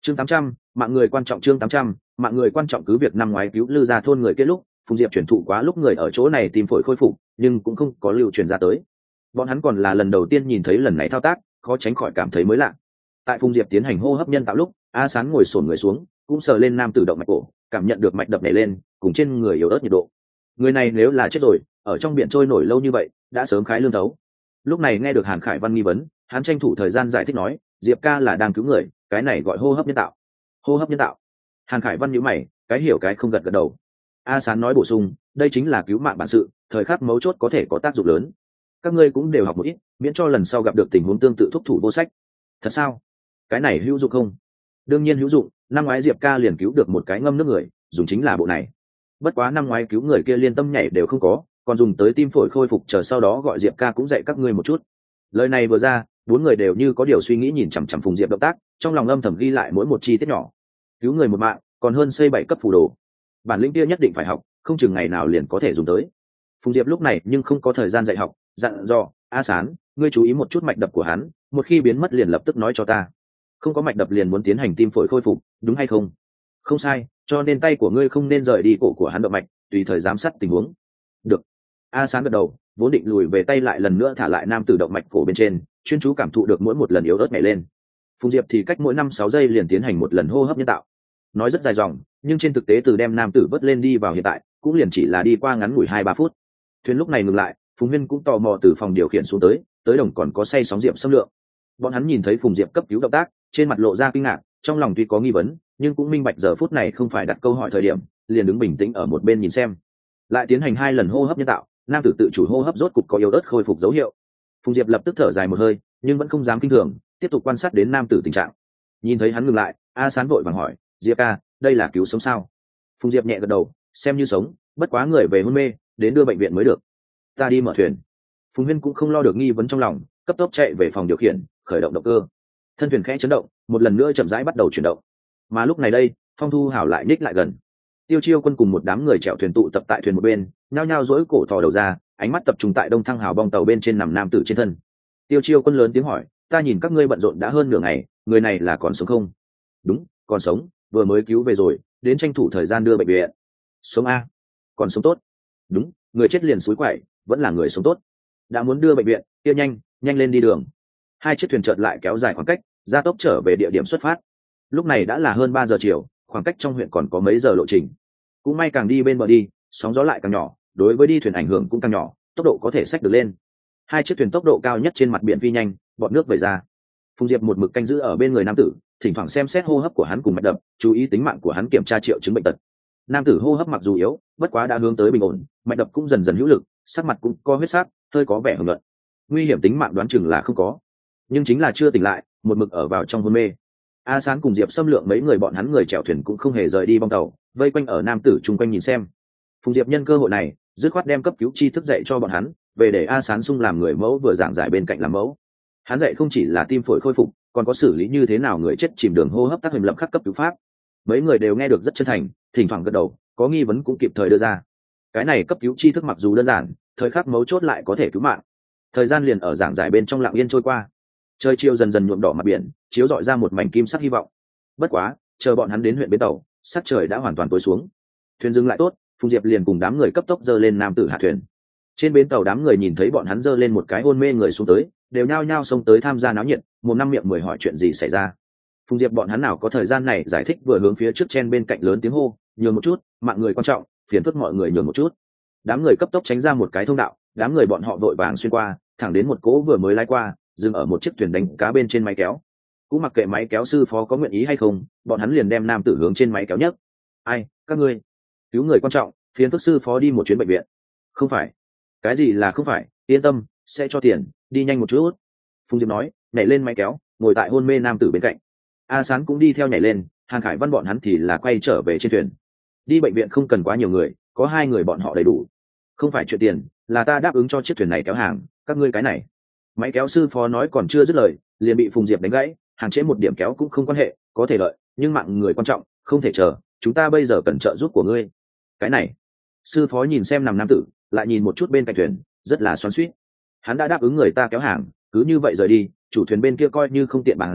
Chương 800, mạng người quan trọng. Chương 800, mạng người quan trọng. Cứ việc năm ngoái cứu Lư Gia thôn người kết lúc Phùng Diệp chuyển thụ quá lúc người ở chỗ này tìm phổi khôi phục, nhưng cũng không có lưu truyền ra tới. Bọn hắn còn là lần đầu tiên nhìn thấy lần này thao tác, khó tránh khỏi cảm thấy mới lạ. Tại Phùng Diệp tiến hành hô hấp nhân tạo lúc, A Sán ngồi xổm người xuống, cũng sờ lên nam tử động mạch cổ, cảm nhận được mạch đập nhảy lên, cùng trên người yếu ớt nhiệt độ. Người này nếu là chết rồi, ở trong biển trôi nổi lâu như vậy, đã sớm khái lương thấu. Lúc này nghe được Hàn Khải Văn nghi vấn, hắn tranh thủ thời gian giải thích nói, Diệp ca là đang cứu người, cái này gọi hô hấp nhân tạo. Hô hấp nhân tạo? Hàn Khải Văn nhíu mày, cái hiểu cái không gật gật đầu. A Sán nói bổ sung, đây chính là cứu mạng bản sự, thời khắc mấu chốt có thể có tác dụng lớn. Các ngươi cũng đều học một ít, miễn cho lần sau gặp được tình huống tương tự thúc thủ vô sách. Thật sao? Cái này hữu dụng không? Đương nhiên hữu dụng, năm ngoái Diệp ca liền cứu được một cái ngâm nước người, dùng chính là bộ này. Bất quá năm ngoái cứu người kia liên tâm nhảy đều không có, còn dùng tới tim phổi khôi phục, chờ sau đó gọi Diệp ca cũng dạy các ngươi một chút. Lời này vừa ra, bốn người đều như có điều suy nghĩ nhìn chằm chằm Phùng Diệp động tác, trong lòng âm thầm ghi lại mỗi một chi tiết nhỏ. Cứu người một mạng, còn hơn xây 7 cấp phù đồ. Bản lĩnh kia nhất định phải học, không chừng ngày nào liền có thể dùng tới. Phùng Diệp lúc này nhưng không có thời gian dạy học, dặn dò, A Sán, ngươi chú ý một chút mạch đập của hắn, một khi biến mất liền lập tức nói cho ta. Không có mạch đập liền muốn tiến hành tim phổi khôi phục, đúng hay không? Không sai, cho nên tay của ngươi không nên rời đi cổ của hắn động mạch, tùy thời giám sát tình huống. Được. A Sán gật đầu, vốn định lùi về tay lại lần nữa thả lại nam tử động mạch cổ bên trên, chuyên chú cảm thụ được mỗi một lần yếu ớt nhảy lên. Phùng Diệp thì cách mỗi 5-6 giây liền tiến hành một lần hô hấp nhân tạo. Nói rất dài dòng, nhưng trên thực tế từ đem nam tử vớt lên đi vào hiện tại, cũng liền chỉ là đi qua ngắn ngủi 2-3 phút. Thuyền lúc này ngừng lại, Phùng Huyên cũng tò mò từ phòng điều khiển xuống tới đồng còn có say sóng Diệp xâm lượng. Bọn hắn nhìn thấy Phùng Diệp cấp cứu động tác, trên mặt lộ ra kinh ngạc, trong lòng tuy có nghi vấn, nhưng cũng minh bạch giờ phút này không phải đặt câu hỏi thời điểm, liền đứng bình tĩnh ở một bên nhìn xem. Lại tiến hành 2 lần hô hấp nhân tạo, nam tử tự chủ hô hấp rốt cục có yếu ớt khôi phục dấu hiệu. Phùng Diệp lập tức thở dài một hơi, nhưng vẫn không dám kinh thường, tiếp tục quan sát đến nam tử tình trạng. Nhìn thấy hắn ngừng lại, A Sán vội vàng hỏi, Diệp ca, đây là cứu sống sao? Phùng Diệp nhẹ gật đầu, xem như sống, bất quá người về hôn mê, đến đưa bệnh viện mới được. Ta đi mở thuyền. Phùng Huyên cũng không lo được nghi vấn trong lòng, cấp tốc chạy về phòng điều khiển, khởi động động cơ. Thân thuyền khẽ chấn động, một lần nữa chậm rãi bắt đầu chuyển động. Mà lúc này đây, Phong Thu Hảo lại nhích lại gần. Tiêu Chiêu Quân cùng một đám người chèo thuyền tụ tập tại thuyền một bên, nhao nhao duỗi cổ thò đầu ra, ánh mắt tập trung tại Đông Thăng Hào bong tàu bên trên nằm nam tử trên thân. Tiêu Chiêu Quân lớn tiếng hỏi, ta nhìn các ngươi bận rộn đã hơn nửa ngày, người này là còn sống không? Đúng, còn sống, vừa mới cứu về rồi, đến tranh thủ thời gian đưa bệnh viện. Sống a? Còn sống tốt. Đúng, người chết liền suối quậy, vẫn là người sống tốt. Đã muốn đưa bệnh viện, kia nhanh lên đi đường. Hai chiếc thuyền chợt lại kéo dài khoảng cách, gia tốc trở về địa điểm xuất phát. Lúc này đã là hơn 3 giờ chiều, khoảng cách trong huyện còn có mấy giờ lộ trình. Cũng may càng đi bên bờ đi, sóng gió lại càng nhỏ, đối với đi thuyền ảnh hưởng cũng càng nhỏ, tốc độ có thể xách được lên. Hai chiếc thuyền tốc độ cao nhất trên mặt biển phi nhanh, bọt nước vẩy ra. Phùng Diệp một mực canh giữ ở bên người nam tử, thỉnh thoảng xem xét hô hấp của hắn cùng mạch đập, chú ý tính mạng của hắn, kiểm tra triệu chứng bệnh tật. Nam tử hô hấp mặc dù yếu, bất quá đã hướng tới bình ổn, mạch đập cũng dần dần hữu lực, sắc mặt cũng có huyết sắc, hơi có vẻ hưởng luận. Nguy hiểm tính mạng đoán chừng là không có, nhưng chính là chưa tỉnh lại, một mực ở vào trong hôn mê. A Sán cùng Diệp Xâm Lượng mấy người bọn hắn người chèo thuyền cũng không hề rời đi bong tàu, vây quanh ở nam tử chung quanh nhìn xem. Phùng Diệp nhân cơ hội này, dứt khoát đem cấp cứu tri thức dạy cho bọn hắn, về để A Sán sung làm người mẫu vừa giảng giải bên cạnh làm mẫu. Hắn dạy không chỉ là tim phổi khôi phục, còn có xử lý như thế nào người chết chìm đường hô hấp tác hình lập khắc cấp cứu pháp. Mấy người đều nghe được rất chân thành, thỉnh thoảng gật đầu, có nghi vấn cũng kịp thời đưa ra. Cái này cấp cứu tri thức mặc dù đơn giản, thời khắc mấu chốt lại có thể cứu mạng. Thời gian liền ở giảng giải bên trong lặng yên trôi qua. Trời chiều dần dần nhuộm đỏ mặt biển, chiếu rọi ra một mảnh kim sắc hy vọng. Bất quá, chờ bọn hắn đến huyện bến tàu, sắc trời đã hoàn toàn tối xuống. Thuyền dừng lại tốt, Phùng Diệp liền cùng đám người cấp tốc dơ lên nam tử hạ thuyền. Trên bến tàu đám người nhìn thấy bọn hắn dơ lên một cái hôn mê người xuống tới, đều nhao nhao xông tới tham gia náo nhiệt, một năm miệng mười hỏi chuyện gì xảy ra. Phùng Diệp bọn hắn nào có thời gian này giải thích, vừa hướng phía trước chen bên cạnh lớn tiếng hô, nhường một chút, mạng người quan trọng, phiền phức mọi người nhường một chút. Đám người cấp tốc tránh ra một cái thông đạo, đám người bọn họ vội vàng xuyên qua, thẳng đến một cỗ vừa mới lái qua, dừng ở một chiếc thuyền đánh cá bên trên máy kéo. Cũng mặc kệ máy kéo sư phó có nguyện ý hay không, bọn hắn liền đem nam tử hướng trên máy kéo nhấc. Ai, các ngươi cứu người quan trọng, phiền phức sư phó đi một chuyến bệnh viện. Không phải. Cái gì là không phải, yên tâm, sẽ cho tiền, đi nhanh một chút. Phùng Diệp nói, nhảy lên máy kéo, ngồi tại hôn mê nam tử bên cạnh. A Sán cũng đi theo nhảy lên, Hàn Khải Văn bọn hắn thì là quay trở về trên thuyền. Đi bệnh viện không cần quá nhiều người, có 2 người bọn họ đầy đủ. Không phải chuyện tiền, là ta đáp ứng cho chiếc thuyền này kéo hàng, các ngươi cái này. Máy kéo sư phó nói còn chưa dứt lời, liền bị Phùng Diệp đánh gãy, hàng trễ một điểm kéo cũng không quan hệ, có thể lợi, nhưng mạng người quan trọng, không thể chờ, chúng ta bây giờ cần trợ giúp của ngươi. Cái này. Sư phó nhìn xem nằm nam tử, lại nhìn một chút bên cạnh thuyền, rất là xoắn xuýt. Hắn đã đáp ứng người ta kéo hàng, cứ như vậy rời đi, chủ thuyền bên kia coi như không tiện bàn giao,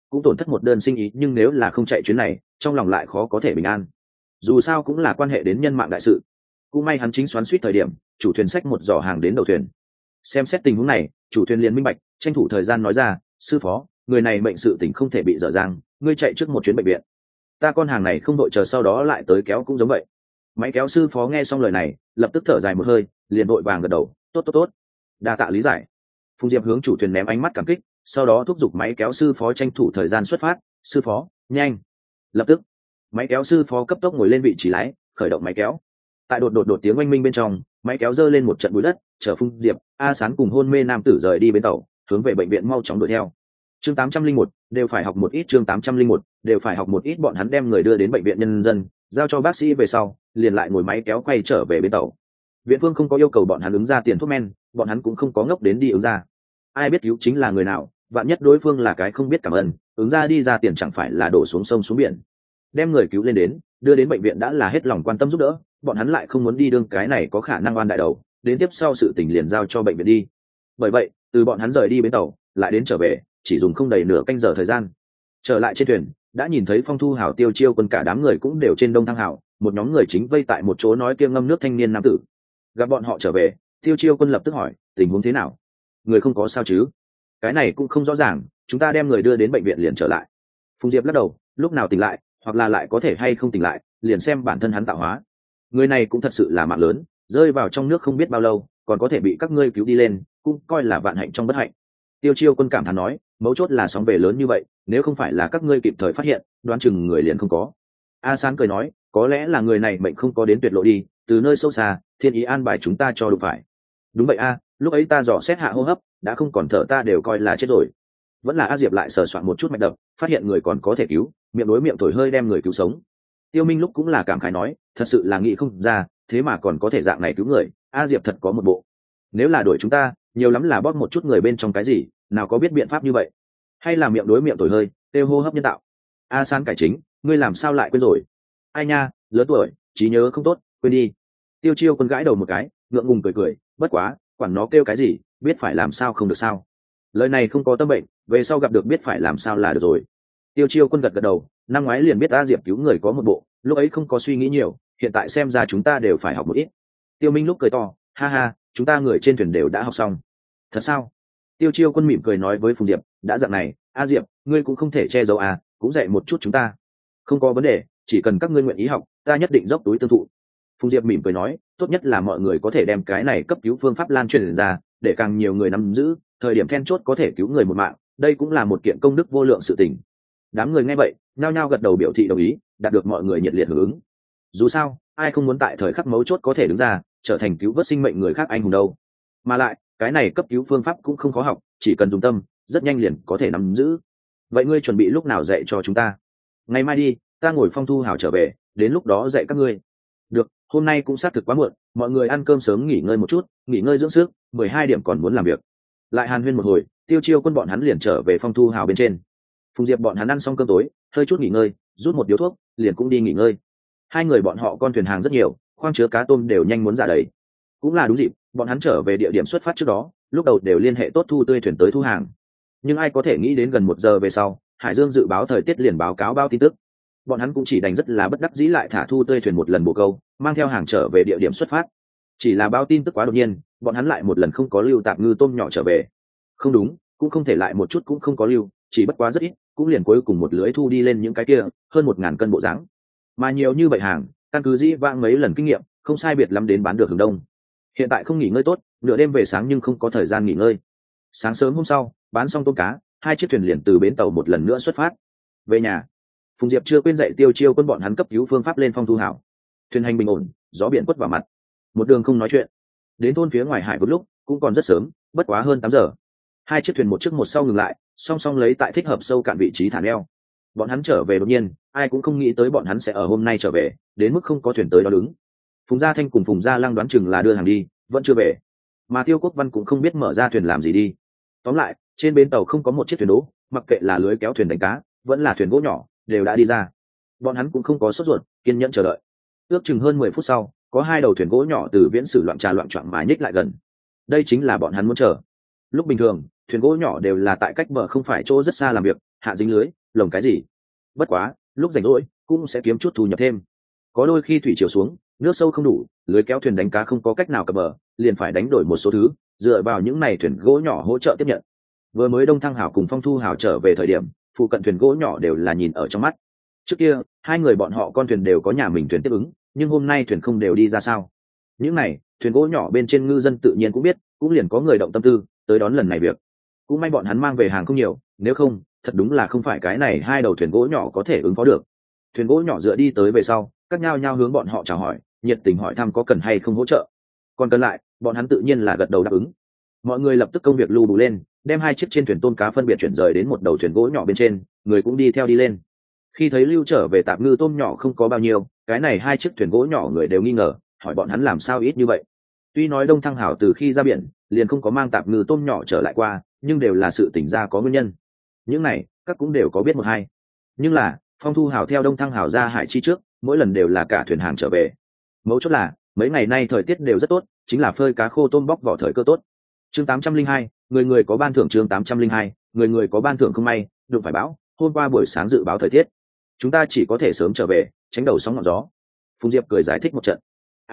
cũng tổn thất một đơn sinh ý, nhưng nếu là không chạy chuyến này trong lòng lại khó có thể bình an. Dù sao cũng là quan hệ đến nhân mạng đại sự. Cũng may hắn chính xoắn suýt thời điểm, chủ thuyền xách một giỏ hàng đến đầu thuyền. Xem xét tình huống này, chủ thuyền liền minh bạch, tranh thủ thời gian nói ra, sư phó, người này bệnh sự tình không thể bị dở dang, ngươi chạy trước một chuyến bệnh viện. Ta con hàng này không đội chờ sau đó lại tới kéo cũng giống vậy. Máy kéo sư phó nghe xong lời này, lập tức thở dài một hơi, liền vội vàng gật đầu, tốt tốt tốt, đa tạ lý giải. Phùng Diệp hướng chủ thuyền ném ánh mắt cảm kích, sau đó thúc giục máy kéo sư phó tranh thủ thời gian xuất phát. Sư phó, nhanh! Lập tức, máy kéo sư phó cấp tốc ngồi lên vị trí lái, khởi động máy kéo. Tại đột tiếng oanh minh bên trong, máy kéo giơ lên một trận bụi đất, chở Phùng Diệp, A Sán cùng hôn mê nam tử rời đi bến tàu, hướng về bệnh viện mau chóng đuổi theo. Chương 801, đều phải học một ít. Chương 801, đều phải học một ít. Bọn hắn đem người đưa đến bệnh viện nhân dân, giao cho bác sĩ về sau, liền lại ngồi máy kéo quay trở về bến tàu. Viện phương không có yêu cầu bọn hắn ứng ra tiền thuốc men, bọn hắn cũng không có ngốc đến đi ứng ra. Ai biết cứu chính là người nào, vạn nhất đối phương là cái không biết cảm ơn, ứng ra đi ra tiền chẳng phải là đổ xuống sông xuống biển. Đem người cứu lên đến, đưa đến bệnh viện đã là hết lòng quan tâm giúp đỡ, bọn hắn lại không muốn đi đương cái này có khả năng oan đại đầu, đến tiếp sau sự tình liền giao cho bệnh viện đi. Bởi vậy, từ bọn hắn rời đi bến tàu, lại đến trở về, chỉ dùng không đầy nửa canh giờ thời gian. Trở lại trên thuyền, đã nhìn thấy Phong Thu Hảo, Tiêu Chiêu Quân cả đám người cũng đều trên Đông Thăng Hảo, một nhóm người chính vây tại một chỗ nói kia ngâm nước thanh niên nam tử. Gặp bọn họ trở về, Tiêu Chiêu Quân lập tức hỏi, tình huống thế nào? Người không có sao chứ? Cái này cũng không rõ ràng, chúng ta đem người đưa đến bệnh viện liền trở lại. Phùng Diệp lắc đầu, lúc nào tỉnh lại, hoặc là lại có thể hay không tỉnh lại, liền xem bản thân hắn tạo hóa. Người này cũng thật sự là mạng lớn, rơi vào trong nước không biết bao lâu, còn có thể bị các ngươi cứu đi lên, cũng coi là vạn hạnh trong bất hạnh. Tiêu Chiêu Quân cảm thán nói, mấu chốt là sóng về lớn như vậy, nếu không phải là các ngươi kịp thời phát hiện, đoán chừng người liền không có. A Sán cười nói, có lẽ là người này mệnh không có đến tuyệt lộ đi, từ nơi sâu xa, thiên ý an bài chúng ta cho đụng phải. Đúng vậy a, lúc ấy ta dò xét hạ hô hấp, đã không còn thở ta đều coi là chết rồi. Vẫn là A Diệp lại sờ soạn một chút mạch đập, phát hiện người còn có thể cứu, miệng đối miệng thổi hơi đem người cứu sống. Tiêu Minh lúc cũng là cảm khái nói, thật sự là nghĩ không ra, thế mà còn có thể dạng này cứu người, A Diệp thật có một bộ. Nếu là đổi chúng ta, nhiều lắm là bóp một chút người bên trong cái gì, nào có biết biện pháp như vậy. Hay là miệng đối miệng thổi hơi, tiêu hô hấp nhân tạo. A San cải chính, ngươi làm sao lại quên rồi? Ai nha, lớn tuổi, trí nhớ không tốt, quên đi. Tiêu Chiêu Quân gãi đầu một cái, ngượng ngùng cười cười, bất quá, quản nó kêu cái gì, biết phải làm sao không được sao. Lời này không có tâm bệnh, về sau gặp được biết phải làm sao là được rồi. Tiêu Chiêu Quân gật gật đầu, năm ngoái liền biết A Diệp cứu người có một bộ, lúc ấy không có suy nghĩ nhiều, hiện tại xem ra chúng ta đều phải học một ít. Tiêu Minh lúc cười to, ha ha, chúng ta người trên thuyền đều đã học xong. Thật sao? Tiêu Chiêu Quân mỉm cười nói với Phùng Diệp, đã dạng này, A Diệp, ngươi cũng không thể che giấu à, cũng dạy một chút chúng ta. Không có vấn đề, chỉ cần các ngươi nguyện ý học, ta nhất định dốc túi tương thụ. Phùng Diệp mỉm cười nói, tốt nhất là mọi người có thể đem cái này cấp cứu phương pháp lan truyền ra, để càng nhiều người nắm giữ, thời điểm then chốt có thể cứu người một mạng, đây cũng là một kiện công đức vô lượng sự tình. Đám người nghe vậy, nhao nhao gật đầu biểu thị đồng ý, đạt được mọi người nhiệt liệt hưởng ứng. Dù sao, ai không muốn tại thời khắc mấu chốt có thể đứng ra, trở thành cứu vớt sinh mệnh người khác anh hùng đâu. Mà lại, cái này cấp cứu phương pháp cũng không khó học, chỉ cần dùng tâm, rất nhanh liền có thể nắm giữ. Vậy ngươi chuẩn bị lúc nào dạy cho chúng ta? Ngày mai đi, ta ngồi Phong Thu Hảo trở về, đến lúc đó dạy các ngươi. Được, hôm nay cũng xác thực quá muộn, mọi người ăn cơm sớm nghỉ ngơi một chút, nghỉ ngơi dưỡng sức, 12 điểm còn muốn làm việc. Lại hàn huyên một hồi, Tiêu Chiêu Quân bọn hắn liền trở về Phong Thu Hảo bên trên. Phùng Diệp bọn hắn ăn xong cơm tối, hơi chút nghỉ ngơi, rút một điếu thuốc, liền cũng đi nghỉ ngơi. Hai người bọn họ con thuyền hàng rất nhiều, khoang chứa cá tôm đều nhanh muốn ra đầy. Cũng là đúng dịp, bọn hắn trở về địa điểm xuất phát trước đó, lúc đầu đều liên hệ tốt thu tươi thuyền tới thu hàng. Nhưng ai có thể nghĩ đến gần 1 giờ về sau, Hải Dương dự báo thời tiết liền báo cáo bao tin tức. Bọn hắn cũng chỉ đành rất là bất đắc dĩ lại thả thu tươi thuyền một lần bồ câu, mang theo hàng trở về địa điểm xuất phát. Chỉ là bao tin tức quá đột nhiên, bọn hắn lại một lần không có lưu tạm ngư tôm nhỏ trở về. Không đúng, cũng không thể lại một chút cũng không có lưu, chỉ bất quá rất ít, cũng liền cuối cùng một lưới thu đi lên những cái kia hơn 1000 cân bộ dáng. Mà nhiều như vậy hàng, căn cứ dĩ vãng mấy lần kinh nghiệm, không sai biệt lắm đến bán được hướng đông. Hiện tại không nghỉ ngơi tốt, nửa đêm về sáng nhưng không có thời gian nghỉ ngơi. Sáng sớm hôm sau, bán xong tôm cá, 2 chiếc thuyền liền từ bến tàu một lần nữa xuất phát về nhà. Phùng Diệp chưa quên dạy Tiêu Chiêu Quân bọn hắn cấp cứu phương pháp lên Phong Thu Hảo. Thuyền hành bình ổn, gió biển quất vào mặt, một đường không nói chuyện. Đến thôn phía ngoài hải vực lúc cũng còn rất sớm, bất quá hơn 8 giờ. 2 chiếc thuyền một trước một sau ngừng lại, song song lấy tại thích hợp sâu cạn vị trí thả neo. Bọn hắn trở về đột nhiên, ai cũng không nghĩ tới bọn hắn sẽ ở hôm nay trở về, đến mức không có thuyền tới đó đứng. Phùng Gia Thanh cùng Phùng Gia Lăng đoán chừng là đưa hàng đi, vẫn chưa về. Mà Tiêu Quốc Văn cũng không biết mở ra thuyền làm gì đi. Tóm lại, trên bến tàu không có một chiếc thuyền đỗ, mặc kệ là lưới kéo thuyền đánh cá, vẫn là thuyền gỗ nhỏ, đều đã đi ra. Bọn hắn cũng không có sốt ruột, kiên nhẫn chờ đợi. Ước chừng hơn 10 phút sau, có 2 đầu thuyền gỗ nhỏ từ viễn sử loạn trà loạn choạng mà nhích lại gần. Đây chính là bọn hắn muốn chờ. Lúc bình thường, thuyền gỗ nhỏ đều là tại cách bờ không phải chỗ rất xa làm việc, hạ dính lưới lồng cái gì. Bất quá lúc rảnh rỗi cũng sẽ kiếm chút thu nhập thêm. Có đôi khi thủy chiều xuống, nước sâu không đủ, lưới kéo thuyền đánh cá không có cách nào cập bờ, liền phải đánh đổi một số thứ, dựa vào những này thuyền gỗ nhỏ hỗ trợ tiếp nhận. Vừa mới Đông Thăng Hảo cùng Phong Thu Hảo trở về thời điểm, phụ cận thuyền gỗ nhỏ đều là nhìn ở trong mắt. Trước kia hai người bọn họ con thuyền đều có nhà mình thuyền tiếp ứng, nhưng hôm nay thuyền không đều đi ra sao. Những này thuyền gỗ nhỏ bên trên ngư dân tự nhiên cũng biết, cũng liền có người động tâm tư tới đón lần này việc. Cũng may bọn hắn mang về hàng không nhiều, nếu không thật đúng là không phải cái này hai đầu thuyền gỗ nhỏ có thể ứng phó được. Thuyền gỗ nhỏ dựa đi tới về sau, các nhao nhao hướng bọn họ chào hỏi, nhiệt tình hỏi thăm có cần hay không hỗ trợ. Còn cần lại bọn hắn tự nhiên là gật đầu đáp ứng. Mọi người lập tức công việc lưu đủ lên, đem hai chiếc trên thuyền tôm cá phân biệt chuyển rời đến một đầu thuyền gỗ nhỏ bên trên, người cũng đi theo đi lên. Khi thấy lưu trở về tạp ngư tôm nhỏ không có bao nhiêu, cái này hai chiếc thuyền gỗ nhỏ người đều nghi ngờ, hỏi bọn hắn làm sao ít như vậy. Tuy nói Đông Thăng Hảo từ khi ra biển liền không có mang tạp ngư tôm nhỏ trở lại qua, nhưng đều là sự tỉnh ra có nguyên nhân. Những này các cũng đều có biết một hai. Nhưng là Phong Thu Hảo theo Đông Thăng Hảo ra hải chi trước, mỗi lần đều là cả thuyền hàng trở về. Mấu chốt là mấy ngày nay thời tiết đều rất tốt, chính là phơi cá khô tôm bóc vỏ thời cơ tốt. Chương 802, người người có ban thưởng. Chương 802, người người có ban thưởng. Không may đụng phải bão, hôm qua buổi sáng dự báo thời tiết, chúng ta chỉ có thể sớm trở về, tránh đầu sóng ngọn gió. Phùng Diệp cười giải thích một trận.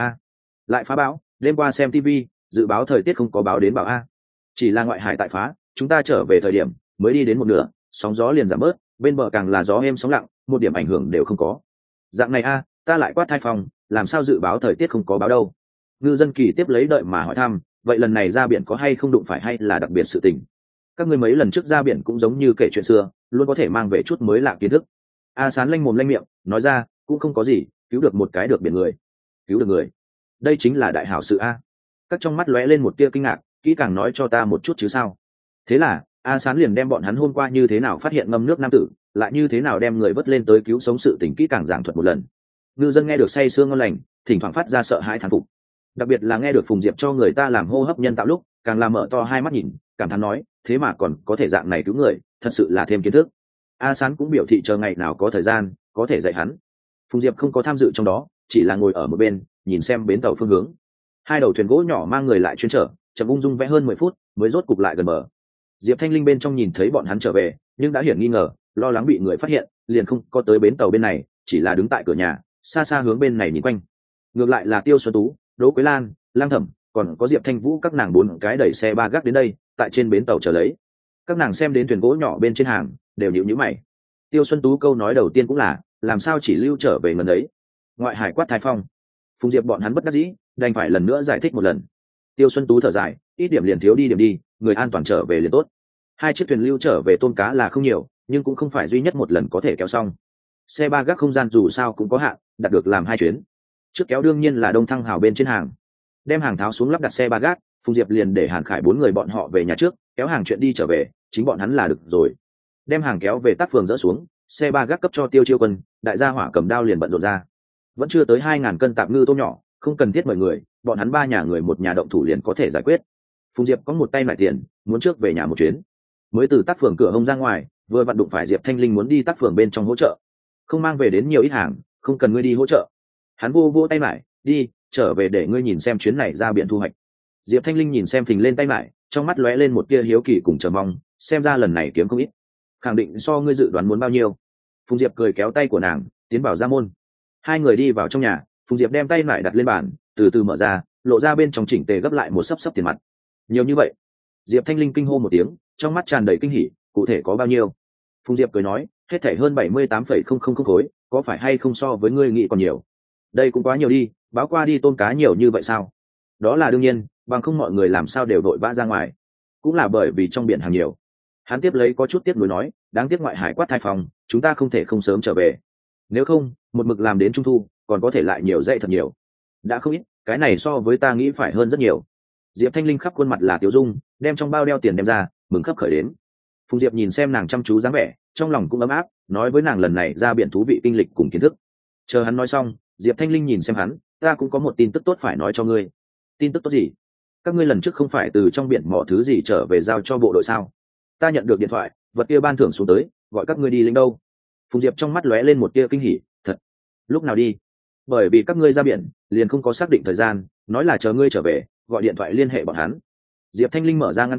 Lại phá bão? Đêm qua xem TV, dự báo thời tiết không có báo đến bão a. Chỉ là ngoại hải tại phá, chúng ta trở về thời điểm mới đi đến một nửa, sóng gió liền giảm bớt, bên bờ càng là gió êm sóng lặng, một điểm ảnh hưởng đều không có. Dạng này a, ta lại quát thai phòng, làm sao dự báo thời tiết không có báo đâu? Ngư dân Kỳ tiếp lấy đợi mà hỏi thăm, vậy lần này ra biển có hay không đụng phải hay là đặc biệt sự tình? Các ngươi mấy lần trước ra biển cũng giống như kể chuyện xưa, luôn có thể mang về chút mới lạ kiến thức. A Sán lanh mồm lanh miệng nói ra, cũng không có gì, cứu được một cái được biển người. Cứu được người? Đây chính là đại hảo sự a. Các trong mắt lóe lên một tia kinh ngạc, kỹ càng nói cho ta một chút chứ sao. Thế là A Sán liền đem bọn hắn hôm qua như thế nào phát hiện ngâm nước nam tử, lại như thế nào đem người vớt lên tới cứu sống sự tình kỹ càng giảng thuật một lần. Ngư dân nghe được say sương ngon lành, thỉnh thoảng phát ra sợ hãi thán phục. Đặc biệt là nghe được Phùng Diệp cho người ta làm hô hấp nhân tạo lúc, càng làm mở to hai mắt nhìn, cảm thán nói, thế mà còn có thể dạng này cứu người, thật sự là thêm kiến thức. A Sán cũng biểu thị chờ ngày nào có thời gian có thể dạy hắn. Phùng Diệp không có tham dự trong đó, chỉ là ngồi ở một bên nhìn xem bến tàu phương hướng. Hai đầu thuyền gỗ nhỏ mang người lại chuyên trở, chậm ung dung vẽ hơn 10 phút mới rốt cục lại gần bờ. Diệp Thanh Linh bên trong nhìn thấy bọn hắn trở về, nhưng đã hiển nghi ngờ, lo lắng bị người phát hiện, liền không có tới bến tàu bên này, chỉ là đứng tại cửa nhà, xa xa hướng bên này nhìn quanh. Ngược lại là Tiêu Xuân Tú, Đỗ Quế Lan, Lang Thẩm, còn có Diệp Thanh Vũ các nàng bốn cái đẩy xe ba gác đến đây, tại trên bến tàu chờ lấy. Các nàng xem đến thuyền gỗ nhỏ bên trên hàng, đều nhíu nhíu mày. Tiêu Xuân Tú câu nói đầu tiên cũng là, làm sao chỉ lưu trở về ngần ấy? Ngoại hải quát thai phong. Phùng Diệp bọn hắn bất đắc dĩ, đành phải lần nữa giải thích một lần. Tiêu Xuân Tú thở dài, ít điểm liền thiếu đi điểm đi, người an toàn trở về liền tốt. Hai chiếc thuyền lưu trở về tôm cá là không nhiều, nhưng cũng không phải duy nhất một lần có thể kéo xong. Xe ba gác không gian dù sao cũng có hạn, đặt được làm hai chuyến. Trước kéo đương nhiên là Đông Thăng Hào bên trên hàng. Đem hàng tháo xuống lắp đặt xe ba gác, Phùng Diệp liền để Hàn Khải bốn người bọn họ về nhà trước, kéo hàng chuyện đi trở về, chính bọn hắn là được rồi. Đem hàng kéo về tác phường dỡ xuống, xe ba gác cấp cho Tiêu Chiêu Quân, đại gia hỏa cầm đao liền bận rộn ra. Vẫn chưa tới 2000 cân tạp ngư tôm nhỏ, không cần thiết mời người, bọn hắn ba nhà người một nhà động thủ liền có thể giải quyết. Phùng Diệp có một tay mải tiền, muốn trước về nhà một chuyến. Mới từ tác phường cửa hông ra ngoài, vừa vặn đụng phải Diệp Thanh Linh muốn đi tác phường bên trong hỗ trợ. Không mang về đến nhiều ít hàng, không cần ngươi đi hỗ trợ. Hắn vô tay mải, đi, trở về để ngươi nhìn xem chuyến này ra biển thu hoạch. Diệp Thanh Linh nhìn xem phình lên tay mải, trong mắt lóe lên một tia hiếu kỳ cùng chờ mong, xem ra lần này kiếm không ít. Khẳng định so ngươi dự đoán muốn bao nhiêu. Phùng Diệp cười kéo tay của nàng, tiến vào ra môn. Hai người đi vào trong nhà, Phùng Diệp đem tay mải đặt lên bàn, từ từ mở ra, lộ ra bên trong chỉnh tề gấp lại một sấp tiền mặt. Nhiều như vậy? Diệp Thanh Linh kinh hô một tiếng, trong mắt tràn đầy kinh hỉ, cụ thể có bao nhiêu? Phùng Diệp cười nói, hết thảy hơn 78,000 khối, có phải hay không so với ngươi nghĩ còn nhiều? Đây cũng quá nhiều đi, báo qua đi tôm cá nhiều như vậy sao? Đó là đương nhiên, bằng không mọi người làm sao đều đội vã ra ngoài. Cũng là bởi vì trong biển hàng nhiều. Hắn tiếp lấy có chút tiếc nuối nói, đáng tiếc ngoại hải quát thai phòng, chúng ta không thể không sớm trở về. Nếu không, một mực làm đến trung thu, còn có thể lại nhiều dậy thật nhiều. Đã không ít, cái này so với ta nghĩ phải hơn rất nhiều. Diệp Thanh Linh khắp khuôn mặt là tiêu dung, đem trong bao đeo tiền đem ra, mừng khấp khởi đến. Phùng Diệp nhìn xem nàng chăm chú dáng vẻ, trong lòng cũng ấm áp, nói với nàng lần này ra biển thú vị kinh lịch cùng kiến thức. Chờ hắn nói xong, Diệp Thanh Linh nhìn xem hắn, ta cũng có một tin tức tốt phải nói cho ngươi. Tin tức tốt gì? Các ngươi lần trước không phải từ trong biển mò thứ gì trở về giao cho bộ đội sao? Ta nhận được điện thoại, vật kia ban thưởng xuống tới, gọi các ngươi đi lính đâu? Phùng Diệp trong mắt lóe lên một tia kinh hỉ, thật. Lúc nào đi? Bởi vì các ngươi ra biển, liền không có xác định thời gian, nói là chờ ngươi trở về, gọi điện thoại liên hệ bọn hắn. Diệp Thanh Linh mở ra ngăn kéo,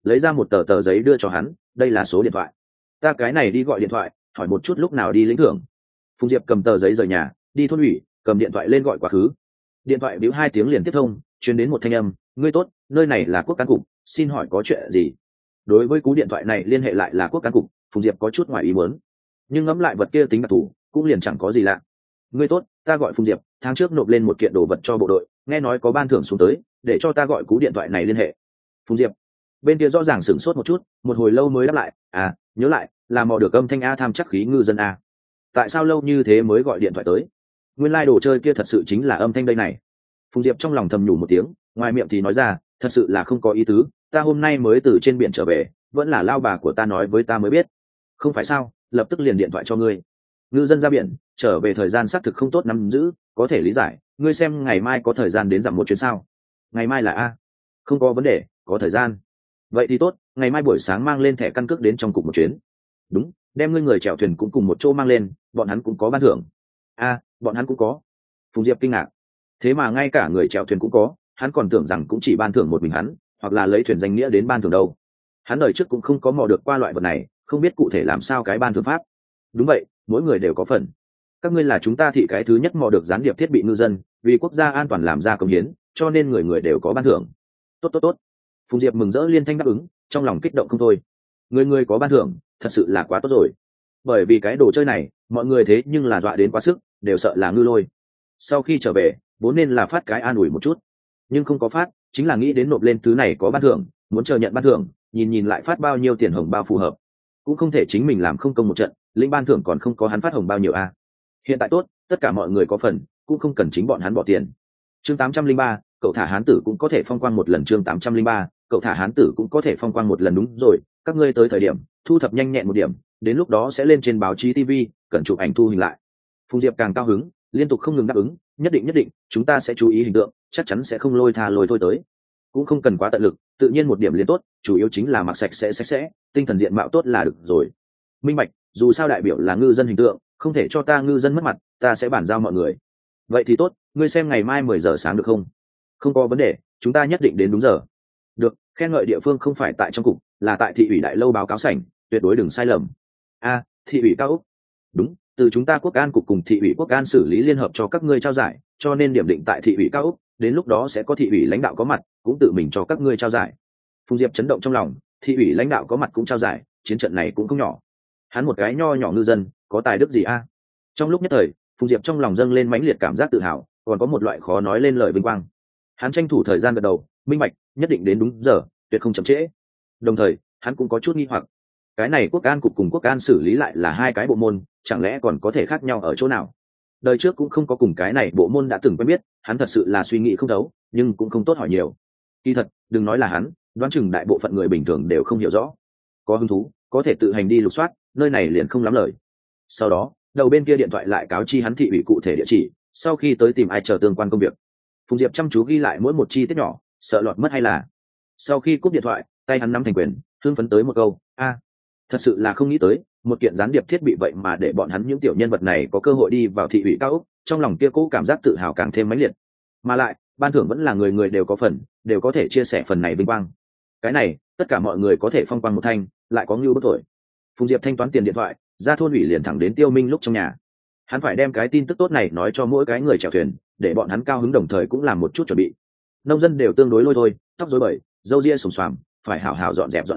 lấy ra một tờ tờ giấy đưa cho hắn, đây là số điện thoại, ta cái này đi gọi điện thoại hỏi một chút lúc nào đi lĩnh thưởng. Phùng Diệp cầm tờ giấy rời nhà đi thôn ủy, cầm điện thoại lên gọi quá khứ. Điện thoại bíu 2 tiếng liền tiếp thông, truyền đến một thanh âm, ngươi tốt, nơi này là quốc cán cục, xin hỏi có chuyện gì. Đối với cú điện thoại này liên hệ lại là quốc cán cục, Phùng Diệp có chút ngoài ý muốn, nhưng ngẫm lại vật kia tính đặc thù cũng liền chẳng có gì lạ. Ngươi tốt, ta gọi Phùng Diệp, tháng trước nộp lên một kiện đồ vật cho bộ đội, nghe nói có ban thưởng xuống tới, để cho ta gọi cú điện thoại này liên hệ. Phùng Diệp bên kia rõ ràng sửng sốt một chút, một hồi lâu mới đáp lại, à, nhớ lại, là mò được âm thanh a tham chắc khí ngư dân a. Tại sao lâu như thế mới gọi điện thoại tới? Nguyên lai đồ chơi kia thật sự chính là âm thanh đây này. Phùng Diệp trong lòng thầm nhủ một tiếng, ngoài miệng thì nói ra, thật sự là không có ý tứ, ta hôm nay mới từ trên biển trở về, vẫn là lao bà của ta nói với ta mới biết. Không phải sao, lập tức liền điện thoại cho ngươi. Ngư dân ra biển, trở về thời gian xác thực không tốt nắm giữ, có thể lý giải, ngươi xem ngày mai có thời gian đến dặm một chuyến sao? Ngày mai là a? Không có vấn đề, có thời gian. Vậy thì tốt, ngày mai buổi sáng mang lên thẻ căn cước đến trong cục một chuyến. Đúng, đem ngươi người chèo thuyền cũng cùng một chỗ mang lên, bọn hắn cũng có ban thưởng. A, bọn hắn cũng có. Phùng Diệp kinh ngạc, thế mà ngay cả người chèo thuyền cũng có, hắn còn tưởng rằng cũng chỉ ban thưởng một mình hắn, hoặc là lấy thuyền danh nghĩa đến ban thưởng đâu. Hắn đời trước cũng không có mò được qua loại vật này, không biết cụ thể làm sao cái ban thưởng pháp. Đúng vậy, mỗi người đều có phần. Các ngươi là chúng ta thị cái thứ nhất mò được gián điệp thiết bị ngư dân, vì quốc gia an toàn làm ra công hiến, cho nên người người đều có ban thưởng. Tốt tốt tốt. Phùng Diệp mừng rỡ liên thanh đáp ứng, trong lòng kích động không thôi. Người người có ban thưởng, thật sự là quá tốt rồi. Bởi vì cái đồ chơi này, mọi người thế nhưng là dọa đến quá sức, đều sợ là ngư lôi. Sau khi trở về, vốn nên là phát cái an ủi một chút, nhưng không có phát, chính là nghĩ đến nộp lên thứ này có ban thưởng, muốn chờ nhận ban thưởng, nhìn lại phát bao nhiêu tiền hồng bao phù hợp. Cũng không thể chính mình làm không công một trận, lĩnh ban thưởng còn không có hắn phát hồng bao nhiêu a. Hiện tại tốt, tất cả mọi người có phần, cũng không cần chính bọn hắn bỏ tiền. Chương 803, cậu thả hán tử cũng có thể phong quang một lần. Chương 803, cậu thả hán tử cũng có thể phong quang một lần. Đúng rồi, các ngươi tới thời điểm thu thập nhanh nhẹn một điểm, đến lúc đó sẽ lên trên báo chí TV, cần chụp ảnh thu hình lại. Phùng Diệp càng cao hứng, liên tục không ngừng đáp ứng, nhất định, chúng ta sẽ chú ý hình tượng, chắc chắn sẽ không lôi thôi tới. Cũng không cần quá tận lực, tự nhiên một điểm liền tốt, chủ yếu chính là mặc sạch sẽ, tinh thần diện mạo tốt là được rồi. Minh bạch, dù sao đại biểu là ngư dân hình tượng, không thể cho ta ngư dân mất mặt, ta sẽ bàn giao mọi người. Vậy thì tốt, ngươi xem ngày mai 10 giờ sáng được không? Không có vấn đề, chúng ta nhất định đến đúng giờ. Được, khen ngợi địa phương không phải tại trong cục, là tại thị ủy đại lâu báo cáo sảnh, tuyệt đối đừng sai lầm. A, thị ủy cao úc. Đúng, từ chúng ta quốc an cục cùng thị ủy quốc an xử lý liên hợp cho các ngươi trao giải, cho nên điểm định tại thị ủy cao úc, đến lúc đó sẽ có thị ủy lãnh đạo có mặt, cũng tự mình cho các ngươi trao giải. Phùng Diệp chấn động trong lòng, thị ủy lãnh đạo có mặt cũng trao giải, chiến trận này cũng không nhỏ. Hắn một cái nho nhỏ ngư dân, có tài đức gì a? Trong lúc nhất thời, Phùng Diệp trong lòng dâng lên mãnh liệt cảm giác tự hào, còn có một loại khó nói lên lời vinh quang. Hắn tranh thủ thời gian gật đầu, minh bạch, nhất định đến đúng giờ, tuyệt không chậm trễ. Đồng thời, hắn cũng có chút nghi hoặc, cái này quốc an cục cùng quốc an xử lý lại là hai cái bộ môn, chẳng lẽ còn có thể khác nhau ở chỗ nào? Đời trước cũng không có cùng cái này bộ môn đã từng quen biết, hắn thật sự là suy nghĩ không thấu, nhưng cũng không tốt hỏi nhiều. Kỳ thật, đừng nói là hắn, đoán chừng đại bộ phận người bình thường đều không hiểu rõ. Có hứng thú, có thể tự hành đi lục soát, nơi này liền không lắm lời. Sau đó, đầu bên kia điện thoại lại cáo chi hắn thị ủy cụ thể địa chỉ, sau khi tới tìm ai chờ tương quan công việc. Phùng Diệp chăm chú ghi lại mỗi một chi tiết nhỏ, sợ lọt mất hay là. Sau khi cúp điện thoại, tay hắn nắm thành quyền, hưng phấn tới một câu, a, thật sự là không nghĩ tới, một kiện gián điệp thiết bị vậy mà để bọn hắn những tiểu nhân vật này có cơ hội đi vào thị ủy cao úc, trong lòng kia cố cảm giác tự hào càng thêm mãnh liệt. Mà lại, ban thưởng vẫn là người người đều có phần, đều có thể chia sẻ phần này vinh quang. Cái này, tất cả mọi người có thể phong quang một thanh, lại có ngưu bất thổi. Phùng Diệp thanh toán tiền điện thoại, ra thôn ủy liền thẳng đến Tiêu Minh lúc trong nhà. Hắn phải đem cái tin tức tốt này nói cho mỗi cái người chèo thuyền, để bọn hắn cao hứng đồng thời cũng làm một chút chuẩn bị. Nông dân đều tương đối lôi thôi, tóc rối bời, râu ria xồm xoàm, phải hảo hảo dọn dẹp.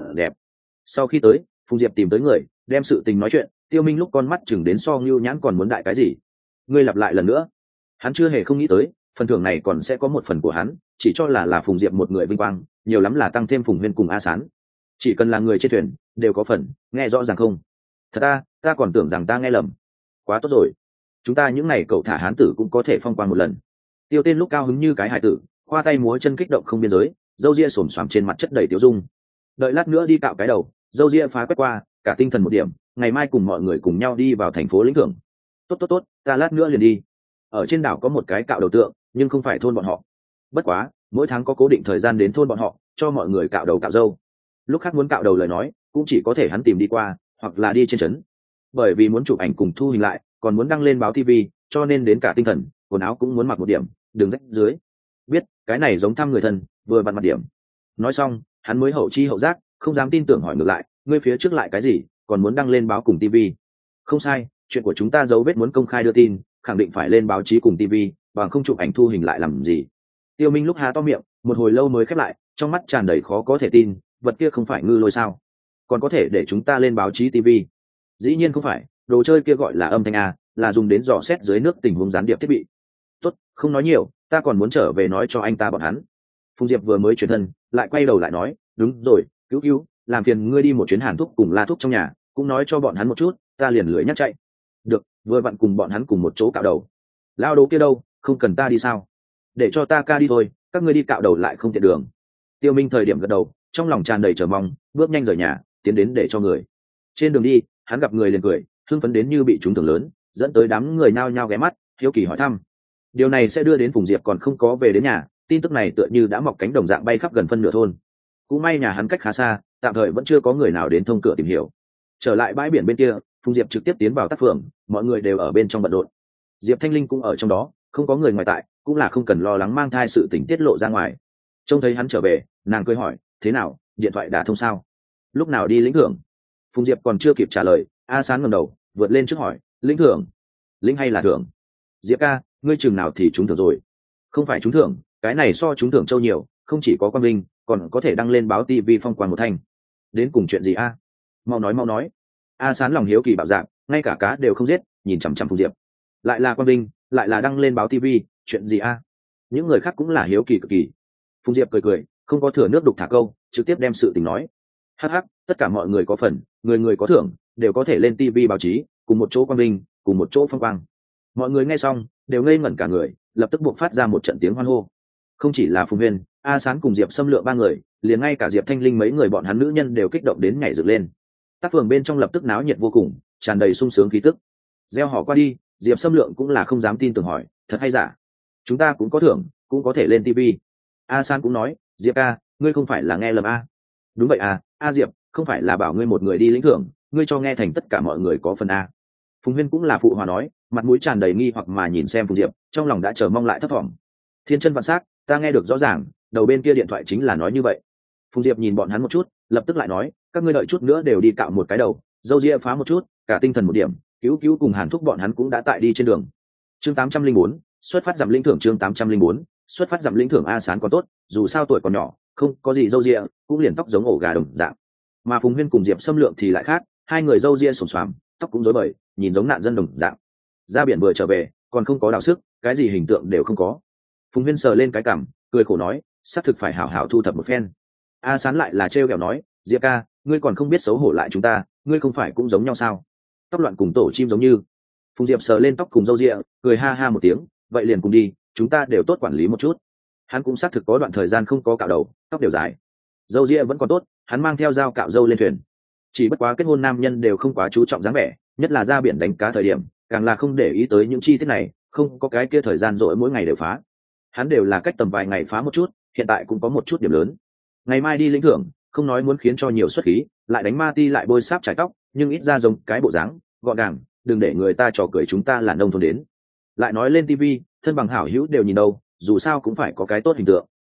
Sau khi tới, Phùng Diệp tìm tới người, đem sự tình nói chuyện. Tiêu Minh lúc con mắt chừng đến so ngưu nhãn còn muốn đại cái gì. Ngươi lặp lại lần nữa. Hắn chưa hề không nghĩ tới, phần thưởng này còn sẽ có một phần của hắn, chỉ cho là Phùng Diệp một người vinh quang, nhiều lắm là tăng thêm Phùng Huyên cùng A Sán. Chỉ cần là người trên thuyền, đều có phần, nghe rõ ràng không? Thật ta còn tưởng rằng ta nghe lầm. Quá tốt rồi, chúng ta những ngày cậu thả hán tử cũng có thể phong quang một lần. Tiêu Tên lúc cao hứng như cái hải tử, khoa tay múa chân kích động không biên giới, râu ria xồm xoàm trên mặt chất đầy tiêu dung. Đợi lát nữa đi cạo cái đầu, râu ria phá quét qua, cả tinh thần một điểm, ngày mai cùng mọi người cùng nhau đi vào thành phố lĩnh thưởng. Tốt, ta lát nữa liền đi. Ở trên đảo có một cái cạo đầu tượng, nhưng không phải thôn bọn họ. Bất quá, mỗi tháng có cố định thời gian đến thôn bọn họ, cho mọi người cạo đầu cạo râu. Lúc khác muốn cạo đầu lời nói, cũng chỉ có thể hắn tìm đi qua, hoặc là đi trên trấn. Bởi vì muốn chụp ảnh cùng thu hình lại, còn muốn đăng lên báo TV, cho nên đến cả tinh thần, quần áo cũng muốn mặc một điểm, đừng rách dưới. Biết, cái này giống thăm người thân, vừa vặn mặt điểm. Nói xong, hắn mới hậu chi hậu giác, không dám tin tưởng hỏi ngược lại, ngươi phía trước lại cái gì còn muốn đăng lên báo cùng tv? Không sai, chuyện của chúng ta dấu vết muốn công khai đưa tin, khẳng định phải lên báo chí cùng tv, bằng không chụp ảnh thu hình lại làm gì? Tiêu Minh lúc há to miệng một hồi lâu mới khép lại, trong mắt tràn đầy khó có thể tin, vật kia không phải ngư lôi sao, còn có thể để chúng ta lên báo chí tv? Dĩ nhiên không phải, đồ chơi kia gọi là âm thanh a, là dùng đến dò xét dưới nước tình huống gián điệp thiết bị. Tốt, không nói nhiều, ta còn muốn trở về nói cho anh ta bọn hắn. Phùng Diệp vừa mới chuyển thân lại quay đầu lại nói, đúng rồi, cứu cứu, làm phiền ngươi đi một chuyến Hàn Thúc cùng La Thúc trong nhà, cũng nói cho bọn hắn một chút, ta liền lưỡi nhắc chạy. Được, vừa vặn cùng bọn hắn cùng một chỗ cạo đầu. Lao đố kia đâu, không cần ta đi sao? Để cho ta ca đi thôi, các ngươi đi cạo đầu lại không tiện đường. Tiêu Minh thời điểm gật đầu, trong lòng tràn đầy chờ mong, bước nhanh rời nhà, tiến đến để cho người. Trên đường đi, hắn gặp người liền cười, hưng phấn đến như bị trúng thưởng lớn, dẫn tới đám người nhao nhao ghé mắt, hiếu kỳ hỏi thăm. Điều này sẽ đưa đến Phùng Diệp còn không có về đến nhà, tin tức này tựa như đã mọc cánh đồng dạng bay khắp gần phân nửa thôn. Cũng may nhà hắn cách khá xa, tạm thời vẫn chưa có người nào đến thông cửa tìm hiểu. Trở lại bãi biển bên kia, Phùng Diệp trực tiếp tiến vào tác phường, mọi người đều ở bên trong bận rộn. Diệp Thanh Linh cũng ở trong đó, không có người ngoài tại, cũng là không cần lo lắng mang thai sự tình tiết lộ ra ngoài. Trông thấy hắn trở về, nàng cười hỏi, thế nào, điện thoại đã thông sao? Lúc nào đi lĩnh thưởng? Phùng Diệp còn chưa kịp trả lời, A Sán ngẩng đầu, vượt lên trước hỏi, lĩnh thưởng? Lĩnh hay là thưởng? Diệp ca, ngươi chừng nào thì trúng thưởng rồi? Không phải trúng thưởng, cái này so trúng thưởng châu nhiều, không chỉ có quang linh, còn có thể đăng lên báo TV phong quang một thanh. Đến cùng chuyện gì a? Mau nói mau nói. A Sán lòng hiếu kỳ bạo dạng, ngay cả cá đều không giết, nhìn chằm chằm Phùng Diệp. Lại là quang linh, lại là đăng lên báo TV, chuyện gì a? Những người khác cũng là hiếu kỳ cực kỳ. Phùng Diệp cười cười, không có thừa nước đục thả câu, trực tiếp đem sự tình nói. Hắc hắc, tất cả mọi người có phần, người người có thưởng, đều có thể lên TV báo chí, cùng một chỗ quang linh, cùng một chỗ phong quang. Mọi người nghe xong đều ngây ngẩn cả người, lập tức buộc phát ra một trận tiếng hoan hô. Không chỉ là Phùng Huyên, A Sán cùng Diệp Xâm Lượng ba người, liền ngay cả Diệp Thanh Linh mấy người bọn hắn nữ nhân đều kích động đến nhảy dựng lên. Tác phường bên trong lập tức náo nhiệt vô cùng, tràn đầy sung sướng khí tức. Gieo họ qua đi, Diệp Xâm Lượng cũng là không dám tin tưởng hỏi, thật hay giả? Chúng ta cũng có thưởng, cũng có thể lên TV. A Sán cũng nói, Diệp ca, ngươi không phải là nghe lầm a? Đúng vậy à, A Diệp, không phải là bảo ngươi một người đi lĩnh thưởng, ngươi cho nghe thành tất cả mọi người có phần a. Phùng Huyên cũng là phụ hòa nói, mặt mũi tràn đầy nghi hoặc mà nhìn xem Phùng Diệp, trong lòng đã chờ mong lại thấp thỏm. Thiên chân vạn sắc, ta nghe được rõ ràng, đầu bên kia điện thoại chính là nói như vậy. Phùng Diệp nhìn bọn hắn một chút, lập tức lại nói, các ngươi đợi chút nữa đều đi cạo một cái đầu, râu ria phá một chút, cả tinh thần một điểm, cứu cứu cùng Hàn Thúc bọn hắn cũng đã tại đi trên đường. Chương 804, xuất phát giảm lĩnh thưởng. Chương 804, xuất phát giảm lĩnh thưởng. A Sán còn tốt, dù sao tuổi còn nhỏ, không có gì râu ria, cũng liền tóc giống ổ gà đồng dạng. Mà Phùng Huyên cùng Diệp Xâm Lượng thì lại khác, hai người râu ria xồm xoàm, tóc cũng rối bời, nhìn giống nạn dân đồng dạng. Ra biển vừa trở về, còn không có đào sức, cái gì hình tượng đều không có. Phùng Huyên sờ lên cái cằm, cười khổ nói, xác thực phải hảo hảo thu thập một phen. A Sán lại là trêu ghẹo nói, Diệp ca, ngươi còn không biết xấu hổ lại chúng ta, ngươi không phải cũng giống nhau sao? Tóc loạn cùng tổ chim giống như. Phùng Diệp sờ lên tóc cùng râu ria, cười ha ha một tiếng, vậy liền cùng đi, chúng ta đều tốt quản lý một chút. Hắn cũng xác thực có đoạn thời gian không có cạo đầu, tóc đều dài, râu ria vẫn còn tốt, hắn mang theo dao cạo râu lên thuyền. Chỉ bất quá kết hôn nam nhân đều không quá chú trọng dáng vẻ, nhất là ra biển đánh cá thời điểm, càng là không để ý tới những chi tiết này, không có cái kia thời gian rỗi mỗi ngày đều phá. Hắn đều là cách tầm vài ngày phá một chút, hiện tại cũng có một chút điểm lớn. Ngày mai đi lĩnh thưởng, không nói muốn khiến cho nhiều xuất khí, lại đánh ma ti lại bôi sáp trải tóc, nhưng ít ra giống cái bộ dáng gọn gàng, đừng để người ta trò cười chúng ta là nông thôn đến. Lại nói lên tivi, thân bằng hảo hữu đều nhìn đâu, dù sao cũng phải có cái tốt hình tượng.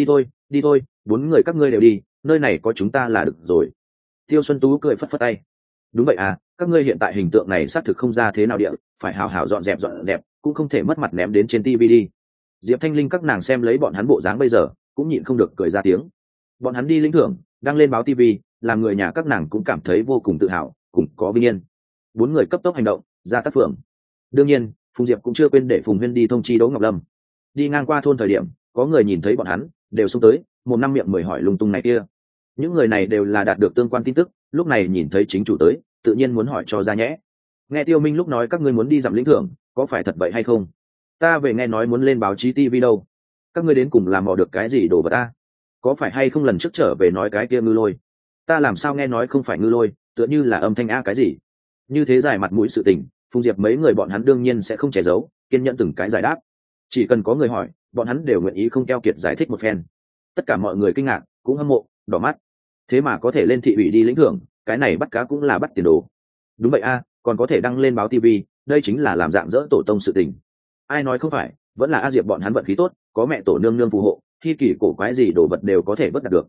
Đi thôi, bốn người các ngươi đều đi, nơi này có chúng ta là được rồi. Tiêu Xuân Tú cười phất phất tay. Đúng vậy à, các ngươi hiện tại hình tượng này xác thực không ra thế nào địa, phải hào hào dọn dẹp, cũng không thể mất mặt ném đến trên tivi đi. Diệp Thanh Linh các nàng xem lấy bọn hắn bộ dáng bây giờ, cũng nhịn không được cười ra tiếng. Bọn hắn đi lĩnh thưởng, đăng lên báo tivi, làm người nhà các nàng cũng cảm thấy vô cùng tự hào, cũng có vinh yên. Bốn người cấp tốc hành động, ra tác phường. Đương nhiên, Phùng Diệp cũng chưa quên để Phùng Huyên đi thông chi Đỗ Ngọc Lâm. Đi ngang qua thôn thời điểm, có người nhìn thấy bọn hắn, đều xông tới, một năm miệng mười hỏi lung tung này kia. Những người này đều là đạt được tương quan tin tức, lúc này nhìn thấy chính chủ tới, tự nhiên muốn hỏi cho ra nhẽ. Nghe Tiêu Minh lúc nói các ngươi muốn đi dặm lĩnh thưởng, có phải thật vậy hay không? Ta về nghe nói muốn lên báo chí TV đâu. Các ngươi đến cùng làm mò được cái gì đồ vật ta? Có phải hay không lần trước trở về nói cái kia ngư lôi? Ta làm sao nghe nói không phải ngư lôi, tựa như là âm thanh a cái gì? Như thế giải mặt mũi sự tình, Phùng Diệp mấy người bọn hắn đương nhiên sẽ không che giấu, kiên nhẫn từng cái giải đáp. Chỉ cần có người hỏi, bọn hắn đều nguyện ý không keo kiệt giải thích một phen. Tất cả mọi người kinh ngạc, cũng hâm mộ, đỏ mắt. Thế mà có thể lên thị ủy đi lĩnh thưởng, cái này bắt cá cũng là bắt tiền đồ. Đúng vậy a, còn có thể đăng lên báo TV, đây chính là làm dạng dỡ tổ tông sự tình. Ai nói không phải, vẫn là A Diệp bọn hắn vận khí tốt, có mẹ tổ nương nương phù hộ, thi kỳ cổ quái gì đồ vật đều có thể vớt đạt được.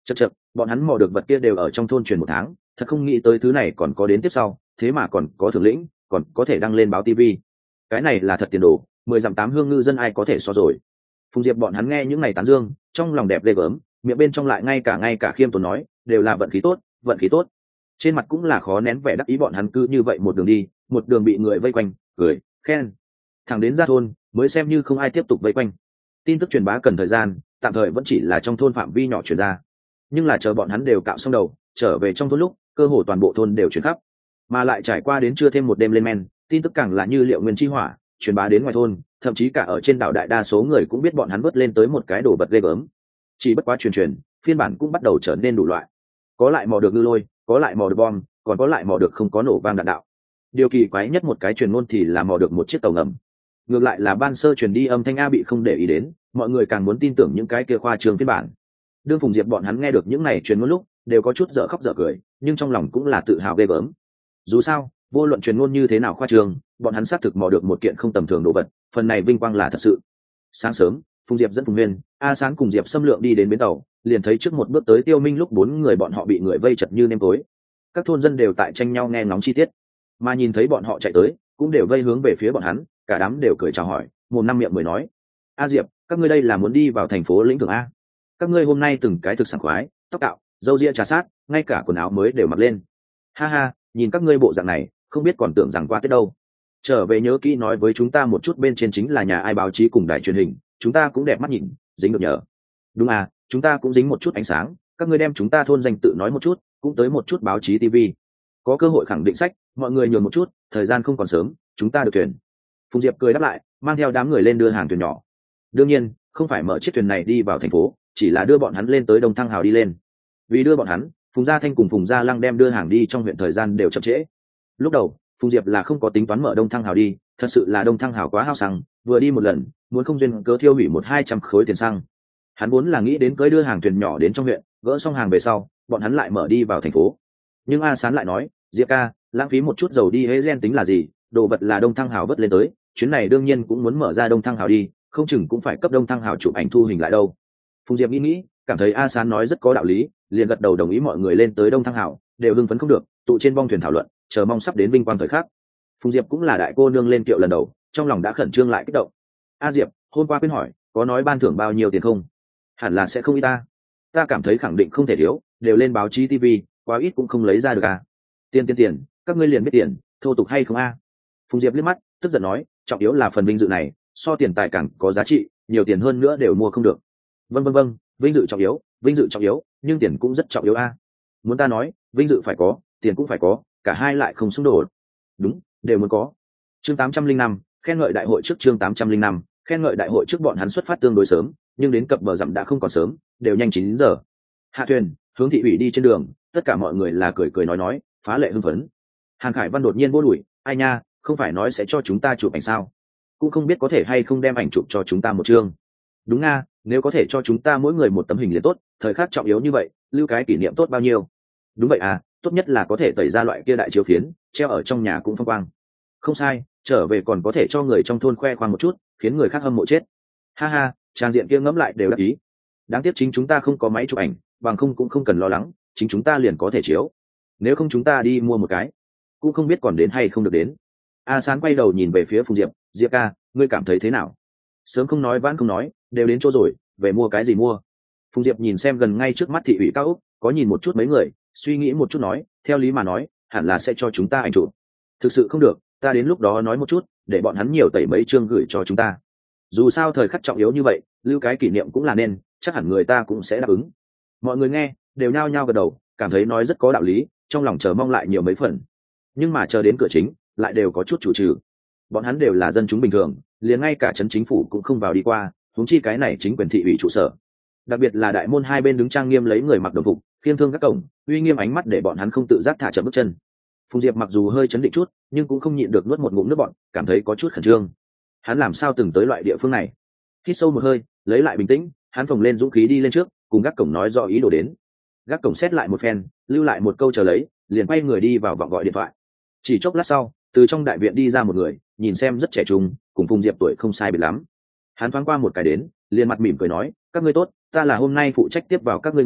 Chậc chậc, bọn hắn mò được vật kia đều ở trong thôn truyền 1 tháng, thật không nghĩ tới thứ này còn có đến tiếp sau, thế mà còn có thưởng lĩnh, còn có thể đăng lên báo tivi. Cái này là thật tiền đồ, 10 dặm 8 hương ngư dân ai có thể so rồi. Phùng Diệp bọn hắn nghe những này tán dương, trong lòng đẹp ghê gớm, miệng bên trong lại ngay cả khiêm tốn nói, đều là vận khí tốt, vận khí tốt. Trên mặt cũng là khó nén vẻ đắc ý, bọn hắn cứ như vậy một đường đi, một đường bị người vây quanh, cười, khen. Thẳng đến ra thôn, mới xem như không ai tiếp tục vây quanh. Tin tức truyền bá cần thời gian, tạm thời vẫn chỉ là trong thôn phạm vi nhỏ truyền ra. Nhưng là chờ bọn hắn đều cạo xong đầu, trở về trong thôn lúc, cơ hồ toàn bộ thôn đều truyền khắp. Mà lại trải qua đến chưa thêm một đêm lên men, tin tức càng là như liệu nguyên chi hỏa, truyền bá đến ngoài thôn, thậm chí cả ở trên đảo đại đa số người cũng biết bọn hắn vớt lên tới một cái đồ vật ghê gớm. Chỉ bất quá truyền, phiên bản cũng bắt đầu trở nên đủ loại. Có lại mò được ngư lôi, có lại mò được bom, còn có lại mò được không có nổ vang đạn đạo. Điều kỳ quái nhất một cái truyền ngôn thì là mò được một chiếc tàu ngầm. Ngược lại là ban sơ truyền đi âm thanh A bị không để ý đến, mọi người càng muốn tin tưởng những cái kia khoa trương phiên bản. Đương Phùng Diệp bọn hắn nghe được những này truyền ngôn lúc, đều có chút dở khóc dở cười, nhưng trong lòng cũng là tự hào ghê gớm. Dù sao, vô luận truyền ngôn như thế nào khoa trương, bọn hắn xác thực mò được một kiện không tầm thường đồ vật, phần này vinh quang là thật sự. Sáng sớm, Phùng Diệp dẫn Phùng Nguyên, A Sáng cùng Diệp Xâm Lượng đi đến bến tàu, liền thấy trước một bước tới Tiêu Minh lúc 4 người bọn họ bị người vây chật như nêm tối. Các thôn dân đều tại tranh nhau nghe ngóng chi tiết, mà nhìn thấy bọn họ chạy tới, cũng đều vây hướng về phía bọn hắn, cả đám đều cười chào hỏi, mồm năm miệng mười nói: "A Diệp, các ngươi đây là muốn đi vào thành phố lĩnh thưởng a? Các ngươi hôm nay từng cái thực sảng khoái, tóc cạo, râu ria trà sát, ngay cả quần áo mới đều mặc lên. Ha ha, nhìn các ngươi bộ dạng này, không biết còn tưởng rằng qua Tết đâu. Trở về nhớ kỹ nói với chúng ta một chút bên trên chính là nhà ai báo chí cùng đài truyền hình, chúng ta cũng đẹp mắt nhìn, dính được nhờ. Đúng à, chúng ta cũng dính một chút ánh sáng, các ngươi đem chúng ta thôn danh tự nói một chút, cũng tới một chút báo chí TV. Có cơ hội khẳng định sách, mọi người nhường một chút, thời gian không còn sớm, chúng ta được thuyền." Phùng Diệp cười đáp lại, mang theo đám người lên đưa hàng thuyền nhỏ. Đương nhiên, không phải mở chiếc thuyền này đi vào thành phố, chỉ là đưa bọn hắn lên tới Đông Thăng Hào đi lên. Vì đưa bọn hắn, Phùng Gia Thanh cùng Phùng Gia Lăng đem đưa hàng đi trong huyện thời gian đều chậm trễ. Lúc đầu, Phùng Diệp là không có tính toán mở Đông Thăng Hào đi, thật sự là Đông Thăng Hào quá hao xăng, vừa đi một lần, muốn không duyên cớ thiêu hủy 100-200 khối tiền xăng. Hắn vốn là nghĩ đến cưới đưa hàng thuyền nhỏ đến trong huyện, gỡ xong hàng về sau, bọn hắn lại mở đi vào thành phố. Nhưng A Sán lại nói, Diệp ca, lãng phí một chút dầu đi hễ gen tính là gì, đồ vật là Đông Thăng Hào vớt lên tới, chuyến này đương nhiên cũng muốn mở ra Đông Thăng Hào đi, không chừng cũng phải cấp Đông Thăng Hào chụp ảnh thu hình lại đâu. Phùng Diệp nghĩ, cảm thấy A Sán nói rất có đạo lý, liền gật đầu đồng ý. Mọi người lên tới Đông Thăng Hào đều hưng phấn không được, tụ trên bong thuyền thảo luận, chờ mong sắp đến vinh quang thời khắc. Phùng Diệp cũng là đại cô nương lên kiệu lần đầu, trong lòng đã khẩn trương lại kích động. A Diệp, hôm qua quên hỏi, có nói ban thưởng bao nhiêu tiền không? Hẳn là sẽ không ít ta cảm thấy khẳng định không thể thiếu, đều lên báo chí TV, quá ít cũng không lấy ra được à. Tiền, các ngươi liền biết tiền, thô tục hay không a? Phùng Diệp liếc mắt, tức giận nói, trọng yếu là phần vinh dự này, so tiền tài càng có giá trị, nhiều tiền hơn nữa đều mua không được. Vâng, vinh dự trọng yếu, nhưng tiền cũng rất trọng yếu a. Muốn ta nói, vinh dự phải có, tiền cũng phải có, cả hai lại không xung đột. Đúng, đều muốn có. Chương 805, khen ngợi đại hội trước. Chương 805, khen ngợi đại hội trước. Bọn hắn xuất phát tương đối sớm, nhưng đến cập bờ dặm đã không còn sớm, đều nhanh 9 giờ. Hạ thuyền, hướng thị ủy đi trên đường, tất cả mọi người là cười nói, phá lệ hưng phấn. Hàn Khải Văn đột nhiên vô đuổi, ai nha, không phải nói sẽ cho chúng ta chụp ảnh sao? Cũng không biết có thể hay không đem ảnh chụp cho chúng ta một chương. Đúng nga, nếu có thể cho chúng ta mỗi người một tấm hình liền tốt, thời khắc trọng yếu như vậy, lưu cái kỷ niệm tốt bao nhiêu. Đúng vậy à, tốt nhất là có thể tẩy ra loại kia đại chiếu phiến, treo ở trong nhà cũng phong quang. Không sai, trở về còn có thể cho người trong thôn khoe khoang một chút, khiến người khác hâm mộ chết. Ha ha, trang diện kia ngẫm lại đều đắc ý. Đáng tiếc chính chúng ta không có máy chụp ảnh, bằng không cũng không cần lo lắng, chính chúng ta liền có thể chiếu. Nếu không chúng ta đi mua một cái, cũng không biết còn đến hay không được đến. A Sán quay đầu nhìn về phía Phùng Diệp, Diệp ca, ngươi cảm thấy thế nào? Sớm không nói vãn không nói, đều đến chỗ rồi, về mua cái gì mua? Phùng Diệp nhìn xem gần ngay trước mắt thị ủy cao ốc, có nhìn một chút mấy người, suy nghĩ một chút nói, theo lý mà nói, hẳn là sẽ cho chúng ta ảnh chụp. Thực sự không được, ta đến lúc đó nói một chút, để bọn hắn nhiều tẩy mấy chương gửi cho chúng ta. Dù sao thời khắc trọng yếu như vậy, lưu cái kỷ niệm cũng là nên, chắc hẳn người ta cũng sẽ đáp ứng. Mọi người nghe, đều nhao nhao gật đầu, cảm thấy nói rất có đạo lý, trong lòng chờ mong lại nhiều mấy phần. Nhưng mà chờ đến cửa chính, lại đều có chút chủ trừ. Bọn hắn đều là dân chúng bình thường, liền ngay cả trấn chính phủ cũng không vào đi qua, huống chi cái này chính quyền thị ủy trụ sở. Đặc biệt là đại môn hai bên đứng trang nghiêm lấy người mặc đồng phục, khiêng thương các cổng, uy nghiêm ánh mắt để bọn hắn không tự giác thả chậm bước chân. Phùng Diệp mặc dù hơi chấn định chút, nhưng cũng không nhịn được nuốt một ngụm nước bọt, cảm thấy có chút khẩn trương. Hắn làm sao từng tới loại địa phương này? Hít sâu một hơi, lấy lại bình tĩnh, hắn phồng lên dũng khí đi lên trước, cùng gác cổng nói rõ ý đồ đến. Gác cổng xét lại một phen, lưu lại một câu chờ lấy, liền quay người đi vào vọng gọi điện thoại. Chỉ chốc lát sau, từ trong đại viện đi ra một người, nhìn xem rất trẻ trung, cùng Phùng Diệp tuổi không sai biệt lắm. Hắn thoáng qua một cái đến, liền mặt mỉm cười nói, các ngươi tốt, ta là hôm nay phụ trách tiếp vào các ngươi người,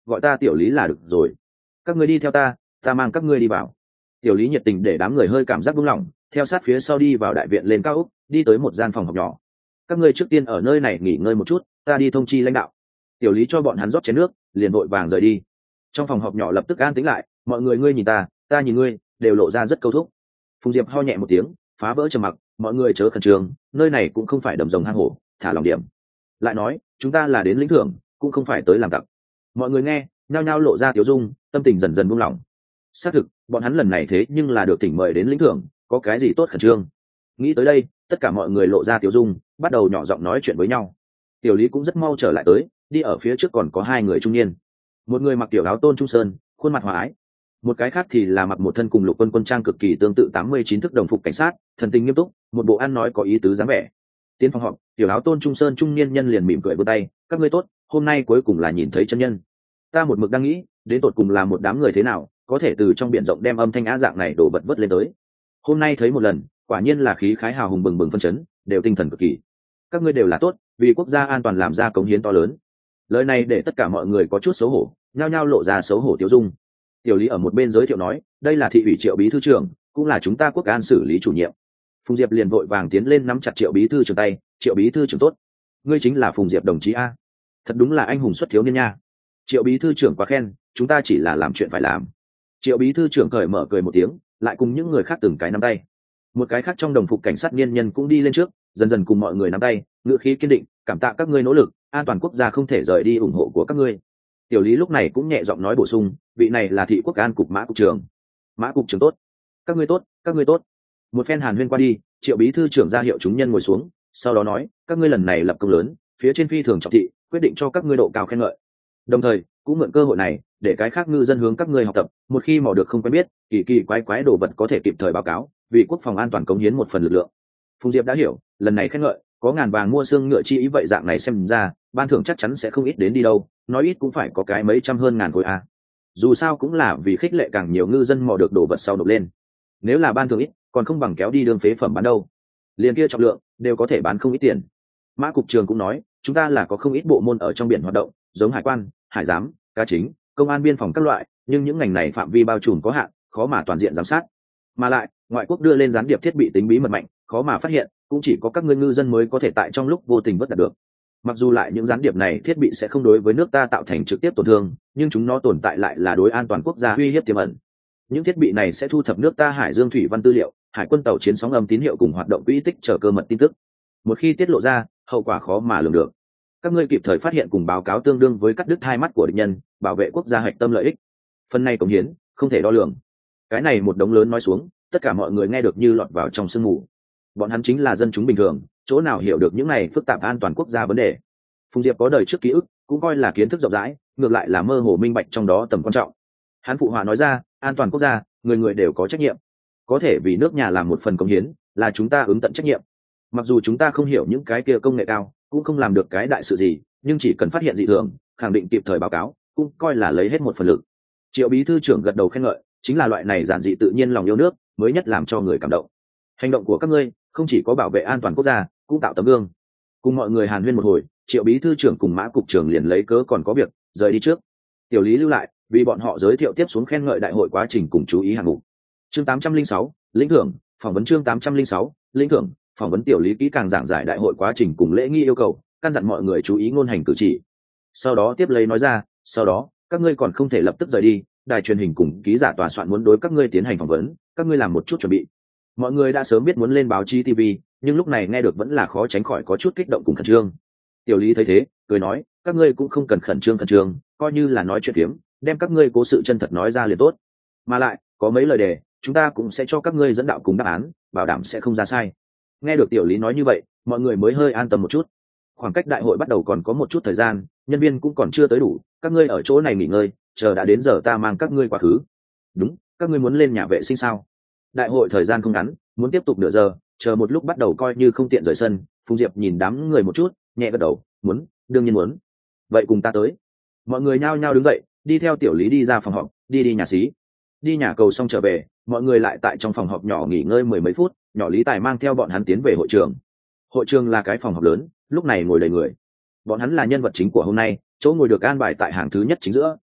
gọi ta tiểu lý là được rồi. Các ngươi đi theo ta mang các ngươi đi vào. Tiểu lý nhiệt tình để đám người hơi cảm giác buông lỏng, theo sát phía sau đi vào đại viện lên cao ốc, đi tới một gian phòng học nhỏ. Các ngươi trước tiên ở nơi này nghỉ ngơi một chút, ta đi thông chi lãnh đạo. Tiểu lý cho bọn hắn rót chén nước, liền vội vàng rời đi. Trong phòng họp nhỏ lập tức an tĩnh lại, mọi người ngươi nhìn ta nhìn ngươi, đều lộ ra rất câu thúc. Phùng Diệp ho nhẹ một tiếng, phá vỡ trầm mặc, mọi người chớ khẩn trương, nơi này cũng không phải đầm rồng hang hổ, thả lòng điểm. Lại nói, chúng ta là đến lĩnh thưởng, cũng không phải tới làm tặc. Mọi người nghe, nhao nhao lộ ra tiểu dung, tâm tình dần dần buông lỏng. Xác thực, bọn hắn lần này thế nhưng là được thỉnh mời đến lĩnh thưởng, có cái gì tốt khẩn trương. Nghĩ tới đây, tất cả mọi người lộ ra tiểu dung, bắt đầu nhỏ giọng nói chuyện với nhau. Tiểu lý cũng rất mau trở lại tới, đi ở phía trước còn có hai người trung niên. Một người mặc tiểu áo tôn trung sơn, khuôn mặt hòa ái. Một cái khác thì là mặc một thân cùng Lục Quân quân trang cực kỳ tương tự 89 thức đồng phục cảnh sát, thần tình nghiêm túc, một bộ ăn nói có ý tứ dáng vẻ. Tiến phòng họp, tiểu áo tôn trung sơn trung niên nhân liền mỉm cười vươn tay, các ngươi tốt, hôm nay cuối cùng là nhìn thấy chân nhân. Ta một mực đang nghĩ, đến tột cùng là một đám người thế nào, có thể từ trong biển rộng đem âm thanh á dạng này đổ vật vớt lên tới. Hôm nay thấy một lần, quả nhiên là khí khái hào hùng bừng bừng phân chấn, đều tinh thần cực kỳ. Các ngươi đều là tốt, vì quốc gia an toàn làm ra cống hiến to lớn. Lời này để tất cả mọi người có chút xấu hổ, nhao nhao lộ ra xấu hổ tiêu dung. Tiểu lý ở một bên giới thiệu nói, đây là thị ủy Triệu bí thư trưởng, cũng là chúng ta quốc an xử lý chủ nhiệm. Phùng Diệp liền vội vàng tiến lên nắm chặt Triệu bí thư trưởng tay, Triệu bí thư trưởng tốt, ngươi chính là Phùng Diệp đồng chí a, thật đúng là anh hùng xuất thiếu niên nha. Triệu bí thư trưởng quá khen, chúng ta chỉ là làm chuyện phải làm. Triệu bí thư trưởng cởi mở cười một tiếng, lại cùng những người khác từng cái nắm tay. Một cái khác trong đồng phục cảnh sát niên nhân cũng đi lên trước, dần dần cùng mọi người nắm tay, ngữ khí kiên định, cảm tạ các ngươi nỗ lực, an toàn quốc gia không thể rời đi ủng hộ của các ngươi. Tiểu lý lúc này cũng nhẹ giọng nói bổ sung, vị này là thị quốc an cục Mã cục trưởng. Mã cục trưởng tốt, các ngươi tốt, các ngươi tốt. Một phen hàn huyên qua đi, Triệu bí thư trưởng ra hiệu chúng nhân ngồi xuống, sau đó nói, các ngươi lần này lập công lớn, phía trên phi thường trọng thị, quyết định cho các ngươi độ cao khen ngợi. Đồng thời, cũng mượn cơ hội này để cái khác ngư dân hướng các ngươi học tập, một khi mò được không quen biết, kỳ kỳ quái quái đồ vật có thể kịp thời báo cáo, vì quốc phòng an toàn cống hiến một phần lực lượng. Phùng Diệp đã hiểu, lần này khen ngợi có ngàn vàng mua xương ngựa chi ý, vậy dạng này xem ra ban thưởng chắc chắn sẽ không ít đến đi đâu, nói ít cũng phải có cái mấy trăm hơn ngàn khối a. Dù sao cũng là vì khích lệ càng nhiều ngư dân mò được đồ vật sau nộp lên. Nếu là ban thưởng ít, còn không bằng kéo đi đường phế phẩm bán đâu. Liền kia trọng lượng đều có thể bán không ít tiền. Mã cục trưởng cũng nói, chúng ta là có không ít bộ môn ở trong biển hoạt động, giống hải quan, hải giám, cá chính, công an biên phòng các loại, nhưng những ngành này phạm vi bao trùm có hạn, khó mà toàn diện giám sát. Mà lại, ngoại quốc đưa lên gián điệp thiết bị tính bí mật mạnh, khó mà phát hiện, cũng chỉ có các ngươi ngư dân mới có thể tại trong lúc vô tình vớt đạt được. Mặc dù lại những gián điệp này thiết bị sẽ không đối với nước ta tạo thành trực tiếp tổn thương, nhưng chúng nó tồn tại lại là đối an toàn quốc gia uy hiếp tiềm ẩn. Những thiết bị này sẽ thu thập nước ta hải dương thủy văn tư liệu, hải quân tàu chiến sóng âm tín hiệu cùng hoạt động quỹ tích chờ cơ mật tin tức. Một khi tiết lộ ra, hậu quả khó mà lường được. Các ngươi kịp thời phát hiện cùng báo cáo tương đương với cắt đứt hai mắt của địch nhân, bảo vệ quốc gia hạch tâm lợi ích. Phần này cống hiến không thể đo lường. Cái này một đống lớn nói xuống, tất cả mọi người nghe được như lọt vào trong sương mù. Bọn hắn chính là dân chúng bình thường, chỗ nào hiểu được những này phức tạp an toàn quốc gia vấn đề. Phùng Diệp có đời trước ký ức, cũng coi là kiến thức rộng rãi, ngược lại là mơ hồ minh bạch trong đó tầm quan trọng. Hắn phụ họa nói ra, an toàn quốc gia, người người đều có trách nhiệm. Có thể vì nước nhà làm một phần cống hiến, là chúng ta ứng tận trách nhiệm. Mặc dù chúng ta không hiểu những cái kia công nghệ cao, cũng không làm được cái đại sự gì, nhưng chỉ cần phát hiện dị thường, khẳng định kịp thời báo cáo, cũng coi là lấy hết một phần lực. Triệu bí thư trưởng gật đầu khen ngợi, chính là loại này giản dị tự nhiên lòng yêu nước, mới nhất làm cho người cảm động. Hành động của các ngươi không chỉ có bảo vệ an toàn quốc gia, cũng tạo tấm gương. Cùng mọi người hàn huyên một hồi, Triệu bí thư trưởng cùng Mã cục trưởng liền lấy cớ còn có việc rời đi trước. Tiểu lý lưu lại, vì bọn họ giới thiệu tiếp xuống khen ngợi đại hội quá trình cùng chú ý hạng mục. Chương 806, lĩnh thưởng, phỏng vấn chương 806, lĩnh thưởng, phỏng vấn. Tiểu lý kỹ càng giảng giải đại hội quá trình cùng lễ nghi yêu cầu, căn dặn mọi người chú ý ngôn hành cử chỉ. Sau đó tiếp lấy nói ra, sau đó các ngươi còn không thể lập tức rời đi, đài truyền hình cùng ký giả tòa soạn muốn đối các ngươi tiến hành phỏng vấn, các ngươi làm một chút chuẩn bị. Mọi người đã sớm biết muốn lên báo chí TV, nhưng lúc này nghe được vẫn là khó tránh khỏi có chút kích động cùng khẩn trương. Tiểu lý thấy thế, cười nói, các ngươi cũng không cần khẩn trương, coi như là nói chuyện phiếm, đem các ngươi cố sự chân thật nói ra liền tốt. Mà lại, có mấy lời đề, chúng ta cũng sẽ cho các ngươi dẫn đạo cùng đáp án, bảo đảm sẽ không ra sai. Nghe được tiểu lý nói như vậy, mọi người mới hơi an tâm một chút. Khoảng cách đại hội bắt đầu còn có một chút thời gian, nhân viên cũng còn chưa tới đủ, các ngươi ở chỗ này nghỉ ngơi, chờ đã đến giờ ta mang các ngươi quá khứ. Đúng, các ngươi muốn lên nhà vệ sinh sao? Đại hội thời gian không ngắn, muốn tiếp tục nửa giờ, chờ một lúc bắt đầu coi như không tiện rời sân. Phùng Diệp nhìn đám người một chút, nhẹ gật đầu, muốn, đương nhiên muốn. Vậy cùng ta tới. Mọi người nhao nhao đứng dậy, đi theo tiểu lý đi ra phòng họp, đi nhà xí. Đi nhà cầu xong trở về, mọi người lại tại trong phòng họp nhỏ nghỉ ngơi mười mấy phút, nhỏ Lý Tài mang theo bọn hắn tiến về hội trường. Hội trường là cái phòng họp lớn, lúc này ngồi đầy người. Bọn hắn là nhân vật chính của hôm nay, chỗ ngồi được an bài tại hàng thứ nhất chính giữa,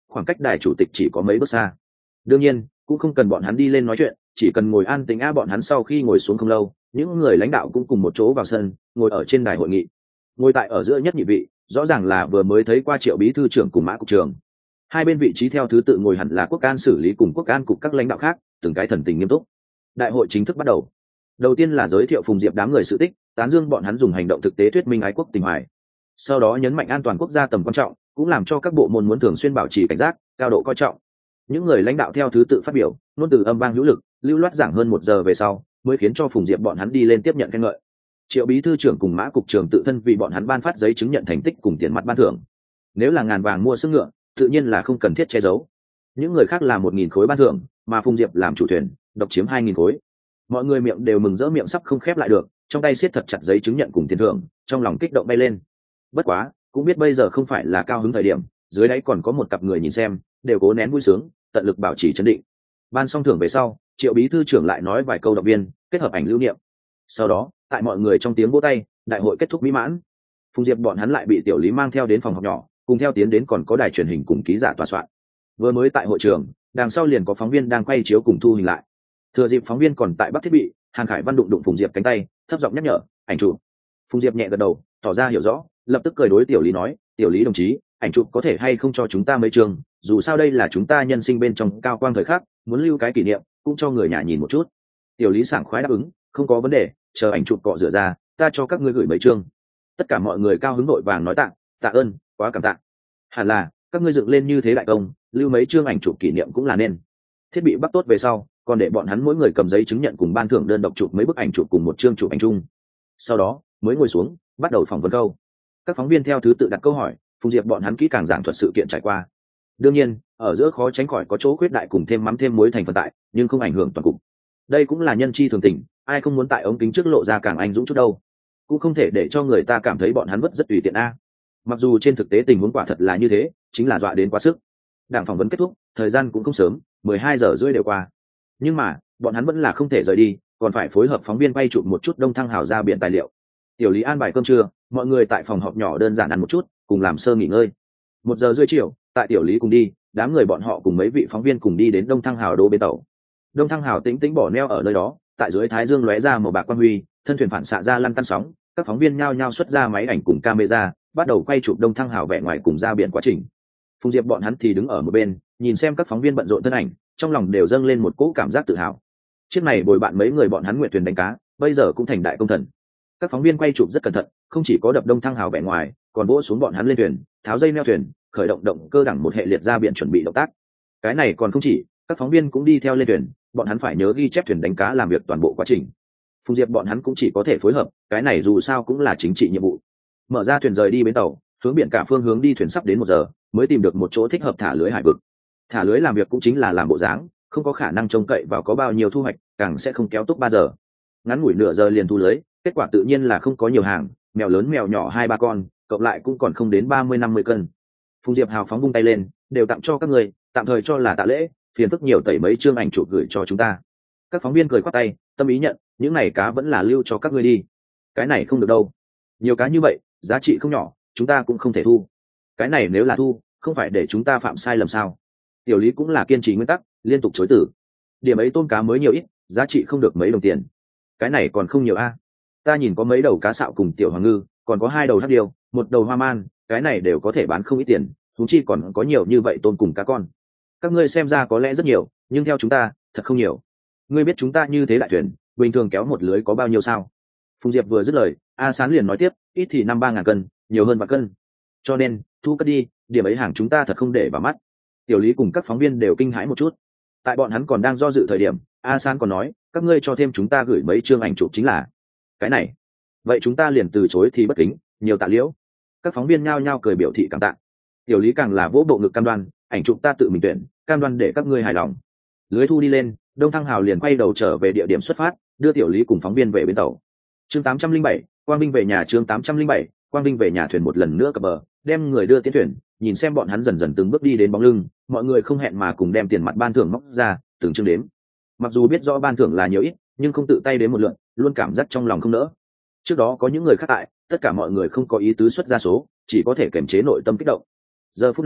khoảng cách đài chủ tịch chỉ có mấy bước xa. Đương nhiên cũng không cần bọn hắn đi lên nói chuyện, chỉ cần ngồi an tĩnh. Bọn hắn sau khi ngồi xuống không lâu, những người lãnh đạo cũng cùng một chỗ vào sân, ngồi ở trên đài hội nghị. Ngồi tại ở giữa nhất nhị vị, rõ ràng là vừa mới thấy qua Triệu bí thư trưởng cùng Mã cục trưởng. Hai bên vị trí theo thứ tự ngồi hẳn là quốc an xử lý cùng quốc an cục các lãnh đạo khác, từng cái thần tình nghiêm túc. Đại hội chính thức bắt đầu. Đầu tiên là giới thiệu Phùng Diệp đám người sự tích, tán dương bọn hắn dùng hành động thực tế thuyết minh ái quốc tình hoài. Sau đó nhấn mạnh an toàn quốc gia tầm quan trọng, cũng làm cho các bộ môn muốn thường xuyên bảo trì cảnh giác, cao độ coi trọng. Những người lãnh đạo theo thứ tự phát biểu, ngôn từ âm vang hữu lực, lưu loát giảng hơn 1 giờ về sau, mới khiến cho Phùng Diệp bọn hắn đi lên tiếp nhận khen ngợi. Triệu bí thư trưởng cùng Mã cục trưởng tự thân vì bọn hắn ban phát giấy chứng nhận thành tích cùng tiền mặt ban thưởng. Nếu là ngàn vàng mua sức ngựa, tự nhiên là không cần thiết che giấu. Những người khác là 1.000 khối ban thưởng, mà Phùng Diệp làm chủ thuyền, độc chiếm 2.000 khối. Mọi người miệng đều mừng rỡ, miệng sắp không khép lại được, trong tay siết thật chặt giấy chứng nhận cùng tiền thưởng, trong lòng kích động bay lên. Bất quá, cũng biết bây giờ không phải là cao hứng thời điểm, dưới đáy còn có một cặp người nhìn xem, đều cố nén vui sướng, tận lực bảo trì trấn định. Ban xong thưởng về sau, Triệu bí thư trưởng lại nói vài câu động viên, kết hợp ảnh lưu niệm. Sau đó, tại mọi người trong tiếng vỗ tay, đại hội kết thúc mỹ mãn. Phùng Diệp bọn hắn lại bị Tiểu Lý mang theo đến phòng họp nhỏ, cùng theo tiến đến còn có đài truyền hình cùng ký giả tòa soạn. Vừa mới tại hội trường, đằng sau liền có phóng viên đang quay chiếu cùng thu hình lại. Thừa dịp phóng viên còn tại bắt thiết bị, Hàn Khải Văn đụng Phùng Diệp cánh tay, thấp giọng nhắc nhở, ảnh chụp. Phùng Diệp nhẹ gật đầu, tỏ ra hiểu rõ, lập tức cười đối Tiểu Lý nói, Tiểu Lý đồng chí, ảnh chụp có thể hay không cho chúng ta mấy trường, dù sao đây là chúng ta nhân sinh bên trong cao quang thời khắc, muốn lưu cái kỷ niệm, cũng cho người nhà nhìn một chút. Tiểu Lý sảng khoái đáp ứng, không có vấn đề, chờ ảnh chụp cọ rửa ra, ta cho các ngươi gửi mấy chương. Tất cả mọi người cao hứng vội vàng nói tạ ơn, quá cảm tạ. Hẳn là các ngươi dựng lên như thế đại công, lưu mấy chương ảnh chụp kỷ niệm cũng là nên. Thiết bị bắt tốt về sau, còn để bọn hắn mỗi người cầm giấy chứng nhận cùng ban thưởng đơn độc chụp mấy bức ảnh chụp cùng một chương chụp ảnh chung. Sau đó mới ngồi xuống, bắt đầu phỏng vấn câu. Các phóng viên theo thứ tự đặt câu hỏi, Phùng Diệp bọn hắn kỹ càng giảng thuật sự kiện trải qua. Đương nhiên, ở giữa khó tránh khỏi có chỗ khuyết đại cùng thêm mắm thêm muối thành phần tại, nhưng không ảnh hưởng toàn cục. Đây cũng là nhân chi thường tình, ai không muốn tại ống kính trước lộ ra càng anh dũng chút đâu. Cũng không thể để cho người ta cảm thấy bọn hắn vất rất tùy tiện a. Mặc dù trên thực tế tình huống quả thật là như thế, chính là dọa đến quá sức. Đảng phỏng vấn kết thúc, thời gian cũng không sớm, 12 giờ rưỡi đều qua. Nhưng mà bọn hắn vẫn là không thể rời đi, còn phải phối hợp phóng viên quay chụp một chút Đông Thăng Hào ra biển tài liệu. Tiểu Lý an bài cơm trưa, mọi người tại phòng họp nhỏ đơn giản ăn một chút, cùng làm sơ nghỉ ngơi. 1 giờ rưỡi chiều, tại Tiểu Lý cùng đi, đám người bọn họ cùng mấy vị phóng viên cùng đi đến Đông Thăng Hào đỗ bến tàu. Đông Thăng Hào tĩnh tĩnh bỏ neo ở nơi đó, tại dưới thái dương lóe ra màu bạc quang huy, thân thuyền phản xạ ra lăn tăn sóng, các phóng viên nhao nhao xuất ra máy ảnh cùng camera, bắt đầu quay chụp Đông Thăng Hào vẻ ngoài cùng ra biển quá trình. Phùng Diệp bọn hắn thì đứng ở một bên, nhìn xem các phóng viên bận rộn thân ảnh, trong lòng đều dâng lên một cỗ cảm giác tự hào. Chiếc này bồi bạn mấy người bọn hắn nguyện thuyền đánh cá, bây giờ cũng thành đại công thần. Các phóng viên quay chụp rất cẩn thận, không chỉ có đập Đông Thăng Hào vẻ ngoài, còn vỗ xuống bọn hắn lên thuyền, tháo dây neo thuyền, khởi động động cơ đẳng một hệ liệt ra biển chuẩn bị động tác. Cái này còn không chỉ, các phóng viên cũng đi theo lên thuyền, bọn hắn phải nhớ ghi chép thuyền đánh cá làm việc toàn bộ quá trình. Phùng Diệp bọn hắn cũng chỉ có thể phối hợp, cái này dù sao cũng là chính trị nhiệm vụ. Mở ra thuyền rời đi bến tàu, hướng biển cả phương hướng đi, thuyền sắp đến 1 giờ mới tìm được một chỗ thích hợp thả lưới hải vực. Thả lưới làm việc cũng chính là làm bộ dáng, không có khả năng trông cậy vào có bao nhiêu thu hoạch, càng sẽ không kéo túc 3 giờ. Ngắn ngủi nửa giờ liền thu lưới, kết quả tự nhiên là không có nhiều hàng, mèo lớn mèo nhỏ 2-3 con, cộng lại cũng còn không đến 30-50 cân. Phùng Diệp hào phóng vung tay lên, đều tặng cho các người, tạm thời cho là tạ lễ, phiền phức nhiều tẩy mấy chương ảnh chụp gửi cho chúng ta. Các phóng viên cười khoát tay, tâm ý nhận, những này cá vẫn là lưu cho các ngươi đi. Cái này không được đâu, nhiều cá như vậy, giá trị không nhỏ, chúng ta cũng không thể thu. Cái này nếu là thu, không phải để chúng ta phạm sai lầm sao? Tiểu Lý cũng là kiên trì nguyên tắc, liên tục chối từ. Điểm ấy tôm cá mới nhiều ít, giá trị không được mấy đồng tiền. Cái này còn không nhiều a. Ta nhìn có mấy đầu cá sạo cùng tiểu hoàng ngư, còn có 2 đầu hắc điêu, 1 đầu hoa man, cái này đều có thể bán không ít tiền, huống chi còn có nhiều như vậy tôm cùng cá con. Các ngươi xem ra có lẽ rất nhiều, nhưng theo chúng ta, thật không nhiều. Ngươi biết chúng ta như thế đại thuyền, bình thường kéo một lưới có bao nhiêu sao? Phùng Diệp vừa dứt lời, A Sán liền nói tiếp, ít thì 5-3 ngàn cân, nhiều hơn vạn cân. Cho nên, thu cất đi, điểm ấy hàng chúng ta thật không để vào mắt. Tiểu Lý cùng các phóng viên đều kinh hãi một chút. Tại bọn hắn còn đang do dự thời điểm, A San còn nói, các ngươi cho thêm chúng ta gửi mấy chương ảnh chụp chính là. Cái này, vậy chúng ta liền từ chối thì bất kính, nhiều tạ liễu. Các phóng viên nhao nhao cười biểu thị cảm tạ. Tiểu Lý càng là vỗ bộ ngực cam đoan, ảnh chụp ta tự mình tuyển, cam đoan để các ngươi hài lòng. Lưới thu đi lên, Đông Thăng Hào liền quay đầu trở về địa điểm xuất phát, đưa Tiểu Lý cùng phóng viên về bến tàu. Chương 807, Quang Vinh về nhà. Chương 807, Quang Vinh về nhà. Thuyền một lần nữa cập bờ, đem người đưa tiến thuyền, nhìn xem bọn hắn dần dần từng bước đi đến bóng lưng, mọi người không hẹn mà cùng đem tiền mặt ban thưởng móc ra, từng chương đếm. Mặc dù biết rõ ban thưởng là nhiều ít, nhưng không tự tay đến một lượt, luôn cảm giác trong lòng không nỡ. Trước đó có những người khác tại, tất cả mọi người không có ý tứ xuất ra số, chỉ có thể kiềm chế nội tâm kích động. Giờ phút này,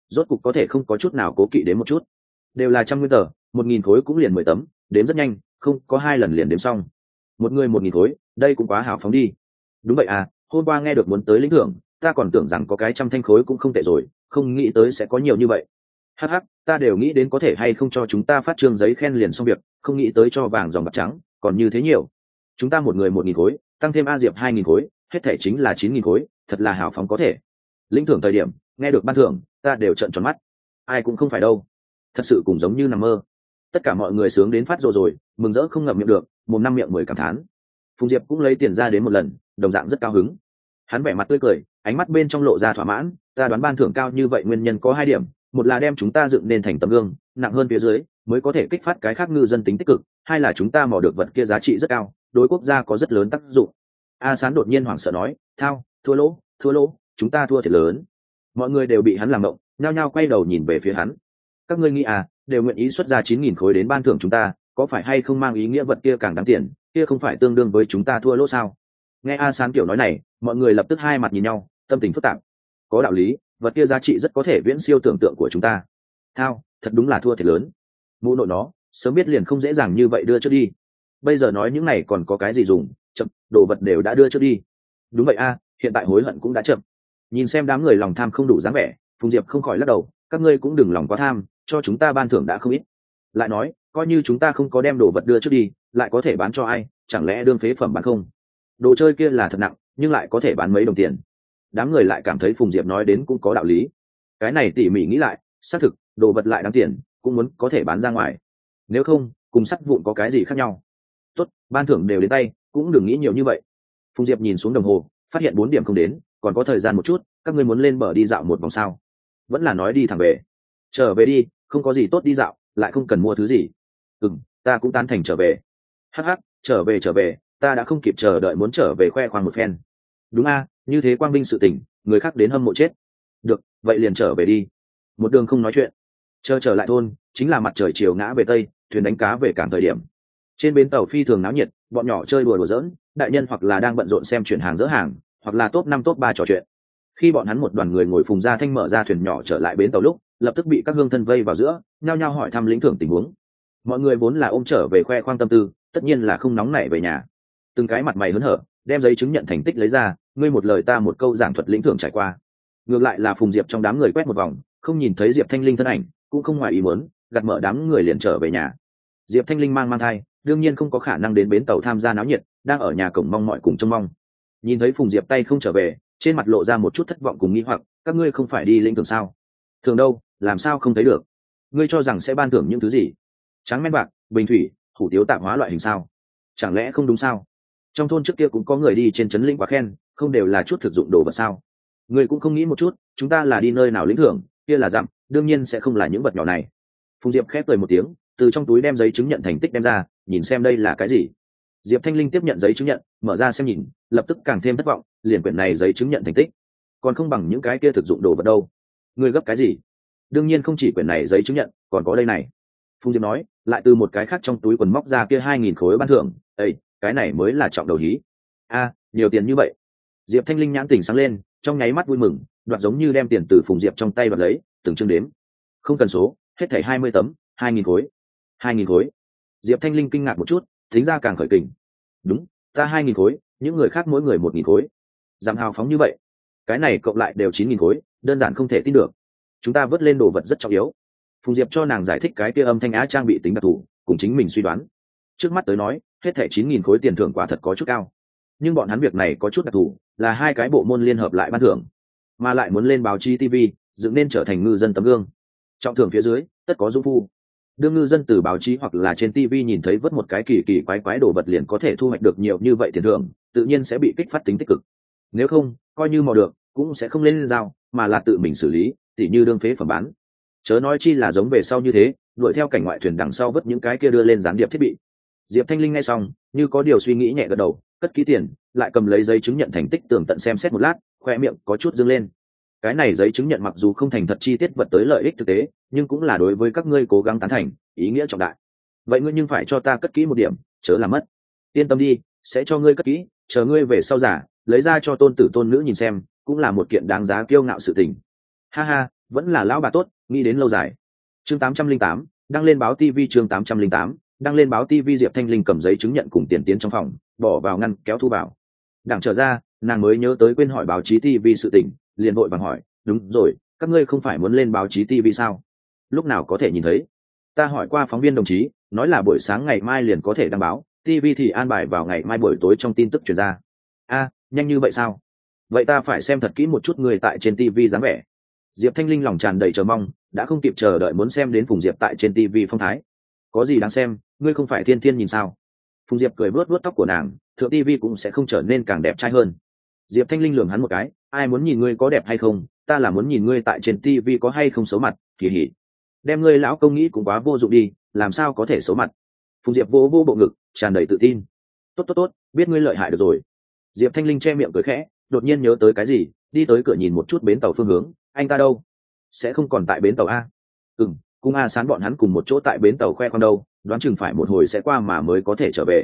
rốt cục có thể không có chút nào cố kỵ đến một chút. Đều là 100 nguyên tờ, 1.000 khối cũng liền 10 tấm, đếm rất nhanh, không có 2 lần liền đếm xong. Một người 1.000 khối, đây cũng quá hào phóng đi. Đúng vậy à, hôm qua nghe được muốn tới lĩnh thưởng, ta còn tưởng rằng có cái 100 thanh khối cũng không tệ rồi, không nghĩ tới sẽ có nhiều như vậy. Hắc hắc, ta đều nghĩ đến có thể hay không cho chúng ta phát trương giấy khen liền xong việc, không nghĩ tới cho vàng dòng bạc trắng, còn như thế nhiều. Chúng ta một người 1.000 khối, tăng thêm A Diệp 2.000 khối, hết thể chính là 9.000 khối, thật là hào phóng có thể. Lĩnh thưởng thời điểm, nghe được ban thưởng, ta đều trợn tròn mắt. Ai cũng không phải đâu, thật sự cũng giống như nằm mơ. Tất cả mọi người sướng đến phát rồi, mừng rỡ không ngậm miệng được, mồm năm miệng mười cảm thán. Phùng Diệp cũng lấy tiền ra đến một lần, đồng dạng rất cao hứng. Hắn vẻ mặt tươi cười, ánh mắt bên trong lộ ra thỏa mãn. Ta đoán ban thưởng cao như vậy nguyên nhân có 2 điểm, một là đem chúng ta dựng nên thành tấm gương, nặng hơn phía dưới mới có thể kích phát cái khác ngư dân tính tích cực, hai là chúng ta mò được vật kia giá trị rất cao, đối quốc gia có rất lớn tác dụng. A Sán đột nhiên hoảng sợ nói, thao, thua lỗ, chúng ta thua thiệt lớn. Mọi người đều bị hắn làm động, nhao nhao quay đầu nhìn về phía hắn. Các ngươi nghĩ à, đều nguyện ý xuất ra 9.000 khối đến ban thưởng chúng ta, có phải hay không mang ý nghĩa vật kia càng đáng tiền, kia không phải tương đương với chúng ta thua lỗ sao? Nghe A Sán kiểu nói này, mọi người lập tức hai mặt nhìn nhau, tâm tình phức tạp. Có đạo lý, vật kia giá trị rất có thể viễn siêu tưởng tượng của chúng ta. Thao, thật đúng là thua thiệt lớn. Mụ nội nó, sớm biết liền không dễ dàng như vậy đưa trước đi. Bây giờ nói những này còn có cái gì dùng, chậm, đồ vật đều đã đưa trước đi. Đúng vậy a, hiện tại hối hận cũng đã chậm. Nhìn xem đám người lòng tham không đủ dáng vẻ, Phùng Diệp không khỏi lắc đầu, các ngươi cũng đừng lòng quá tham, cho chúng ta ban thưởng đã không ít. Lại nói, coi như chúng ta không có đem đồ vật đưa trước đi, lại có thể bán cho ai, chẳng lẽ đương phế phẩm bán không? Đồ chơi kia là thật nặng, nhưng lại có thể bán mấy đồng tiền. Đám người lại cảm thấy Phùng Diệp nói đến cũng có đạo lý. Cái này tỉ mỉ nghĩ lại, xác thực, đồ vật lại đáng tiền, cũng muốn có thể bán ra ngoài. Nếu không, cùng sắt vụn có cái gì khác nhau? Tốt, ban thưởng đều đến tay, cũng đừng nghĩ nhiều như vậy. Phùng Diệp nhìn xuống đồng hồ, phát hiện 4 điểm không đến, còn có thời gian một chút, các ngươi muốn lên bờ đi dạo một vòng sao? Vẫn là nói đi thẳng về. Trở về đi, không có gì tốt đi dạo, lại không cần mua thứ gì. Ta cũng tán thành trở về. Hắc hắc, trở về, ta đã không kịp chờ đợi muốn trở về khoe khoang một phen. Đúng a, như thế quang vinh sự tình, người khác đến hâm mộ chết. Được, vậy liền trở về đi. Một đường không nói chuyện, trở lại thôn, chính là mặt trời chiều ngã về tây, thuyền đánh cá về cảng thời điểm. Trên bến tàu phi thường náo nhiệt, bọn nhỏ chơi đùa giỡn, đại nhân hoặc là đang bận rộn xem chuyển hàng dỡ hàng, hoặc là top 5 top 3 trò chuyện. Khi bọn hắn một đoàn người ngồi Phùng Gia Thanh mở ra thuyền nhỏ trở lại bến tàu lúc, lập tức bị các hương thân vây vào giữa, nhao nhao hỏi thăm lĩnh thưởng tình huống. Mọi người vốn là ôm trở về khoe khoang tâm tư, tất nhiên là không nóng nảy về nhà. Từng cái mặt mày hớn hở, đem giấy chứng nhận thành tích lấy ra, ngươi một lời ta một câu giảng thuật lĩnh thưởng trải qua. Ngược lại là Phùng Diệp trong đám người quét một vòng, không nhìn thấy Diệp Thanh Linh thân ảnh, cũng không ngoài ý muốn, gạt mở đám người liền trở về nhà. Diệp Thanh Linh mang thai, đương nhiên không có khả năng đến bến tàu tham gia náo nhiệt, đang ở nhà cổng mong mọi cùng trông mong. Nhìn thấy Phùng Diệp tay không trở về, trên mặt lộ ra một chút thất vọng cùng nghi hoặc, các ngươi không phải đi lĩnh thưởng sao? Thường đâu, làm sao không thấy được? Ngươi cho rằng sẽ ban thưởng những thứ gì? Trắng men bạc, bình thủy, hủ tiếu tạp hóa loại hình sao? Chẳng lẽ không đúng sao? Trong thôn trước kia cũng có người đi trên trấn lĩnh quá khen, không đều là chút thực dụng đồ vật sao? Ngươi cũng không nghĩ một chút, chúng ta là đi nơi nào lĩnh thưởng, kia là dặm, đương nhiên sẽ không là những vật nhỏ này. Phùng Diệp khép cười một tiếng, từ trong túi đem giấy chứng nhận thành tích đem ra, nhìn xem đây là cái gì. Diệp Thanh Linh tiếp nhận giấy chứng nhận, mở ra xem nhìn, lập tức càng thêm thất vọng, liền quyển này giấy chứng nhận thành tích, còn không bằng những cái kia thực dụng đồ vật đâu. Ngươi gấp cái gì? Đương nhiên không chỉ quyển này giấy chứng nhận, còn có đây này. Phùng Diệp nói, lại từ một cái khác trong túi quần móc ra kia 2.000 khối ban thưởng. Ê, cái này mới là trọng đầu hí. A, nhiều tiền như vậy. Diệp Thanh Linh nhãn tỉnh sáng lên, trong nháy mắt vui mừng, đoạt giống như đem tiền từ Phùng Diệp trong tay đoạt lấy, từng chương đếm. Không cần số, hết thảy 20 tấm, 2.000 khối. 2.000 khối. Diệp Thanh Linh kinh ngạc một chút, tính ra càng khởi kình. Đúng, ta 2.000 khối, những người khác mỗi người 1.000 khối. Giảm hào phóng như vậy, cái này cộng lại đều 9.000 khối, đơn giản không thể tin được. Chúng ta vớt lên đồ vật rất trọng yếu. Phùng Diệp cho nàng giải thích cái kia âm thanh á trang bị tính đặc thù, cùng chính mình suy đoán. Trước mắt tới nói, hết thảy 9.000 khối tiền thưởng quả thật có chút cao. Nhưng bọn hắn việc này có chút đặc thù, là hai cái bộ môn liên hợp lại ban thưởng, mà lại muốn lên báo chí TV, dựng nên trở thành ngư dân tấm gương. Trọng thưởng phía dưới, tất có dũng phu. Đương ngư dân từ báo chí hoặc là trên TV nhìn thấy vớt một cái kỳ kỳ quái đồ vật liền có thể thu hoạch được nhiều như vậy tiền thưởng, tự nhiên sẽ bị kích phát tính tích cực. Nếu không, coi như mò được, cũng sẽ không lên giao, mà là tự mình xử lý, tỉ như đương phế phẩm bán. Chớ nói chi là giống về sau như thế, đuổi theo cảnh ngoại thuyền đằng sau vớt những cái kia đưa lên gián điệp thiết bị. Diệp Thanh Linh nghe xong, như có điều suy nghĩ nhẹ gật đầu, cất kỹ tiền, lại cầm lấy giấy chứng nhận thành tích tường tận xem xét một lát, khoe miệng có chút dương lên. Cái này giấy chứng nhận mặc dù không thành thật chi tiết vật tới lợi ích thực tế, nhưng cũng là đối với các ngươi cố gắng tán thành, ý nghĩa trọng đại. Vậy ngươi nhưng phải cho ta cất kỹ một điểm, chớ làm mất. Yên tâm đi, sẽ cho ngươi cất kỹ, chờ ngươi về sau giả, lấy ra cho tôn tử tôn nữ nhìn xem, cũng là một kiện đáng giá kiêu ngạo sự tình. Ha ha, vẫn là lão bà tốt, nghĩ đến lâu dài. Chương 808, đăng lên báo TV. Chương 808, đăng lên báo TV. Diệp Thanh Linh cầm giấy chứng nhận cùng tiền tiến trong phòng, bỏ vào ngăn kéo thu vào. Đảng trở ra, nàng mới nhớ tới quên hỏi báo chí TV sự tình, liền vội vàng hỏi, đúng rồi, các ngươi không phải muốn lên báo chí TV sao? Lúc nào có thể nhìn thấy? Ta hỏi qua phóng viên đồng chí, nói là buổi sáng ngày mai liền có thể đăng báo, TV thì an bài vào ngày mai buổi tối trong tin tức truyền ra. A, nhanh như vậy sao? Vậy ta phải xem thật kỹ một chút người tại trên TV dáng vẻ. Diệp Thanh Linh lòng tràn đầy chờ mong, đã không kịp chờ đợi muốn xem đến Phùng Diệp tại trên TV phong thái. Có gì đáng xem, ngươi không phải thiên thiên nhìn sao? Phùng Diệp cười vuốt vuốt tóc của nàng, thượng TV cũng sẽ không trở nên càng đẹp trai hơn. Diệp Thanh Linh lườm hắn một cái, ai muốn nhìn ngươi có đẹp hay không, ta là muốn nhìn ngươi tại trên TV có hay không xấu mặt, kỳ hỉ. Đem ngươi lão công nghĩ cũng quá vô dụng đi, làm sao có thể xấu mặt. Phùng Diệp vô vô bộ ngực, tràn đầy tự tin. Tốt tốt tốt, biết ngươi lợi hại được rồi. Diệp Thanh Linh che miệng cười khẽ, đột nhiên nhớ tới cái gì, đi tới cửa nhìn một chút bến tàu phương hướng. Anh ta đâu? Sẽ không còn tại bến tàu a? Cùng A Sán bọn hắn cùng một chỗ tại bến tàu khoe con đâu, đoán chừng phải một hồi sẽ qua mà mới có thể trở về.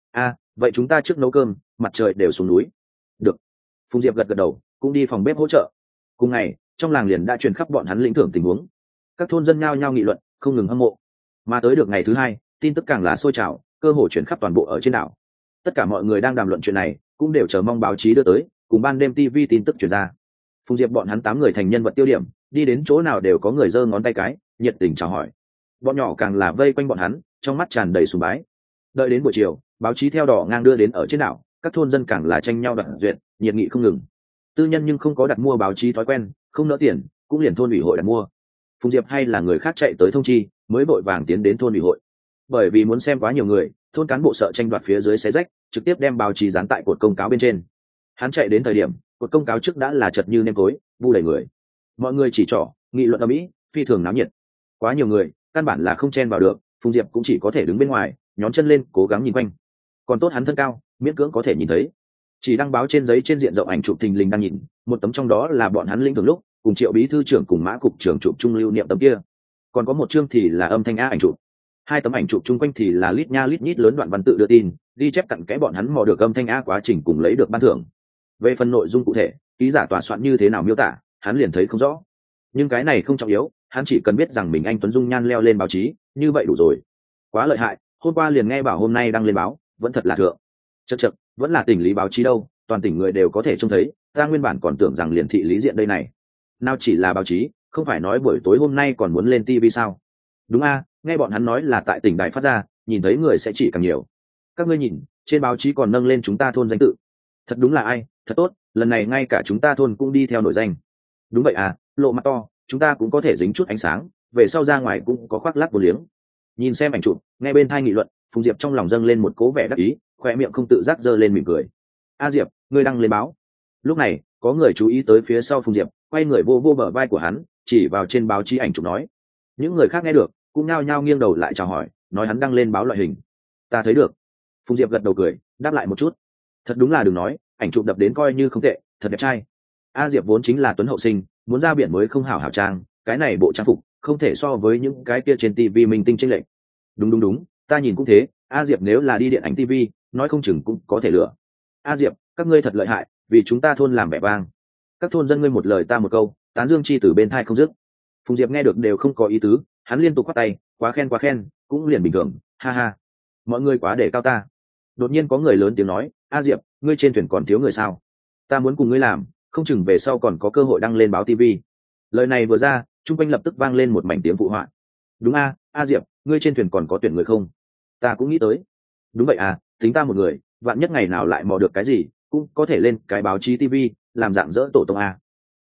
Vậy chúng ta trước nấu cơm, mặt trời đều xuống núi. Được. Phùng Diệp gật gật đầu, cũng đi phòng bếp hỗ trợ. Cùng ngày, trong làng liền đã truyền khắp bọn hắn lĩnh thưởng tình huống. Các thôn dân nhao nhao nghị luận, không ngừng hâm mộ. Mà tới được ngày thứ hai, tin tức càng là sôi trào, cơ hội chuyển khắp toàn bộ ở trên đảo. Tất cả mọi người đang đàm luận chuyện này, cũng đều chờ mong báo chí đưa tới, cùng ban đêm TV tin tức truyền ra. Phùng Diệp bọn hắn 8 người thành nhân vật tiêu điểm, đi đến chỗ nào đều có người giơ ngón tay cái, nhiệt tình chào hỏi. Bọn nhỏ càng là vây quanh bọn hắn, trong mắt tràn đầy sùng bái. Đợi đến buổi chiều, báo chí theo đỏ ngang đưa đến ở trên đảo, các thôn dân càng là tranh nhau đặt duyệt, nhiệt nghị không ngừng. Tư nhân nhưng không có đặt mua báo chí thói quen, không nỡ tiền, cũng liền thôn ủy hội đặt mua. Phùng Diệp hay là người khác chạy tới thông chi, mới vội vàng tiến đến thôn ủy hội. Bởi vì muốn xem quá nhiều người, thôn cán bộ sợ tranh đoạt phía dưới xé rách, trực tiếp đem báo chí dán tại cột công cáo bên trên. Hắn chạy đến thời điểm, cột công cáo trước đã là chật như nêm tối, vu đầy người. Mọi người chỉ trỏ, nghị luận ầm ĩ, phi thường náo nhiệt. Quá nhiều người, căn bản là không chen vào được, Phùng Diệp cũng chỉ có thể đứng bên ngoài, nhón chân lên, cố gắng nhìn quanh. Còn tốt hắn thân cao, miễn cưỡng có thể nhìn thấy. Chỉ đăng báo trên giấy trên diện rộng ảnh chụp thình lình đang nhìn, một tấm trong đó là bọn hắn lĩnh thường lúc, cùng Triệu bí thư trưởng cùng Mã cục trưởng chụp chung lưu niệm tấm kia. Còn có một chương thì là âm thanh A ảnh chụp. Hai tấm ảnh chụp chung quanh thì là lít nha lít nhít lớn đoạn văn tự đưa tin, ghi chép cặn kẽ bọn hắn mò được âm thanh A quá trình cùng lấy được ban thưởng. Về phần nội dung cụ thể, ký giả tòa soạn như thế nào miêu tả, hắn liền thấy không rõ. Nhưng cái này không trọng yếu, hắn chỉ cần biết rằng mình anh tuấn dung nhan leo lên báo chí, như vậy đủ rồi. Quá lợi hại, hôm qua liền nghe bảo hôm nay đăng lên báo, vẫn thật là thượng. Chậc, vẫn là tỉnh lý báo chí đâu, toàn tỉnh người đều có thể trông thấy, ta nguyên bản còn tưởng rằng liền thị lý diện đây này. Nào chỉ là báo chí, không phải nói buổi tối hôm nay còn muốn lên TV sao? Đúng a, nghe bọn hắn nói là tại tỉnh đài phát ra, nhìn thấy người sẽ chỉ càng nhiều. Các ngươi nhìn, trên báo chí còn nâng lên chúng ta thôn danh tự. Thật đúng là ai, thật tốt, lần này ngay cả chúng ta thôn cũng đi theo nổi danh. Đúng vậy à, lộ mặt to, chúng ta cũng có thể dính chút ánh sáng, về sau ra ngoài cũng có khoác lác vô liếng. Nhìn xem ảnh chụp, nghe bên thai nghị luận, Phùng Diệp trong lòng dâng lên một cố vẻ đắc ý, khoe miệng không tự giác giơ lên mỉm cười. A Diệp, ngươi đăng lên báo. Lúc này, có người chú ý tới phía sau Phùng Diệp, quay người vô vô bờ vai của hắn, chỉ vào trên báo chí ảnh chụp nói. Những người khác nghe được, cũng nhao nhao nghiêng đầu lại chào hỏi, nói hắn đăng lên báo loại hình. Ta thấy được. Phùng Diệp gật đầu cười, đáp lại một chút. Thật đúng là đừng nói, ảnh chụp đập đến coi như không tệ, thật đẹp trai. A Diệp vốn chính là tuấn hậu sinh, muốn ra biển mới không hảo hảo trang, cái này bộ trang phục không thể so với những cái kia trên TV minh tinh chênh lệch. Đúng, ta nhìn cũng thế, A Diệp nếu là đi điện ảnh TV, nói không chừng cũng có thể lựa. A Diệp, các ngươi thật lợi hại, vì chúng ta thôn làm vẻ vang. Các thôn dân ngươi một lời ta một câu, tán dương chi từ bên thai không dứt. Phùng Diệp nghe được đều không có ý tứ, hắn liên tục quát tay, quá khen, cũng liền bình thường, ha ha. Mọi người quá để cao ta. Đột nhiên có người lớn tiếng nói, A Diệp, ngươi trên thuyền còn thiếu người sao? Ta muốn cùng ngươi làm, không chừng về sau còn có cơ hội đăng lên báo TV. Lời này vừa ra, chung quanh lập tức vang lên một mảnh tiếng phụ họa. Đúng A Diệp, ngươi trên thuyền còn có tuyển người không? Ta cũng nghĩ tới. Đúng vậy à, tính ta một người, vạn nhất ngày nào lại mò được cái gì, cũng có thể lên cái báo chí TV, làm dạng dỡ tổ tông A.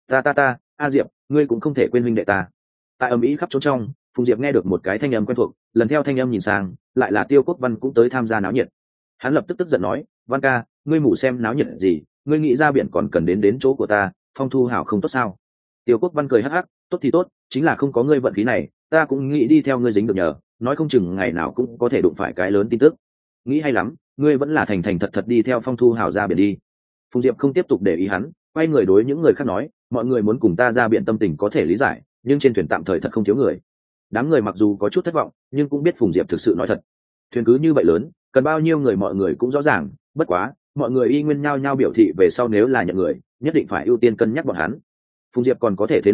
Ta, A Diệp, ngươi cũng không thể quên huynh đệ ta. Tại âm ý khắp trốn trong, Phùng Diệp nghe được một cái thanh âm quen thuộc, lần theo thanh âm nhìn sang, lại là Tiêu Quốc Văn cũng tới tham gia náo nhiệt. Hắn lập tức tức giận nói, Văn ca, ngươi mù xem náo nhiệt gì, ngươi nghĩ ra biển còn cần đến chỗ của ta, phong thu hảo không tốt sao? Tiêu Quốc Văn cười hắc hắc, tốt thì tốt, chính là không có ngươi vận khí này, ta cũng nghĩ đi theo ngươi dính được nhờ, nói không chừng ngày nào cũng có thể đụng phải cái lớn tin tức. Nghĩ hay lắm, ngươi vẫn là thành thật đi theo phong thu hảo ra biển đi. Phùng Diệp không tiếp tục để ý hắn, quay người đối những người khác nói, mọi người muốn cùng ta ra biển tâm tình có thể lý giải, nhưng trên thuyền tạm thời thật không thiếu người. Đám người mặc dù có chút thất vọng, nhưng cũng biết Phùng Diệp thực sự nói thật. Thuyền cứ như vậy lớn, cần bao nhiêu người mọi người cũng rõ ràng, bất quá, mọi người y nguyên nhao nhao biểu thị về sau nếu là nhận người, nhất định phải ưu tiên cân nhắc bọn hắn. Phùng Diệp còn có thể thế nào,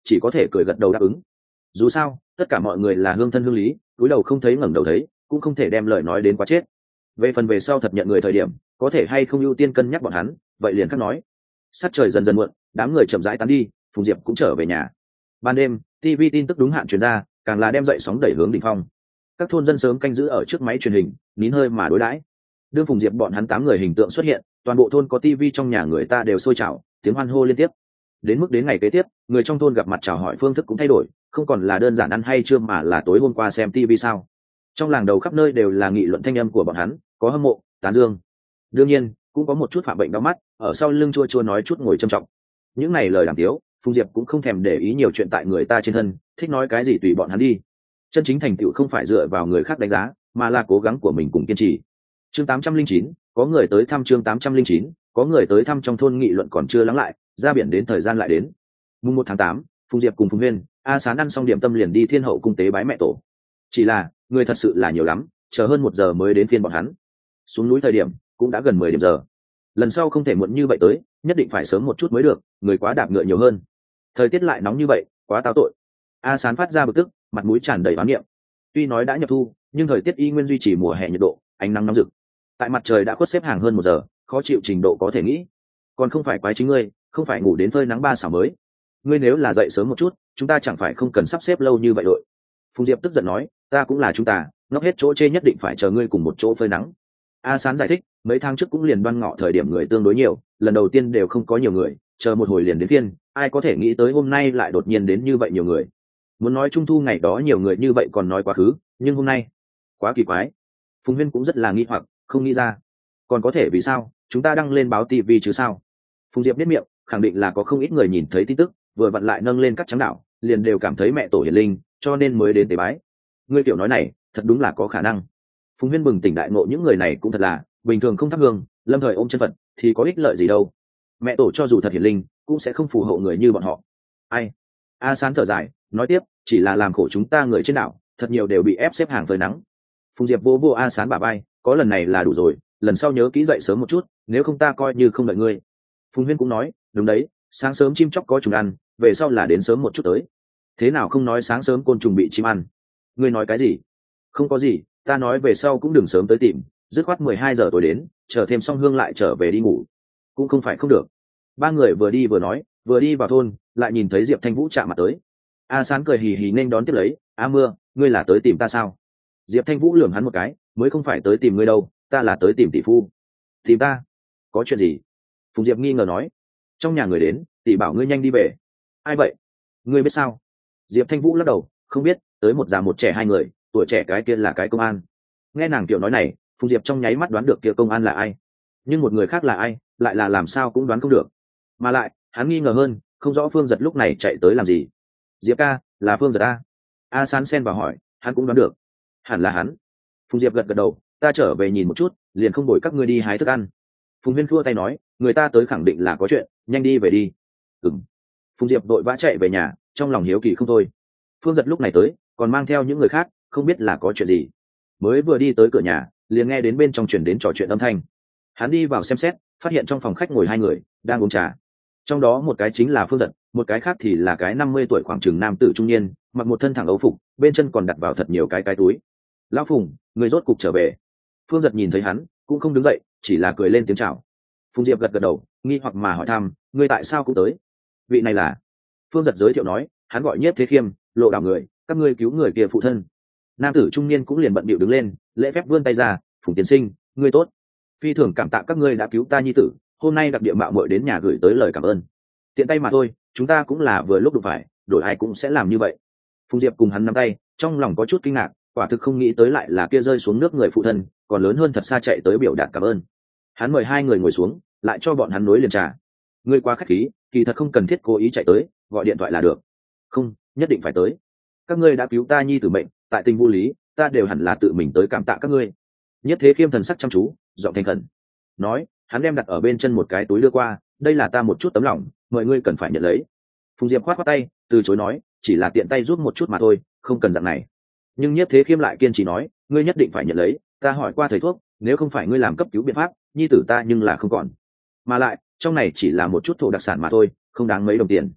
chỉ có thể cười gật đầu đáp ứng. Dù sao tất cả mọi người là hương thân hương lý, cúi đầu không thấy ngẩng đầu thấy, cũng không thể đem lời nói đến quá chết. Về phần về sau thật nhận người thời điểm có thể hay không ưu tiên cân nhắc bọn hắn, vậy liền khác nói. Sắc trời dần dần muộn, đám người chậm rãi tán đi, Phùng Diệp cũng trở về nhà. Ban đêm TV tin tức đúng hạn truyền ra, càng là đem dậy sóng đẩy hướng đỉnh phong. Các thôn dân sớm canh giữ ở trước máy truyền hình, nín hơi mà đối đãi. Đương Phùng Diệp bọn hắn 8 người hình tượng xuất hiện, toàn bộ thôn có TV trong nhà người ta đều sôi trào, tiếng hoan hô liên tiếp. Đến mức đến ngày kế tiếp, người trong thôn gặp mặt chào hỏi phương thức cũng thay đổi, không còn là đơn giản ăn hay chưa mà là tối hôm qua xem TV sao. Trong làng đầu khắp nơi đều là nghị luận thanh âm của bọn hắn, có hâm mộ, tán dương. Đương nhiên cũng có một chút phạm bệnh đau mắt, ở sau lưng chua chua nói chút ngồi trầm trọng. Những này lời đàm tiếu, Phùng Diệp cũng không thèm để ý nhiều chuyện tại người ta trên thân, thích nói cái gì tùy bọn hắn đi. Chân chính thành tựu không phải dựa vào người khác đánh giá, mà là cố gắng của mình cùng kiên trì. Chương 809, có người tới thăm. Chương 809, có người tới thăm. Trong thôn nghị luận còn chưa lắng lại, ra biển đến thời gian lại đến. Mùng 1 tháng 8, Phùng Diệp cùng Phùng Huyên, A Sán ăn xong điểm tâm liền đi Thiên Hậu cung tế bái mẹ tổ. Chỉ là người thật sự là nhiều lắm, chờ hơn 1 giờ mới đến phiên bọn hắn. Xuống núi thời điểm cũng đã gần 10 điểm giờ. Lần sau không thể muộn như vậy tới, nhất định phải sớm một chút mới được, người quá đạp ngựa nhiều hơn. Thời tiết lại nóng như vậy, quá táo tội. A Sán phát ra bực tức, mặt mũi tràn đầy oán niệm. Tuy nói đã nhập thu, nhưng thời tiết y nguyên duy trì mùa hè nhiệt độ, ánh nắng nóng rực. Tại mặt trời đã khuất xếp hàng hơn 1 giờ, khó chịu trình độ có thể nghĩ. Còn không phải quái chính ngươi, không phải ngủ đến phơi nắng 3 xảo mới. Ngươi nếu là dậy sớm một chút, chúng ta chẳng phải không cần sắp xếp lâu như vậy đội. Phùng Diệp tức giận nói, ta cũng là chúng ta, ngốc hết chỗ chê nhất định phải chờ ngươi cùng một chỗ phơi nắng. A Sán giải thích, mấy tháng trước cũng liền đoan ngọ thời điểm người tương đối nhiều, lần đầu tiên đều không có nhiều người, chờ một hồi liền đến phiên, ai có thể nghĩ tới hôm nay lại đột nhiên đến như vậy nhiều người. Muốn nói trung thu ngày đó nhiều người như vậy còn nói quá khứ, nhưng hôm nay quá kỳ quái. Phùng Huyên cũng rất là nghi hoặc, không nghĩ ra còn có thể vì sao chúng ta đăng lên báo TV chứ sao. Phùng Diệp biết miệng, khẳng định là có không ít người nhìn thấy tin tức, vừa vặn lại nâng lên các trắng đảo, liền đều cảm thấy mẹ tổ hiển linh, cho nên mới đến tế bái. Ngươi kiểu nói này thật đúng là có khả năng. Phùng Huyên bừng tỉnh đại ngộ, những người này cũng thật là bình thường không thắp hương, lâm thời ôm chân phật thì có ích lợi gì đâu. Mẹ tổ cho dù thật hiển linh cũng sẽ không phù hộ người như bọn họ. Ai? A Sán thở dài nói tiếp, chỉ là làm khổ chúng ta người trên đảo, thật nhiều đều bị ép xếp hàng phơi nắng. Phùng Diệp vô A Sán bả vai, có lần này là đủ rồi, lần sau nhớ kỹ dậy sớm một chút, nếu không ta coi như không đợi ngươi. Phùng Huyên cũng nói, đúng đấy, sáng sớm chim chóc có trùng ăn, về sau là đến sớm một chút tới. Thế nào không nói sáng sớm côn trùng bị chim ăn? Ngươi nói cái gì? Không có gì, ta nói về sau cũng đừng sớm tới tìm, dứt khoát 12 giờ tối đến, chờ thêm xong hương lại trở về đi ngủ. Cũng không phải không được. Ba người vừa đi vừa nói, vừa đi vào thôn, lại nhìn thấy Diệp Thanh Vũ chạm mặt tới. A Sán cười hì hì nên đón tiếp lấy, A Mưa, ngươi là tới tìm ta sao? Diệp Thanh Vũ lườm hắn một cái, mới không phải tới tìm ngươi đâu, ta là tới tìm tỷ phu. Tìm ta? Có chuyện gì? Phùng Diệp nghi ngờ nói. Trong nhà người đến, tỷ bảo ngươi nhanh đi về. Ai vậy? Ngươi biết sao? Diệp Thanh Vũ lắc đầu, không biết, tới một già một trẻ 2 người, tuổi trẻ cái kia là cái công an. Nghe nàng kiểu nói này, Phùng Diệp trong nháy mắt đoán được kia công an là ai, nhưng một người khác là ai lại là làm sao cũng đoán không được. Mà lại hắn nghi ngờ hơn, không rõ Phương Giật lúc này chạy tới làm gì. Diệp ca, là Phương Giật a? A Sán xen vào hỏi, hắn cũng đoán được, hẳn là hắn. Phùng Diệp gật gật đầu, ta trở về nhìn một chút, liền không đổi các ngươi đi hái thức ăn. Phùng Huyên khua tay nói, người ta tới khẳng định là có chuyện, nhanh đi về đi. Ừm. Phùng Diệp vội vã chạy về nhà, trong lòng hiếu kỳ không thôi. Phương Giật lúc này tới, còn mang theo những người khác, không biết là có chuyện gì. Mới vừa đi tới cửa nhà, liền nghe đến bên trong truyền đến trò chuyện âm thanh. Hắn đi vào xem xét, phát hiện trong phòng khách ngồi 2 người đang uống trà. Trong đó một cái chính là Phương Giật, một cái khác thì là cái 50 tuổi khoảng chừng nam tử trung niên, mặc một thân thẳng âu phục, bên chân còn đặt vào thật nhiều cái túi. Lão Phùng, người rốt cục trở về. Phương Giật nhìn thấy hắn cũng không đứng dậy, chỉ là cười lên tiếng chào. Phùng Diệp gật gật đầu, nghi hoặc mà hỏi thăm, ngươi tại sao cũng tới? Vị này là? Phương Giật giới thiệu nói, hắn gọi Nhiếp Thế Khiêm, Lộ Đảo người, các ngươi cứu người kia phụ thân. Nam tử trung niên cũng liền bận bịu đứng lên, lễ phép vươn tay ra, Phùng tiên sinh, ngươi tốt, phi thường cảm tạ các ngươi đã cứu ta nhi tử, hôm nay đặc địa mạo muội đến nhà gửi tới lời cảm ơn. Tiện tay mà thôi, chúng ta cũng là vừa lúc đụng phải, đổi ai cũng sẽ làm như vậy. Phùng Diệp cùng hắn nắm tay, trong lòng có chút kinh ngạc, quả thực không nghĩ tới lại là kia rơi xuống nước người phụ thân, còn lớn hơn thật xa chạy tới biểu đạt cảm ơn. Hắn mời 2 người ngồi xuống, lại cho bọn hắn nối liền trà. Ngươi quá khách khí, kỳ thật không cần thiết cố ý chạy tới, gọi điện thoại là được. Không, nhất định phải tới. Các ngươi đã cứu ta nhi tử mệnh, tại tình vô lý, ta đều hẳn là tự mình tới cảm tạ các ngươi. Nhất Thế Khiêm thần sắc chăm chú, giọng thành khẩn. Nói, hắn đem đặt ở bên chân một cái túi đưa qua, đây là ta một chút tấm lòng, mời ngươi cần phải nhận lấy. Phùng Diệp khoát khoát tay, từ chối nói, chỉ là tiện tay giúp một chút mà thôi, không cần dạng này. Nhưng Nhất Thế Khiêm lại kiên trì nói, ngươi nhất định phải nhận lấy, ta hỏi qua thầy thuốc, nếu không phải ngươi làm cấp cứu biện pháp, nhi tử ta nhưng là không còn. Mà lại, trong này chỉ là một chút thổ đặc sản mà thôi, không đáng mấy đồng tiền.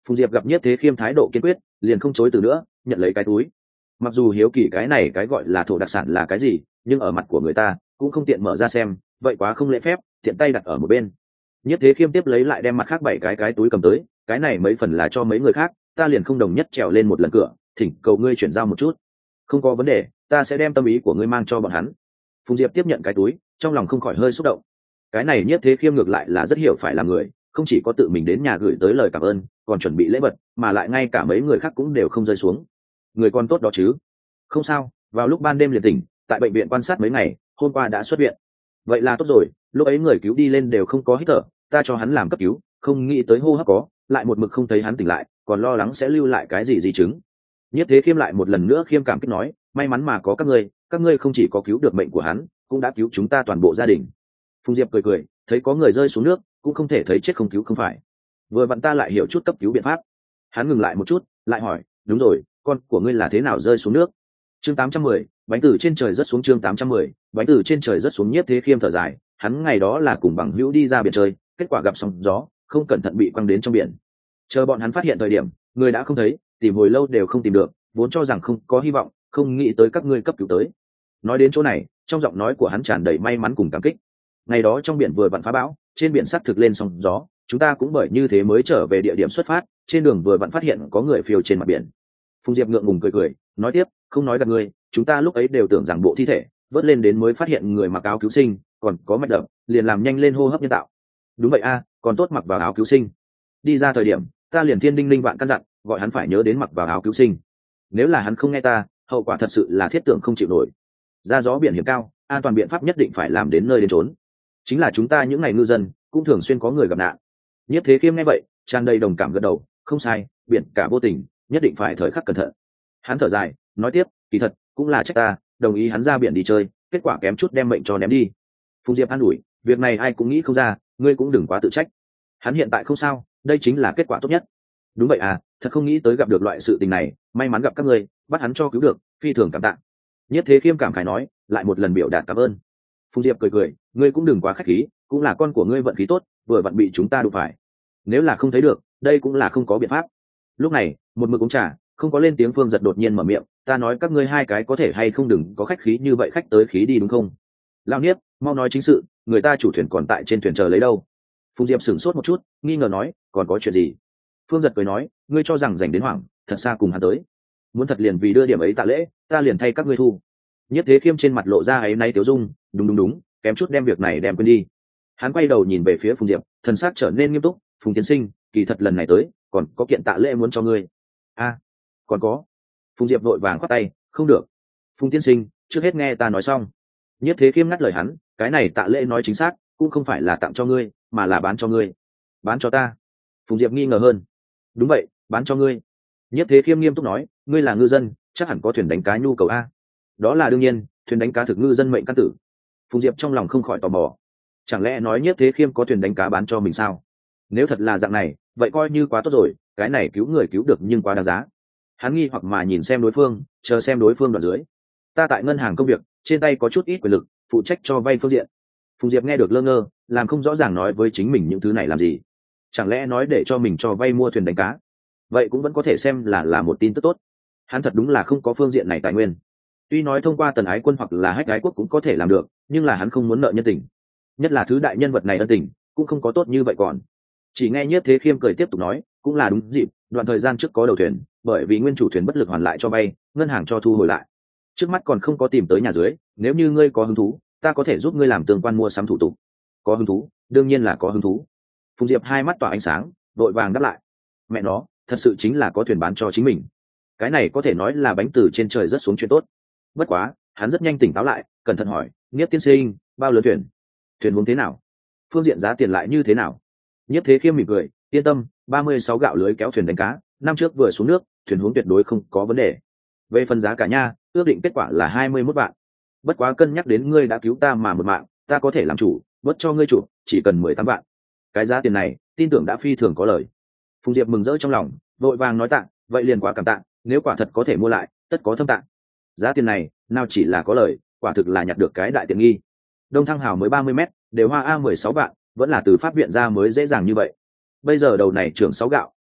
Phùng Diệp gặp Nhiếp Thế Khiêm thái độ kiên quyết, liền không chối từ nữa, nhận lấy cái túi. Mặc dù hiếu kỳ cái này cái gọi là thổ đặc sản là cái gì, nhưng ở mặt của người ta cũng không tiện mở ra xem, vậy quá không lễ phép, tiện tay đặt ở một bên. Nhiếp Thế Khiêm tiếp lấy lại đem mặt khác 7 cái túi cầm tới, cái này mấy phần là cho mấy người khác, ta liền không đồng nhất trèo lên một lần cửa, thỉnh cầu ngươi chuyển giao một chút. Không có vấn đề, ta sẽ đem tâm ý của ngươi mang cho bọn hắn. Phùng Diệp tiếp nhận cái túi, trong lòng không khỏi hơi xúc động. Cái này Nhiếp Thế Khiêm ngược lại là rất hiểu phải làm người, không chỉ có tự mình đến nhà gửi tới lời cảm ơn, còn chuẩn bị lễ vật, mà lại ngay cả mấy người khác cũng đều không rơi xuống. Người con tốt đó chứ? Không sao, vào lúc ban đêm liền tỉnh, tại bệnh viện quan sát mấy ngày, hôm qua đã xuất viện. Vậy là tốt rồi, lúc ấy người cứu đi lên đều không có hít thở, ta cho hắn làm cấp cứu, không nghĩ tới hô hấp có, lại một mực không thấy hắn tỉnh lại, còn lo lắng sẽ lưu lại cái gì di chứng. Nhất Thế Khiêm lại một lần nữa khiêm cảm kích nói, may mắn mà có các ngươi không chỉ có cứu được mệnh của hắn, cũng đã cứu chúng ta toàn bộ gia đình. Phùng Diệp cười cười, thấy có người rơi xuống nước, cũng không thể thấy chết không cứu không phải. Vừa vặn ta lại hiểu chút cấp cứu biện pháp. Hắn ngừng lại một chút, lại hỏi, đúng rồi, con của ngươi là thế nào rơi xuống nước? Chương 810, bánh từ trên trời rớt xuống. Chương 810, bánh từ trên trời rớt xuống. Nhiếp Thế Khiêm thở dài, hắn ngày đó là cùng bằng hữu đi ra biển chơi, kết quả gặp sóng gió, không cẩn thận bị quăng đến trong biển. Chờ bọn hắn phát hiện thời điểm, người đã không thấy, tìm hồi lâu đều không tìm được, vốn cho rằng không có hy vọng, không nghĩ tới các ngươi cấp cứu tới. Nói đến chỗ này, trong giọng nói của hắn tràn đầy may mắn cùng cảm kích. Ngày đó trong biển vừa vặn phá bão, trên biển sắt thực lên sóng gió, chúng ta cũng bởi như thế mới trở về địa điểm xuất phát, trên đường vừa vặn phát hiện có người phiêu trên mặt biển. Phùng Diệp ngượng ngùng cười cười, nói tiếp, không nói gạt ngươi, chúng ta lúc ấy đều tưởng rằng bộ thi thể vớt lên đến mới phát hiện người mặc áo cứu sinh, còn có mạch đập, liền làm nhanh lên hô hấp nhân tạo. Đúng vậy a, còn tốt mặc vào áo cứu sinh. Đi ra thời điểm, ta liền thiên đinh linh vạn căn dặn, gọi hắn phải nhớ đến mặc vào áo cứu sinh. Nếu là hắn không nghe ta, hậu quả thật sự là thiết tưởng không chịu nổi. Ra gió biển hiểm cao, an toàn biện pháp nhất định phải làm đến nơi đến chốn. Chính là chúng ta những ngày ngư dân cũng thường xuyên có người gặp nạn. Nhiếp Thế Khiêm nghe vậy, tràn đầy đồng cảm gật đầu, không sai, biển cả vô tình, nhất định phải thời khắc cẩn thận. Hắn thở dài, nói tiếp, kỳ thật cũng là trách ta, đồng ý hắn ra biển đi chơi, kết quả kém chút đem mệnh cho ném đi. Phùng Diệp an ủi, việc này ai cũng nghĩ không ra, ngươi cũng đừng quá tự trách. Hắn hiện tại không sao, đây chính là kết quả tốt nhất. Đúng vậy à, thật không nghĩ tới gặp được loại sự tình này, may mắn gặp các ngươi, bắt hắn cho cứu được, phi thường cảm tạ. Nhiếp Thế Khiêm cảm khái nói, lại một lần biểu đạt cảm ơn. Phùng Diệp cười cười, ngươi cũng đừng quá khách khí, cũng là con của ngươi vận khí tốt, vừa vặn bị chúng ta đụng phải. Nếu là không thấy được, đây cũng là không có biện pháp. Lúc này, một mực uống trà, không có lên tiếng Phương Giật đột nhiên mở miệng, ta nói các ngươi hai cái có thể hay không đừng có khách khí như vậy, khách tới khí đi đúng không? Lão Niếp, mau nói chính sự, người ta chủ thuyền còn tại trên thuyền chờ lấy đâu? Phùng Diệp sửng sốt một chút, nghi ngờ nói, còn có chuyện gì? Phương Giật cười nói, ngươi cho rằng dành đến hoảng, thật xa cùng hắn tới. Muốn thật liền vì đưa điểm ấy tạ lễ, ta liền thay các ngươi thu. Nhất Thế Khiêm trên mặt lộ ra ấy nay tiếu dung, đúng, kém chút đem việc này đem quên đi. Hắn quay đầu nhìn về phía Phùng Diệp, thần sắc trở nên nghiêm túc, Phùng tiên sinh, kỳ thật lần này tới, còn có kiện tạ lễ muốn cho ngươi. A, còn có. Phùng Diệp vội vàng khoát tay, không được. Phùng tiên sinh, trước hết nghe ta nói xong. Nhất Thế Khiêm ngắt lời hắn, cái này tạ lễ nói chính xác, cũng không phải là tặng cho ngươi, mà là bán cho ngươi. Bán cho ta? Phùng Diệp nghi ngờ hơn. Đúng vậy, bán cho ngươi. Nhất Thế Khiêm nghiêm túc nói, ngươi là ngư dân, chắc hẳn có thuyền đánh cá nhu cầu a. Đó là đương nhiên, thuyền đánh cá thực ngư dân mệnh căn tử. Phùng Diệp trong lòng không khỏi tò mò, chẳng lẽ nói Nhất Thế Khiêm có thuyền đánh cá bán cho mình sao? Nếu thật là dạng này, vậy coi như quá tốt rồi, cái này cứu người cứu được nhưng quá đáng giá. Hắn nghi hoặc mà nhìn xem đối phương, chờ xem đối phương đoạn dưới. Ta tại ngân hàng công việc, trên tay có chút ít quyền lực, phụ trách cho vay phương diện. Phùng Diệp nghe được lơ ngơ, làm không rõ ràng nói với chính mình những thứ này làm gì. Chẳng lẽ nói để cho mình cho vay mua thuyền đánh cá? Vậy cũng vẫn có thể xem là một tin tức tốt. Hắn thật đúng là không có phương diện này tài nguyên. Tuy nói thông qua Tần Ái Quân hoặc là Hách Ái Quốc cũng có thể làm được, nhưng là hắn không muốn nợ nhân tình. Nhất là thứ đại nhân vật này ân tình, cũng không có tốt như vậy còn. Chỉ nghe Nhiếp Thế Khiêm cười tiếp tục nói, cũng là đúng dịp, đoạn thời gian trước có đầu thuyền, bởi vì nguyên chủ thuyền bất lực hoàn lại cho vay, ngân hàng cho thu hồi lại. Trước mắt còn không có tìm tới nhà dưới, nếu như ngươi có hứng thú, ta có thể giúp ngươi làm tương quan mua sắm thủ tục. Có hứng thú? Đương nhiên là có hứng thú. Phùng Diệp hai mắt tỏa ánh sáng, vội vàng đáp lại. Mẹ nó, thật sự chính là có thuyền bán cho chính mình. Cái này có thể nói là bánh từ trên trời rớt xuống chuyện tốt. Bất quá, hắn rất nhanh tỉnh táo lại, cẩn thận hỏi, Nhiếp tiên sinh, bao lớn thuyền? Thuyền huống thế nào? Phương diện giá tiền lại như thế nào? Nhiếp Thế Khiêm mỉm cười, yên tâm, 36 gạo lưới kéo thuyền đánh cá, năm trước vừa xuống nước, thuyền huống tuyệt đối không có vấn đề. Về phần giá cả nha, ước định kết quả là 21 vạn. Bất quá cân nhắc đến ngươi đã cứu ta mà một mạng, ta có thể làm chủ, bớt cho ngươi chủ, chỉ cần 18 vạn. Cái giá tiền này, tin tưởng đã phi thường có lời. Phùng Diệp mừng rỡ trong lòng, vội vàng nói tạ, vậy liền quá cảm tạ, nếu quả thật có thể mua lại, tất có thâm tạng. Giá tiền này, nào chỉ là có lời, quả thực là nhặt được cái đại tiện nghi. Đông Thăng Hào mới 30 mét, đều hoa A 16 vạn, vẫn là từ pháp viện ra mới dễ dàng như vậy. Bây giờ đầu này trưởng 6 gạo,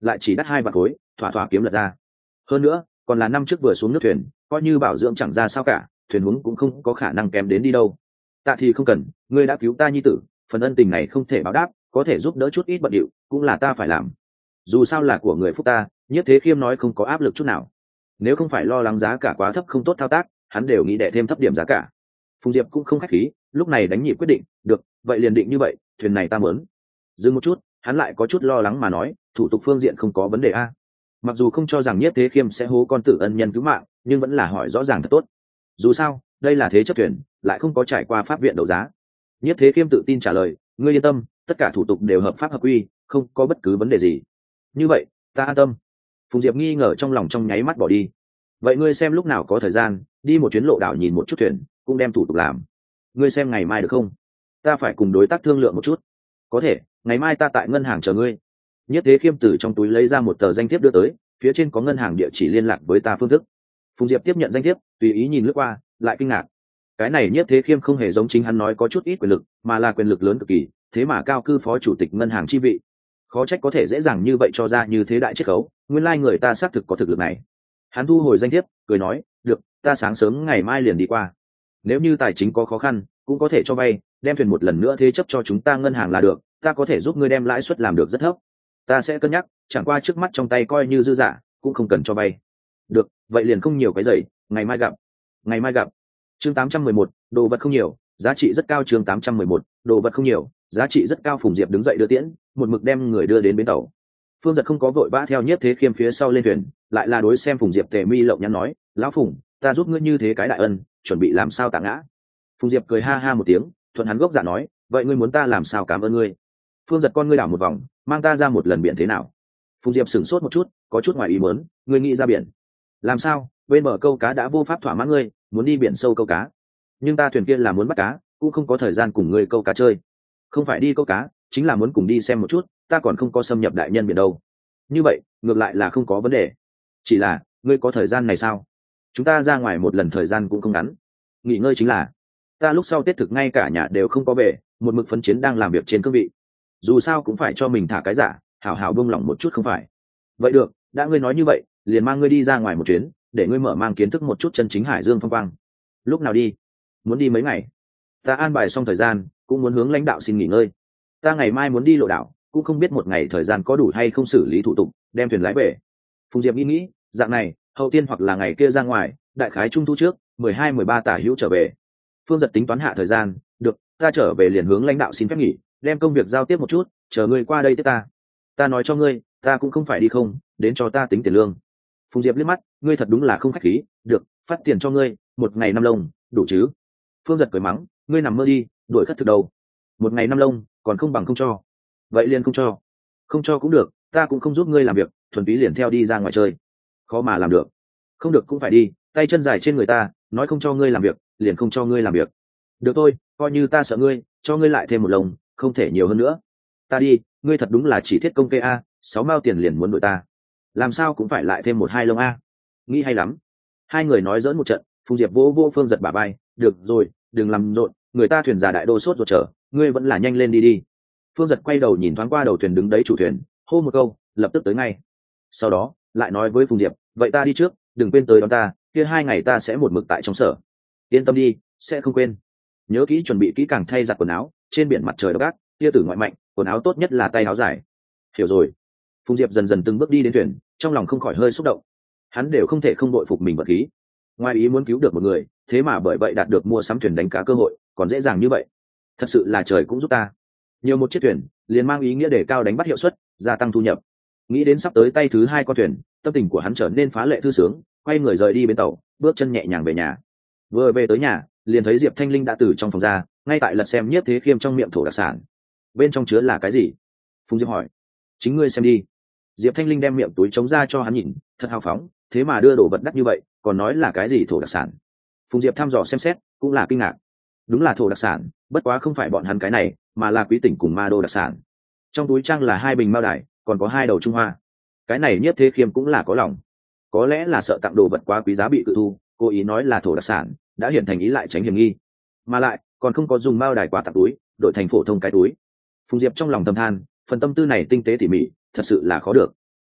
lại chỉ đắt 2 vạn khối, thỏa thỏa kiếm lật ra. Hơn nữa còn là năm trước vừa xuống nước thuyền, coi như bảo dưỡng chẳng ra sao cả, thuyền huống cũng không có khả năng kém đến đi đâu. Tạ thì không cần, ngươi đã cứu ta nhi tử, phần ân tình này không thể báo đáp, có thể giúp đỡ chút ít bận điệu cũng là ta phải làm. Dù sao là của người phúc ta, Nhiếp Thế Khiêm nói không có áp lực chút nào. Nếu không phải lo lắng giá cả quá thấp không tốt thao tác, hắn đều nghĩ đẻ thêm thấp điểm giá cả. Phùng Diệp cũng không khách khí, lúc này đánh nhịp quyết định, được, vậy liền định như vậy, thuyền này ta muốn. Dừng một chút, hắn lại có chút lo lắng mà nói, thủ tục phương diện không có vấn đề a. Mặc dù không cho rằng Nhiếp Thế Khiêm sẽ hố con tử ân nhân cứu mạng, nhưng vẫn là hỏi rõ ràng thật tốt. Dù sao đây là thế chấp thuyền, lại không có trải qua pháp viện đấu giá. Nhiếp Thế Khiêm tự tin trả lời, ngươi yên tâm, tất cả thủ tục đều hợp pháp hợp quy, không có bất cứ vấn đề gì. Như vậy ta an tâm. Phùng Diệp nghi ngờ trong lòng trong nháy mắt bỏ đi. Vậy ngươi xem lúc nào có thời gian đi một chuyến lộ đảo nhìn một chút thuyền, cũng đem thủ tục làm. Ngươi xem ngày mai được không? Ta phải cùng đối tác thương lượng một chút. Có thể, ngày mai ta tại ngân hàng chờ ngươi. Nhất Thế Khiêm từ trong túi lấy ra một tờ danh thiếp đưa tới, phía trên có ngân hàng địa chỉ liên lạc với ta phương thức. Phùng Diệp tiếp nhận danh thiếp, tùy ý nhìn lướt qua, lại kinh ngạc. Cái này Nhất Thế Khiêm không hề giống chính hắn nói có chút ít quyền lực, mà là quyền lực lớn cực kỳ, thế mà cao cư phó chủ tịch ngân hàng chi vị. Khó trách có thể dễ dàng như vậy cho ra như thế đại chiết khấu, nguyên lai người ta xác thực có thực lực này. Hắn thu hồi danh thiếp, cười nói, được, ta sáng sớm ngày mai liền đi qua. Nếu như tài chính có khó khăn, cũng có thể cho vay, đem thuyền một lần nữa thế chấp cho chúng ta ngân hàng là được, ta có thể giúp ngươi đem lãi suất làm được rất thấp. Ta sẽ cân nhắc, chẳng qua trước mắt trong tay coi như dư giả, cũng không cần cho vay. Được, vậy liền không nhiều cái giày, ngày mai gặp. Ngày mai gặp. Chương 811, đồ vật không nhiều, giá trị rất cao. Chương 811, đồ vật không nhiều, giá trị rất cao. Phùng Diệp đứng dậy đưa tiễn, một mực đem người đưa đến bến tàu. Phương Giật không có vội vã theo Nhiếp Thế Khiêm phía sau lên thuyền, lại là đối xem Phùng Diệp tề mi lộng nhắn nói, lão Phùng, ta giúp ngươi như thế cái đại ân, chuẩn bị làm sao tạ ngã. Phùng Diệp cười ha ha một tiếng, thuận hắn gốc dạ nói, vậy ngươi muốn ta làm sao cảm ơn ngươi? Phương Giật con ngươi đảo một vòng, mang ta ra một lần biển thế nào? Phùng Diệp sửng sốt một chút, có chút ngoài ý muốn, ngươi nghĩ ra biển? Làm sao? Bên bờ câu cá đã vô pháp thỏa mãn ngươi, muốn đi biển sâu câu cá. Nhưng ta thuyền kia là muốn bắt cá, cũng không có thời gian cùng ngươi câu cá chơi. Không phải đi câu cá, chính là muốn cùng đi xem một chút, ta còn không có xâm nhập đại nhân biển đâu. Như vậy ngược lại là không có vấn đề, chỉ là ngươi có thời gian này sao? Chúng ta ra ngoài một lần thời gian cũng không ngắn. Nghỉ ngơi chính là, ta lúc sau Tết thực ngay cả nhà đều không có về, một mực phấn chiến đang làm việc trên cương vị, dù sao cũng phải cho mình thả cái giả, hảo hảo buông lỏng một chút không phải? Vậy được, đã ngươi nói như vậy, liền mang ngươi đi ra ngoài một chuyến, để ngươi mở mang kiến thức một chút chân chính hải dương phong quang. Lúc nào đi? Muốn đi mấy ngày? Ta an bài xong thời gian, cũng muốn hướng lãnh đạo xin nghỉ ngơi. Ta ngày mai muốn đi lộ đảo, cũng không biết một ngày thời gian có đủ hay không xử lý thủ tục, đem thuyền lái về. Phùng Diệp nghĩ, dạng này, hậu tiên hoặc là ngày kia ra ngoài, đại khái trung thu trước, 12-13 tả hữu trở về. Phương Giật tính toán hạ thời gian, được, ta trở về liền hướng lãnh đạo xin phép nghỉ, đem công việc giao tiếp một chút, chờ ngươi qua đây tiếp ta. Ta nói cho ngươi, ta cũng không phải đi không, đến cho ta tính tiền lương. Phùng Diệp liếc mắt, ngươi thật đúng là không khách khí, được, phát tiền cho ngươi, một ngày 5 lông, đủ chứ? Phương Giật cười mắng, ngươi nằm mơ đi, đuổi khất thực đầu. Một ngày 5 lông, còn không bằng không cho. Vậy liền không cho. Không cho cũng được, ta cũng không giúp ngươi làm việc, thuần túy liền theo đi ra ngoài chơi. Khó mà làm được. Không được cũng phải đi, tay chân dài trên người ta, nói không cho ngươi làm việc, liền không cho ngươi làm việc. Được thôi, coi như ta sợ ngươi, cho ngươi lại thêm một lồng, không thể nhiều hơn nữa. Ta đi, ngươi thật đúng là chỉ thiết công kê a, 6 mao tiền liền muốn đuổi ta. Làm sao cũng phải lại thêm 1-2 lông a. Nghĩ hay lắm. Hai người nói giỡn một trận, Phùng Diệp vô Phương Giật bả vai, được rồi, đừng làm rộn, người ta thuyền già đại đô sốt ruột chờ, ngươi vẫn là nhanh lên đi đi. Phương Giật quay đầu nhìn thoáng qua đầu thuyền đứng đấy chủ thuyền, hô một câu, lập tức tới ngay. Sau đó lại nói với Phùng Diệp, vậy ta đi trước, đừng quên tới đón ta, kia 2 ngày ta sẽ một mực tại trong sở. Yên tâm đi, sẽ không quên. Nhớ kỹ chuẩn bị kỹ càng thay giặt quần áo, trên biển mặt trời độc ác, tia tử ngoại mạnh, quần áo tốt nhất là tay áo dài. Hiểu rồi. Phùng Diệp dần dần từng bước đi đến thuyền, trong lòng không khỏi hơi xúc động. Hắn đều không thể không đội phục mình vật khí. Ngoài ý muốn cứu được một người, thế mà bởi vậy đạt được mua sắm thuyền đánh cá cơ hội, còn dễ dàng như vậy. Thật sự là trời cũng giúp ta. Nhiều một chiếc thuyền, liền mang ý nghĩa để cao đánh bắt hiệu suất, gia tăng thu nhập. Nghĩ đến sắp tới tay thứ 2 con thuyền, tâm tình của hắn trở nên phá lệ thư sướng, quay người rời đi bên tàu, bước chân nhẹ nhàng về nhà. Vừa về tới nhà, liền thấy Diệp Thanh Linh đã từ trong phòng ra, ngay tại lật xem Nhiếp Thế Khiêm trong miệng thổ đặc sản. Bên trong chứa là cái gì? Phùng Diệp hỏi. Chính ngươi xem đi. Diệp Thanh Linh đem miệng túi trống ra cho hắn nhìn, thật hào phóng, thế mà đưa đồ vật đắt như vậy, còn nói là cái gì thổ đặc sản. Phùng Diệp thăm dò xem xét, cũng là kinh ngạc. Đúng là thổ đặc sản, bất quá không phải bọn hắn cái này, mà là Quý Tỉnh cùng Ma Đô đặc sản. Trong túi trang là 2 bình mao đài, còn có 2 đầu Trung Hoa. Cái này Nhiếp Thế Khiêm cũng là có lòng, có lẽ là sợ tặng đồ vật quá quý giá bị cự thu, cố ý nói là thổ đặc sản, đã hiện thành ý lại tránh hiểm nghi, mà lại còn không có dùng mao đài quà tặng túi, đổi thành phổ thông cái túi. Phùng Diệp trong lòng thầm than, phần tâm tư này tinh tế tỉ mỉ, thật sự là khó được.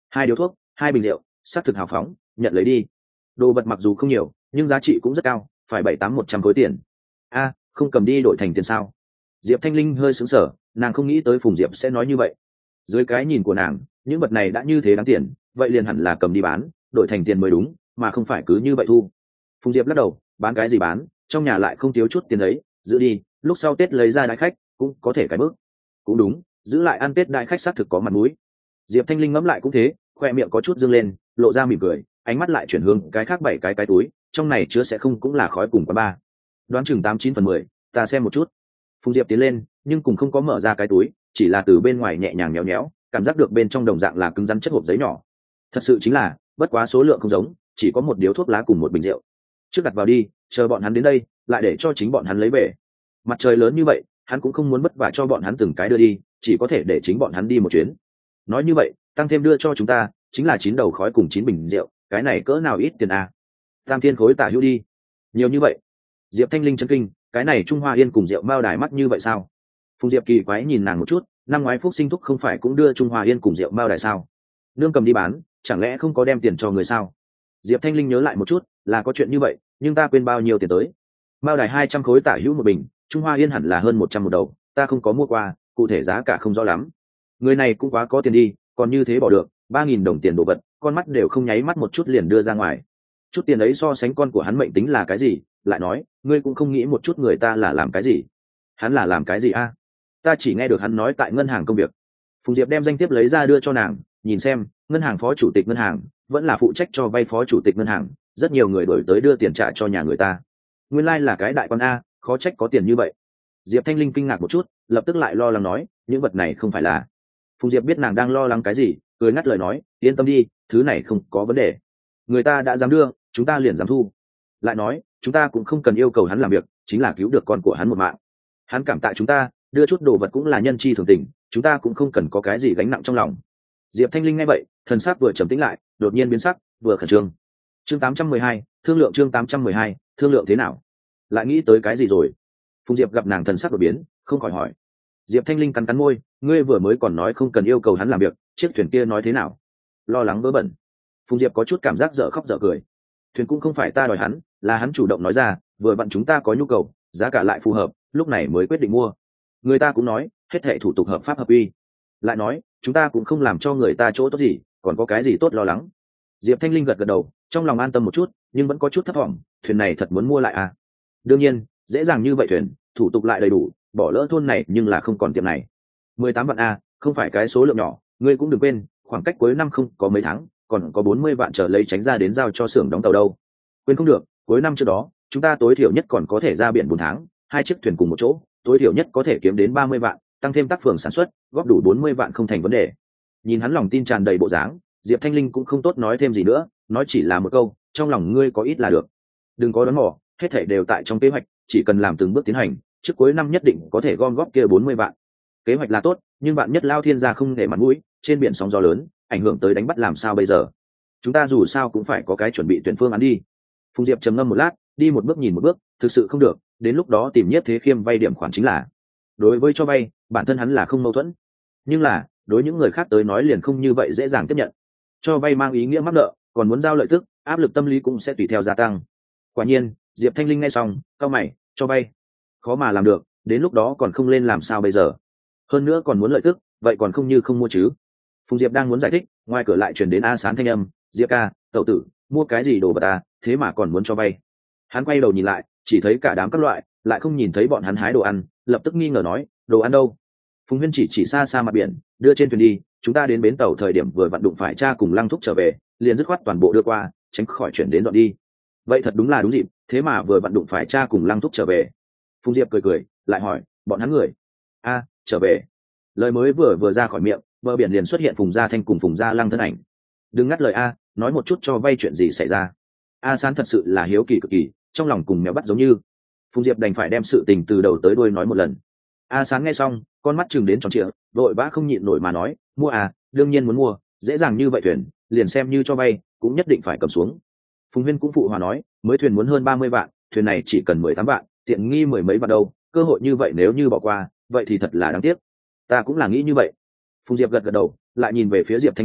2 điếu thuốc, 2 bình rượu, xác thực hào phóng, nhận lấy đi. Đồ vật mặc dù không nhiều nhưng giá trị cũng rất cao, phải 7-8-100 khối tiền. A, không cầm đi đổi thành tiền sao? Diệp Thanh Linh hơi sững sờ, nàng không nghĩ tới Phùng Diệp sẽ nói như vậy. Dưới cái nhìn của nàng, những vật này đã như thế đáng tiền, vậy liền hẳn là cầm đi bán, đổi thành tiền mới đúng, mà không phải cứ như vậy thu. Phùng Diệp lắc đầu, bán cái gì bán, trong nhà lại không thiếu chút tiền ấy, giữ đi, lúc sau Tết lấy ra đãi khách, cũng có thể cái bước. Cũng đúng, giữ lại ăn Tết đại khách xác thực có mặt mũi. Diệp Thanh Linh ngẫm lại cũng thế, khoe miệng có chút dương lên, lộ ra mỉm cười, ánh mắt lại chuyển hướng cái khác 7 cái túi, trong này chứa sẽ không cũng là khói cùng quá ba. Đoán chừng 8-9/10, ta xem một chút. Phùng Diệp tiến lên, nhưng cùng không có mở ra cái túi, chỉ là từ bên ngoài nhẹ nhàng nhéo nhéo, cảm giác được bên trong đồng dạng là cứng rắn chất hộp giấy nhỏ. Thật sự chính là, bất quá số lượng không giống, chỉ có một điếu thuốc lá cùng một bình rượu. Trước đặt vào đi, chờ bọn hắn đến đây, lại để cho chính bọn hắn lấy về. Mặt trời lớn như vậy, hắn cũng không muốn vất vả cho bọn hắn từng cái đưa đi, chỉ có thể để chính bọn hắn đi một chuyến. Nói như vậy, tăng thêm đưa cho chúng ta, chính là 9 đầu khói cùng 9 bình rượu, cái này cỡ nào ít tiền à? Tam thiên khối tả hữu đi. Nhiều như vậy. Diệp Thanh Linh chấn kinh, cái này Trung Hoa Yên cùng rượu mao đài mắc như vậy sao? Phùng Diệp kỳ quái nhìn nàng một chút, năm ngoái Phúc Sinh Thúc không phải cũng đưa Trung Hoa Yên cùng rượu mao đài sao? Nương cầm đi bán, chẳng lẽ không có đem tiền cho người sao? Diệp Thanh Linh nhớ lại một chút, là có chuyện như vậy, nhưng ta quên bao nhiêu tiền tới. Mao đài 200 khối tả hữu một bình, Trung Hoa Yên hẳn là hơn 100 một đầu, ta không có mua qua, cụ thể giá cả không rõ lắm. Người này cũng quá có tiền đi, còn như thế bỏ được 3.000 đồng tiền đồ vật, con mắt đều không nháy mắt một chút liền đưa ra ngoài. Chút tiền ấy so sánh con của hắn mệnh tính là cái gì? Lại nói, ngươi cũng không nghĩ một chút người ta là làm cái gì? Hắn là làm cái gì a? Ta chỉ nghe được hắn nói tại ngân hàng công việc. Phùng Diệp đem danh thiếp lấy ra đưa cho nàng, nhìn xem, ngân hàng phó chủ tịch ngân hàng, vẫn là phụ trách cho vay phó chủ tịch ngân hàng, rất nhiều người đổi tới đưa tiền trả cho nhà người ta. Nguyên lai là cái đại quan a, khó trách có tiền như vậy. Diệp Thanh Linh kinh ngạc một chút, lập tức lại lo lắng nói, những vật này không phải là. Phùng Diệp biết nàng đang lo lắng cái gì, cười ngắt lời nói, yên tâm đi, thứ này không có vấn đề. Người ta đã dám đưa, chúng ta liền dám thu. Lại nói, chúng ta cũng không cần yêu cầu hắn làm việc, chính là cứu được con của hắn một mạng. Hắn cảm tạ chúng ta, đưa chút đồ vật cũng là nhân chi thường tình, chúng ta cũng không cần có cái gì gánh nặng trong lòng. Diệp Thanh Linh nghe vậy, thần sắc vừa trầm tĩnh lại, đột nhiên biến sắc, vừa khẩn trương. Chương 812, thương lượng chương 812, thương lượng thế nào? Lại nghĩ tới cái gì rồi? Phùng Diệp gặp nàng thần sắc đột biến, không khỏi hỏi. Diệp Thanh Linh cắn cắn môi, ngươi vừa mới còn nói không cần yêu cầu hắn làm việc, chiếc thuyền kia nói thế nào? Lo lắng vớ vẩn. Phùng Diệp có chút cảm giác dở khóc dở cười. Thuyền cũng không phải ta đòi hắn, là hắn chủ động nói ra, vừa vặn chúng ta có nhu cầu, giá cả lại phù hợp, lúc này mới quyết định mua. Người ta cũng nói, hết thảy thủ tục hợp pháp hợp quy. Lại nói, chúng ta cũng không làm cho người ta chỗ tốt gì, còn có cái gì tốt lo lắng. Diệp Thanh Linh gật gật đầu, trong lòng an tâm một chút, nhưng vẫn có chút thất vọng, thuyền này thật muốn mua lại à? Đương nhiên, dễ dàng như vậy thuyền, thủ tục lại đầy đủ, bỏ lỡ thôn này nhưng là không còn tiệm này. 18 vạn a, không phải cái số lượng nhỏ, ngươi cũng đừng quên, khoảng cách cuối năm không có mấy tháng, còn có 40 vạn trở lấy tránh ra đến giao cho xưởng đóng tàu đâu. Quên không được, cuối năm trước đó, chúng ta tối thiểu nhất còn có thể ra biển 4 tháng, 2 chiếc thuyền cùng một chỗ, tối thiểu nhất có thể kiếm đến 30 vạn, tăng thêm tác phường sản xuất, góp đủ 40 vạn không thành vấn đề. Nhìn hắn lòng tin tràn đầy bộ dáng, Diệp Thanh Linh cũng không tốt nói thêm gì nữa, nói chỉ là một câu, trong lòng ngươi có ít là được. Đừng có đoán mò, hết thảy đều tại trong kế hoạch, chỉ cần làm từng bước tiến hành, trước cuối năm nhất định có thể gom góp kia 40 vạn. Kế hoạch là tốt, nhưng bạn nhất lao thiên gia không để mặt mũi, trên biển sóng gió lớn, ảnh hưởng tới đánh bắt làm sao bây giờ? Chúng ta dù sao cũng phải có cái chuẩn bị tuyển phương án đi. Phùng Diệp trầm ngâm một lát, đi một bước nhìn một bước, thực sự không được, đến lúc đó tìm Nhiếp Thế Khiêm vay điểm khoản chính là. Đối với cho vay, bản thân hắn là không mâu thuẫn, nhưng là đối những người khác tới nói liền không như vậy dễ dàng tiếp nhận. Cho vay mang ý nghĩa mắc nợ, còn muốn giao lợi tức, áp lực tâm lý cũng sẽ tùy theo gia tăng. Quả nhiên, Diệp Thanh Linh nghe xong, cau mày, cho vay, khó mà làm được, đến lúc đó còn không lên làm sao bây giờ? Hơn nữa còn muốn lợi tức, vậy còn không như không mua chứ? Phùng Diệp đang muốn giải thích, ngoài cửa lại truyền đến A Sán thanh âm, Diệp ca, tẩu tử, mua cái gì đồ vật ta, thế mà còn muốn cho vay? Hắn quay đầu nhìn lại, chỉ thấy cả đám các loại, lại không nhìn thấy bọn hắn hái đồ ăn, lập tức nghi ngờ nói, đồ ăn đâu? Phùng Huyên chỉ xa xa mặt biển, đưa trên thuyền đi, chúng ta đến bến tàu thời điểm vừa vặn đụng phải cha cùng Lăng Thúc trở về, liền dứt khoát toàn bộ đưa qua, tránh khỏi chuyển đến dọn đi. Vậy thật đúng là đúng dịp, thế mà vừa vặn đụng phải cha cùng Lăng Thúc trở về. Phùng Diệp cười, lại hỏi, bọn hắn người? A, trở về. Lời mới vừa ra khỏi miệng, bờ biển liền xuất hiện Phùng Gia Thanh cùng Phùng Gia Lăng thân ảnh. Đừng ngắt lời a, nói một chút cho vay chuyện gì xảy ra. A Sán thật sự là hiếu kỳ cực kỳ, trong lòng cùng mèo bắt giống như. Phùng Diệp đành phải đem sự tình từ đầu tới đuôi nói một lần. A Sán nghe xong, con mắt chừng đến tròn trịa, vội vã không nhịn nổi mà nói, mua à, đương nhiên muốn mua, dễ dàng như vậy thuyền, liền xem như cho vay, cũng nhất định phải cầm xuống. Phùng Huyên cũng phụ hòa nói, mới thuyền muốn hơn 30 vạn, thuyền này chỉ cần 18 vạn, tiện nghi mười mấy vạn đâu, cơ hội như vậy nếu như bỏ qua, vậy thì thật là đáng tiếc. Ta cũng là nghĩ như vậy. Phùng Diệp gật gật đầu, lại nhìn về phía Diệp Thanh Linh,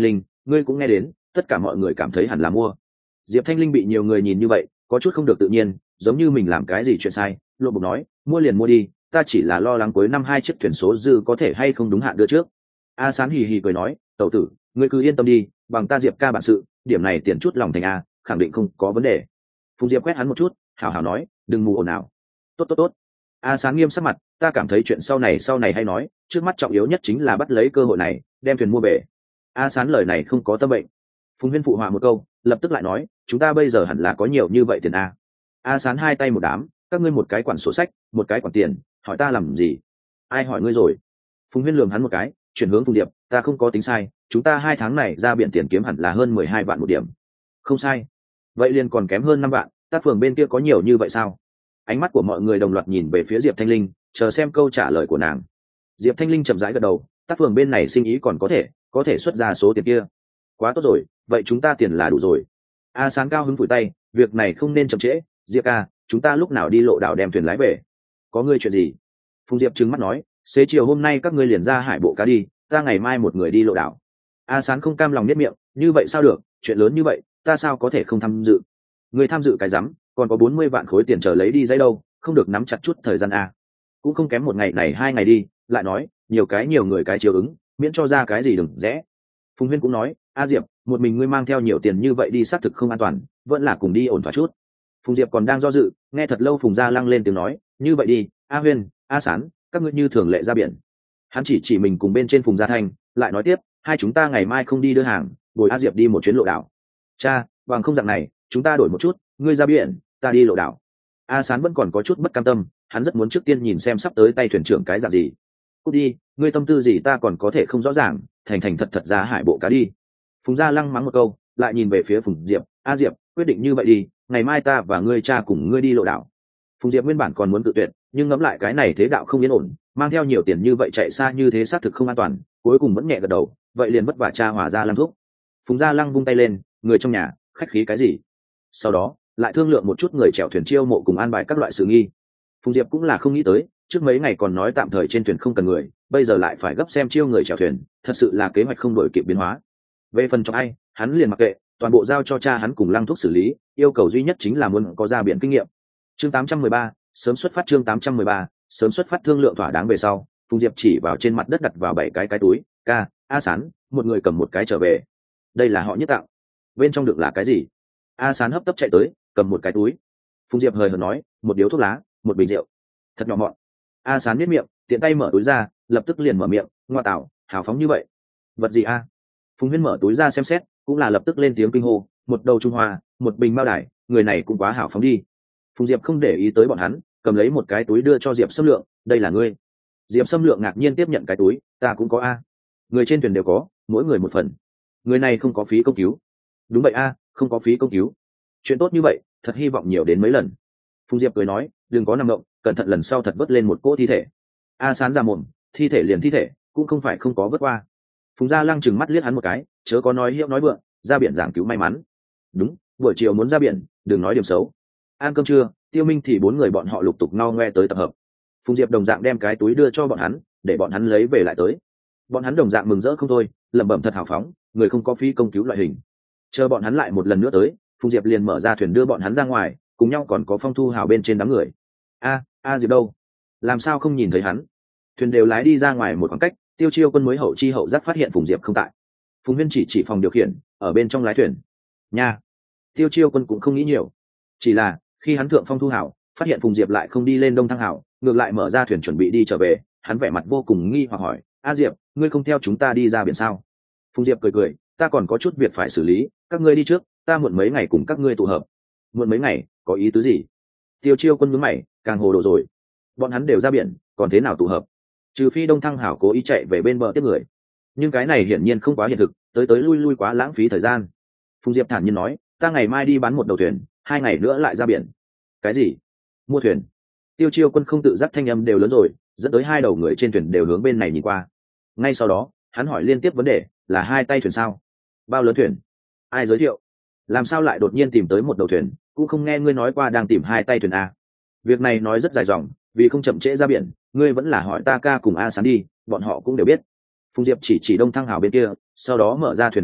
ngươi cũng nghe đến, tất cả mọi người cảm thấy hẳn là mua. Diệp Thanh Linh bị nhiều người nhìn như vậy, có chút không được tự nhiên, giống như mình làm cái gì chuyện sai, lộ bục nói, mua liền mua đi, ta chỉ là lo lắng cuối năm 2 chiếc thuyền số dư có thể hay không đúng hạn đưa trước. A Sán hì hì cười nói, tẩu tử, ngươi cứ yên tâm đi, bằng ta Diệp ca bản sự, điểm này tiền chút lòng thành a, khẳng định không có vấn đề. Phùng Diệp quét hắn một chút, hảo hảo nói, đừng mù ồn nào. Tốt tốt tốt. A Sán nghiêm sắc mặt, ta cảm thấy chuyện sau này hay nói, trước mắt trọng yếu nhất chính là bắt lấy cơ hội này, đem thuyền mua về. A Sán lời này không có tâm bệnh. Phùng Huyên phụ họa một câu, lập tức lại nói, chúng ta bây giờ hẳn là có nhiều như vậy tiền a. A Sán hai tay một đám, các ngươi một cái quản sổ sách, một cái quản tiền, hỏi ta làm gì? Ai hỏi ngươi rồi? Phùng Huyên lườm hắn một cái, chuyển hướng Phùng Diệp, ta không có tính sai, chúng ta 2 tháng này ra biển tiền kiếm hẳn là hơn 12 vạn một điểm. Không sai. Vậy liền còn kém hơn 5 vạn, tác phường bên kia có nhiều như vậy sao? Ánh mắt của mọi người đồng loạt nhìn về phía Diệp Thanh Linh, chờ xem câu trả lời của nàng. Diệp Thanh Linh chậm rãi gật đầu, tác phường bên này sinh ý còn có thể xuất ra số tiền kia. Quá tốt rồi, vậy chúng ta tiền là đủ rồi. A Sán cao hứng phủi tay, việc này không nên chậm trễ, Diệp ca, chúng ta lúc nào đi lộ đảo đem thuyền lái về? Có ngươi chuyện gì? Phùng Diệp trừng mắt nói, xế chiều hôm nay các ngươi liền ra hải bộ cá đi, ta ngày mai một người đi lộ đảo. A Sán không cam lòng nhếch miệng, như vậy sao được, chuyện lớn như vậy, ta sao có thể không tham dự? Người tham dự cái rắm, còn có 40 vạn khối tiền chờ lấy đi dãy đâu, không được nắm chặt chút thời gian a. Cũng không kém một ngày này 2 ngày đi, lại nói, nhiều người cái chiều ứng, miễn cho ra cái gì đừng rẽ. Phùng Huyên cũng nói, A Diệp, một mình ngươi mang theo nhiều tiền như vậy đi xác thực không an toàn, vẫn là cùng đi ổn thỏa chút. Phùng Diệp còn đang do dự, nghe thật lâu Phùng Gia Lăng lên tiếng nói, như vậy đi, A Huyên, A Sán, các ngươi như thường lệ ra biển. Hắn chỉ mình cùng bên trên Phùng Gia Thanh, lại nói tiếp, hai chúng ta ngày mai không đi đưa hàng, bồi A Diệp đi một chuyến lộ đảo. Cha, bằng không dạng này, chúng ta đổi một chút, ngươi ra biển, ta đi lộ đảo. A Sán vẫn còn có chút bất cam tâm, hắn rất muốn trước tiên nhìn xem sắp tới tay thuyền trưởng cái dạng gì. Cút đi, ngươi tâm tư gì ta còn có thể không rõ ràng, thành thật ra hải bộ cá đi. Phùng Gia Lăng mắng một câu, lại nhìn về phía Phùng Diệp, A Diệp, quyết định như vậy đi, ngày mai ta và ngươi cha cùng ngươi đi lộ đảo. Phùng Diệp nguyên bản còn muốn tự tuyệt, nhưng ngẫm lại cái này thế đạo không yên ổn, mang theo nhiều tiền như vậy chạy xa như thế xác thực không an toàn, cuối cùng vẫn nhẹ gật đầu, vậy liền vất vả cha Hòa Gia Lăng thúc. Phùng Gia Lăng vung tay lên, người trong nhà, khách khí cái gì? Sau đó, lại thương lượng một chút người chèo thuyền chiêu mộ cùng an bài các loại sự nghi. Phùng Diệp cũng là không nghĩ tới, trước mấy ngày còn nói tạm thời trên thuyền không cần người, bây giờ lại phải gấp xem chiêu người chèo thuyền, thật sự là kế hoạch không đổi kịp biến hóa. Về phần trong ai, hắn liền mặc kệ, toàn bộ giao cho cha hắn cùng Lăng thúc xử lý, yêu cầu duy nhất chính là muốn có ra biển kinh nghiệm. Chương 813, sớm xuất phát. Chương 813, sớm xuất phát. Thương lượng thỏa đáng về sau, Phùng Diệp chỉ vào trên mặt đất đặt vào 7 cái túi, ca, A Sán, một người cầm một cái trở về. Đây là họ nhất tặng. Bên trong đựng là cái gì? A Sán hấp tấp chạy tới, cầm một cái túi. Phùng Diệp hời hợt nói, một điếu thuốc lá, một bình rượu. Thật nhỏ mọn. A Sán biết miệng, tiện tay mở túi ra, lập tức liền mở miệng, ngoa tạo, hào phóng như vậy. Vật gì a? Phùng Huyên mở túi ra xem xét, cũng là lập tức lên tiếng kinh hô, một đầu Trung Hoa, một bình bao đài, người này cũng quá hào phóng đi. Phùng Diệp không để ý tới bọn hắn, cầm lấy một cái túi đưa cho Diệp Sâm Lượng, đây là ngươi. Diệp Sâm Lượng ngạc nhiên tiếp nhận cái túi, ta cũng có a. Người trên thuyền đều có, mỗi người một phần. Người này không có phí công cứu. Đúng vậy a, không có phí công cứu. Chuyện tốt như vậy, thật hy vọng nhiều đến mấy lần. Phùng Diệp cười nói, đừng có nằm động, cẩn thận lần sau thật vớt lên một cỗ thi thể. A Sán ra mồm, thi thể liền thi thể, cũng không phải không có vớt qua. Phùng Gia Lăng chừng mắt liếc hắn một cái, chớ có nói hiệu nói vượng, ra biển giảng cứu may mắn. Đúng, buổi chiều muốn ra biển, đừng nói điểm xấu. Ăn cơm trưa, Tiêu Minh thì 4 người bọn họ lục tục no ngoe tới tập hợp. Phùng Diệp đồng dạng đem cái túi đưa cho bọn hắn, để bọn hắn lấy về lại tới. Bọn hắn đồng dạng mừng rỡ không thôi, lẩm bẩm thật hào phóng, người không có phí công cứu loại hình. Chờ bọn hắn lại một lần nữa tới, Phùng Diệp liền mở ra thuyền đưa bọn hắn ra ngoài, cùng nhau còn có Phong Thu Hào bên trên đám người. A Diệp đâu? Làm sao không nhìn thấy hắn? Thuyền đều lái đi ra ngoài một khoảng cách, Tiêu Chiêu Quân mới hậu chi hậu giác phát hiện Phùng Diệp không tại. Phùng Huyên chỉ phòng điều khiển, ở bên trong lái thuyền. Nha. Tiêu Chiêu Quân cũng không nghĩ nhiều, chỉ là khi hắn thượng Phong Thu Hào, phát hiện Phùng Diệp lại không đi lên Đông Thăng Hào, ngược lại mở ra thuyền chuẩn bị đi trở về, hắn vẻ mặt vô cùng nghi hoặc hỏi, A Diệp, ngươi không theo chúng ta đi ra biển sao? Phùng Diệp cười, ta còn có chút việc phải xử lý, các ngươi đi trước, ta muộn mấy ngày cùng các ngươi tụ hợp. Muộn mấy ngày, có ý tứ gì? Tiêu Chiêu Quân nhướng mày, càng hồ đồ rồi. Bọn hắn đều ra biển, còn thế nào tụ hợp? Trừ phi Đông Thăng Hảo cố ý chạy về bên bờ tiếp người, nhưng cái này hiển nhiên không quá hiện thực, tới lui lui quá lãng phí thời gian. Phùng Diệp thản nhiên nói, ta ngày mai đi bán một đầu thuyền, 2 ngày nữa lại ra biển. Cái gì? Mua thuyền? Tiêu Chiêu Quân không tự giác thanh âm đều lớn rồi, dẫn tới 2 đầu người trên thuyền đều hướng bên này nhìn qua. Ngay sau đó, hắn hỏi liên tiếp vấn đề, là 2 tay thuyền sao? Bao lớn thuyền? Ai giới thiệu? Làm sao lại đột nhiên tìm tới một đầu thuyền, cũng không nghe ngươi nói qua đang tìm 2 tay thuyền a? Việc này nói rất dài dòng, vì không chậm trễ ra biển, ngươi vẫn là hỏi ta ca cùng A Sán đi, bọn họ cũng đều biết. Phùng Diệp chỉ Đông Thăng Hào bên kia, sau đó mở ra thuyền rời đi,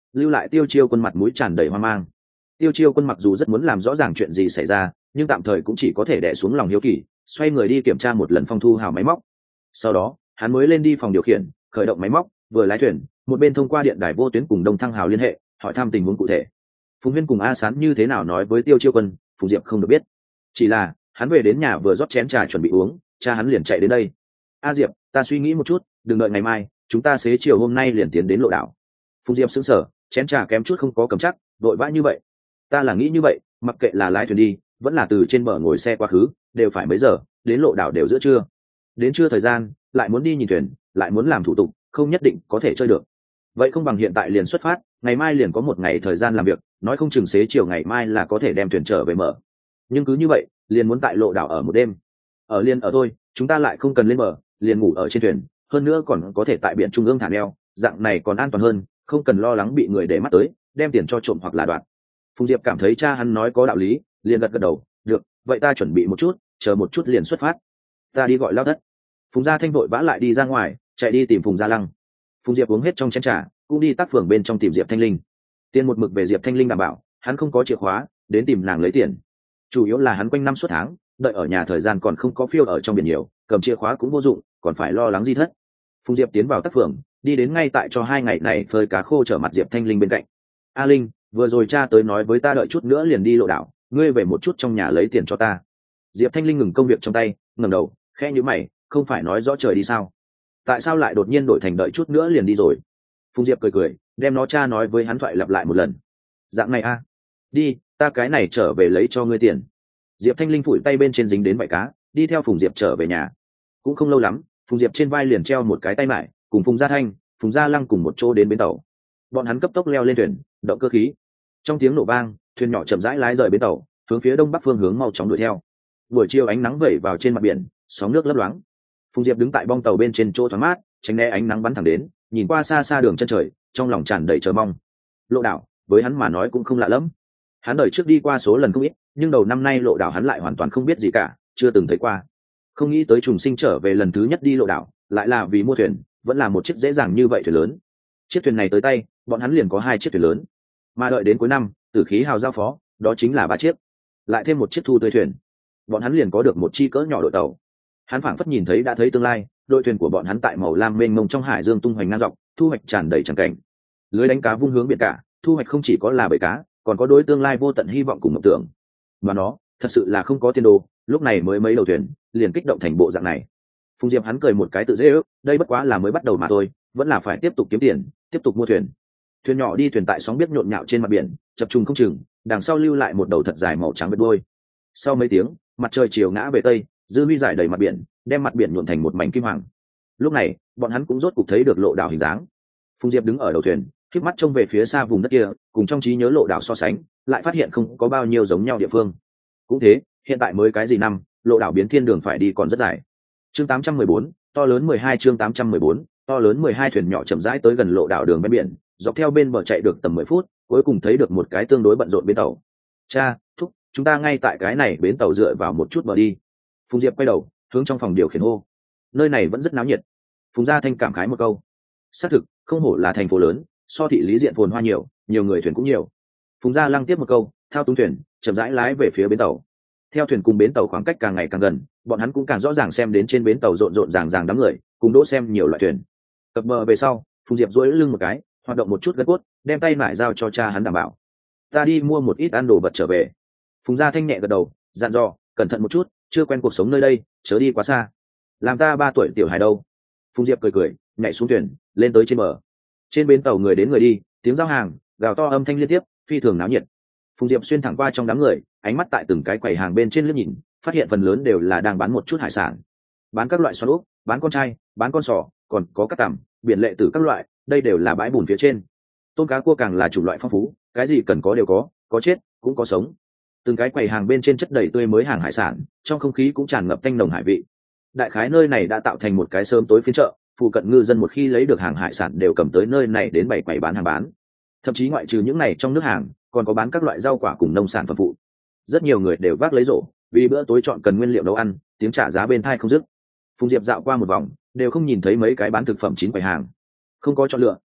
lưu lại Tiêu Chiêu Quân mặt mũi tràn đầy hoang mang. Tiêu Chiêu Quân mặc dù rất muốn làm rõ ràng chuyện gì xảy ra, nhưng tạm thời cũng chỉ có thể đè xuống lòng hiếu kỳ, xoay người đi kiểm tra một lần Phong Thu Hào máy móc. Sau đó hắn mới lên đi phòng điều khiển, khởi động máy móc, vừa lái thuyền một bên thông qua điện đài vô tuyến cùng Đông Thăng Hào liên hệ, hỏi thăm tình huống cụ thể. Phùng Huyên cùng A Sán như thế nào nói với Tiêu Chiêu Quân, Phùng Diệp không được biết. Chỉ là hắn về đến nhà vừa rót chén trà chuẩn bị uống, cha hắn liền chạy đến đây. A Diệp, ta suy nghĩ một chút, đừng đợi ngày mai, chúng ta xế chiều hôm nay liền tiến đến Lộ Đảo. Phùng Diệp sững sờ, chén trà kém chút không có cầm chắc, vội vã như vậy. Ta là nghĩ như vậy, mặc kệ là lái thuyền đi, vẫn là từ trên bờ ngồi xe quá khứ, đều phải mấy giờ, đến Lộ Đảo đều giữa trưa. Đến trưa thời gian, lại muốn đi nhìn thuyền, lại muốn làm thủ tục, không nhất định có thể chơi được. Vậy không bằng hiện tại liền xuất phát, ngày mai liền có một ngày thời gian làm việc, nói không chừng xế chiều ngày mai là có thể đem thuyền trở về mở. Nhưng cứ như vậy, liền muốn tại Lộ Đảo ở một đêm. Ở liền ở thôi, chúng ta lại không cần lên bờ, liền ngủ ở trên thuyền, hơn nữa còn có thể tại biển trung ương thả neo, dạng này còn an toàn hơn, không cần lo lắng bị người để mắt tới, đem tiền cho trộm hoặc là đoạt. Phùng Diệp cảm thấy cha hắn nói có đạo lý, liền gật gật đầu, được, vậy ta chuẩn bị một chút, chờ một chút liền xuất phát. Ta đi gọi Lao Thất. Phùng Gia Thanh vội vã lại đi ra ngoài, chạy đi tìm Phùng Gia Lăng. Phùng Diệp uống hết trong chén trà, cũng đi tác phường bên trong tìm Diệp Thanh Linh. Tiền một mực về Diệp Thanh Linh đảm bảo, hắn không có chìa khóa, đến tìm nàng lấy tiền. Chủ yếu là hắn quanh năm suốt tháng, đợi ở nhà thời gian còn không có phiêu ở trong biển nhiều, cầm chìa khóa cũng vô dụng, còn phải lo lắng di thất. Phùng Diệp tiến vào tác phường, đi đến ngay tại cho 2 ngày này phơi cá khô trở mặt Diệp Thanh Linh bên cạnh. A Linh, vừa rồi cha tới nói với ta đợi chút nữa liền đi Lộ Đảo, ngươi về một chút trong nhà lấy tiền cho ta. Diệp Thanh Linh ngừng công việc trong tay, ngẩng đầu, khẽ nhíu mày, không phải nói rõ trời đi sao? Tại sao lại đột nhiên đổi thành đợi chút nữa liền đi rồi? Phùng Diệp cười cười, đem nó cha nói với hắn thoại lặp lại một lần. Dạng này a, đi, ta cái này trở về lấy cho ngươi tiền. Diệp Thanh Linh phủi tay bên trên dính đến vải cá, đi theo Phùng Diệp trở về nhà. Cũng không lâu lắm, Phùng Diệp trên vai liền treo một cái tay mải, cùng Phùng Gia Thanh, Phùng Gia Lăng cùng một chỗ đến bến tàu. Bọn hắn cấp tốc leo lên thuyền, động cơ khí. Trong tiếng nổ vang, thuyền nhỏ chậm rãi lái rời bến tàu, hướng phía đông bắc phương hướng mau chóng đuổi theo. Buổi chiều ánh nắng vẩy vào trên mặt biển, sóng nước lấp loáng. Phùng Diệp đứng tại bong tàu bên trên chỗ thoáng mát, tránh né ánh nắng bắn thẳng đến, nhìn qua xa xa đường chân trời, trong lòng tràn đầy chờ mong. Lộ Đảo, với hắn mà nói cũng không lạ lắm. Hắn đời trước đi qua số lần không ít, nhưng đầu năm nay Lộ Đảo hắn lại hoàn toàn không biết gì cả, chưa từng thấy qua. Không nghĩ tới trùng sinh trở về lần thứ nhất đi Lộ Đảo, lại là vì mua thuyền, vẫn là một chiếc dễ dàng như vậy thuyền lớn. Chiếc thuyền này tới tay, bọn hắn liền có 2 chiếc thuyền lớn. Mà đợi đến cuối năm, Tử Khí Hào giao phó, đó chính là 3 chiếc. Lại thêm một chiếc thu tươi thuyền, bọn hắn liền có được một chi cỡ nhỏ đội tàu. Hắn phảng phất nhìn thấy đã thấy tương lai, đội thuyền của bọn hắn tại màu lam mênh mông trong hải dương tung hoành ngang dọc, thu hoạch tràn đầy tràn cảnh. Lưới đánh cá vung hướng biển cả, thu hoạch không chỉ có là bầy cá, còn có đối tương lai vô tận hy vọng cùng mộng tưởng. Mà nó, thật sự là không có tiền đồ, lúc này mới mấy đầu thuyền, liền kích động thành bộ dạng này. Phùng Diệp hắn cười một cái tự dễ ước, đây bất quá là mới bắt đầu mà thôi, vẫn là phải tiếp tục kiếm tiền, tiếp tục mua thuyền. Thuyền nhỏ đi thuyền tại sóng biết nhộn nhạo trên mặt biển, chập trùng không chừng, đằng sau lưu lại một đầu thật dài màu trắng bệt đuôi. Sau mấy tiếng, mặt trời chiều ngã về tây, dư huy giải đầy mặt biển, đem mặt biển nhuộm thành một mảnh kim hoàng. Lúc này, bọn hắn cũng rốt cục thấy được Lộ Đảo hình dáng. Phùng Diệp đứng ở đầu thuyền, khép mắt trông về phía xa vùng đất kia, cùng trong trí nhớ Lộ Đảo so sánh, lại phát hiện không có bao nhiêu giống nhau địa phương. Cũng thế, hiện tại mới cái gì năm, Lộ Đảo biến thiên đường phải đi còn rất dài. Chương 814, to lớn 12 chương 814, to lớn 12 thuyền nhỏ chậm rãi tới gần Lộ Đảo đường bên biển, dọc theo bên bờ chạy được tầm 10 phút, cuối cùng thấy được một cái tương đối bận rộn bến tàu. Cha, thúc, chúng ta ngay tại cái này bến tàu dựa vào một chút bờ đi. Phùng Diệp quay đầu, hướng trong phòng điều khiển hô. Nơi này vẫn rất náo nhiệt. Phùng Gia Thanh cảm khái một câu. Xác thực, không hổ là thành phố lớn, so thị lý diện phồn hoa nhiều, nhiều người thuyền cũng nhiều. Phùng Gia Lăng tiếp một câu, thao túng thuyền, chậm rãi lái về phía bến tàu. Theo thuyền cùng bến tàu khoảng cách càng ngày càng gần, bọn hắn cũng càng rõ ràng xem đến trên bến tàu rộn rộn ràng ràng đám người, cùng đỗ xem nhiều loại thuyền. Cập bờ về sau, Phùng Diệp duỗi lưng một cái, hoạt động một chút gân cốt, đem tay lại giao cho cha hắn đảm bảo. Ta đi mua một ít ăn đồ vật trở về. Phùng Gia Thanh nhẹ gật đầu, dặn dò, cẩn thận một chút, chưa quen cuộc sống nơi đây, chớ đi quá xa. Làm ta 3 tuổi tiểu hài đâu? Phùng Diệp cười cười, nhảy xuống thuyền, lên tới trên bờ. Trên bến tàu người đến người đi, tiếng giao hàng, gào to âm thanh liên tiếp, phi thường náo nhiệt. Phùng Diệp xuyên thẳng qua trong đám người, ánh mắt tại từng cái quầy hàng bên trên liếc nhìn, phát hiện phần lớn đều là đang bán một chút hải sản, bán các loại xoắn ốc, bán con trai, bán con sò, còn có các tằm, biển lệ tử các loại, đây đều là bãi bùn phía trên. Tôm cá cua càng là chủng loại phong phú, cái gì cần có đều có chết cũng có sống. Từng cái quầy hàng bên trên chất đầy tươi mới hàng hải sản, trong không khí cũng tràn ngập tanh nồng hải vị. Đại khái nơi này đã tạo thành một cái sớm tối phiên chợ, phụ cận ngư dân một khi lấy được hàng hải sản đều cầm tới nơi này đến bày quầy bán hàng bán. Thậm chí ngoại trừ những này trong nước hàng, còn có bán các loại rau quả cùng nông sản phẩm phụ. Rất nhiều người đều vác lấy rổ, vì bữa tối chọn cần nguyên liệu nấu ăn, tiếng trả giá bên tai không dứt. Phùng Diệp dạo qua một vòng, đều không nhìn thấy mấy cái bán thực phẩm chín quầy hàng. Không có chọn lựa,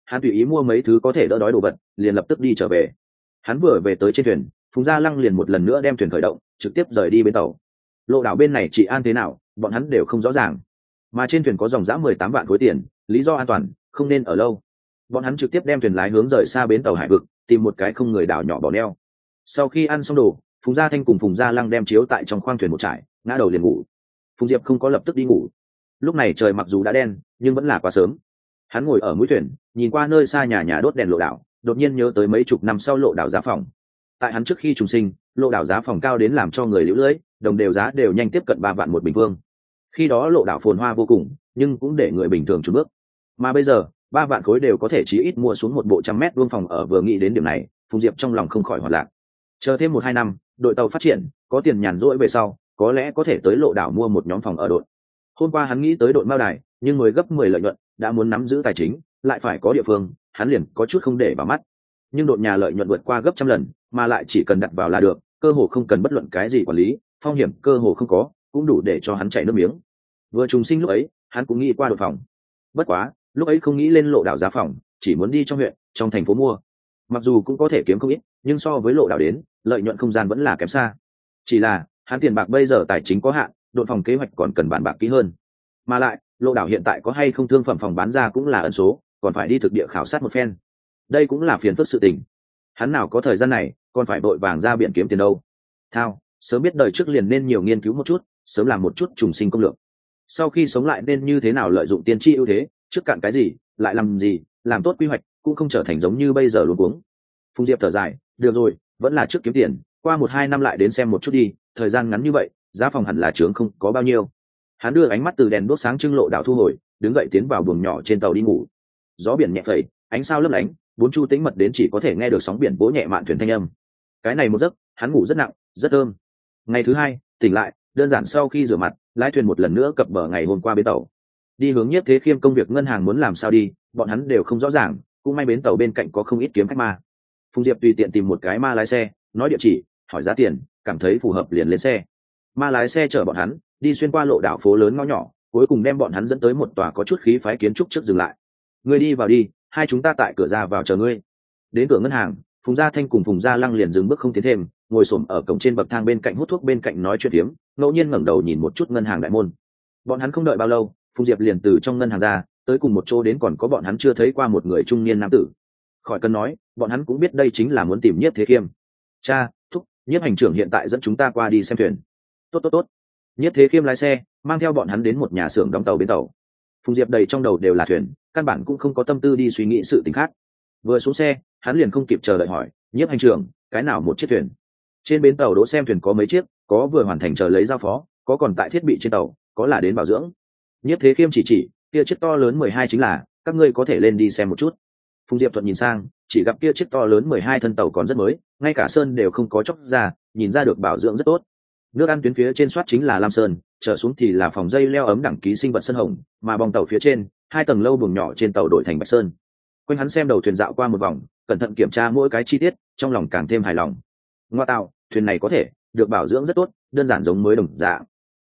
hắn tùy ý mua mấy thứ có thể đỡ đói đồ vật, liền lập tức đi trở về. Hắn vừa về tới trên thuyền, Phùng Gia Lăng liền một lần nữa đem thuyền khởi động, trực tiếp rời đi bến tàu. Lộ đảo bên này trị an thế nào, bọn hắn đều không rõ ràng. Mà trên thuyền có dòng dã 18 vạn khối tiền, lý do an toàn, không nên ở lâu. Bọn hắn trực tiếp đem thuyền lái hướng rời xa bến tàu hải vực, tìm một cái không người đảo nhỏ bỏ neo. Sau khi ăn xong đồ, Phùng Gia Thanh cùng Phùng Gia Lăng đem chiếu tại trong khoang thuyền một trải, ngã đầu liền ngủ. Phùng Diệp không có lập tức đi ngủ. Lúc này trời mặc dù đã đen, nhưng vẫn là quá sớm. Hắn ngồi ở mũi thuyền, nhìn qua nơi xa nhà nhà đốt đèn lộ đảo, đột nhiên nhớ tới mấy chục năm sau lộ đảo giá phòng. Tại hắn trước khi trùng sinh, lộ đảo giá phòng cao đến làm cho người liễu lưỡi, đồng đều giá đều nhanh tiếp cận 3 vạn một bình phương. Khi đó lộ đảo phồn hoa vô cùng, nhưng cũng để người bình thường chùn bước. Mà bây giờ, 3 vạn khối đều có thể chí ít mua xuống một bộ 100 mét vuông phòng ở. Vừa nghĩ đến điểm này, Phùng Diệp trong lòng không khỏi hoạt lạc. Chờ thêm 1-2 năm, đội tàu phát triển, có tiền nhàn rỗi về sau, có lẽ có thể tới lộ đảo mua một nhóm phòng ở đội. Hôm qua hắn nghĩ tới đội Mao Đài, nhưng mới gấp 10 lợi nhuận, đã muốn nắm giữ tài chính, lại phải có địa phương, hắn liền có chút không để vào mắt. Nhưng đội nhà lợi nhuận vượt qua gấp trăm lần, mà lại chỉ cần đặt vào là được, cơ hồ không cần bất luận cái gì quản lý, phong hiểm cơ hồ không có, cũng đủ để cho hắn chảy nước miếng. Vừa trùng sinh lúc ấy, hắn cũng nghĩ qua đội phòng. Bất quá, lúc ấy không nghĩ lên lộ đảo giá phòng, chỉ muốn đi trong huyện, trong thành phố mua. Mặc dù cũng có thể kiếm không ít, nhưng so với lộ đảo đến, lợi nhuận không gian vẫn là kém xa. Chỉ là, hắn tiền bạc bây giờ tài chính có hạn, đội phòng kế hoạch còn cần bàn bạc kỹ hơn. Mà lại, lộ đảo hiện tại có hay không thương phẩm phòng bán ra cũng là ẩn số, còn phải đi thực địa khảo sát một phen. Đây cũng là phiền phức sự tình. Hắn nào có thời gian này, còn phải vội vàng ra biển kiếm tiền đâu. Thao, sớm biết đời trước liền nên nhiều nghiên cứu một chút, sớm làm một chút trùng sinh công lược. Sau khi sống lại nên như thế nào lợi dụng tiên tri ưu thế, trước cạn cái gì, lại làm gì, làm tốt quy hoạch, cũng không trở thành giống như bây giờ luống cuống. Phùng Diệp thở dài, được rồi, vẫn là trước kiếm tiền, qua 1-2 năm lại đến xem một chút đi, thời gian ngắn như vậy, giá phòng hẳn là trướng không có bao nhiêu. Hắn đưa ánh mắt từ đèn đuốc sáng trưng lộ đảo thu hồi, đứng dậy tiến vào buồng nhỏ trên tàu đi ngủ. Gió biển nhẹ phẩy, ánh sao lấp lánh, bốn chu tĩnh mật đến chỉ có thể nghe được sóng biển vỗ nhẹ mạn thuyền thanh âm. Cái này một giấc, hắn ngủ rất nặng, rất thơm. Ngày thứ hai, tỉnh lại, đơn giản sau khi rửa mặt, lái thuyền một lần nữa cập bờ ngày hôm qua bến tàu. Đi hướng Nhiếp Thế Khiêm công việc ngân hàng muốn làm sao đi, bọn hắn đều không rõ ràng, cũng may bến tàu bên cạnh có không ít kiếm khách ma. Phùng Diệp tùy tiện tìm một cái ma lái xe, nói địa chỉ, hỏi giá tiền, cảm thấy phù hợp liền lên xe. Ma lái xe chở bọn hắn đi xuyên qua lộ đảo phố lớn ngõ nhỏ, cuối cùng đem bọn hắn dẫn tới một tòa có chút khí phái kiến trúc trước dừng lại. Ngươi đi vào đi, hai chúng ta tại cửa ra vào chờ ngươi. Đến cửa ngân hàng, Phùng Gia Thanh cùng Phùng Gia Lăng liền dừng bước không tiến thêm, ngồi xổm ở cổng trên bậc thang bên cạnh hút thuốc bên cạnh nói chuyện tiếm, ngẫu nhiên ngẩng đầu nhìn một chút ngân hàng đại môn. Bọn hắn không đợi bao lâu, Phùng Diệp liền từ trong ngân hàng ra, tới cùng một chỗ đến còn có bọn hắn chưa thấy qua một người trung niên nam tử. Khỏi cần nói, bọn hắn cũng biết đây chính là muốn tìm Nhiếp Thế Khiêm. Cha, thúc, Nhiếp hành trưởng hiện tại dẫn chúng ta qua đi xem thuyền. Tốt. Nhiếp Thế Khiêm lái xe, mang theo bọn hắn đến một nhà xưởng đóng tàu bến tàu. Phùng Diệp đầy trong đầu đều là thuyền, căn bản cũng không có tâm tư đi suy nghĩ sự tình khác. Vừa xuống xe, hắn liền không kịp chờ đợi hỏi, Nhiếp hành trưởng, cái nào một chiếc thuyền? Trên bến tàu đỗ xem thuyền có mấy chiếc, có vừa hoàn thành chờ lấy giao phó, có còn tại thiết bị trên tàu, có là đến bảo dưỡng. Nhiếp Thế Khiêm chỉ kia chiếc to lớn 12 chính là, các ngươi có thể lên đi xem một chút. Phùng Diệp thuận nhìn sang, chỉ gặp kia chiếc to lớn 12 thân tàu còn rất mới, ngay cả sơn đều không có chóc ra, nhìn ra được bảo dưỡng rất tốt. Nước ăn tuyến phía trên soát chính là lam sơn, trở xuống thì là phòng dây leo ấm đẳng ký sinh vật sơn hồng, mà bong tàu phía trên, 2 tầng lâu buồng nhỏ trên tàu đổi thành bạch sơn. Quanh hắn xem đầu thuyền dạo qua một vòng, cẩn thận kiểm tra mỗi cái chi tiết, trong lòng càng thêm hài lòng. Ngoa tạo, thuyền này có thể được bảo dưỡng rất tốt, đơn giản giống mới đồng dạng.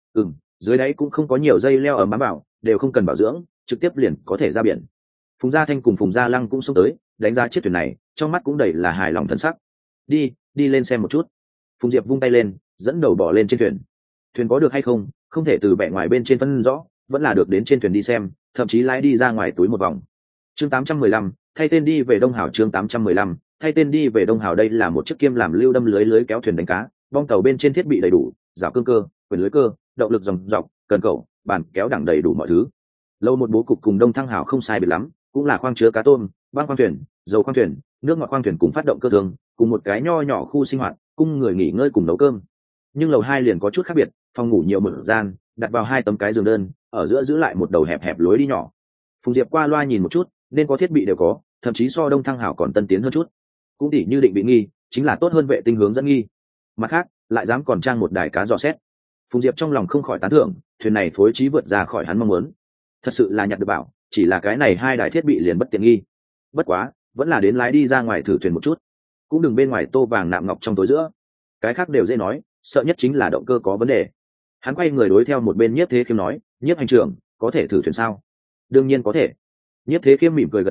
Dưới đáy cũng không có nhiều dây leo ấm bám vào, đều không cần bảo dưỡng, trực tiếp liền có thể ra biển. Phùng Gia Thanh cùng Phùng Gia Lăng cũng xông tới, đánh giá chiếc thuyền này, trong mắt cũng đầy là hài lòng thân sắc. Đi lên xem một chút. Phùng Diệp vung tay lên, dẫn đầu bỏ lên trên thuyền. Thuyền có được hay không, không thể từ bề ngoài bên trên phân rõ, vẫn là được đến trên thuyền đi xem, thậm chí lái đi ra ngoài túi một vòng. Chương 815, thay tên đi về Đông Hảo. Chương 815, thay tên đi về Đông Hảo. Đây là một chiếc kiêm làm lưu đâm lưới kéo thuyền đánh cá, bong tàu bên trên thiết bị đầy đủ, rào cương cơ, quyền lưới cơ, động lực dòng dọc, cần cẩu, bàn kéo đẳng đầy đủ mọi thứ. Lâu một bố cục cùng Đông Thăng Hảo không sai biệt lắm, cũng là khoang chứa cá tôm, băng khoang thuyền, dầu khoang thuyền, nước ngọt khoang thuyền cùng phát động cơ thường, cùng một cái nho nhỏ khu sinh hoạt, cung người nghỉ ngơi cùng nấu cơm. Nhưng lầu 2 liền có chút khác biệt, phòng ngủ nhiều một gian, đặt vào 2 tấm cái giường đơn, ở giữa giữ lại một đầu hẹp lối đi nhỏ. Phùng Diệp qua loa nhìn một chút, nên có thiết bị đều có, thậm chí so Đông Thăng Hảo còn tân tiến hơn chút. Cũng tỉ như định vị nghi, chính là tốt hơn vệ tinh hướng dẫn nghi. Mặt khác, lại dám còn trang một đài cá dò xét. Phùng Diệp trong lòng không khỏi tán thưởng, thuyền này phối trí vượt ra khỏi hắn mong muốn. Thật sự là nhặt được bảo, chỉ là cái này 2 đài thiết bị liền bất tiện nghi. Bất quá, vẫn là đến lái đi ra ngoài thử thuyền một chút, cũng đừng bên ngoài tô vàng nạm ngọc trong tối giữa. Cái khác đều dễ nói, sợ nhất chính là động cơ có vấn đề. Hắn quay người đối theo một bên Nhiếp Thế Khiêm nói, Nhiếp hành trưởng, có thể thử thuyền sao? Đương nhiên có thể. Nhiếp Thế Khiêm mỉm cười gật đầu,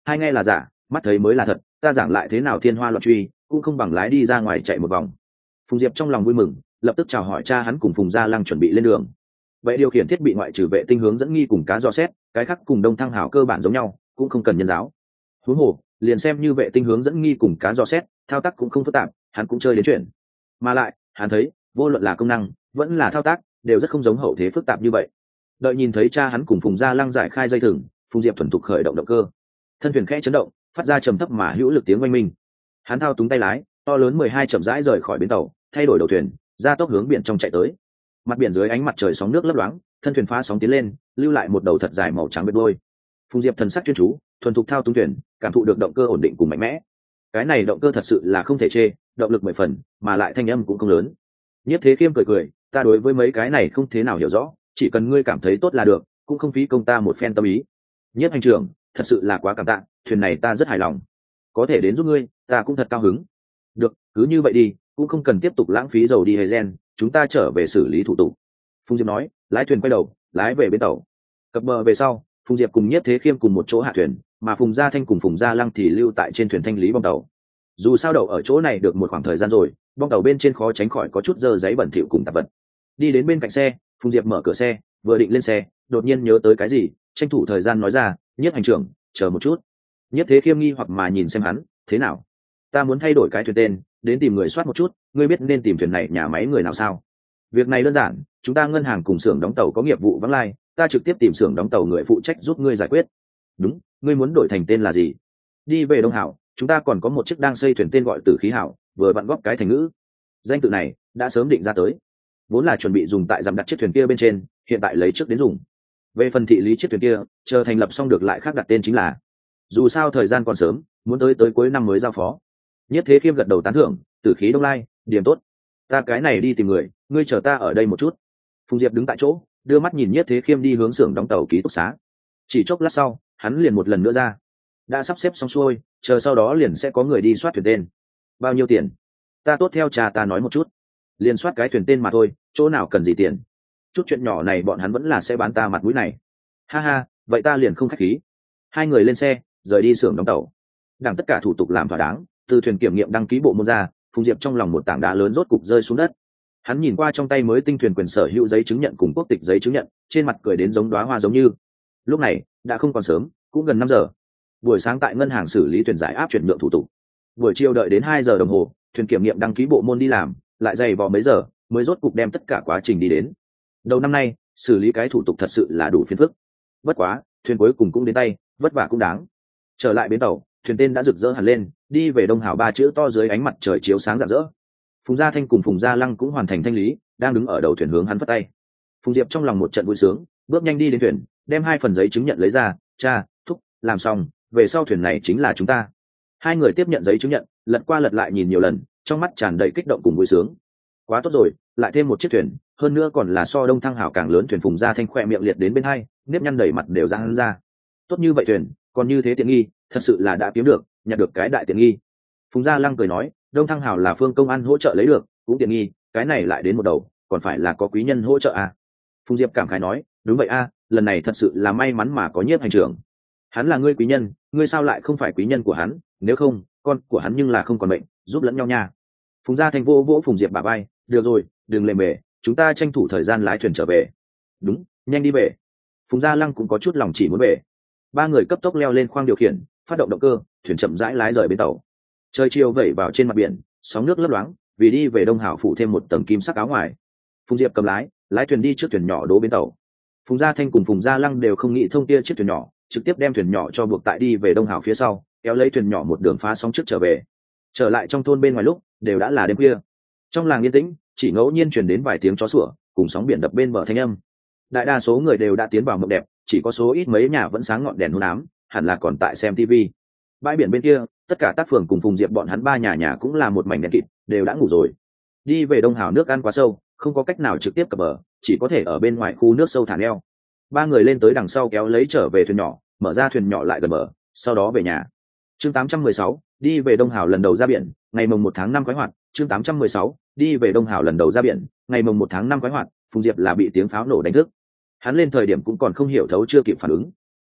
hai nghe là giả, mắt thấy mới là thật, ta giảng lại thế nào thiên hoa loạn truy cũng không bằng lái đi ra ngoài chạy một vòng. Phùng Diệp trong lòng vui mừng, lập tức chào hỏi cha hắn cùng Phùng Gia Lăng chuẩn bị lên đường. Vậy điều khiển thiết bị ngoại trừ vệ tinh hướng dẫn nghi cùng cá dò xét, cái khác cùng Đông Thăng Hảo cơ bản giống nhau, cũng không cần nhân giáo. Huống hồ, liền xem như vệ tinh hướng dẫn nghi cùng cá dò xét, thao tác cũng không phức tạp, hắn cũng chơi đến chuyện. Mà lại, hắn thấy, vô luận là công năng, vẫn là thao tác, đều rất không giống hậu thế phức tạp như vậy. Đợi nhìn thấy cha hắn cùng Phùng Gia Lăng giải khai dây thừng, Phùng Diệp thuần thục khởi động động cơ. Thân thuyền khẽ chấn động, phát ra trầm thấp mà hữu lực tiếng oanh minh. Hắn thao túng tay lái, to lớn 12 chậm rãi rời khỏi bến tàu, thay đổi đầu thuyền, ra tốc hướng biển trong chạy tới. Mặt biển dưới ánh mặt trời sóng nước lấp loáng, thân thuyền phá sóng tiến lên, lưu lại một đầu thật dài màu trắng bên đuôi. Phùng Diệp thần sắc chuyên chú, thuần thục thao túng thuyền, cảm thụ được động cơ ổn định cùng mạnh mẽ. Cái này động cơ thật sự là không thể chê, động lực 10 phần, mà lại thanh âm cũng không lớn. Nhiếp Thế Kiêm cười cười, ta đối với mấy cái này không thế nào hiểu rõ, chỉ cần ngươi cảm thấy tốt là được, cũng không phí công ta một phen tâm ý. Nhiếp hành trưởng, thật sự là quá cảm tạ, thuyền này ta rất hài lòng, có thể đến giúp ngươi, ta cũng thật cao hứng. Được, cứ như vậy đi, cũng không cần tiếp tục lãng phí dầu đi hay gen, chúng ta trở về xử lý thủ tục. Phùng Diệp nói, lái thuyền quay đầu, lái về bến tàu. Cập bờ về sau, Phùng Diệp cùng Nhiếp Thế Khiêm cùng một chỗ hạ thuyền, mà Phùng Gia Thanh cùng Phùng Gia Lăng thì lưu tại trên thuyền thanh lý bong tàu. Dù sao đậu ở chỗ này được một khoảng thời gian rồi, bong tàu bên trên khó tránh khỏi có chút dơ giấy bẩn thỉu cùng tạp vật. Đi đến bên cạnh xe, Phùng Diệp mở cửa xe, vừa định lên xe, đột nhiên nhớ tới cái gì, tranh thủ thời gian nói ra, Nhiếp hành trưởng, chờ một chút. Nhiếp Thế Khiêm nghi hoặc mà nhìn xem hắn, thế nào? Ta muốn thay đổi cái thuyền tên, đến tìm người soát một chút, ngươi biết nên tìm thuyền này nhà máy người nào sao? Việc này đơn giản, chúng ta ngân hàng cùng xưởng đóng tàu có nghiệp vụ vắng lai, ta trực tiếp tìm xưởng đóng tàu người phụ trách giúp ngươi giải quyết. Đúng, ngươi muốn đổi thành tên là gì? Đi về Đông Hảo, chúng ta còn có một chiếc đang xây thuyền tên gọi Tử Khí Hảo, vừa vặn góp cái thành ngữ. Danh tự này đã sớm định ra tới, vốn là chuẩn bị dùng tại giảm đặt chiếc thuyền kia bên trên, hiện tại lấy trước đến dùng. Về phần thị lý chiếc thuyền kia, chờ thành lập xong được lại khác đặt tên chính là. Dù sao thời gian còn sớm, muốn tới cuối năm mới giao phó. Nhất Thế Khiêm gật đầu tán thưởng, Tử Khí Đông Lai, điểm tốt. Ta cái này đi tìm người, ngươi chờ ta ở đây một chút. Phùng Diệp đứng tại chỗ, đưa mắt nhìn Nhất Thế Khiêm đi hướng xưởng đóng tàu ký túc xá. Chỉ chốc lát sau, hắn liền một lần nữa ra. Đã sắp xếp xong xuôi, chờ sau đó liền sẽ có người đi soát thuyền tên. Bao nhiêu tiền? Ta tốt theo cha ta nói một chút. Liền soát cái thuyền tên mà thôi, chỗ nào cần gì tiền. Chút chuyện nhỏ này bọn hắn vẫn là sẽ bán ta mặt mũi này. Ha ha, vậy ta liền không khách khí. Hai người lên xe, rời đi xưởng đóng tàu. Đằng tất cả thủ tục làm thỏa đáng, từ thuyền kiểm nghiệm đăng ký bộ môn ra, Phùng Diệp trong lòng một tảng đá lớn rốt cục rơi xuống đất. Hắn nhìn qua trong tay mới tinh thuyền quyền sở hữu giấy chứng nhận cùng quốc tịch giấy chứng nhận, trên mặt cười đến giống đóa hoa giống như. Lúc này đã không còn sớm, cũng gần 5 giờ. Buổi sáng tại ngân hàng xử lý thuyền giải áp chuyển nhượng thủ tục, buổi chiều đợi đến 2 giờ đồng hồ, thuyền kiểm nghiệm đăng ký bộ môn đi làm, lại dày vò mấy giờ mới rốt cục đem tất cả quá trình đi đến. Đầu năm nay xử lý cái thủ tục thật sự là đủ phiền phức. Bất quá thuyền cuối cùng cũng đến tay, vất vả cũng đáng. Trở lại bến tàu, thuyền tên đã rực rỡ hẳn lên, đi về Đông Hảo 3 chữ to dưới ánh mặt trời chiếu sáng rạng rỡ. Phùng Gia Thanh cùng Phùng Gia Lăng cũng hoàn thành thanh lý, đang đứng ở đầu thuyền hướng hắn phất tay. Phùng Diệp trong lòng một trận vui sướng, bước nhanh đi đến thuyền, đem 2 phần giấy chứng nhận lấy ra, cha, thúc, làm xong, về sau thuyền này chính là chúng ta. Hai người tiếp nhận giấy chứng nhận, lật qua lật lại nhìn nhiều lần, trong mắt tràn đầy kích động cùng vui sướng. Quá tốt rồi, lại thêm một chiếc thuyền, hơn nữa còn là so Đông Thăng Hảo càng lớn thuyền. Phùng Gia Thanh khỏe miệng liệt đến bên hai, nếp nhăn đầy mặt đều ra hắn ra. Tốt như vậy thuyền, còn như thế tiện nghi, thật sự là đã kiếm được, nhặt được cái đại tiện nghi. Phùng Gia Lăng cười nói, Đông Thăng Hảo là Phương Công An hỗ trợ lấy được, cũng tiện nghi, cái này lại đến một đầu, còn phải là có quý nhân hỗ trợ à? Phùng Diệp cảm khái nói, đúng vậy a, lần này thật sự là may mắn mà có Nhiếp hành trưởng. Hắn là ngươi quý nhân, ngươi sao lại không phải quý nhân của hắn? Nếu không, con của hắn nhưng là không còn bệnh, giúp lẫn nhau nha. Phùng Gia Thanh vỗ Phùng Diệp bả vai, được rồi, đừng lề mề, chúng ta tranh thủ thời gian lái thuyền trở về. Đúng, nhanh đi về. Phùng Gia Lăng cũng có chút lòng chỉ muốn về. Ba người cấp tốc leo lên khoang điều khiển, phát động động cơ, thuyền chậm rãi lái rời bến tàu. Trời chiều vẩy vào trên mặt biển, sóng nước lấp loáng, vì đi về Đông Hảo phủ thêm một tầng kim sắc áo ngoài. Phùng Diệp cầm lái thuyền đi trước thuyền nhỏ đỗ bến tàu. Phùng Gia Thanh cùng Phùng Gia Lăng đều không nghĩ thông tia chiếc thuyền nhỏ, trực tiếp đem thuyền nhỏ cho buộc tại đi về Đông Hảo phía sau, kéo lấy thuyền nhỏ một đường phá sóng trước trở về. Trở lại trong thôn bên ngoài lúc đều đã là đêm khuya. Trong làng yên tĩnh, chỉ ngẫu nhiên truyền đến vài tiếng chó sủa cùng sóng biển đập bên bờ thanh âm. Đại đa số người đều đã tiến vào mộng đẹp, chỉ có số ít mấy nhà vẫn sáng ngọn đèn hôn ám, hẳn là còn tại xem TV. Bãi biển bên kia, tất cả tác phường cùng Phùng Diệp bọn hắn ba nhà cũng là một mảnh đèn kịt, đều đã ngủ rồi. Đi về Đông Hảo nước ăn quá sâu, không có cách nào trực tiếp cập bờ, chỉ có thể ở bên ngoài khu nước sâu thả neo. Ba người lên tới đằng sau kéo lấy trở về thuyền nhỏ, mở ra thuyền nhỏ lại gần bờ, sau đó về nhà. Chương 816, đi về Đông Hảo lần đầu ra biển, ngày mùng 1 tháng 5 khoái hoạt. Chương 816, đi về Đông Hảo lần đầu ra biển, ngày mùng 1 tháng 5 khoái hoạt. Phùng Diệp là bị tiếng pháo nổ đánh thức. Hắn lên thời điểm cũng còn không hiểu thấu chưa kịp phản ứng.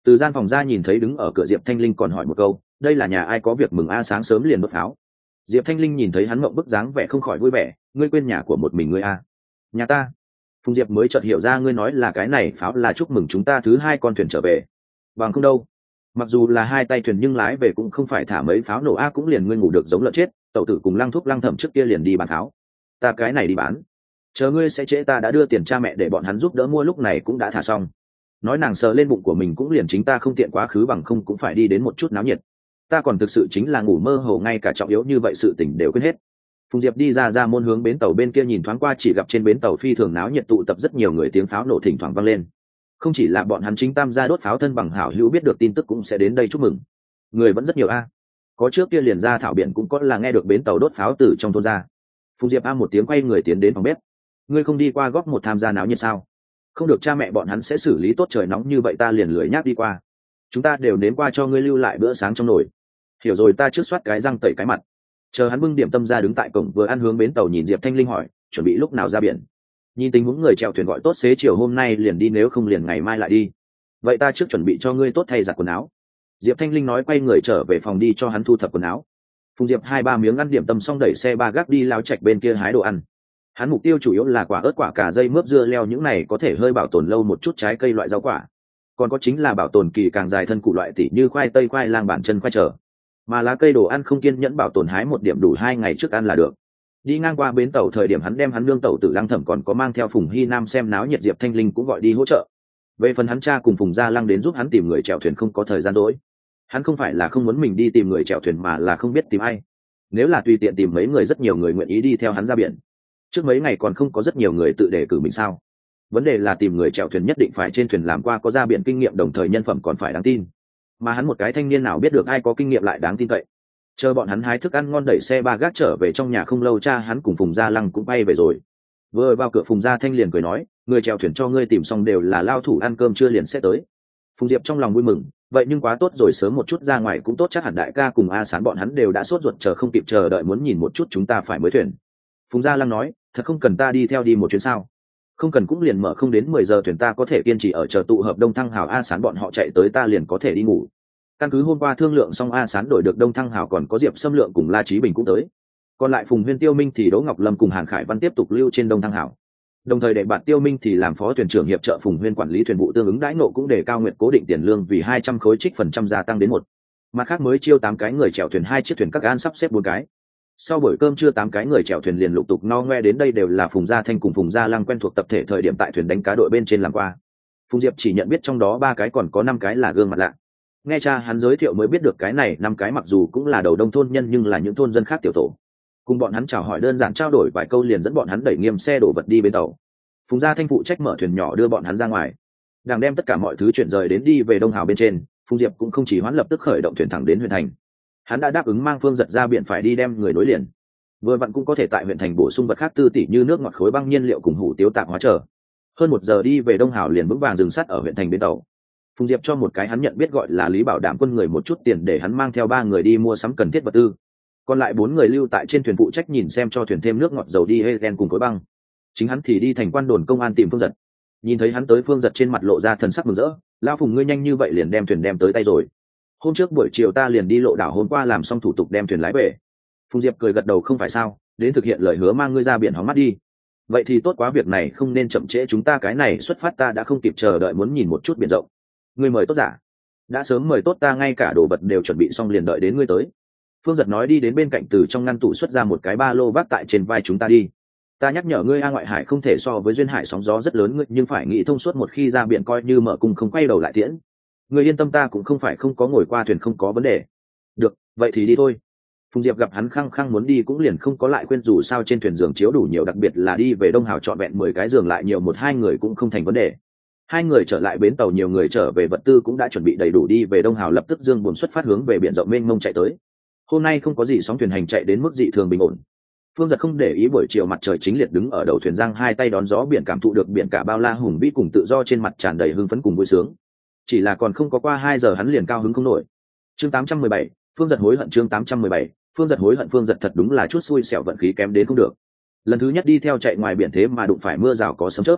Từ gian phòng ra nhìn thấy đứng ở cửa Diệp Thanh Linh, còn hỏi một câu, đây là nhà ai có việc mừng a? Sáng sớm liền đốt pháo. Diệp Thanh Linh nhìn thấy hắn mộng bức dáng vẻ không khỏi vui vẻ, ngươi quên nhà của một mình ngươi a? Nhà ta. Phùng Diệp mới chợt hiểu ra, ngươi nói là cái này pháo là chúc mừng chúng ta thứ hai con thuyền trở về. Bằng không đâu, mặc dù là hai tay thuyền nhưng lái về cũng không phải thả mấy pháo nổ a, cũng liền ngươi ngủ được giống lợn chết. Tẩu tử cùng Lăng Thúc Lăng Thẩm trước kia liền đi bán pháo, ta cái này đi bán, chờ ngươi sẽ trễ, ta đã đưa tiền cha mẹ để bọn hắn giúp đỡ mua, lúc này cũng đã thả xong. Nói nàng sờ lên bụng của mình, cũng liền chính ta không tiện quá khứ, bằng không cũng phải đi đến một chút náo nhiệt. Ta còn thực sự chính là ngủ mơ hồ, ngay cả trọng yếu như vậy sự tình đều quên hết. Phùng Diệp đi ra môn hướng bến tàu bên kia nhìn thoáng qua, chỉ gặp trên bến tàu phi thường náo nhiệt, tụ tập rất nhiều người, tiếng pháo nổ thỉnh thoảng vang lên. Không chỉ là bọn hắn chính tam gia đốt pháo, thân bằng hảo hữu biết được tin tức cũng sẽ đến đây chúc mừng. Người vẫn rất nhiều a. Có trước kia liền ra thảo biển, cũng có là nghe được bến tàu đốt pháo từ trong thôn ra. Phùng Diệp a một tiếng quay người tiến đến phòng bếp. Ngươi không đi qua góp một tham gia náo nhiệt sao? Không được, cha mẹ bọn hắn sẽ xử lý tốt, trời nóng như vậy ta liền lười nhác đi qua. Chúng ta đều nếm qua, cho ngươi lưu lại bữa sáng trong nồi. Hiểu rồi, ta trước soát cái răng tẩy cái mặt. Chờ hắn bưng điểm tâm ra, đứng tại cổng vừa ăn hướng bến tàu, nhìn Diệp Thanh Linh hỏi, chuẩn bị lúc nào ra biển? Nhìn tình huống người chèo thuyền gọi tốt xế chiều hôm nay liền đi, nếu không liền ngày mai lại đi. Vậy ta trước chuẩn bị cho ngươi tốt thay giặt quần áo. Diệp Thanh Linh nói, quay người trở về phòng đi cho hắn thu thập quần áo. Phùng Diệp 2-3 miếng ăn điểm tâm xong đẩy xe ba gác đi lao trạch bên kia hái đồ ăn. Hắn mục tiêu chủ yếu là quả ớt, quả cà, dây mướp, dưa leo, những này có thể hơi bảo tồn lâu một chút trái cây loại rau quả. Còn có chính là bảo tồn kỳ càng dài thân củ loại tỉ như khoai tây, khoai lang, bản chân, khoai trở. Mà lá cây đồ ăn không kiên nhẫn bảo tồn, hái một điểm đủ 2 ngày trước ăn là được. Đi ngang qua bến tàu thời điểm, hắn đem hắn nương tàu Tử Lăng Thẩm còn có mang theo Phùng Hy Nam xem náo nhiệt Diệp Thanh Linh cũng gọi đi hỗ trợ. Về phần hắn cha cùng Phùng Gia Lăng đến giúp hắn tìm người chèo thuyền, không có thời gian rỗi. Hắn không phải là không muốn mình đi tìm người chèo thuyền, mà là không biết tìm ai. Nếu là tùy tiện tìm mấy người, rất nhiều người nguyện ý đi theo hắn ra biển. Trước mấy ngày còn không có rất nhiều người tự đề cử mình sao? Vấn đề là tìm người chèo thuyền nhất định phải trên thuyền làm qua, có ra biển kinh nghiệm, đồng thời nhân phẩm còn phải đáng tin. Mà hắn một cái thanh niên nào biết được ai có kinh nghiệm lại đáng tin cậy. Chờ bọn hắn hái thức ăn ngon đẩy xe ba gác trở về trong nhà không lâu, cha hắn cùng Phùng Gia Lăng cũng bay về rồi. Vừa vào cửa Phùng Gia Thanh liền cười nói, người chèo thuyền cho ngươi tìm xong đều là lao thủ, ăn cơm chưa liền sẽ tới. Phùng Diệp trong lòng vui mừng, vậy nhưng quá tốt rồi, sớm một chút ra ngoài cũng tốt, chắc hẳn đại ca cùng A Sán bọn hắn đều đã sốt ruột chờ không kịp chờ đợi muốn nhìn một chút chúng ta phải mới thuyền. Phùng Gia Lăng nói, thật không cần ta đi theo đi một chuyến sao? Không cần cũng liền mở không đến 10 giờ thuyền, ta có thể kiên trì ở chờ tụ hợp Đông Thăng Hào, A Sán bọn họ chạy tới ta liền có thể đi ngủ. Căn cứ hôm qua thương lượng xong, A Sán đổi được Đông Thăng Hào, còn có Diệp Xâm Lượng cùng La Chí Bình cũng tới. Còn lại Phùng Huyên, Tiêu Minh thì Đỗ Ngọc Lâm cùng Hàn Khải Văn tiếp tục lưu trên Đông Thăng Hào. Đồng thời để bạn Tiêu Minh thì làm phó thuyền trưởng hiệp trợ Phùng Huyên quản lý thuyền vụ, tương ứng đãi ngộ cũng để cao nguyện cố định tiền lương vì 200 khối trích phần trăm gia tăng đến 1. Mặt khác mới chiêu 8 cái người chèo thuyền, 2 chiếc thuyền các gan sắp xếp 4 cái. Sau buổi cơm trưa 8 cái người chèo thuyền liền lục tục no ngoe đến đây, đều là Phùng Gia Thanh cùng Phùng Gia Lăng quen thuộc tập thể thời điểm tại thuyền đánh cá đội bên trên làm qua. Phùng Diệp chỉ nhận biết trong đó 3 cái, còn có 5 cái là gương mặt lạ. Nghe cha hắn giới thiệu mới biết được cái này 5 cái mặc dù cũng là đầu đông thôn nhân, nhưng là những thôn dân khác tiểu tổ. Cùng bọn hắn chào hỏi đơn giản trao đổi vài câu liền dẫn bọn hắn đẩy nghiêm xe đổ vật đi bên tàu. Phùng Gia Thanh phụ trách mở thuyền nhỏ đưa bọn hắn ra ngoài. Đang đem tất cả mọi thứ chuyển rời đến đi về Đông Hào bên trên, Phùng Diệp cũng không chỉ hoãn, lập tức khởi động thuyền thẳng đến huyện thành. Hắn đã đáp ứng mang Phương Giật ra biển phải đi đem người nối liền. Vừa vặn cũng có thể tại huyện thành bổ sung vật khác tư tỷ như nước ngọt, khối băng nhiên liệu cùng hủ tiếu tạp hóa trở. Hơn 1 giờ đi về Đông Hào liền vững vàng dừng sát ở huyện thành bến tàu. Phùng Diệp cho một cái hắn nhận biết gọi là Lý Bảo Đảm Quân người một chút tiền để hắn mang theo 3 người đi mua sắm cần thiết vật tư. Còn lại 4 người lưu tại trên thuyền phụ trách nhìn xem cho thuyền thêm nước ngọt, dầu đi helen cùng khối băng. Chính hắn thì đi thành quan đồn công an tìm Phương Giật. Nhìn thấy hắn tới, Phương Giật trên mặt lộ ra thần sắc mừng rỡ, lao Phùng, ngươi nhanh như vậy liền đem thuyền đem tới tay rồi. Hôm trước buổi chiều ta liền đi lộ đảo, hôm qua làm xong thủ tục đem thuyền lái về. Phùng Diệp cười gật đầu, không phải sao, đến thực hiện lời hứa mang ngươi ra biển hóng mắt đi. Vậy thì tốt quá, việc này không nên chậm trễ, chúng ta cái này xuất phát ta đã không kịp chờ đợi muốn nhìn một chút biển rộng. Ngươi mời tốt giả? Đã sớm mời tốt, ta ngay cả đồ vật đều chuẩn bị xong liền đợi đến ngươi tới. Phương Giật nói, đi đến bên cạnh từ trong ngăn tủ xuất ra một cái ba lô vác tại trên vai, chúng ta đi. Ta nhắc nhở ngươi, ngoại hải không thể so với duyên hải, sóng gió rất lớn, ngươi nhưng phải nghĩ thông suốt, một khi ra biển coi như mở cung không quay đầu lại tiễn. Ngươi yên tâm, ta cũng không phải không có ngồi qua thuyền, không có vấn đề. Được, vậy thì đi thôi. Phùng Diệp gặp hắn khăng khăng muốn đi cũng liền không có lại khuyên, dù sao trên thuyền giường chiếu đủ nhiều, đặc biệt là đi về Đông Hào trọn vẹn 10 cái giường, lại nhiều 1-2 người cũng không thành vấn đề. 2 người trở lại bến tàu, nhiều người trở về, vật tư cũng đã chuẩn bị đầy đủ, đi về Đông Hào lập tức dương buồm xuất phát hướng về biển rộng mênh mông chạy tới. Hôm nay không có gì sóng, thuyền hành chạy đến mức dị thường bình ổn. Phương Giật không để ý buổi chiều mặt trời chính liệt đứng ở đầu thuyền, giang 2 tay đón gió biển, cảm thụ được biển cả bao la hùng vĩ cùng tự do, trên mặt tràn đầy hưng phấn cùng vui sướng. Chỉ là còn không có qua 2 giờ hắn liền cao hứng không nổi. Chương 817, Phương Giật hối hận. Chương 817, Phương Giật hối hận. Phương Giật thật đúng là chút xui xẻo, vận khí kém đến không được. Lần thứ nhất đi theo chạy ngoài biển, thế mà đụng phải mưa rào có sấm chớp.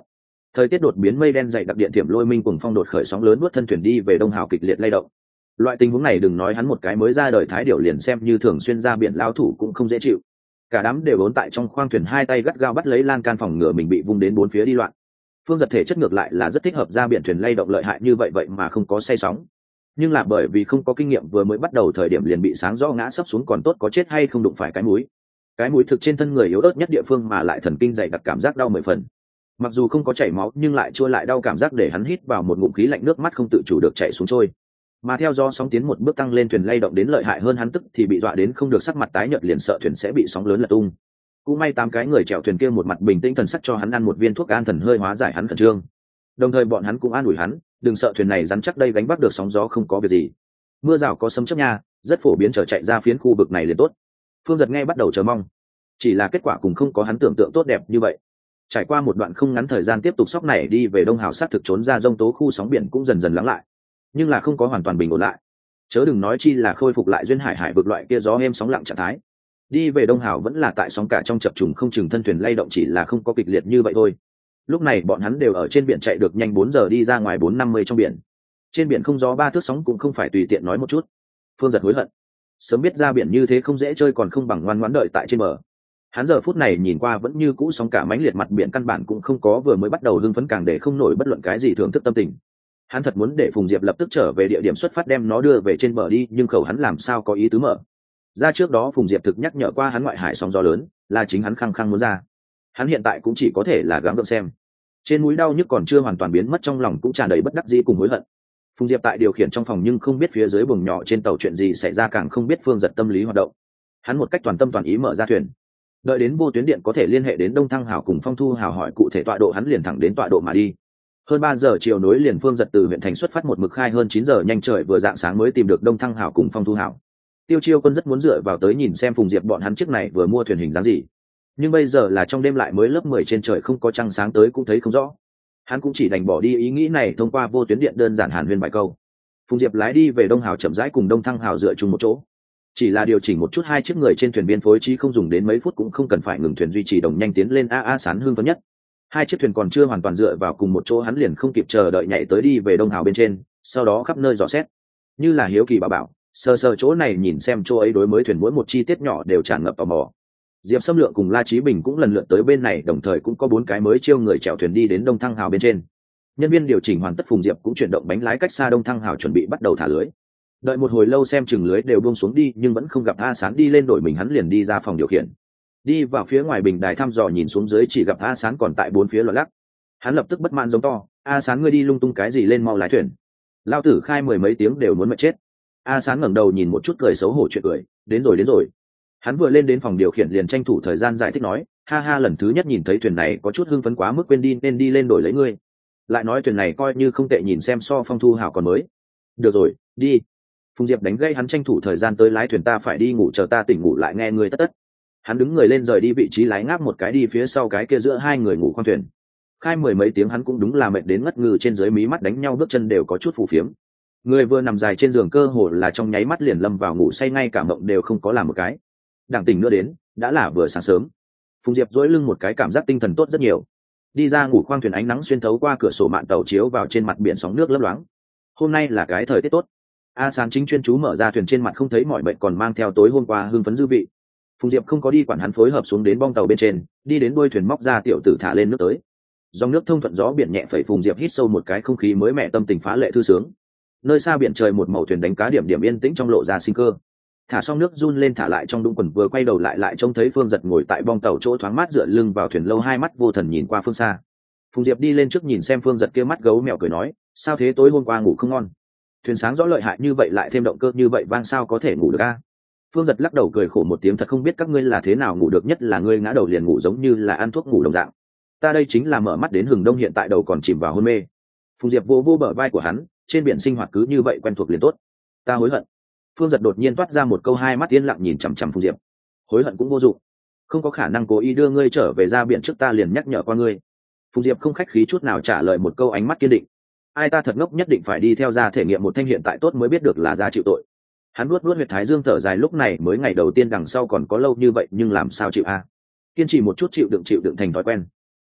Thời tiết đột biến, mây đen dày đặc, điện thiểm lôi minh cùng phong đột khởi sóng lớn nuốt thân thuyền đi về Đông Hào kịch liệt lay động. Loại tình huống này đừng nói hắn một cái mới ra đời thái điểu liền xem như thường xuyên ra biển lao thủ cũng không dễ chịu. Cả đám đều ốn tại trong khoang thuyền, hai tay gắt gao bắt lấy lan can phòng ngừa mình bị vung đến bốn phía đi loạn. Phương Giật thể chất ngược lại là rất thích hợp ra biển thuyền lay động lợi hại như vậy mà không có say sóng. Nhưng là bởi vì không có kinh nghiệm, vừa mới bắt đầu thời điểm liền bị sáng rõ ngã sấp xuống, còn tốt có chết hay không đụng phải cái mũi thực trên thân người yếu ớt nhất địa phương mà lại thần kinh dày đặc, cảm giác đau 10 phần. Mặc dù không có chảy máu nhưng lại chua lại đau, cảm giác để hắn hít vào một ngụm khí lạnh, nước mắt không tự chủ được chảy xuống trôi. Mà theo do sóng tiến một bước tăng lên, thuyền lay động đến lợi hại hơn, hắn tức thì bị dọa đến không được, sắc mặt tái nhợt, liền sợ thuyền sẽ bị sóng lớn lật tung. Cũng may 8 cái người chèo thuyền kia một mặt bình tĩnh thần sắc, cho hắn ăn một viên thuốc an thần hơi hóa giải hắn khẩn trương. Đồng thời bọn hắn cũng an ủi hắn, đừng sợ, thuyền này rắn chắc đây, gánh vác được sóng gió, không có việc gì. Mưa rào có sấm chớp nha, rất phổ biến, chờ chạy ra phiến khu vực này liền tốt. Phương Giật nghe bắt đầu chờ mong, chỉ là kết quả cũng không có hắn tưởng tượng tốt đẹp như vậy. Trải qua một đoạn không ngắn thời gian tiếp tục sóc này đi về Đông Hào, sát thực trốn ra dông tố khu, sóng biển cũng dần dần lắng lại, nhưng là không có hoàn toàn bình ổn lại, chớ đừng nói chi là khôi phục lại duyên hải vực loại kia gió êm sóng lặng trạng thái. Đi về Đông Hào vẫn là tại sóng cả trong chập trùng không chừng, thân thuyền lay động chỉ là không có kịch liệt như vậy thôi. Lúc này bọn hắn đều ở trên biển chạy được nhanh, 4 giờ đi ra ngoài 450 trong biển. Trên biển không gió 3 thước, sóng cũng không phải tùy tiện nói một chút. Phương Giật hối hận, sớm biết ra biển như thế không dễ chơi, còn không bằng ngoan ngoãn đợi tại trên bờ. Hắn giờ phút này nhìn qua vẫn như cũ sóng cả mãnh liệt, mặt biển căn bản cũng không có vừa mới bắt đầu hưng phấn, càng để không nổi bất luận cái gì thưởng thức tâm tình. Hắn thật muốn để Phùng Diệp lập tức trở về địa điểm xuất phát, đem nó đưa về trên bờ đi, nhưng khẩu hắn làm sao có ý tứ mở ra. Trước đó Phùng Diệp thực nhắc nhở qua hắn, ngoại hải sóng gió lớn là chính hắn khăng khăng muốn ra. Hắn hiện tại cũng chỉ có thể là gắng gượng xem. Trên mũi đau nhức còn chưa hoàn toàn biến mất, trong lòng cũng tràn đầy bất đắc dĩ cùng hối hận. Phùng Diệp tại điều khiển trong phòng, nhưng không biết phía dưới buồng nhỏ trên tàu chuyện gì xảy ra, càng không biết Phương Giật tâm lý hoạt động. Hắn một cách toàn tâm toàn ý mở ra thuyền, đợi đến vô tuyến điện có thể liên hệ đến Đông Thăng Hào cùng Phong Thu Hào hỏi cụ thể tọa độ, hắn liền thẳng đến tọa độ mà đi. Hơn 3 giờ chiều nối liền Phương Giật từ huyện thành xuất phát, một mực khai hơn 9 giờ, nhanh trời vừa rạng sáng mới tìm được Đông Thăng Hào cùng Phong Thu Hào. Tiêu Chiêu Quân rất muốn dựa vào tới nhìn xem Phùng Diệp bọn hắn chiếc này vừa mua thuyền hình dáng gì, nhưng bây giờ là trong đêm, lại mới lớp 10, trên trời không có trăng sáng tới cũng thấy không rõ. Hắn cũng chỉ đành bỏ đi ý nghĩ này, thông qua vô tuyến điện đơn giản hàn huyên vài câu. Phùng Diệp lái đi về Đông Hào, chậm rãi cùng Đông Thăng Hào dựa chung một chỗ, chỉ là điều chỉnh một chút hai chiếc người trên thuyền biên phối trí, không dùng đến mấy phút cũng không cần phải ngừng thuyền, duy trì đồng nhanh tiến lên. Sán hưng phấn nhất. Hai chiếc thuyền còn chưa hoàn toàn dựa vào cùng một chỗ, hắn liền không kịp chờ đợi nhảy tới đi về Đông Hào bên trên, sau đó khắp nơi dò xét, như là hiếu kỳ bảo sờ chỗ này nhìn xem chỗ ấy, đối mới thuyền mỗi một chi tiết nhỏ đều tràn ngập tò mò. Diệp Sâm Lượng cùng La Chí Bình cũng lần lượt tới bên này, đồng thời cũng có 4 cái mới chiêu người chèo thuyền đi đến Đông Thăng Hào bên trên. Nhân viên điều chỉnh hoàn tất, Phùng Diệp cũng chuyển động bánh lái cách xa Đông Thăng Hào, chuẩn bị bắt đầu thả lưới. Đợi một hồi lâu xem chừng lưới đều buông xuống đi, nhưng vẫn không gặp A Sán đi lên đổi mình, hắn liền đi ra phòng điều khiển, đi vào phía ngoài bình đài thăm dò, nhìn xuống dưới chỉ gặp A Sán còn tại 4 phía loạn lắc. Hắn lập tức bất mãn giống to, A Sán ngươi đi lung tung cái gì, lên mau lái thuyền, lao tử khai 10 mấy tiếng đều muốn mệt chết. A Sán ngẩng đầu nhìn một chút, cười xấu hổ chuyện cười, đến rồi. Hắn vừa lên đến phòng điều khiển liền tranh thủ thời gian giải thích nói, ha, lần thứ nhất nhìn thấy thuyền này có chút hưng phấn quá mức, quên đi nên đi lên đổi lấy ngươi. Lại nói thuyền này coi như không tệ, nhìn xem so Phong Thu Hào còn mới. Được rồi, đi. Phùng Diệp đánh gây hắn tranh thủ thời gian tới lái thuyền, ta phải đi ngủ, chờ ta tỉnh ngủ lại nghe ngươi tất. Hắn đứng người lên rời đi vị trí lái, ngáp một cái đi phía sau cái kia giữa hai người ngủ khoang thuyền. Khai 10 mấy tiếng hắn cũng đúng là mệt đến ngất ngư, trên dưới mí mắt đánh nhau, bước chân đều có chút phù phiếm. Người vừa nằm dài trên giường cơ hồ là trong nháy mắt liền lâm vào ngủ say, ngay cả mộng đều không có làm một cái. Đảng tỉnh nữa đến, đã là vừa sáng sớm. Phùng Diệp duỗi lưng một cái, cảm giác tinh thần tốt rất nhiều. Đi ra ngủ khoang thuyền, ánh nắng xuyên thấu qua cửa sổ mạn tàu chiếu vào trên mặt biển, sóng nước lấp loáng. Hôm nay là cái thời tiết tốt. A Sán chính chuyên chú mở ra thuyền, trên mặt không thấy mỏi mệt, còn mang theo tối hôm qua hưng phấn dư vị. Phùng Diệp không có đi quản hắn, phối hợp xuống đến bong tàu bên trên, đi đến đuôi thuyền móc ra tiểu tử thả lên nước tới. Dòng nước thông thuận, gió biển nhẹ phẩy, Phùng Diệp hít sâu một cái, không khí mới mẻ, tâm tình phá lệ thư sướng. Nơi xa biển trời một màu, thuyền đánh cá điểm điểm yên tĩnh trong lộ ra sinh cơ. Thả xong nước run lên thả lại trong đũng quần, vừa quay đầu lại trông thấy Phương Giật ngồi tại bong tàu chỗ thoáng mát, dựa lưng vào thuyền lâu, hai mắt vô thần nhìn qua phương xa. Phùng Diệp đi lên trước nhìn xem Phương Giật kia mắt gấu mèo, cười nói, sao thế, tối hôm qua ngủ không ngon? Thuyền sáng rõ lợi hại như vậy, lại thêm động cơ như vậy vang, sao có thể ngủ được a? Phương Giật lắc đầu cười khổ một tiếng, thật không biết các ngươi là thế nào ngủ được, nhất là ngươi ngã đầu liền ngủ, giống như là ăn thuốc ngủ đồng dạng. Ta đây chính là mở mắt đến hừng đông, hiện tại đầu còn chìm vào hôn mê. Phùng Diệp vô bờ vai của hắn, trên biển sinh hoạt cứ như vậy quen thuộc liền tốt. Ta hối hận. Phương Giật đột nhiên toát ra một câu, hai mắt yên lặng nhìn chằm chằm Phùng Diệp. Hối hận cũng vô dụng, không có khả năng cố ý đưa ngươi trở về ra biển trước, ta liền nhắc nhở qua ngươi. Phùng Diệp không khách khí chút nào trả lời một câu, ánh mắt kiên định. Ai ta thật ngốc, nhất định phải đi theo ra thể nghiệm một thanh, hiện tại tốt mới biết được là ra chịu tội. Hắn nuốt huyệt thái dương thở dài, lúc này mới ngày đầu tiên, đằng sau còn có lâu như vậy nhưng làm sao chịu a? Kiên trì một chút, chịu đựng thành thói quen.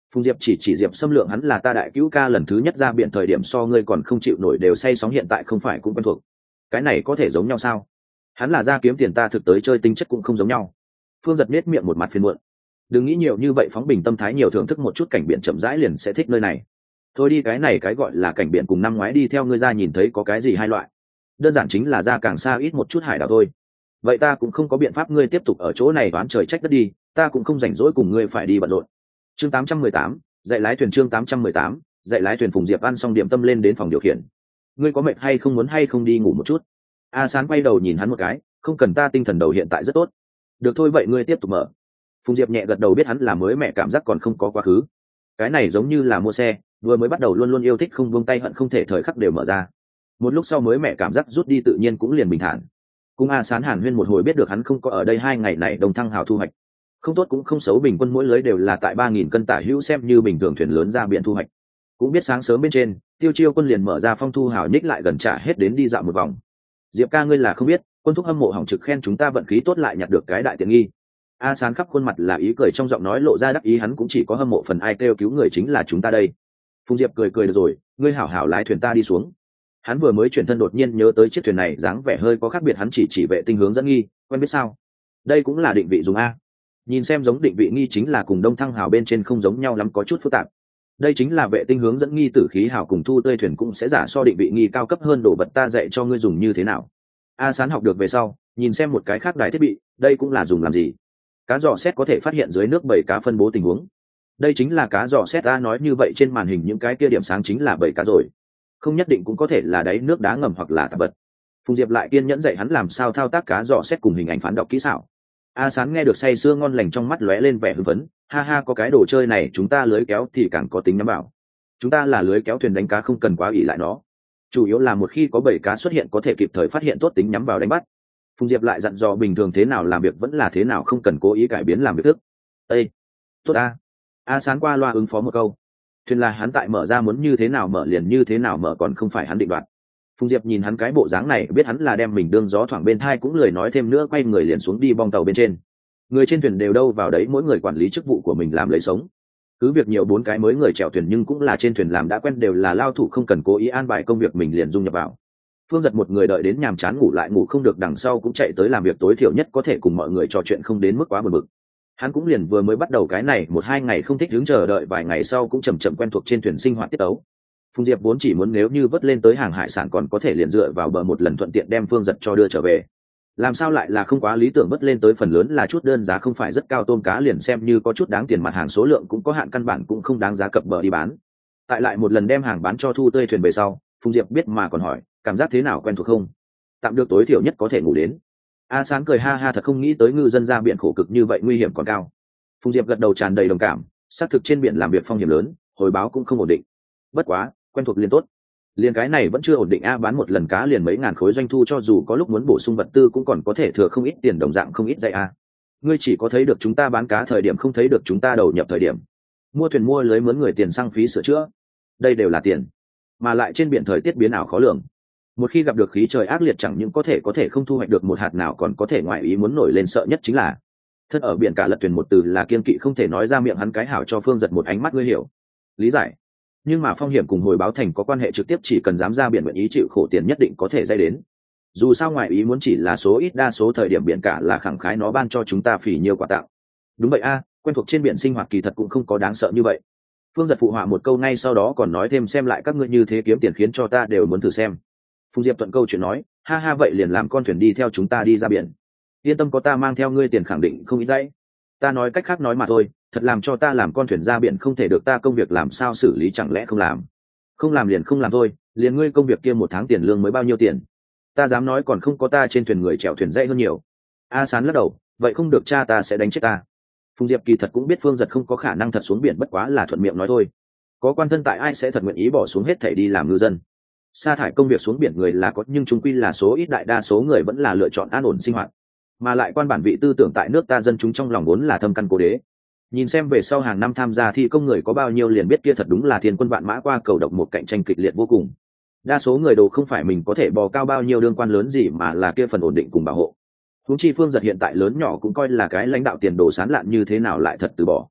Phùng Diệp chỉ Diệp Xâm Lượng, hắn là ta đại cứu ca, lần thứ nhất ra biển thời điểm so ngươi còn không chịu nổi đều say sóng, hiện tại không phải cũng quen thuộc. Cái này có thể giống nhau sao? Hắn là ra kiếm tiền, ta thực tới chơi, tính chất cũng không giống nhau. Phương Giật nết miệng một mặt phiền muộn. Đừng nghĩ nhiều như vậy, phóng bình tâm thái, nhiều thưởng thức một chút cảnh biển chậm rãi liền sẽ thích nơi này. Thôi đi, cái này cái gọi là cảnh biển cùng năm ngoái đi theo ngươi ra nhìn thấy có cái gì hai loại. Đơn giản chính là ra càng xa ít một chút hải đảo thôi. Vậy ta cũng không có biện pháp, ngươi tiếp tục ở chỗ này đoán trời trách đất đi, ta cũng không rảnh rỗi cùng ngươi phải đi bận rộn. Chương 818, dạy lái thuyền. Chương 818, dạy lái thuyền. Phùng Diệp ăn xong điểm tâm lên đến phòng điều khiển. Ngươi có mệt hay không, muốn hay không đi ngủ một chút? A Sán quay đầu nhìn hắn một cái, không cần, ta tinh thần đầu hiện tại rất tốt. Được thôi, vậy ngươi tiếp tục mở. Phùng Diệp nhẹ gật đầu, biết hắn là mới mẹ, cảm giác còn không có quá khứ. Cái này giống như là mua xe, vừa mới bắt đầu luôn luôn yêu thích, không buông tay, hận không thể thời khắc đều mở ra. Một lúc sau mới mẹ cảm giác rút đi, tự nhiên cũng liền bình thản. Cùng A Sán hàn huyên một hồi, biết được hắn không có ở đây 2 ngày này, Đồng Thăng Hào thu hoạch không tốt cũng không xấu, bình quân mỗi lưới đều là tại 3.000 cân tả hữu, xem như bình thường thuyền lớn ra biển thu hoạch. Cũng biết sáng sớm bên trên Tiêu Chiêu Quân liền mở ra phong thu hào, nhích lại gần trả hết đến đi dạo một vòng. Diệp ca, ngươi là không biết, Quân thúc hâm mộ hỏng trực khen chúng ta vận khí tốt lại nhặt được cái đại tiện nghi. A Sán khắp khuôn mặt là ý cười, trong giọng nói lộ ra đắc ý, hắn cũng chỉ có hâm mộ phần, ai kêu cứu người chính là chúng ta đây. Phùng Diệp cười được rồi, ngươi hảo hảo lái thuyền ta đi xuống. Hắn vừa mới chuyển thân đột nhiên nhớ tới chiếc thuyền này dáng vẻ hơi có khác biệt, hắn chỉ vệ tinh hướng dẫn nghi, quen biết sao? Đây cũng là định vị dùng a. Nhìn xem giống định vị nghi, chính là cùng Đông Thăng Hào bên trên không giống nhau lắm, có chút phức tạp. Đây chính là vệ tinh hướng dẫn nghi, tử khí hào cùng thu tươi thuyền cũng sẽ giả so định vị nghi cao cấp hơn, đồ vật ta dạy cho ngươi dùng như thế nào. A Sán học được về sau nhìn xem một cái khác đài thiết bị, đây cũng là dùng làm gì? Cá dò xét có thể phát hiện dưới nước bầy cá phân bố tình huống. Đây chính là cá dò xét, ta nói như vậy trên màn hình những cái kia điểm sáng chính là bầy cá rồi, không nhất định, cũng có thể là đáy nước đá ngầm hoặc là tạp vật. Phùng Diệp lại kiên nhẫn dạy hắn làm sao thao tác cá dò xét cùng hình ảnh phán đọc kỹ xảo. A Sán nghe được say sưa ngon lành, trong mắt lóe lên vẻ hưng phấn, ha ha, có cái đồ chơi này chúng ta lưới kéo thì càng có tính nhắm vào. Chúng ta là lưới kéo thuyền đánh cá, không cần quá ỷ lại nó, chủ yếu là một khi có bầy cá xuất hiện có thể kịp thời phát hiện, tốt tính nhắm vào đánh bắt. Phùng Diệp lại dặn dò bình thường thế nào làm việc vẫn là thế nào, không cần cố ý cải biến làm việc thức. Ê, tốt a. A Sán qua loa ứng phó một câu. Thuyền là hắn tại mở ra, muốn như thế nào mở liền như thế nào mở, còn không phải hắn định đoạt. Phùng Diệp nhìn hắn cái bộ dáng này biết hắn là đem mình đương gió thoảng bên thai, cũng lười nói thêm nữa, quay người liền xuống đi bong tàu bên trên. Người trên thuyền đều đâu vào đấy, mỗi người quản lý chức vụ của mình làm lấy sống. Cứ việc nhiều 4 cái mới người chèo thuyền nhưng cũng là trên thuyền làm đã quen, đều là lao thủ, không cần cố ý an bài công việc, mình liền dung nhập vào. Phương Giật một người đợi đến nhàm chán ngủ lại ngủ không được, đằng sau cũng chạy tới làm việc, tối thiểu nhất có thể cùng mọi người trò chuyện, không đến mức quá bực bực. Hắn cũng liền vừa mới bắt đầu cái này 1-2 ngày không thích đứng, chờ đợi vài ngày sau cũng chậm chậm quen thuộc trên thuyền sinh hoạt tiết tấu. Phùng Diệp vốn chỉ muốn nếu như vớt lên tới hàng hải sản còn có thể liền dựa vào bờ một lần thuận tiện đem Phương Giật cho đưa trở về. Làm sao lại là không quá lý tưởng, vớt lên tới phần lớn là chút đơn giá không phải rất cao tôm cá, liền xem như có chút đáng tiền, mặt hàng số lượng cũng có hạn, căn bản cũng không đáng giá cập bờ đi bán. Tại lại một lần đem hàng bán cho thu tươi thuyền về sau, Phùng Diệp biết mà còn hỏi, cảm giác thế nào, quen thuộc không? Tạm được, tối thiểu nhất có thể ngủ đến. A Sán cười ha ha, thật không nghĩ tới ngư dân ra biển khổ cực như vậy, nguy hiểm còn cao. Phùng Diệp gật đầu tràn đầy đồng cảm, xác thực trên biển làm việc phong hiểm lớn, hồi báo cũng không ổn định. Bất quá quen thuộc liền tốt. Liền cái này vẫn chưa ổn định a, bán một lần cá liền mấy ngàn khối doanh thu, cho dù có lúc muốn bổ sung vật tư cũng còn có thể thừa không ít tiền, đồng dạng không ít dạy a. Ngươi chỉ có thấy được chúng ta bán cá thời điểm, không thấy được chúng ta đầu nhập thời điểm. Mua thuyền mua lưới mướn người, tiền xăng phí sửa chữa, đây đều là tiền. Mà lại trên biển thời tiết biến ảo khó lường, một khi gặp được khí trời ác liệt, chẳng những có thể không thu hoạch được một hạt nào, còn có thể ngoại ý muốn nổi lên. Sợ nhất chính là thân ở biển cả lật thuyền, một từ là kiên kỵ, không thể nói ra miệng. Hắn cái hảo cho Phương Giật một ánh mắt, ngươi hiểu lý giải, nhưng mà phong hiểm cùng hồi báo thành có quan hệ trực tiếp, chỉ cần dám ra biển nguyện ý chịu khổ tiền nhất định có thể dây đến. Dù sao ngoại ý muốn chỉ là số ít, đa số thời điểm biển cả là khẳng khái nó ban cho chúng ta phỉ nhiều quà tặng. Đúng vậy a, quen thuộc trên biển sinh hoạt kỳ thật cũng không có đáng sợ như vậy. Phương Giật phụ họa một câu, ngay sau đó còn nói thêm, xem lại các ngươi như thế kiếm tiền khiến cho ta đều muốn thử xem. Phùng Diệp thuận câu chuyện nói, ha ha, vậy liền làm con thuyền đi theo chúng ta đi ra biển. Yên tâm, có ta mang theo ngươi tiền khẳng định không ít dãy. Ta nói cách khác nói mà thôi, thật làm cho ta làm con thuyền ra biển không thể được, ta công việc làm sao xử lý, chẳng lẽ không làm? Không làm liền không làm thôi, liền ngươi công việc kia 1 tháng tiền lương mới bao nhiêu tiền? Ta dám nói còn không có ta trên thuyền người chèo thuyền dễ hơn nhiều. A Sán lắc đầu, vậy không được, cha ta sẽ đánh chết ta. Phùng Diệp kỳ thật cũng biết Phương Giật không có khả năng thật xuống biển, bất quá là thuận miệng nói thôi. Có quan thân tại, ai sẽ thật nguyện ý bỏ xuống hết thảy đi làm ngư dân? Sa thải công việc xuống biển người là có, nhưng chung quy là số ít, đại đa số người vẫn là lựa chọn an ổn sinh hoạt. Mà lại quan bản vị tư tưởng tại nước ta dân chúng trong lòng vốn là thâm căn cố đế. Nhìn xem về sau hàng năm tham gia thi công người có bao nhiêu liền biết, kia thật đúng là thiên quân vạn mã qua cầu độc, một cạnh tranh kịch liệt vô cùng. Đa số người đồ không phải mình có thể bò cao bao nhiêu đương quan lớn gì, mà là kia phần ổn định cùng bảo hộ. Huống chi Phương Giật hiện tại lớn nhỏ cũng coi là cái lãnh đạo tiền đồ sán lạn, như thế nào lại thật từ bỏ.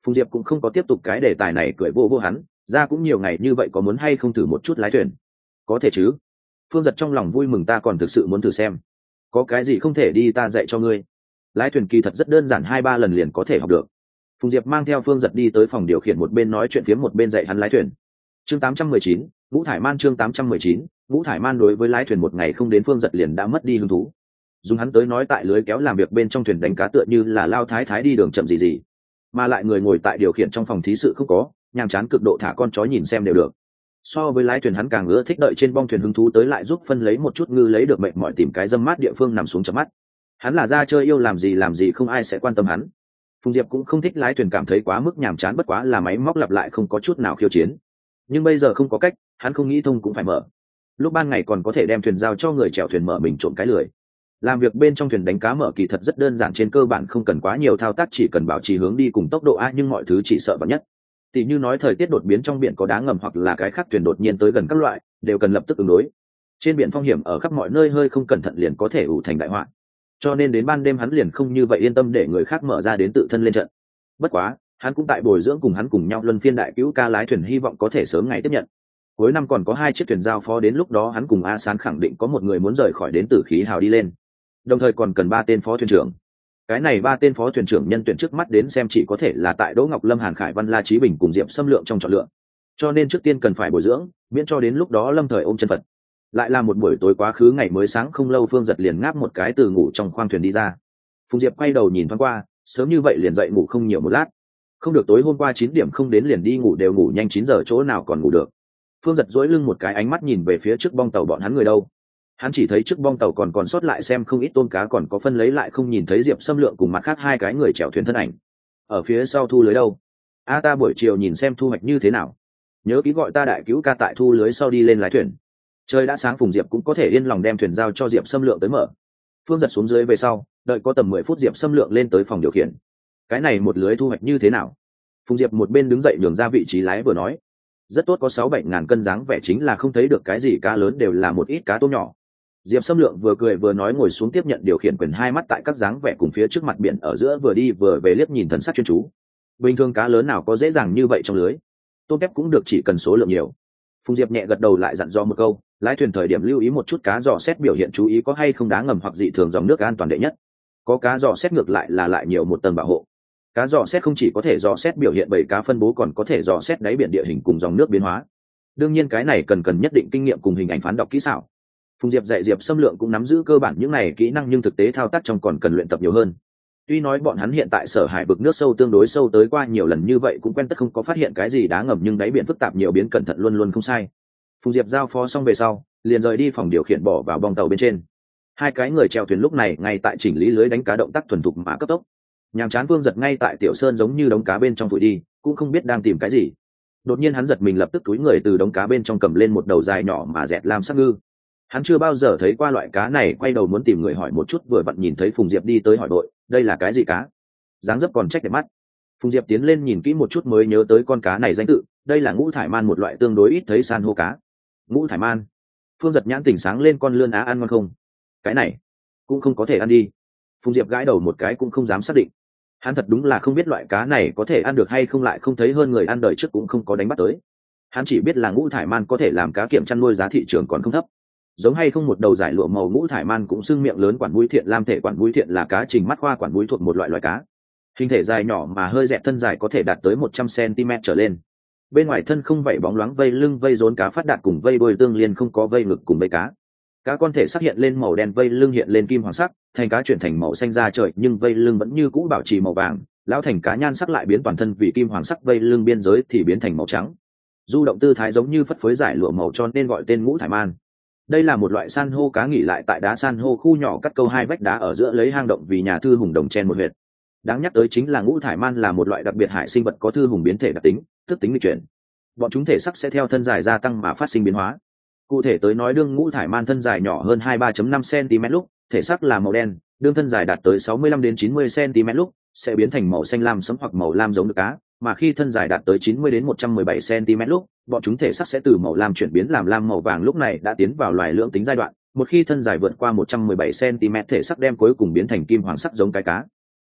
Phùng Diệp cũng không có tiếp tục cái đề tài này, cười vô vô hắn ra, cũng nhiều ngày như vậy có muốn hay không thử một chút lái thuyền? Có thể chứ. Phương Giật trong lòng vui mừng, ta còn thực sự muốn thử xem. Có cái gì không thể đi ta dạy cho ngươi. Lái thuyền kỳ thật rất đơn giản, 2-3 lần liền có thể học được. Phùng Diệp mang theo Phương Giật đi tới phòng điều khiển, một bên nói chuyện phiếm một bên dạy hắn lái thuyền. Chương 819, Ngũ Thải Man. Chương 819, Ngũ Thải Man. Đối với lái thuyền một ngày không đến, Phương Giật liền đã mất đi hứng thú. Dùng hắn tới nói, tại lưới kéo làm việc bên trong thuyền đánh cá tựa như là lao thái thái đi đường chậm gì, mà lại người ngồi tại điều khiển trong phòng thí sự không có, nhàm chán cực độ, thả con chó nhìn xem đều được. So với lái thuyền hắn càng ưa thích đợi trên bong thuyền, hứng thú tới lại giúp phân lấy một chút ngư, lấy được mệt mỏi tìm cái dâm mát địa phương nằm xuống chợp mắt. Hắn là ra chơi yêu, làm gì không ai sẽ quan tâm hắn. Phùng Diệp cũng không thích lái thuyền, cảm thấy quá mức nhàm chán, bất quá là máy móc lặp lại không có chút nào khiêu chiến. Nhưng bây giờ không có cách, hắn không nghĩ thông cũng phải mở. Lúc ban ngày còn có thể đem thuyền giao cho người chèo thuyền mở, mình trộm cái lười. Làm việc bên trong thuyền đánh cá mở kỳ thật rất đơn giản, trên cơ bản không cần quá nhiều thao tác, chỉ cần bảo trì hướng đi cùng tốc độ A, nhưng mọi thứ chỉ sợ vắn nhất. Tỷ như nói thời tiết đột biến, trong biển có đá ngầm hoặc là cái khác thuyền đột nhiên tới gần các loại, đều cần lập tức ứng đối. Trên biển phong hiểm ở khắp mọi nơi, hơi không cẩn thận liền có thể ủ thành đại họa. Cho nên đến ban đêm hắn liền không như vậy yên tâm để người khác mở ra đến tự thân lên trận. Bất quá, hắn cũng tại bồi dưỡng cùng hắn cùng nhau luân phiên đại cứu ca lái thuyền, hy vọng có thể sớm ngày tiếp nhận. Cuối năm còn có 2 chiếc thuyền giao phó, đến lúc đó hắn cùng A Sán khẳng định có một người muốn rời khỏi đến Tử Khí Hào đi lên. Đồng thời còn cần 3 tên phó thuyền trưởng. Cái này 3 tên phó thuyền trưởng nhân tuyển trước mắt đến xem chỉ có thể là tại Đỗ Ngọc Lâm, Hàn Khải Văn, La Chí Bình cùng Diệp Xâm Lượng trong chọn lựa. Cho nên trước tiên cần phải bồi dưỡng, miễn cho đến lúc đó lâm thời ôm chân Phật. Lại là một buổi tối quá khứ, ngày mới sáng không lâu, Phương Giật liền ngáp một cái từ ngủ trong khoang thuyền đi ra. Phùng Diệp quay đầu nhìn thoáng qua, sớm như vậy liền dậy ngủ không nhiều một lát. Không được, tối hôm qua 9 điểm không đến liền đi ngủ, đều ngủ nhanh 9 giờ chỗ nào còn ngủ được. Phương Giật duỗi lưng một cái, ánh mắt nhìn về phía trước bong tàu, bọn hắn người đâu? Hắn chỉ thấy trước bong tàu còn sót lại xem không ít tôm cá, còn có phân lấy lại không nhìn thấy Diệp Xâm Lượng cùng mặt khác 2 cái người chèo thuyền thân ảnh. Ở phía sau thu lưới đâu? Ta buổi chiều nhìn xem thu hoạch như thế nào. Nhớ ký gọi ta đại cứu ca tại thu lưới sau đi lên lái thuyền. Trời đã sáng, Phùng Diệp cũng có thể yên lòng đem thuyền giao cho Diệp Xâm Lượng tới mở. Phương Giật xuống dưới về sau, đợi có tầm 10 phút, Diệp Xâm Lượng lên tới phòng điều khiển. Cái này một lưới thu hoạch như thế nào? Phùng Diệp một bên đứng dậy nhường ra vị trí lái vừa nói. Rất tốt, có 6-7 ngàn cân dáng vẻ, chính là không thấy được cái gì cá lớn, đều là một ít cá tôm nhỏ. Diệp Xâm Lượng vừa cười vừa nói, ngồi xuống tiếp nhận điều khiển quyền, 2 mắt tại các dáng vẻ cùng phía trước mặt biển ở giữa vừa đi vừa về liếc nhìn, thần sắc chuyên chú. Bình thường cá lớn nào có dễ dàng như vậy trong lưới. Tôm tép cũng được, chỉ cần số lượng nhiều. Phùng Diệp nhẹ gật đầu, lại dặn dò một câu, lái thuyền thời điểm lưu ý một chút cá dò xét biểu hiện, chú ý có hay không đá ngầm hoặc dị thường dòng nước, an toàn đệ nhất. Có cá dò xét ngược lại là lại nhiều một tầng bảo hộ. Cá dò xét không chỉ có thể dò xét biểu hiện bầy cá phân bố, còn có thể dò xét đáy biển địa hình cùng dòng nước biến hóa. Đương nhiên cái này cần nhất định kinh nghiệm cùng hình ảnh phán đọc kỹ xảo. Phùng Diệp dạy Diệp Xâm Lượng cũng nắm giữ cơ bản những này kỹ năng, nhưng thực tế thao tác trong còn cần luyện tập nhiều hơn. Tuy nói bọn hắn hiện tại Sở Hải vực nước sâu tương đối sâu, tới qua nhiều lần như vậy cũng quen tất, không có phát hiện cái gì đá ngầm, nhưng đáy biển phức tạp, nhiều biến cẩn thận luôn luôn không sai. Phùng Diệp giao phó xong về sau, liền rời đi phòng điều khiển, bỏ vào bong tàu bên trên. 2 cái người chèo thuyền lúc này ngay tại chỉnh lý lưới đánh cá, động tác thuần thục mà cấp tốc. Nhàm chán Phương Giật ngay tại Tiểu Sơn giống như đống cá bên trong vùi đi, cũng không biết đang tìm cái gì. Đột nhiên hắn giật mình, lập tức túi người từ đống cá bên trong cầm lên một đầu dài nhỏ mà dẹt lam sắc ngư. Hắn chưa bao giờ thấy qua loại cá này, quay đầu muốn tìm người hỏi một chút, vừa vặn nhìn thấy Phùng Diệp đi tới hỏi đội, đây là cái gì cá? Dáng dấp còn trách đẹp mắt. Phùng Diệp tiến lên nhìn kỹ một chút mới nhớ tới con cá này danh tự, đây là Ngũ Thải Man, một loại tương đối ít thấy san hô cá. Ngũ Thải Man. Phương Giật nhãn tỉnh sáng lên, con lươn á ăn ngon không? Cái này cũng không có thể ăn đi. Phùng Diệp gãi đầu một cái, cũng không dám xác định. Hắn thật đúng là không biết loại cá này có thể ăn được hay không, lại không thấy hơn người ăn, đời trước cũng không có đánh bắt tới. Hắn chỉ biết là Ngũ Thải Man có thể làm cá kiệm chăn nuôi, giá thị trường còn không thấp. Giống hay không một đầu giải lụa màu Ngũ Thải Man cũng xưng miệng lớn quản mũi thiện, lam thể quản mũi thiện là cá trình mắt khoa quản mũi, thuộc một loại cá. Hình thể dài nhỏ mà hơi dẹp, thân dài có thể đạt tới 100 cm trở lên. Bên ngoài thân không vảy bóng loáng, vây lưng vây rốn cá phát đạt cùng vây đuôi tương liên, không có vây ngực cùng vây cá. Cá con thể xác hiện lên màu đen, vây lưng hiện lên kim hoàng sắc, thành cá chuyển thành màu xanh da trời, nhưng vây lưng vẫn như cũ bảo trì màu vàng. Lão thành cá nhan sắc lại biến toàn thân vì kim hoàng sắc, vây lưng biên giới thì biến thành màu trắng. Du động tư thái giống như phất phới giải lụa màu, cho nên gọi tên Ngũ Thải Man. Đây là một loại san hô cá nghỉ lại tại đá san hô khu nhỏ, cắt câu 2 vách đá ở giữa lấy hang động vì nhà, thư hùng đồng chen một huyệt. Đáng nhắc tới chính là Ngũ Thải Man là một loại đặc biệt hải sinh vật, có thư hùng biến thể đặc tính, tức tính nghịch chuyển. Bọn chúng thể sắc sẽ theo thân dài gia tăng mà phát sinh biến hóa. Cụ thể tới nói, đương Ngũ Thải Man thân dài nhỏ hơn 23.5 cm lúc, thể sắc là màu đen, đương thân dài đạt tới 65 đến 90 cm lúc, sẽ biến thành màu xanh lam sẫm hoặc màu lam giống được cá, mà khi thân dài đạt tới 90 đến 117 cm lúc, bọn chúng thể sắc sẽ từ màu lam chuyển biến làm lam màu vàng, lúc này đã tiến vào loài lưỡng tính giai đoạn. Một khi thân dài vượt qua 117 cm, thể sắc đem cuối cùng biến thành kim hoàng sắc giống cái cá.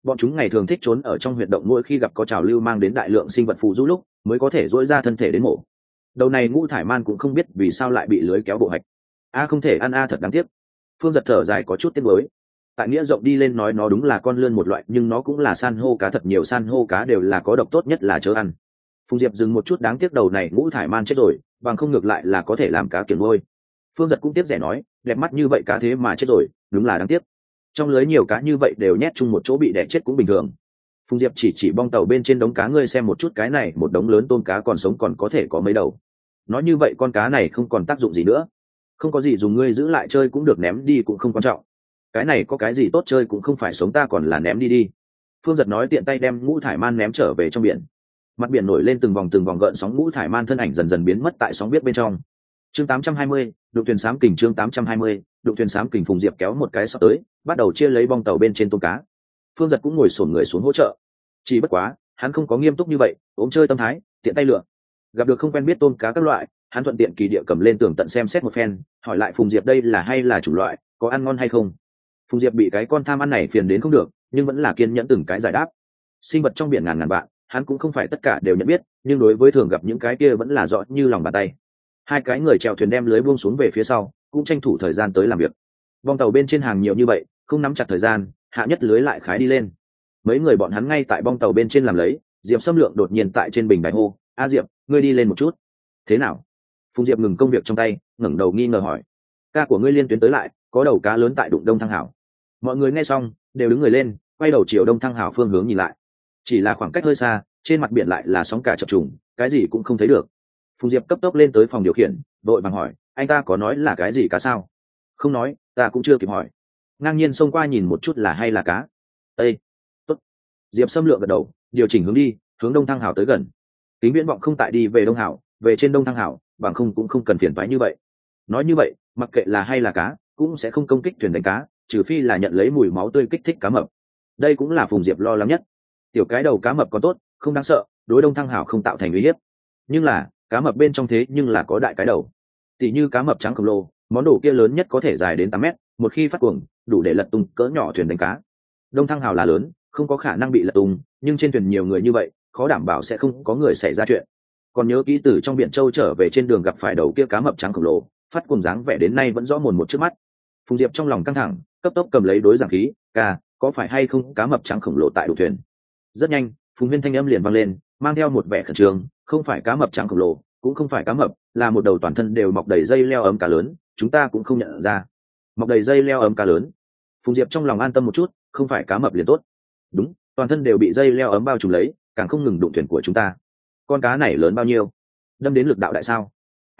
Bọn chúng ngày thường thích trốn ở trong huyệt động, mỗi khi gặp có trào lưu mang đến đại lượng sinh vật phù du lúc mới có thể dỗi ra thân thể đến mổ. Đầu này ngũ thải man cũng không biết vì sao lại bị lưới kéo bộ hạch. Không thể ăn, thật đáng tiếc. Phương Giật thở dài có chút tiếc nuối. Tại nghĩa rộng đi lên nói nó đúng là con lươn một loại, nhưng nó cũng là san hô cá, thật nhiều san hô cá đều là có độc, tốt nhất là chớ ăn. Phùng Diệp dừng một chút, đáng tiếc đầu này ngũ thải man chết rồi, bằng không ngược lại là có thể làm cá kiểng ngôi. Phương Giật cũng tiếc rẻ nói, đẹp mắt như vậy cá thế mà chết rồi, đúng là đáng tiếc. Trong lưới nhiều cá như vậy đều nhét chung một chỗ bị đẻ chết cũng bình thường. Phùng Diệp chỉ bong tàu bên trên đống cá, ngươi xem một chút cái này, một đống lớn tôm cá còn sống còn có thể có mấy đầu. Nói như vậy con cá này không còn tác dụng gì nữa. Không có gì dùng, ngươi giữ lại chơi cũng được, ném đi cũng không quan trọng. Cái này có cái gì tốt chơi, cũng không phải sống, ta còn là ném đi đi. Phương Giật nói, tiện tay đem ngũ thải man ném trở về trong biển. Mặt biển nổi lên từng vòng gợn sóng, ngũ thải man thân ảnh dần dần biến mất tại sóng biết bên trong. Chương 820, đội thuyền xám kình. Chương 820, đội thuyền xám kình. Phùng Diệp kéo một cái sắp tới, bắt đầu chia lấy bong tàu bên trên tôm cá. Phương Giật cũng ngồi xổm người xuống hỗ trợ. Chỉ bất quá hắn không có nghiêm túc như vậy, ôm chơi tâm thái, tiện tay lựa. Gặp được không quen biết tôm cá các loại, hắn thuận tiện kỳ địa cầm lên tường tận xem xét một phen, hỏi lại Phùng Diệp đây là hay là chủng loại, có ăn ngon hay không. Phùng Diệp bị cái con tham ăn này phiền đến không được, nhưng vẫn là kiên nhẫn từng cái giải đáp. Sinh vật trong biển ngàn ngàn vạn, hắn cũng không phải tất cả đều nhận biết, nhưng đối với thường gặp những cái kia vẫn là rõ như lòng bàn tay. Hai cái người chèo thuyền đem lưới buông xuống về phía sau, cũng tranh thủ thời gian tới làm việc. Bong tàu bên trên hàng nhiều như vậy, không nắm chặt thời gian, hạ nhất lưới lại khái đi lên. Mấy người bọn hắn ngay tại bong tàu bên trên làm lấy, Diệp Xâm Lượng đột nhiên tại trên bình đài hô, a Diệp, ngươi đi lên một chút. Thế nào? Phùng Diệp ngừng công việc trong tay, ngẩng đầu nghi ngờ hỏi, ca của ngươi liên tuyến tới lại, có đầu cá lớn tại đụng Đông Thăng Hảo. Mọi người nghe xong đều đứng người lên, quay đầu chiều Đông Thăng Hảo phương hướng nhìn lại. Chỉ là khoảng cách hơi xa, trên mặt biển lại là sóng cả chập trùng, cái gì cũng không thấy được. Phùng Diệp cấp tốc lên tới phòng điều khiển, đội bằng hỏi, anh ta có nói là cái gì cá sao? Không nói, ta cũng chưa kịp hỏi. Ngang nhiên xông qua nhìn một chút là hay là cá. Ê, tốt. Diệp Xâm Lượng gật đầu, điều chỉnh hướng đi, hướng Đông Thăng Hảo tới gần. Kính viễn vọng không tại đi về Đông Hảo, về trên Đông Thăng Hảo, bằng không cũng không cần phiền toái như vậy. Nói như vậy, mặc kệ là hay là cá, cũng sẽ không công kích thuyền đánh cá, trừ phi là nhận lấy mùi máu tươi kích thích cá mập. Đây cũng là Phùng Diệp lo lắng nhất. Tiểu cái đầu cá mập còn tốt, không đáng sợ, đối Đông Thăng Hảo không tạo thành uy hiếp. Nhưng là cá mập bên trong thế nhưng là có đại cái đầu. Tỷ như cá mập trắng khổng lồ, món đồ kia lớn nhất có thể dài đến 8 mét, một khi phát cuồng đủ để lật tung cỡ nhỏ thuyền đánh cá. Đông Thăng Hảo là lớn, không có khả năng bị lật tung, nhưng trên thuyền nhiều người như vậy, khó đảm bảo sẽ không có người xảy ra chuyện. Còn nhớ kỹ từ trong biển Châu trở về trên đường gặp phải đầu kia cá mập trắng khổng lồ, phát cuồng dáng vẻ đến nay vẫn rõ mồn một trước mắt. Phùng Diệp trong lòng căng thẳng, cấp tốc cầm lấy đối giảng khí, ca, có phải hay không cá mập trắng khổng lồ tại đục thuyền? Rất nhanh, Phùng Huyên thanh âm liền vang lên, mang theo một vẻ khẩn trương, không phải cá mập trắng khổng lồ, cũng không phải cá mập, là một đầu toàn thân đều mọc đầy dây leo ấm cá lớn, chúng ta cũng không nhận ra. Mọc đầy dây leo ấm cá lớn. Phùng Diệp trong lòng an tâm một chút, không phải cá mập liền tốt. Đúng, toàn thân đều bị dây leo ấm bao trùm lấy, càng không ngừng đụng thuyền của chúng ta. Con cá này lớn bao nhiêu? Đâm đến lực đạo đại sao?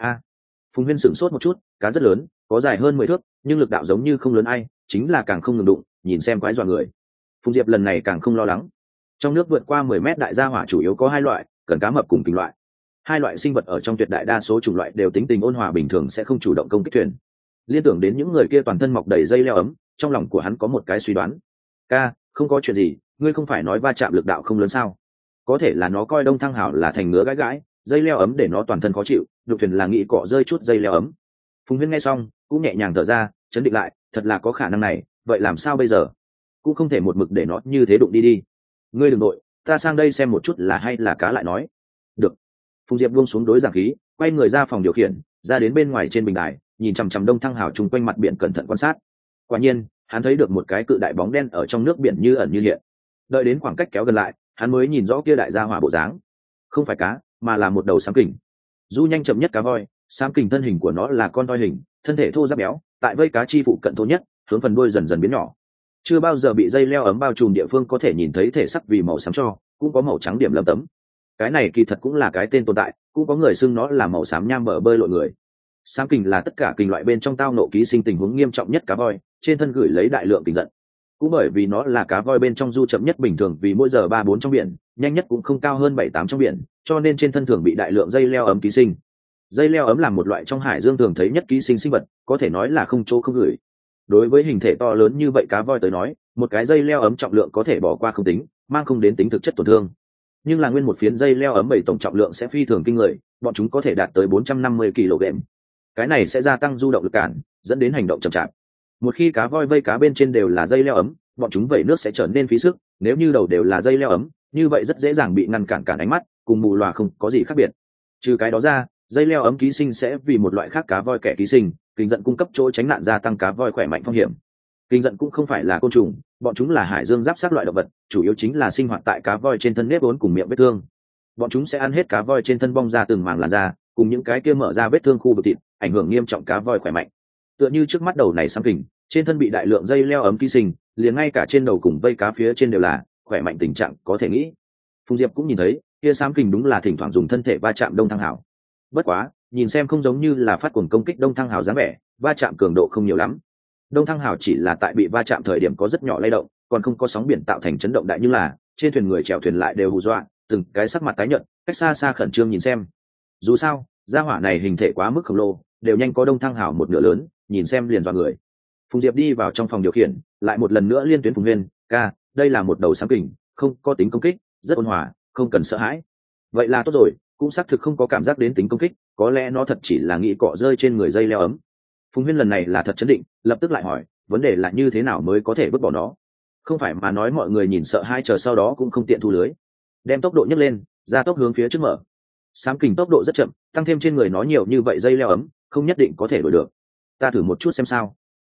Phùng Huyên sửng sốt một chút, cá rất lớn, có dài hơn 10 thước, nhưng lực đạo giống như không lớn ai, chính là càng không ngừng đụng, nhìn xem quái dọa người. Phùng Diệp lần này càng không lo lắng. Trong nước vượt qua 10 mét đại gia hỏa chủ yếu có hai loại, cần cá mập cùng kình loại. Hai loại sinh vật ở trong tuyệt đại đa số chủng loại đều tính tình ôn hòa, bình thường sẽ không chủ động công kích thuyền. Liên tưởng đến những người kia toàn thân mọc đầy dây leo ấm, trong lòng của hắn có một cái suy đoán. Ca, không có chuyện gì, ngươi không phải nói va chạm lực đạo không lớn sao? Có thể là nó coi Đông Thăng Hảo là thành ngứa gãi gãi, dây leo ấm để nó toàn thân khó chịu, đục thuyền là nghĩ cọ rơi chút dây leo ấm. Phùng Huyên nghe xong cũng nhẹ nhàng thở ra, chấn định lại, thật là có khả năng này, vậy làm sao bây giờ? Cũng không thể một mực để nó như thế đụng đi. Ngươi đừng nội, ta sang đây xem một chút là hay là cá lại nói. Được. Phùng Diệp buông xuống đối giảng khí, quay người ra phòng điều khiển, ra đến bên ngoài trên bình đài, nhìn chằm chằm Đông Thăng Hảo chung quanh mặt biển cẩn thận quan sát. Quả nhiên, hắn thấy được một cái cự đại bóng đen ở trong nước biển như ẩn như hiện. Đợi đến khoảng cách kéo gần lại, hắn mới nhìn rõ kia đại gia hỏa bộ dáng. Không phải cá, mà là một đầu xám kình. Du nhanh chậm nhất cá voi, xám kình thân hình của nó là con toi hình, thân thể thô ráp béo, tại vây cá chi phụ cận thô nhất, hướng phần đuôi dần dần biến nhỏ. Chưa bao giờ bị dây leo ấm bao trùm địa phương có thể nhìn thấy thể sắc vì màu xám cho, cũng có màu trắng điểm lấm tấm. Cái này kỳ thật cũng là cái tên tồn tại, cũng có người xưng nó là màu xám nham bờ bơi lội người. Xám kình là tất cả kình loại bên trong tao nộ ký sinh tình huống nghiêm trọng nhất cá voi, trên thân gửi lấy đại lượng kình giận. Cũng bởi vì nó là cá voi bên trong du chậm nhất bình thường, vì mỗi giờ 3-4 trong biển, nhanh nhất cũng không cao hơn 7-8 trong biển, cho nên trên thân thường bị đại lượng dây leo ấm ký sinh. Dây leo ấm là một loại trong hải dương thường thấy nhất ký sinh sinh vật, có thể nói là không chỗ không gửi. Đối với hình thể to lớn như vậy cá voi tới nói, một cái dây leo ấm trọng lượng có thể bỏ qua không tính, mang không đến tính thực chất tổn thương. Nhưng là nguyên một phiến dây leo ấm 7 tổng trọng lượng sẽ phi thường kinh người, bọn chúng có thể đạt tới 450 kg. Cái này sẽ gia tăng du động lực cản, dẫn đến hành động chậm chạp. Một khi cá voi vây cá bên trên đều là dây leo ấm, bọn chúng vẩy nước sẽ trở nên phí sức, nếu như đầu đều là dây leo ấm như vậy rất dễ dàng bị ngăn cản ánh mắt, cùng mù loà không có gì khác biệt. Trừ cái đó ra, dây leo ấm ký sinh sẽ vì một loại khác cá voi kẻ ký sinh, kinh giận cung cấp chỗ tránh nạn, gia tăng cá voi khỏe mạnh phong hiểm. Kinh giận cũng không phải là côn trùng, bọn chúng là hải dương giáp xác loại động vật, chủ yếu chính là sinh hoạt tại cá voi trên thân nếp vốn cùng miệng vết thương. Bọn chúng sẽ ăn hết cá voi trên thân bong ra từng màng làn da, cùng những cái kia mở ra vết thương khu vực thịt, ảnh hưởng nghiêm trọng cá voi khỏe mạnh. Tựa như trước mắt đầu này xám kình, trên thân bị đại lượng dây leo ấm ký sinh, liền ngay cả trên đầu cùng vây cá phía trên đều là khỏe mạnh, tình trạng có thể nghĩ. Phùng Diệp cũng nhìn thấy, kia xám kình đúng là thỉnh thoảng dùng thân thể va chạm Đông Thăng Hảo. Bất quá, nhìn xem không giống như là phát cuồng công kích Đông Thăng Hảo dáng vẻ, va chạm cường độ không nhiều lắm. Đông Thăng Hảo chỉ là tại bị va chạm thời điểm có rất nhỏ lay động, còn không có sóng biển tạo thành chấn động đại, nhưng là trên thuyền người chèo thuyền lại đều hù dọa, từng cái sắc mặt tái nhợt, cách xa xa khẩn trương nhìn xem. Dù sao, gia hỏa này hình thể quá mức khổng lồ, đều nhanh có Đông Thăng Hảo một nửa lớn, nhìn xem liền dọa người. Phùng Diệp đi vào trong phòng điều khiển, lại một lần nữa liên tuyến Phùng Huyên, ca, đây là một đầu xám kình, không có tính công kích, rất ôn hòa, không cần sợ hãi. Vậy là tốt rồi, cũng xác thực không có cảm giác đến tính công kích, có lẽ nó thật chỉ là nghĩ cọ rơi trên người dây leo ấm. Phùng Huyên lần này là thật chấn định, lập tức lại hỏi, vấn đề là như thế nào mới có thể vứt bỏ nó? Không phải mà nói mọi người nhìn sợ hai chờ sau đó cũng không tiện thu lưới. Đem tốc độ nhấc lên, ra tốc hướng phía trước mở. Xám kình tốc độ rất chậm, tăng thêm trên người nó nhiều như vậy dây leo ấm, không nhất định có thể đuổi được. Ta thử một chút xem sao.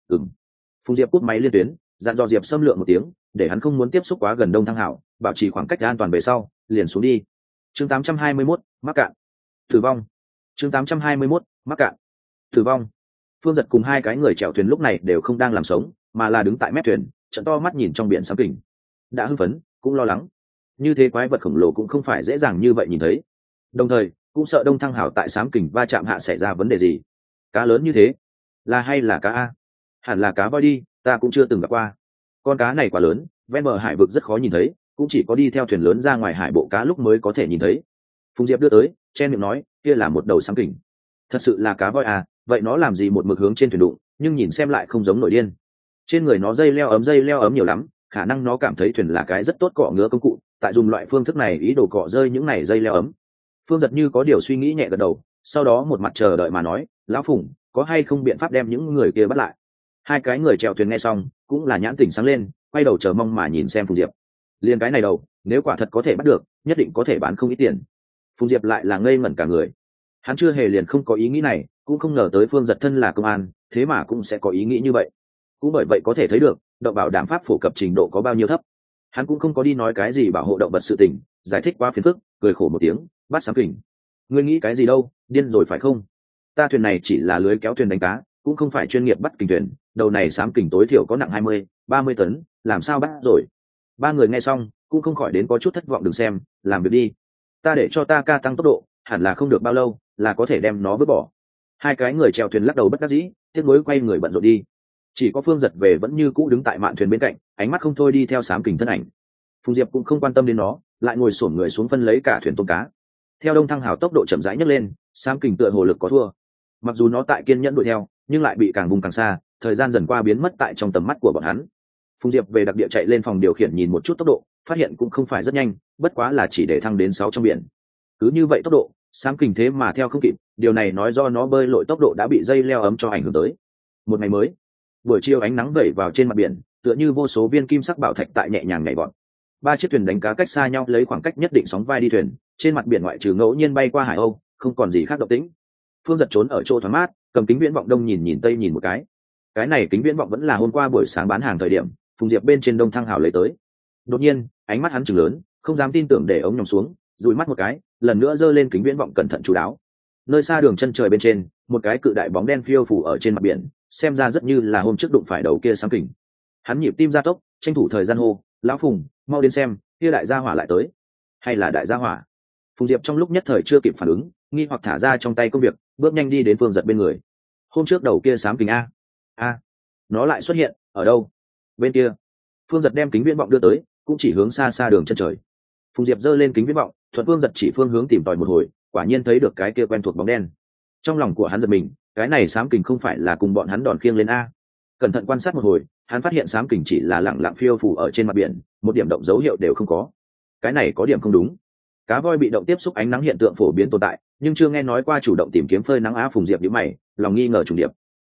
Phùng Diệp cúp máy liên tuyến, dặn dò Diệp xâm lượng một tiếng, để hắn không muốn tiếp xúc quá gần Đông Thăng Hảo, bảo trì khoảng cách an toàn về sau, liền xuống đi. Chương 821, mắc cạn. Tử vong. Chương 821, mắc cạn. Tử vong. Phương Giật cùng hai cái người chèo thuyền lúc này đều không đang làm sống, mà là đứng tại mép thuyền, trợn to mắt nhìn trong biển xám kình. Đã hưng phấn, cũng lo lắng. Như thế quái vật khổng lồ cũng không phải dễ dàng như vậy nhìn thấy. Đồng thời, cũng sợ Đông Thăng Hảo tại xám kình va chạm hạ xảy ra vấn đề gì. Cá lớn như thế, là hay là cá a? Hẳn là cá voi đi, ta cũng chưa từng gặp qua. Con cá này quá lớn, ven bờ hải vực rất khó nhìn thấy, cũng chỉ có đi theo thuyền lớn ra ngoài hải bộ cá lúc mới có thể nhìn thấy. Phùng Diệp đưa tới, chen miệng nói, kia là một đầu xám kình. Thật sự là cá voi à? Vậy nó làm gì một mực hướng trên thuyền đụng, nhưng nhìn xem lại không giống nổi điên. Trên người nó dây leo ấm nhiều lắm, khả năng nó cảm thấy thuyền là cái rất tốt cọ ngứa công cụ, tại dùng loại phương thức này ý đồ cọ rơi những này dây leo ấm. Phương Giật như có điều suy nghĩ nhẹ gật đầu, sau đó một mặt chờ đợi mà nói, lão Phùng, có hay không biện pháp đem những người kia bắt lại? Hai cái người chèo thuyền nghe xong cũng là nhãn tỉnh sáng lên, quay đầu chờ mong mà nhìn xem Phùng Diệp. Liên cái này đầu, nếu quả thật có thể bắt được, nhất định có thể bán không ít tiền. Phùng Diệp lại là ngây ngẩn cả người. Hắn chưa hề liền không có ý nghĩ này, cũng không ngờ tới Phương Giật thân là công an, thế mà cũng sẽ có ý nghĩ như vậy. Cũng bởi vậy có thể thấy được động bảo đảm pháp phổ cập trình độ có bao nhiêu thấp. Hắn cũng không có đi nói cái gì bảo hộ động vật sự tình, giải thích quá phiền phức, cười khổ một tiếng, bắt xám kình. Ngươi nghĩ cái gì đâu, điên rồi phải không? Ta thuyền này chỉ là lưới kéo thuyền đánh cá, cũng không phải chuyên nghiệp bắt kình thuyền, đầu này xám kình tối thiểu có nặng 20-30 tấn, làm sao bắt rồi? Ba người nghe xong cũng không khỏi đến có chút thất vọng. Đừng xem, làm việc đi. Ta để cho ta ca tăng tốc độ, hẳn là không được bao lâu là có thể đem nó vứt bỏ. Hai cái người chèo thuyền lắc đầu bất đắc dĩ, tiếc nuối quay người bận rộn đi. Chỉ có Phương Giật về vẫn như cũ đứng tại mạn thuyền bên cạnh, ánh mắt không thôi đi theo xám kình thân ảnh. Phùng Diệp cũng không quan tâm đến nó, lại ngồi xổm người xuống phân lấy cả thuyền tôm cá. Theo Đông Thăng Hảo tốc độ chậm rãi nhấc lên, xám kình tựa hồ lực có thua. Mặc dù nó tại kiên nhẫn đuổi theo, nhưng lại bị càng vùng càng xa, thời gian dần qua biến mất tại trong tầm mắt của bọn hắn. Phùng Diệp về đặc địa chạy lên phòng điều khiển nhìn một chút tốc độ, phát hiện cũng không phải rất nhanh, bất quá là chỉ để thăng đến 6 trong biển. Cứ như vậy tốc độ, xám kình thế mà theo không kịp, điều này nói do nó bơi lội tốc độ đã bị dây leo ấm cho ảnh hưởng tới. Một ngày mới, buổi chiều ánh nắng vẩy vào trên mặt biển, tựa như vô số viên kim sắc bảo thạch tại nhẹ nhàng nhảy vọt. Ba chiếc thuyền đánh cá cách xa nhau lấy khoảng cách nhất định sóng vai đi thuyền, trên mặt biển ngoại trừ ngẫu nhiên bay qua hải âu, không còn gì khác động tĩnh. Phương Giật trốn ở chỗ thoáng mát, cầm kính viễn vọng đông nhìn tây nhìn một cái này kính viễn vọng vẫn là hôm qua buổi sáng bán hàng thời điểm Phùng Diệp bên trên Đông Thăng Hảo lấy tới. Đột nhiên ánh mắt hắn chừng lớn, không dám tin tưởng để ống nhòm xuống, dụi mắt một cái, lần nữa giơ lên kính viễn vọng cẩn thận chú đáo. Nơi xa đường chân trời bên trên, một cái cự đại bóng đen phiêu phủ ở trên mặt biển, xem ra rất như là hôm trước đụng phải đầu kia xám kình. Hắn nhịp tim gia tốc, tranh thủ thời gian hô, lão Phùng, mau đến xem, kia đại gia hỏa lại tới. Hay là đại gia hỏa? Phùng Diệp trong lúc nhất thời chưa kịp phản ứng, nghi hoặc thả ra trong tay công việc, bước nhanh đi đến Phương Giật bên người. Hôm trước đầu kia xám kình a, nó lại xuất hiện ở đâu? Bên kia. Phương Giật đem kính viễn vọng đưa tới, cũng chỉ hướng xa xa đường chân trời. Phùng Diệp giơ lên kính viễn vọng, thuận Phương Giật chỉ phương hướng tìm tòi một hồi, quả nhiên thấy được cái kia quen thuộc bóng đen. Trong lòng của hắn giật mình, cái này xám kình không phải là cùng bọn hắn đòn khiêng lên a? Cẩn thận quan sát một hồi, hắn phát hiện xám kình chỉ là lặng lặng phiêu phù ở trên mặt biển, một điểm động dấu hiệu đều không có. Cái này có điểm không đúng. Cá voi bị động tiếp xúc ánh nắng hiện tượng phổ biến tồn tại, nhưng chưa nghe nói qua chủ động tìm kiếm phơi nắng á. Phùng Diệp nhíu mày, lòng nghi ngờ trùng điệp.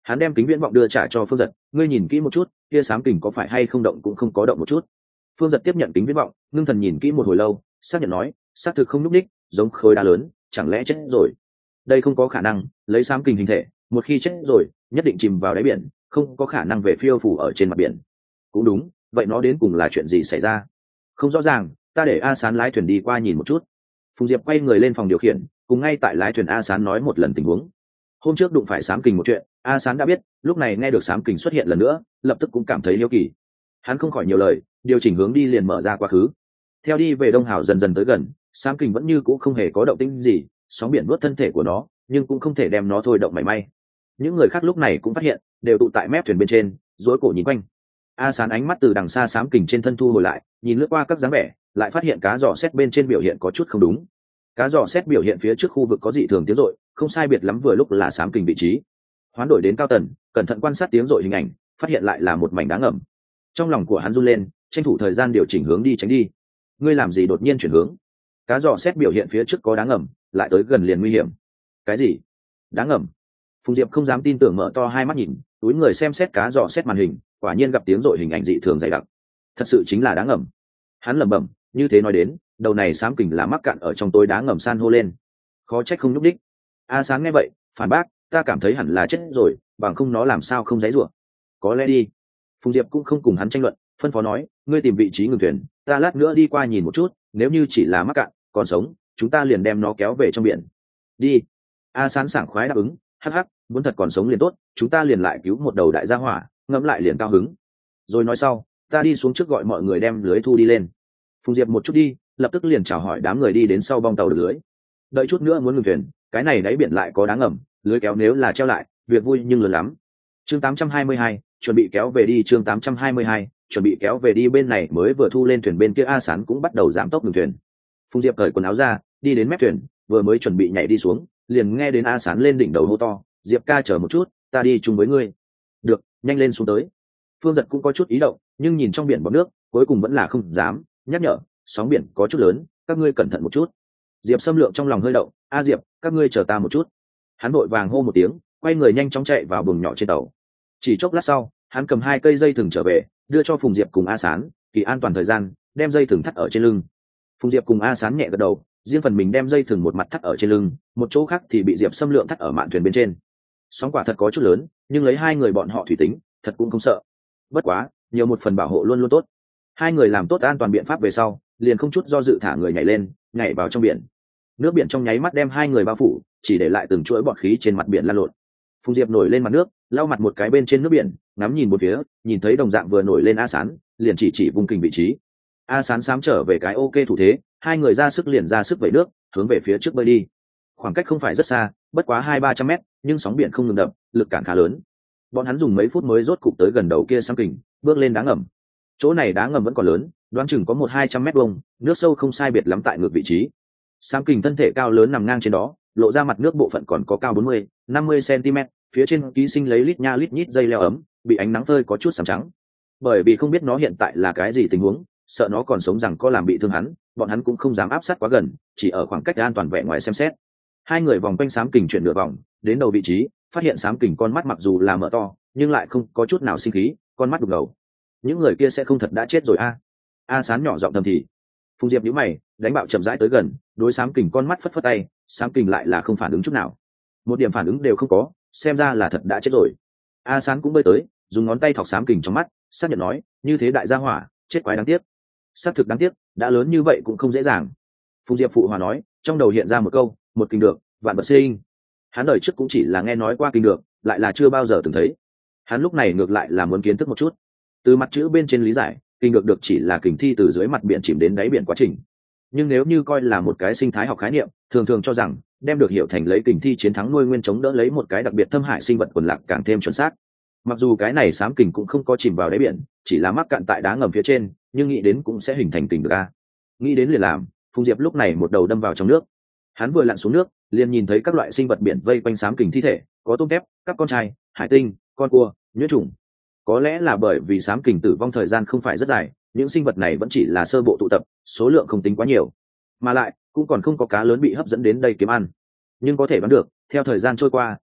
Hắn đem kính viễn vọng đưa trả cho Phương Dật, ngươi nhìn kỹ một chút, kia xám kình có phải hay không động cũng không có động một chút. Phương Dật tiếp nhận kính viễn vọng, ngưng thần nhìn kỹ một hồi lâu, xác nhận nói, xác thực không nhúc nhích, giống khối đá lớn, chẳng lẽ chết rồi? Đây không có khả năng, lấy xám kình hình thể, một khi chết rồi, nhất định chìm vào đáy biển, không có khả năng về phiêu phù ở trên mặt biển. Cũng đúng, vậy nó đến cùng là chuyện gì xảy ra? Không rõ ràng, ta để A Sán lái thuyền đi qua nhìn một chút. Phùng Diệp quay người lên phòng điều khiển, cùng ngay tại lái thuyền A Sán nói một lần tình huống. Hôm trước đụng phải xám kình một chuyện, A Sán đã biết, lúc này nghe được xám kình xuất hiện lần nữa, lập tức cũng cảm thấy hiếu kỳ. Hắn không khỏi nhiều lời, điều chỉnh hướng đi liền mở ra quá khứ. Theo đi về Đông Hào dần dần tới gần, xám kình vẫn như cũ không hề có động tĩnh gì, sóng biển nuốt thân thể của nó, nhưng cũng không thể đem nó thôi động mảy may. Những người khác lúc này cũng phát hiện, đều tụ tại mép thuyền bên trên, rối cổ nhìn quanh. A Sán ánh mắt từ đằng xa xám kình trên thân thu hồi lại, nhìn lướt qua các dáng vẻ, lại phát hiện cá giỏ xét bên trên biểu hiện có chút không đúng. Cá giỏ xét biểu hiện phía trước khu vực có dị thường tiếng rội, không sai biệt lắm vừa lúc là xám kình vị trí. Hoán đổi đến cao tần, cẩn thận quan sát tiếng rội hình ảnh, phát hiện lại là một mảnh đá ngầm. Trong lòng của hắn run lên, tranh thủ thời gian điều chỉnh hướng đi tránh đi. Ngươi làm gì đột nhiên chuyển hướng? Cá giỏ xét biểu hiện phía trước có đá ngầm, lại tới gần liền nguy hiểm. Cái gì? Đá ngầm? Phùng Diệp không dám tin tưởng, mở to hai mắt nhìn, túi người xem xét cá giỏ xét màn hình, quả nhiên gặp tiếng rội hình ảnh dị thường dày đặc. Thật sự chính là đá ngầm. Hắn lẩm bẩm, như thế nói đến, đầu này xám kình là mắc cạn ở trong tối đá ngầm san hô lên. Khó trách không nhúc đích. A Sáng nghe vậy, phản bác, ta cảm thấy hẳn là chết rồi, bằng không nó làm sao không dãy rủa. Có lẽ đi. Phùng Diệp cũng không cùng hắn tranh luận, phân phó nói, ngươi tìm vị trí ngừng thuyền, ta lát nữa đi qua nhìn một chút, nếu như chỉ là mắc cạn, còn sống, chúng ta liền đem nó kéo về trong biển. Đi. A Sáng sảng khoái đáp ứng, hắc hắc, muốn thật còn sống liền tốt, chúng ta liền lại cứu một đầu đại gia hỏa, ngẫm lại liền cao hứng. Rồi nói sau, ta đi xuống trước gọi mọi người đem lưới thu đi lên. Phùng Diệp một chút đi, lập tức liền chào hỏi đám người đi đến sau bong tàu được lưới. Đợi chút nữa muốn ngừng thuyền, cái này đáy biển lại có đá ngầm, lưới kéo nếu là treo lại, việc vui nhưng lớn lắm. Chương 822, chuẩn bị kéo về đi. Chương 822, chuẩn bị kéo về đi. Bên này mới vừa thu lên thuyền, bên kia A Sán cũng bắt đầu giảm tốc ngừng thuyền. Phùng Diệp cởi quần áo ra, đi đến mép thuyền, vừa mới chuẩn bị nhảy đi xuống, liền nghe đến A Sán lên đỉnh đầu hô to, Diệp ca chờ một chút, ta đi chung với ngươi. Được, nhanh lên xuống tới. Phương Dật cũng có chút ý động, nhưng nhìn trong biển bọt nước, cuối cùng vẫn là không dám, nhắc nhở, sóng biển có chút lớn, các ngươi cẩn thận một chút. Diệp Xâm Lượng trong lòng hơi động, a Diệp, các ngươi chờ ta một chút. Hắn vội vàng hô một tiếng, quay người nhanh chóng chạy vào buồng nhỏ trên tàu. Chỉ chốc lát sau, hắn cầm 2 cây dây thừng trở về, đưa cho Phùng Diệp cùng A Sán, kỳ an toàn thời gian, đem dây thừng thắt ở trên lưng. Phùng Diệp cùng A Sán nhẹ gật đầu, riêng phần mình đem dây thừng một mặt thắt ở trên lưng, một chỗ khác thì bị Diệp Xâm Lượng thắt ở mạn thuyền bên trên. Sóng quả thật có chút lớn, nhưng lấy 2 người bọn họ thủy tính, thật cũng không sợ. Bất quá, nhiều một phần bảo hộ luôn luôn tốt. 2 người làm tốt an toàn biện pháp về sau, liền không chút do dự thả người nhảy lên, nhảy vào trong biển. Nước biển trong nháy mắt đem 2 người bao phủ, chỉ để lại từng chuỗi bọt khí trên mặt biển lan lộn. Phùng Diệp nổi lên mặt nước, lau mặt một cái bên trên nước biển, ngắm nhìn một phía, nhìn thấy đồng dạng vừa nổi lên A Sán, liền chỉ vùng kình vị trí. A Sán sám trở về cái ok thủ thế, 2 người ra sức liền ra sức vẩy nước, hướng về phía trước bơi đi. Khoảng cách không phải rất xa, bất quá 200-300 mét, nhưng sóng biển không ngừng đập, lực cản khá lớn. Bọn hắn dùng mấy phút mới rốt cục tới gần đầu kia xám kình, bước lên đá ngầm. Chỗ này đá ngầm vẫn còn lớn, đoán chừng có 100-200 mét vuông, nước sâu không sai biệt lắm tại ngược vị trí. Xám kình thân thể cao lớn nằm ngang trên đó, lộ ra mặt nước bộ phận còn có cao 40-50 cm, phía trên ký sinh lấy lít nha lít nhít dây leo ấm, bị ánh nắng phơi có chút sẫm trắng. Bởi vì không biết nó hiện tại là cái gì tình huống, sợ nó còn sống rằng có làm bị thương hắn, bọn hắn cũng không dám áp sát quá gần, chỉ ở khoảng cách an toàn vẻ ngoài xem xét. 2 người vòng quanh xám kình chuyển nửa vòng, đến đầu vị trí, phát hiện xám kình con mắt mặc dù là mở to, nhưng lại không có chút nào sinh khí, con mắt đục ngầu. Những người kia sẽ không thật đã chết rồi a? A Sán nhỏ giọng thầm thì. Phùng Diệp nhíu mày, đánh bạo chậm rãi tới gần, đối xám kình con mắt phất phất tay, xám kình lại là không phản ứng chút nào, một điểm phản ứng đều không có, xem ra là thật đã chết rồi. A Sán cũng bơi tới, dùng ngón tay thọc xám kình trong mắt, xác nhận nói, như thế đại gia hỏa, chết quái đáng tiếc. Xác thực đáng tiếc, đã lớn như vậy cũng không dễ dàng. Phùng Diệp phụ hòa nói, trong đầu hiện ra một câu, một kình được, vạn vật sinh. Hắn đời trước cũng chỉ là nghe nói qua kình được, lại là chưa bao giờ từng thấy. Hắn lúc này ngược lại là muốn kiến thức một chút. Từ mặt chữ bên trên lý giải, kình được chỉ là kình thi từ dưới mặt biển chìm đến đáy biển quá trình. Nhưng nếu như coi là một cái sinh thái học khái niệm, thường thường cho rằng đem được hiểu thành lấy kình thi chiến thắng nuôi nguyên chống đỡ lấy một cái đặc biệt thâm hại sinh vật quần lạc càng thêm chuẩn xác. Mặc dù cái này xám kình cũng không có chìm vào đáy biển, chỉ là mắc cạn tại đá ngầm phía trên, nhưng nghĩ đến cũng sẽ hình thành kình được a. Nghĩ đến liền làm, Phùng Diệp lúc này một đầu đâm vào trong nước. Hắn vừa lặn xuống nước, liền nhìn thấy các loại sinh vật biển vây quanh xám kình thi thể, có tôm tép, các con trai, hải tinh, con cua, nhuyễn trùng. Có lẽ là bởi vì xám kình tử vong thời gian không phải rất dài, những sinh vật này vẫn chỉ là sơ bộ tụ tập, số lượng không tính quá nhiều, mà lại cũng còn không có cá lớn bị hấp dẫn đến đây kiếm ăn. Nhưng có thể đoán được, theo thời gian trôi qua,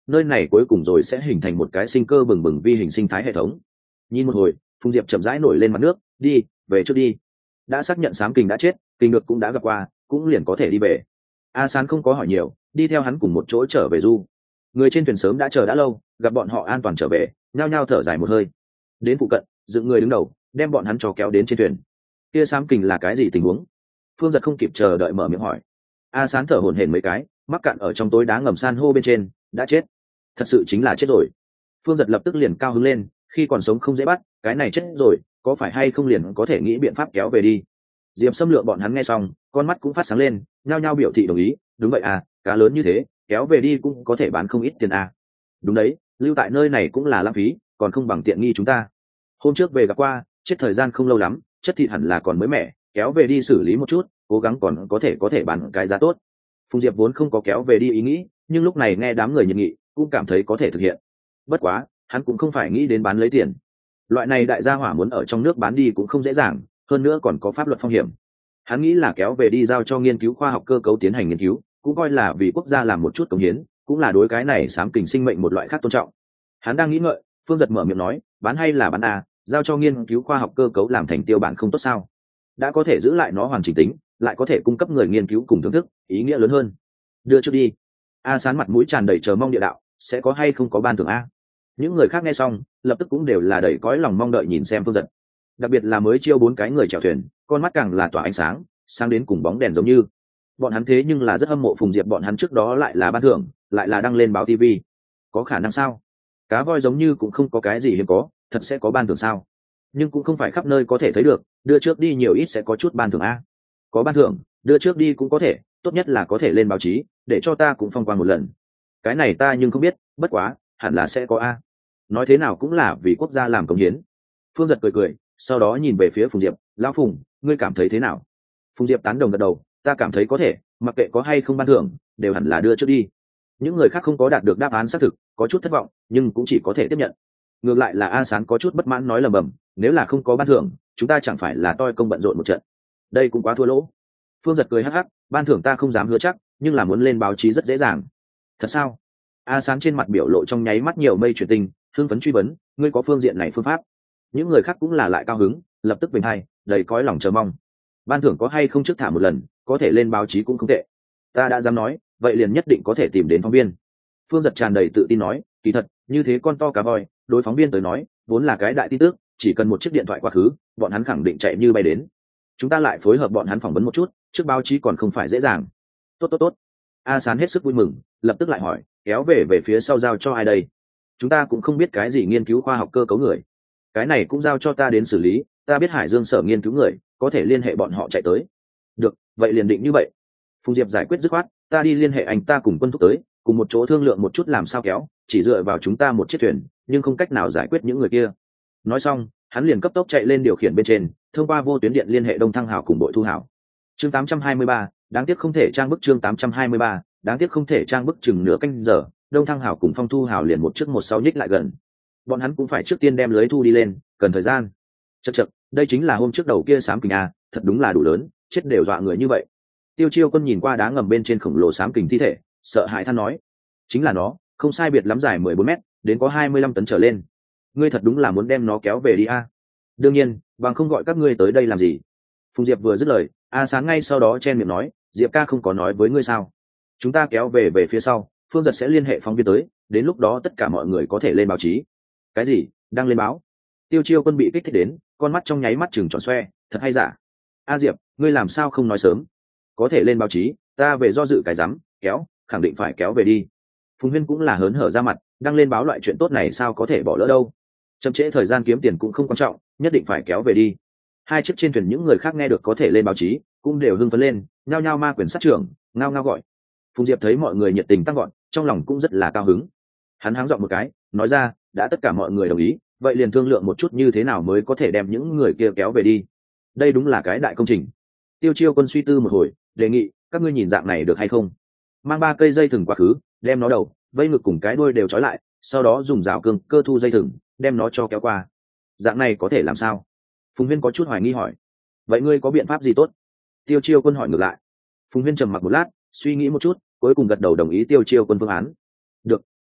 nơi này cuối cùng rồi sẽ hình thành một cái sinh cơ bừng bừng vi hình sinh thái hệ thống. Nhìn một hồi, Phùng Diệp chậm rãi nổi lên mặt nước, đi về trước đi. Đã xác nhận Sám Kình đã chết, Kình Ngược cũng đã gặp qua, cũng liền có thể đi về. A Sán không có hỏi nhiều, đi theo hắn cùng một chỗ trở về du. Người trên thuyền sớm đã chờ đã lâu, gặp bọn họ an toàn trở về, nhao nhao thở dài một hơi. Đến phụ cận, dựng người đứng đầu, đem bọn hắn cho kéo đến trên thuyền. Kia Sám Kình là cái gì tình huống? Phương Giật không kịp chờ đợi mở miệng hỏi. A Sán thở hổn hển mấy cái, mắc cạn ở trong tối đá ngầm san hô bên trên, đã chết. Thật sự chính là chết rồi. Phương Giật lập tức liền cao hứng lên, khi còn sống không dễ bắt, cái này chết rồi, có phải hay không liền có thể nghĩ biện pháp kéo về đi. Diệp Xâm Lượng bọn hắn nghe xong, con mắt cũng phát sáng lên, nhao nhao biểu thị đồng ý. Đúng vậy à, cá lớn như thế, kéo về đi cũng có thể bán không ít tiền à. Đúng đấy, lưu tại nơi này cũng là lãng phí, còn không bằng tiện nghi chúng ta. Hôm trước về gặp qua, chết thời gian không lâu lắm, chất thịt hẳn là còn mới mẻ, kéo về đi xử lý một chút, cố gắng còn có thể bán cái giá tốt. Phùng Diệp vốn không có kéo về đi ý nghĩ, nhưng lúc này nghe đám người nhiệt nghị, cũng cảm thấy có thể thực hiện. Bất quá, hắn cũng không phải nghĩ đến bán lấy tiền. Loại này đại gia hỏa muốn ở trong nước bán đi cũng không dễ dàng, hơn nữa còn có pháp luật phong hiểm. Hắn nghĩ là kéo về đi giao cho nghiên cứu khoa học cơ cấu tiến hành nghiên cứu, cũng coi là vì quốc gia làm một chút cống hiến, cũng là đối cái này Sám Kình sinh mệnh một loại khác tôn trọng. Hắn đang nghĩ ngợi, Phương Giật mở miệng nói, bán hay là bán à, giao cho nghiên cứu khoa học cơ cấu làm thành tiêu bản không tốt sao? Đã có thể giữ lại nó hoàn chỉnh tính, lại có thể cung cấp người nghiên cứu cùng thưởng thức, ý nghĩa lớn hơn. Đưa trước đi. A Sán mặt mũi tràn đầy chờ mong địa đạo, sẽ có hay không có ban thưởng a? Những người khác nghe xong, lập tức cũng đều là đầy cõi lòng mong đợi nhìn xem Phương Giật. Đặc biệt là mới chiêu 4 cái người chèo thuyền, con mắt càng là tỏa ánh sáng, sáng đến cùng bóng đèn giống như. Bọn hắn thế nhưng là rất hâm mộ Phùng Diệp bọn hắn trước đó lại là ban thưởng, lại là đăng lên báo TV. Có khả năng sao? Cá voi giống như cũng không có cái gì hiếm có, thật sẽ có ban thưởng sao? Nhưng cũng không phải khắp nơi có thể thấy được, đưa trước đi nhiều ít sẽ có chút ban thưởng a. Có ban thưởng, đưa trước đi cũng có thể, tốt nhất là có thể lên báo chí, để cho ta cũng phong quang một lần. Cái này ta nhưng không biết, bất quá, hẳn là sẽ có a. Nói thế nào cũng là vì quốc gia làm công hiến. Phương Giật cười cười, sau đó nhìn về phía Phùng Diệp, lão Phùng, ngươi cảm thấy thế nào? Phùng Diệp tán đồng gật đầu, ta cảm thấy có thể, mặc kệ có hay không ban thưởng, đều hẳn là đưa trước đi. Những người khác không có đạt được đáp án xác thực, có chút thất vọng, nhưng cũng chỉ có thể tiếp nhận. Ngược lại là A Sán có chút bất mãn nói lầm bầm, nếu là không có ban thưởng, chúng ta chẳng phải là toi công bận rộn một trận. Đây cũng quá thua lỗ. Phương Giật cười hắc hắc, ban thưởng ta không dám hứa chắc, nhưng là muốn lên báo chí rất dễ dàng. Thật sao? A Sán trên mặt biểu lộ trong nháy mắt nhiều mây chuyển tình, hưng phấn truy vấn, ngươi có phương diện này phương pháp? Những người khác cũng là lại cao hứng, lập tức bình hay, đầy cõi lòng chờ mong. Ban thưởng có hay không trước thả một lần, có thể lên báo chí cũng không tệ. Ta đã dám nói, vậy liền nhất định có thể tìm đến phóng viên. Phương Giật tràn đầy tự tin nói, kỳ thật, như thế con to cá voi, đối phóng viên tới nói, vốn là cái đại tin tức, chỉ cần một chiếc điện thoại quá khứ, bọn hắn khẳng định chạy như bay đến. Chúng ta lại phối hợp bọn hắn phỏng vấn một chút, trước báo chí còn không phải dễ dàng. Tốt. A Sán hết sức vui mừng, lập tức lại hỏi, kéo về phía sau giao cho ai đây? Chúng ta cũng không biết cái gì nghiên cứu khoa học cơ cấu người. Cái này cũng giao cho ta đến xử lý, ta biết Hải Dương sở nghiên cứu người, có thể liên hệ bọn họ chạy tới. Được, vậy liền định như vậy. Phùng Diệp giải quyết dứt khoát, ta đi liên hệ anh ta cùng quân thúc tới, cùng một chỗ thương lượng một chút làm sao kéo, chỉ dựa vào chúng ta một chiếc thuyền, nhưng không cách nào giải quyết những người kia. Nói xong, hắn liền cấp tốc chạy lên điều khiển bên trên, thông qua vô tuyến điện liên hệ Đông Thăng Hảo cùng Bội Thu Hảo. Chương 823, đáng tiếc không thể trang bức chương 823, đáng tiếc không thể trang bức chừng nửa canh giờ, Đông Thăng Hảo cùng Phong Thu Hảo liền một trước một sau nhích lại gần. Bọn hắn cũng phải trước tiên đem lưới thu đi lên, cần thời gian. Chậc, đây chính là hôm trước đầu kia Sám Kình a, thật đúng là đủ lớn, chết đều dọa người như vậy. Tiêu Chiêu Quân nhìn qua đá ngầm bên trên khổng lồ Sám Kình thi thể, sợ hãi than nói, chính là nó, không sai biệt lắm dài 14 mét, đến có 25 tấn trở lên. Ngươi thật đúng là muốn đem nó kéo về đi a. Đương nhiên, bằng không gọi các ngươi tới đây làm gì? Phùng Diệp vừa dứt lời, A Sáng ngay sau đó chen miệng nói, Diệp ca không có nói với ngươi sao? Chúng ta kéo về phía sau, Phương Giật sẽ liên hệ phóng viên tới, đến lúc đó tất cả mọi người có thể lên báo chí. Cái gì? Đang lên báo? Tiêu Chiêu Quân bị kích thích đến, con mắt trong nháy mắt chừng tròn xoe, thật hay giả? A Diệp, ngươi làm sao không nói sớm? Có thể lên báo chí, ta về do dự cái rắm, kéo, khẳng định phải kéo về đi. Phùng Huyên cũng là hớn hở ra mặt, đang lên báo loại chuyện tốt này sao có thể bỏ lỡ đâu? Chậm trễ thời gian kiếm tiền cũng không quan trọng, nhất định phải kéo về đi. Hai chiếc trên thuyền những người khác nghe được có thể lên báo chí, cũng đều hưng phấn lên, nhao nhao ma quyền sát trưởng, ngao ngao gọi. Phùng Diệp thấy mọi người nhiệt tình tăng gọn, trong lòng cũng rất là cao hứng. Hắn háng giọng một cái, nói ra, đã tất cả mọi người đồng ý, vậy liền thương lượng một chút như thế nào mới có thể đem những người kia kéo về đi. Đây đúng là cái đại công trình. Tiêu Chiêu Quân suy tư một hồi, đề nghị, các ngươi nhìn dạng này được hay không? Mang 3 cây dây thừng quá khứ, đem nó đầu, vây ngực cùng cái đuôi đều trói lại, sau đó dùng rào cương cơ thu dây thừng, đem nó cho kéo qua. Dạng này có thể làm sao? Phùng Huyên có chút hoài nghi hỏi. Vậy ngươi có biện pháp gì tốt? Tiêu Chiêu Quân hỏi ngược lại. Phùng Huyên trầm mặc một lát, suy nghĩ một chút, cuối cùng gật đầu đồng ý Tiêu Chiêu Quân phương án. Được,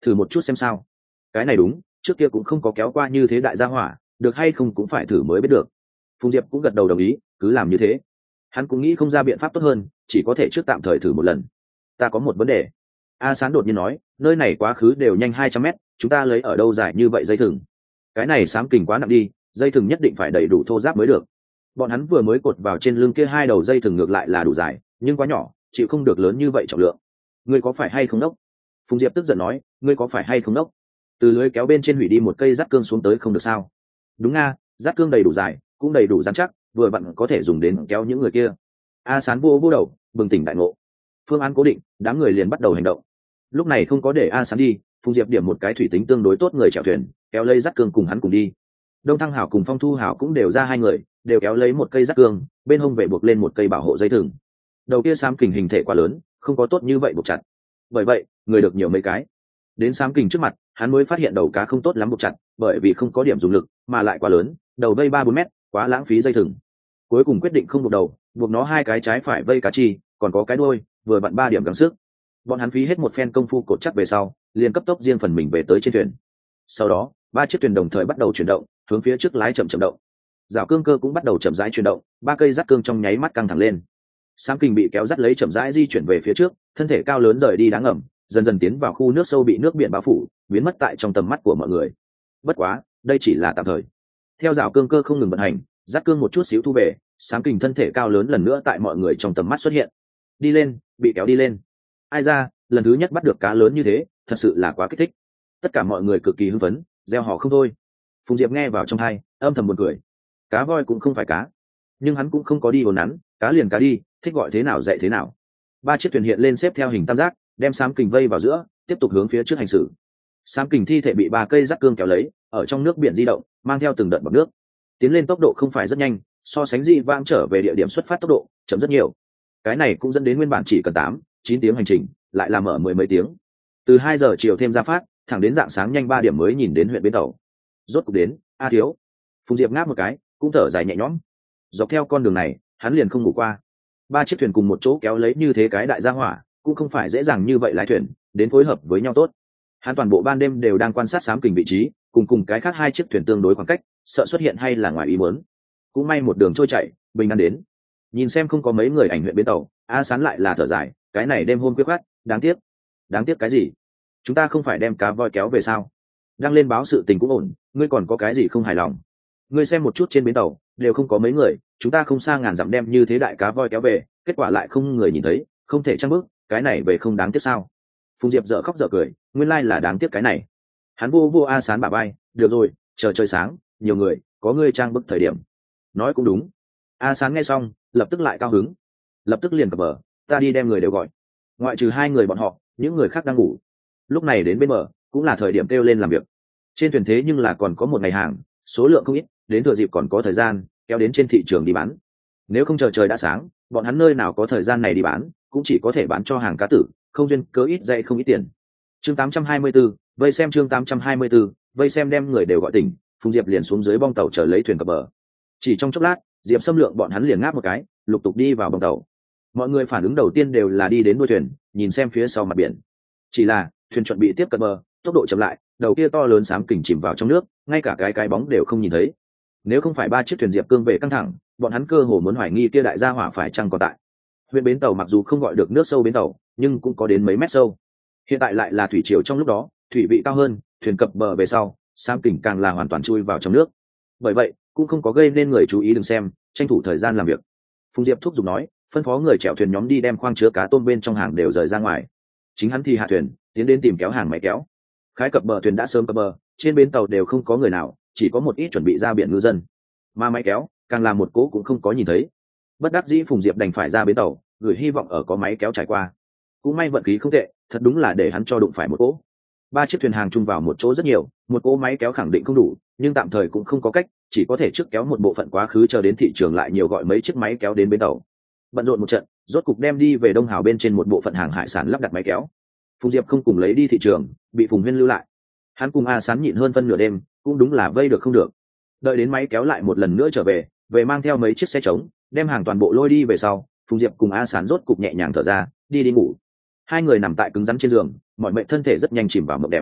thử một chút xem sao. Cái này đúng, trước kia cũng không có kéo qua như thế đại gia hỏa, được hay không cũng phải thử mới biết được. Phùng Diệp cũng gật đầu đồng ý, cứ làm như thế. Hắn cũng nghĩ không ra biện pháp tốt hơn, chỉ có thể trước tạm thời thử một lần. Ta có một vấn đề. A Sán đột nhiên nói, nơi này quá khứ đều nhanh 200 mét, chúng ta lấy ở đâu dài như vậy dây thừng? Cái này xám kình quá nặng đi, dây thừng nhất định phải đầy đủ thô ráp mới được. Bọn hắn vừa mới cột vào trên lưng kia hai đầu dây thừng ngược lại là đủ dài, nhưng quá nhỏ, chịu không được lớn như vậy trọng lượng. Ngươi có phải hay không đốc? Phùng Diệp tức giận nói, ngươi có phải hay không đốc? Từ lưới kéo bên trên hủy đi một cây dắt cương xuống tới không được sao? Đúng nga, dắt cương đầy đủ dài, cũng đầy đủ dán chắc, vừa vặn có thể dùng đến kéo những người kia. A Sán vô đầu, bừng tỉnh đại ngộ. Phương án cố định, đám người liền bắt đầu hành động. Lúc này không có để A Sán đi, Phùng Diệp điểm một cái thủy tính tương đối tốt người chèo thuyền, kéo lấy dắt cương cùng hắn cùng đi. Đông Thăng Hảo cùng Phong Thu Hảo cũng đều ra hai người, đều kéo lấy một cây dắt cương, bên hông vệ buộc lên một cây bảo hộ dây thừng. Đầu kia xám kình hình thể quá lớn, không có tốt như vậy buộc chặt. Bởi vậy, người được nhiều mấy cái. Đến xám kình trước mặt, hắn mới phát hiện đầu cá không tốt lắm buộc chặt, bởi vì không có điểm dùng lực, mà lại quá lớn, đầu vây 3-4 mét, quá lãng phí dây thừng. Cuối cùng quyết định không buộc đầu, buộc nó hai cái trái phải vây cá chi, còn có cái đuôi, vừa vặn 3 điểm gắng sức. Bọn hắn phí hết một phen công phu cột chắc về sau, liền cấp tốc riêng phần mình về tới trên thuyền. Sau đó, 3 chiếc thuyền đồng thời bắt đầu chuyển động, hướng phía trước lái chậm chậm động. Rào cương cơ cũng bắt đầu chậm rãi chuyển động, 3 cây dắt cương trong nháy mắt căng thẳng lên. Xám kình bị kéo dắt lấy chậm rãi di chuyển về phía trước, thân thể cao lớn rời đi đá ngầm, dần dần tiến vào khu nước sâu bị nước biển bao phủ, biến mất tại trong tầm mắt của mọi người. Bất quá, đây chỉ là tạm thời. Theo rào cương cơ không ngừng vận hành, dắt cương một chút xíu thu về, xám kình thân thể cao lớn lần nữa tại mọi người trong tầm mắt xuất hiện. Đi lên, bị kéo đi lên. Ai ra, lần thứ nhất bắt được cá lớn như thế, thật sự là quá kích thích. Tất cả mọi người cực kỳ hưng phấn, reo hò không thôi. Phùng Diệp nghe vào trong tai, âm thầm buồn cười. Cá voi cũng không phải cá, nhưng hắn cũng không có đi hồn nắn, cá liền cá đi, thích gọi thế nào dạy thế nào. 3 chiếc thuyền hiện lên xếp theo hình tam giác, đem xám kình vây vào giữa, tiếp tục hướng phía trước hành xử. Xám kình thi thể bị 3 cây dắt cương kéo lấy, ở trong nước biển di động, mang theo từng đợt bọt nước. Tiến lên tốc độ không phải rất nhanh, so sánh dị vãng trở về địa điểm xuất phát tốc độ chậm rất nhiều. Cái này cũng dẫn đến nguyên bản chỉ cần 8-9 tiếng hành trình, lại làm ở 10 mấy tiếng. Từ 2 giờ chiều thêm ra phát, thẳng đến rạng sáng nhanh 3 điểm mới nhìn đến huyện bến tàu. Rốt cục đến, a thiếu. Phùng Diệp ngáp một cái, cũng thở dài nhẹ nhõm. Dọc theo con đường này, hắn liền không ngủ qua. 3 chiếc thuyền cùng một chỗ kéo lấy như thế cái đại gia hỏa, cũng không phải dễ dàng như vậy lái thuyền, đến phối hợp với nhau tốt. Hắn toàn bộ ban đêm đều đang quan sát xám kình vị trí, cùng cái khác 2 chiếc thuyền tương đối khoảng cách, sợ xuất hiện hay là ngoài ý muốn. Cũng may một đường trôi chảy, bình an đến. Nhìn xem không có mấy người ảnh huyện bến tàu, A Sán lại là thở dài, cái này đêm hôm quyết khát, đáng tiếc. Đáng tiếc cái gì? Chúng ta không phải đem cá voi kéo về sao? Đăng lên báo sự tình cũng ổn, ngươi còn có cái gì không hài lòng? Ngươi xem một chút trên bến tàu, đều không có mấy người, chúng ta không xa ngàn dặm đem như thế đại cá voi kéo về, kết quả lại không người nhìn thấy, không thể trăng bước, cái này về không đáng tiếc sao? Phùng Diệp dở khóc dở cười, nguyên lai là đáng tiếc cái này. Hắn vô A Sán bả vai, được rồi, chờ trời sáng, nhiều người, có ngươi trang bức thời điểm. Nói cũng đúng. A Sán nghe xong, lập tức lại cao hứng, lập tức liền cập bờ, ta đi đem người đều gọi. Ngoại trừ 2 người bọn họ, những người khác đang ngủ. Lúc này đến bên bờ, cũng là thời điểm kêu lên làm việc. Trên thuyền thế nhưng là còn có một ngày hàng, số lượng không ít, đến thừa dịp còn có thời gian, kéo đến trên thị trường đi bán. Nếu không chờ trời đã sáng, bọn hắn nơi nào có thời gian này đi bán, cũng chỉ có thể bán cho hàng cá tử, không duyên cớ ít dạy không ít tiền. Chương 824, vây xem chương 824, vây xem đem người đều gọi tỉnh, Phùng Diệp liền xuống dưới bong tàu chờ lấy thuyền cập bờ. Chỉ trong chốc lát, Diệp Xâm lượng bọn hắn liền ngáp một cái, lục tục đi vào bong tàu. Mọi người phản ứng đầu tiên đều là đi đến đuôi thuyền, nhìn xem phía sau mặt biển. Chỉ là thuyền chuẩn bị tiếp cận bờ, tốc độ chậm lại, đầu kia to lớn xám kình chìm vào trong nước, ngay cả cái bóng đều không nhìn thấy. Nếu không phải 3 chiếc thuyền Diệp cương về căng thẳng, bọn hắn cơ hồ muốn hoài nghi kia đại gia hỏa phải chăng còn tại. Huyện bến tàu mặc dù không gọi được nước sâu bến tàu, nhưng cũng có đến mấy mét sâu. Hiện tại lại là thủy triều trong lúc đó, thủy vị cao hơn, thuyền cập bờ về sau, xám kình càng là hoàn toàn chui vào trong nước. Bởi vậy, cũng không có gây nên người chú ý đừng xem, tranh thủ thời gian làm việc. Phùng Diệp thúc giục nói, phân phó người chèo thuyền nhóm đi đem khoang chứa cá tôm bên trong hàng đều rời ra ngoài. Chính hắn thì hạ thuyền, tiến đến tìm kéo hàng máy kéo. Khái cập bờ thuyền đã sớm cập bờ, trên bến tàu đều không có người nào, chỉ có một ít chuẩn bị ra biển ngư dân. Mà máy kéo, càng là một cỗ cũng không có nhìn thấy. Bất đắc dĩ Phùng Diệp đành phải ra bến tàu, gửi hy vọng ở có máy kéo trải qua. Cũng may vận khí không tệ, thật đúng là để hắn cho đụng phải một cỗ. 3 chiếc thuyền hàng chung vào một chỗ rất nhiều, một cỗ máy kéo khẳng định không đủ, nhưng tạm thời cũng không có cách, chỉ có thể trước kéo một bộ phận quá khứ chờ đến thị trường lại nhiều gọi mấy chiếc máy kéo đến bến tàu. Bận rộn một trận, rốt cục đem đi về Đông Hào bên trên một bộ phận hàng hải sản lắp đặt máy kéo. Phùng Diệp không cùng lấy đi thị trường, bị Phùng Huyên lưu lại. Hắn cùng A Sán nhịn hơn phân nửa đêm, cũng đúng là vây được không được. Đợi đến máy kéo lại một lần nữa trở về, mang theo mấy chiếc xe trống, đem hàng toàn bộ lôi đi về sau, Phùng Diệp cùng A Sán rốt cục nhẹ nhàng thở ra, đi ngủ. 2 người nằm tại cứng rắn trên giường, mọi mệnh thân thể rất nhanh chìm vào mộng đẹp.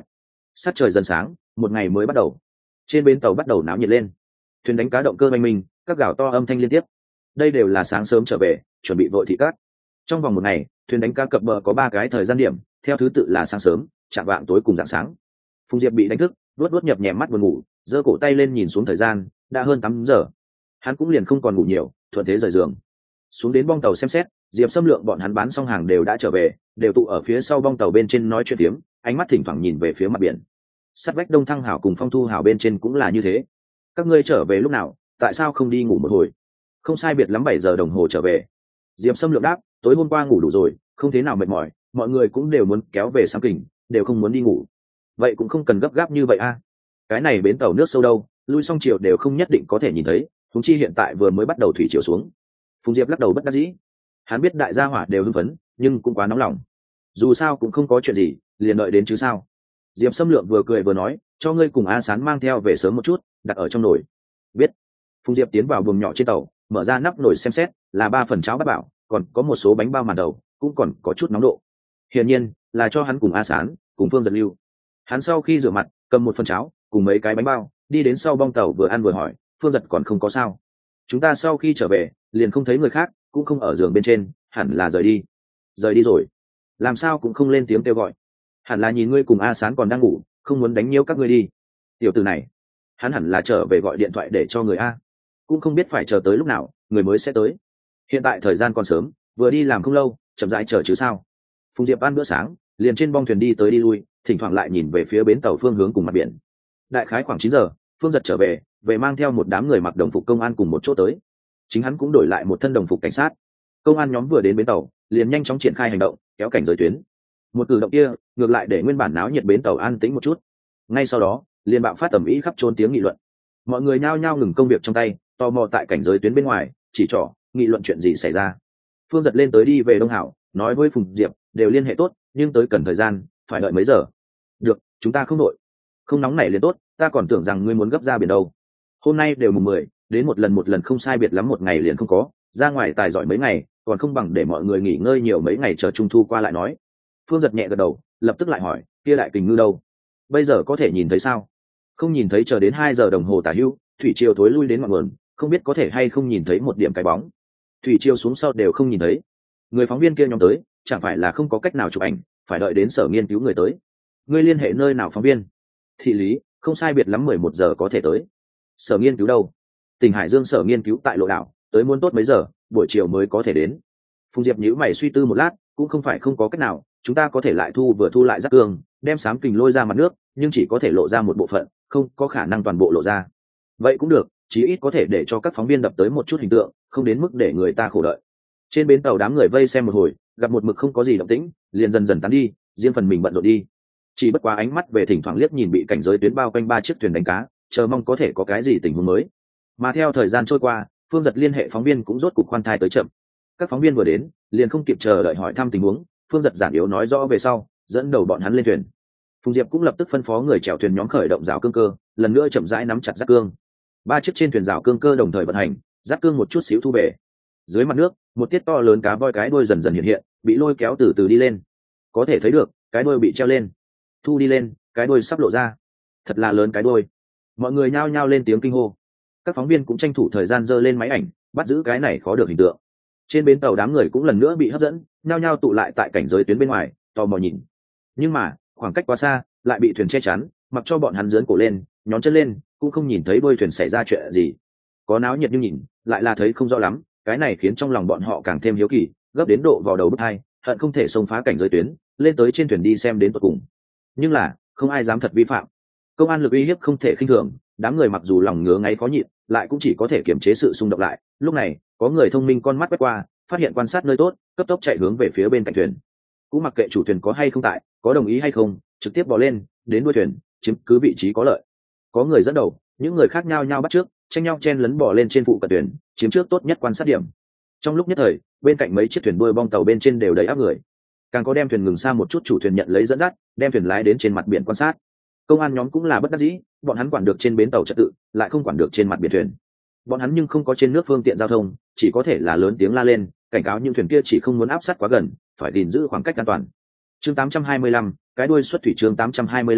Sát trời dần sáng, một ngày mới bắt đầu. Trên bến tàu bắt đầu náo nhiệt lên. Thuyền đánh cá động cơ oanh minh, các gào to âm thanh liên tiếp. Đây đều là sáng sớm trở về, chuẩn bị vội thị cát. Trong vòng một ngày, thuyền đánh cá cập bờ có 3 cái thời gian điểm, theo thứ tự là sáng sớm, chạng vạng, tối cùng rạng sáng. Phùng Diệp bị đánh thức, luốt nhập nhèm mắt buồn ngủ, giơ cổ tay lên nhìn xuống thời gian, đã hơn 8 giờ. Hắn cũng liền không còn ngủ nhiều, thuận thế rời giường. Xuống đến bong tàu xem xét, Diệp Xâm Lượng bọn hắn bán xong hàng đều đã trở về, đều tụ ở phía sau bong tàu bên trên nói chuyện tiếm, ánh mắt thỉnh thoảng nhìn về phía mặt biển. Sát vách Đông Thăng Hảo cùng Phong Thu Hảo bên trên cũng là như thế. Các ngươi trở về lúc nào, tại sao không đi ngủ một hồi? Không sai biệt lắm 7 giờ đồng hồ trở về. Diệp Xâm Lượng đáp, tối hôm qua ngủ đủ rồi, không thế nào mệt mỏi, mọi người cũng đều muốn kéo về sáng kình, đều không muốn đi ngủ. Vậy cũng không cần gấp gáp như vậy a. Cái này bến tàu nước sâu đâu, lui xong chiều đều không nhất định có thể nhìn thấy, huống chi hiện tại vừa mới bắt đầu thủy chiều xuống. Phùng Diệp lắc đầu bất đắc dĩ. Hắn biết đại gia hỏa đều hưng phấn, nhưng cũng quá nóng lòng. Dù sao cũng không có chuyện gì, liền đợi đến chứ sao. Diệp Xâm Lượng vừa cười vừa nói, cho ngươi cùng A Sán mang theo về sớm một chút, đặt ở trong nồi. Biết. Phùng Diệp tiến vào buồng nhỏ trên tàu, mở ra nắp nồi xem xét, là 3 phần cháo bát bảo, còn có một số bánh bao màn đầu, cũng còn có chút nóng độ. Hiển nhiên là cho hắn cùng A Sán, cùng Phương Giật Lưu. Hắn sau khi rửa mặt, cầm 1 phần cháo, cùng mấy cái bánh bao, đi đến sau bong tàu vừa ăn vừa hỏi, Phương Giật còn không có sao? Chúng ta sau khi trở về, liền không thấy người khác, cũng không ở giường bên trên, hẳn là rời đi. Rời đi rồi? Làm sao cũng không lên tiếng kêu gọi? Hẳn là nhìn ngươi cùng A Sán còn đang ngủ, không muốn đánh nhiễu các ngươi đi. Tiểu tử này, hắn hẳn là trở về gọi điện thoại để cho người A. Cũng không biết phải chờ tới lúc nào, người mới sẽ tới. Hiện tại thời gian còn sớm, vừa đi làm không lâu, chậm rãi chờ chứ sao. Phùng Diệp ăn bữa sáng, liền trên bong thuyền đi tới đi lui, thỉnh thoảng lại nhìn về phía bến tàu phương hướng cùng mặt biển. Đại khái khoảng 9 giờ, Phương Giật trở về mang theo một đám người mặc đồng phục công an cùng một chỗ tới. Chính hắn cũng đổi lại một thân đồng phục cảnh sát. Công an nhóm vừa đến bến tàu, liền nhanh chóng triển khai hành động, kéo cảnh giới tuyến. Một cử động kia, ngược lại để nguyên bản náo nhiệt bến tàu an tĩnh một chút. Ngay sau đó, liền bạo phát tầm ý khắp trốn tiếng nghị luận. Mọi người nhao nhao ngừng công việc trong tay, tò mò tại cảnh giới tuyến bên ngoài, chỉ trỏ, nghị luận chuyện gì xảy ra. Phương Giật lên tới đi về Đông Hảo, nói với Phùng Diệp, đều liên hệ tốt, nhưng tới cần thời gian, phải đợi mấy giờ. Được, chúng ta không đội. Không nóng nảy liền tốt, ta còn tưởng rằng ngươi muốn gấp ra biển đâu. Hôm nay đều mùng 10, đến một lần không sai biệt lắm một ngày liền không có, ra ngoài tài giỏi mấy ngày, còn không bằng để mọi người nghỉ ngơi nhiều mấy ngày chờ trung thu qua lại nói. Phương Giật nhẹ gật đầu, lập tức lại hỏi, kia Đại Kình Ngư đâu? Bây giờ có thể nhìn thấy sao? Không nhìn thấy, chờ đến 2 giờ đồng hồ tả hữu, thủy triều thối lui đến ngọn nguồn, không biết có thể hay không nhìn thấy một điểm cái bóng. Thủy triều xuống sau đều không nhìn thấy. Người phóng viên kia nhóm tới, chẳng phải là không có cách nào chụp ảnh, phải đợi đến sở nghiên cứu người tới. Ngươi liên hệ nơi nào phóng viên? Thị lý, không sai biệt lắm 11 giờ có thể tới. Sở nghiên cứu đâu? Tỉnh Hải Dương sở nghiên cứu tại Lộ Đảo, tới muốn tốt mấy giờ, buổi chiều mới có thể đến. Phùng Diệp nhíu mày suy tư một lát, cũng không phải không có cách nào, chúng ta có thể lại thu lại giác cương, đem sám kình lôi ra mặt nước, nhưng chỉ có thể lộ ra một bộ phận, không có khả năng toàn bộ lộ ra. Vậy cũng được, chí ít có thể để cho các phóng viên đập tới một chút hình tượng, không đến mức để người ta khổ đợi. Trên bến tàu đám người vây xem một hồi, gặp một mực không có gì động tĩnh, liền dần dần tán đi, riêng phần mình bận rộn đi. Chỉ bất quá ánh mắt về thỉnh thoảng liếc nhìn bị cảnh giới tuyến bao quanh 3 chiếc thuyền đánh cá, chờ mong có thể có cái gì tình huống mới. Mà theo thời gian trôi qua, Phương Giật liên hệ phóng viên cũng rốt cục khoan thai tới chậm. Các phóng viên vừa đến, liền không kịp chờ đợi hỏi thăm tình huống, Phương Giật giản yếu nói rõ về sau, dẫn đầu bọn hắn lên thuyền. Phùng Diệp cũng lập tức phân phó người chèo thuyền nhóm khởi động rào cương cơ, lần nữa chậm rãi nắm chặt giác cương. 3 chiếc trên thuyền rào cương cơ đồng thời vận hành, giác cương một chút xíu thu về. Dưới mặt nước, một tiết to lớn cá voi cái đuôi dần dần hiện hiện, bị lôi kéo từ từ đi lên. Có thể thấy được, cái đuôi bị treo lên, thu đi lên, cái đuôi sắp lộ ra. Thật là lớn cái đuôi. Mọi người nhao nhao lên tiếng kinh hô. Các phóng viên cũng tranh thủ thời gian giơ lên máy ảnh, bắt giữ cái này khó được hình tượng. Trên bến tàu đám người cũng lần nữa bị hấp dẫn, nhao nhao tụ lại tại cảnh giới tuyến bên ngoài, tò mò nhìn. Nhưng mà, khoảng cách quá xa, lại bị thuyền che chắn, mặc cho bọn hắn giương cổ lên, nhón chân lên, cũng không nhìn thấy đuôi thuyền xảy ra chuyện gì. Có náo nhiệt nhưng nhìn, lại là thấy không rõ lắm, cái này khiến trong lòng bọn họ càng thêm hiếu kỳ, gấp đến độ vào đầu bứt tai, hận không thể xông phá cảnh giới tuyến, lên tới trên thuyền đi xem đến tận cùng. Nhưng là, không ai dám thật vi phạm. Công an lực uy hiếp không thể khinh thường, đám người mặc dù lòng ngứa ngáy khó nhịn, lại cũng chỉ có thể kiềm chế sự xung động lại. Lúc này, có người thông minh con mắt quét qua, phát hiện quan sát nơi tốt, cấp tốc chạy hướng về phía bên cạnh thuyền. Cũng mặc kệ chủ thuyền có hay không tại, có đồng ý hay không, trực tiếp bò lên, đến đuôi thuyền, chiếm cứ vị trí có lợi. Có người dẫn đầu, những người khác nhau nhau bắt trước, tranh nhau chen lấn bò lên trên phụ cận thuyền, chiếm trước tốt nhất quan sát điểm. Trong lúc nhất thời, bên cạnh mấy chiếc thuyền đuôi bong tàu bên trên đều đầy áp người. Càng có đem thuyền ngừng xa một chút chủ thuyền nhận lấy dẫn dắt, đem thuyền lái đến trên mặt biển quan sát. Công an nhóm cũng là bất đắc dĩ, bọn hắn quản được trên bến tàu trật tự, lại không quản được trên mặt biển thuyền. Bọn hắn nhưng không có trên nước phương tiện giao thông, chỉ có thể là lớn tiếng la lên, cảnh cáo những thuyền kia chỉ không muốn áp sát quá gần, phải gìn giữ khoảng cách an toàn. Chương 825, cái đuôi xuất thủy. Chương 825,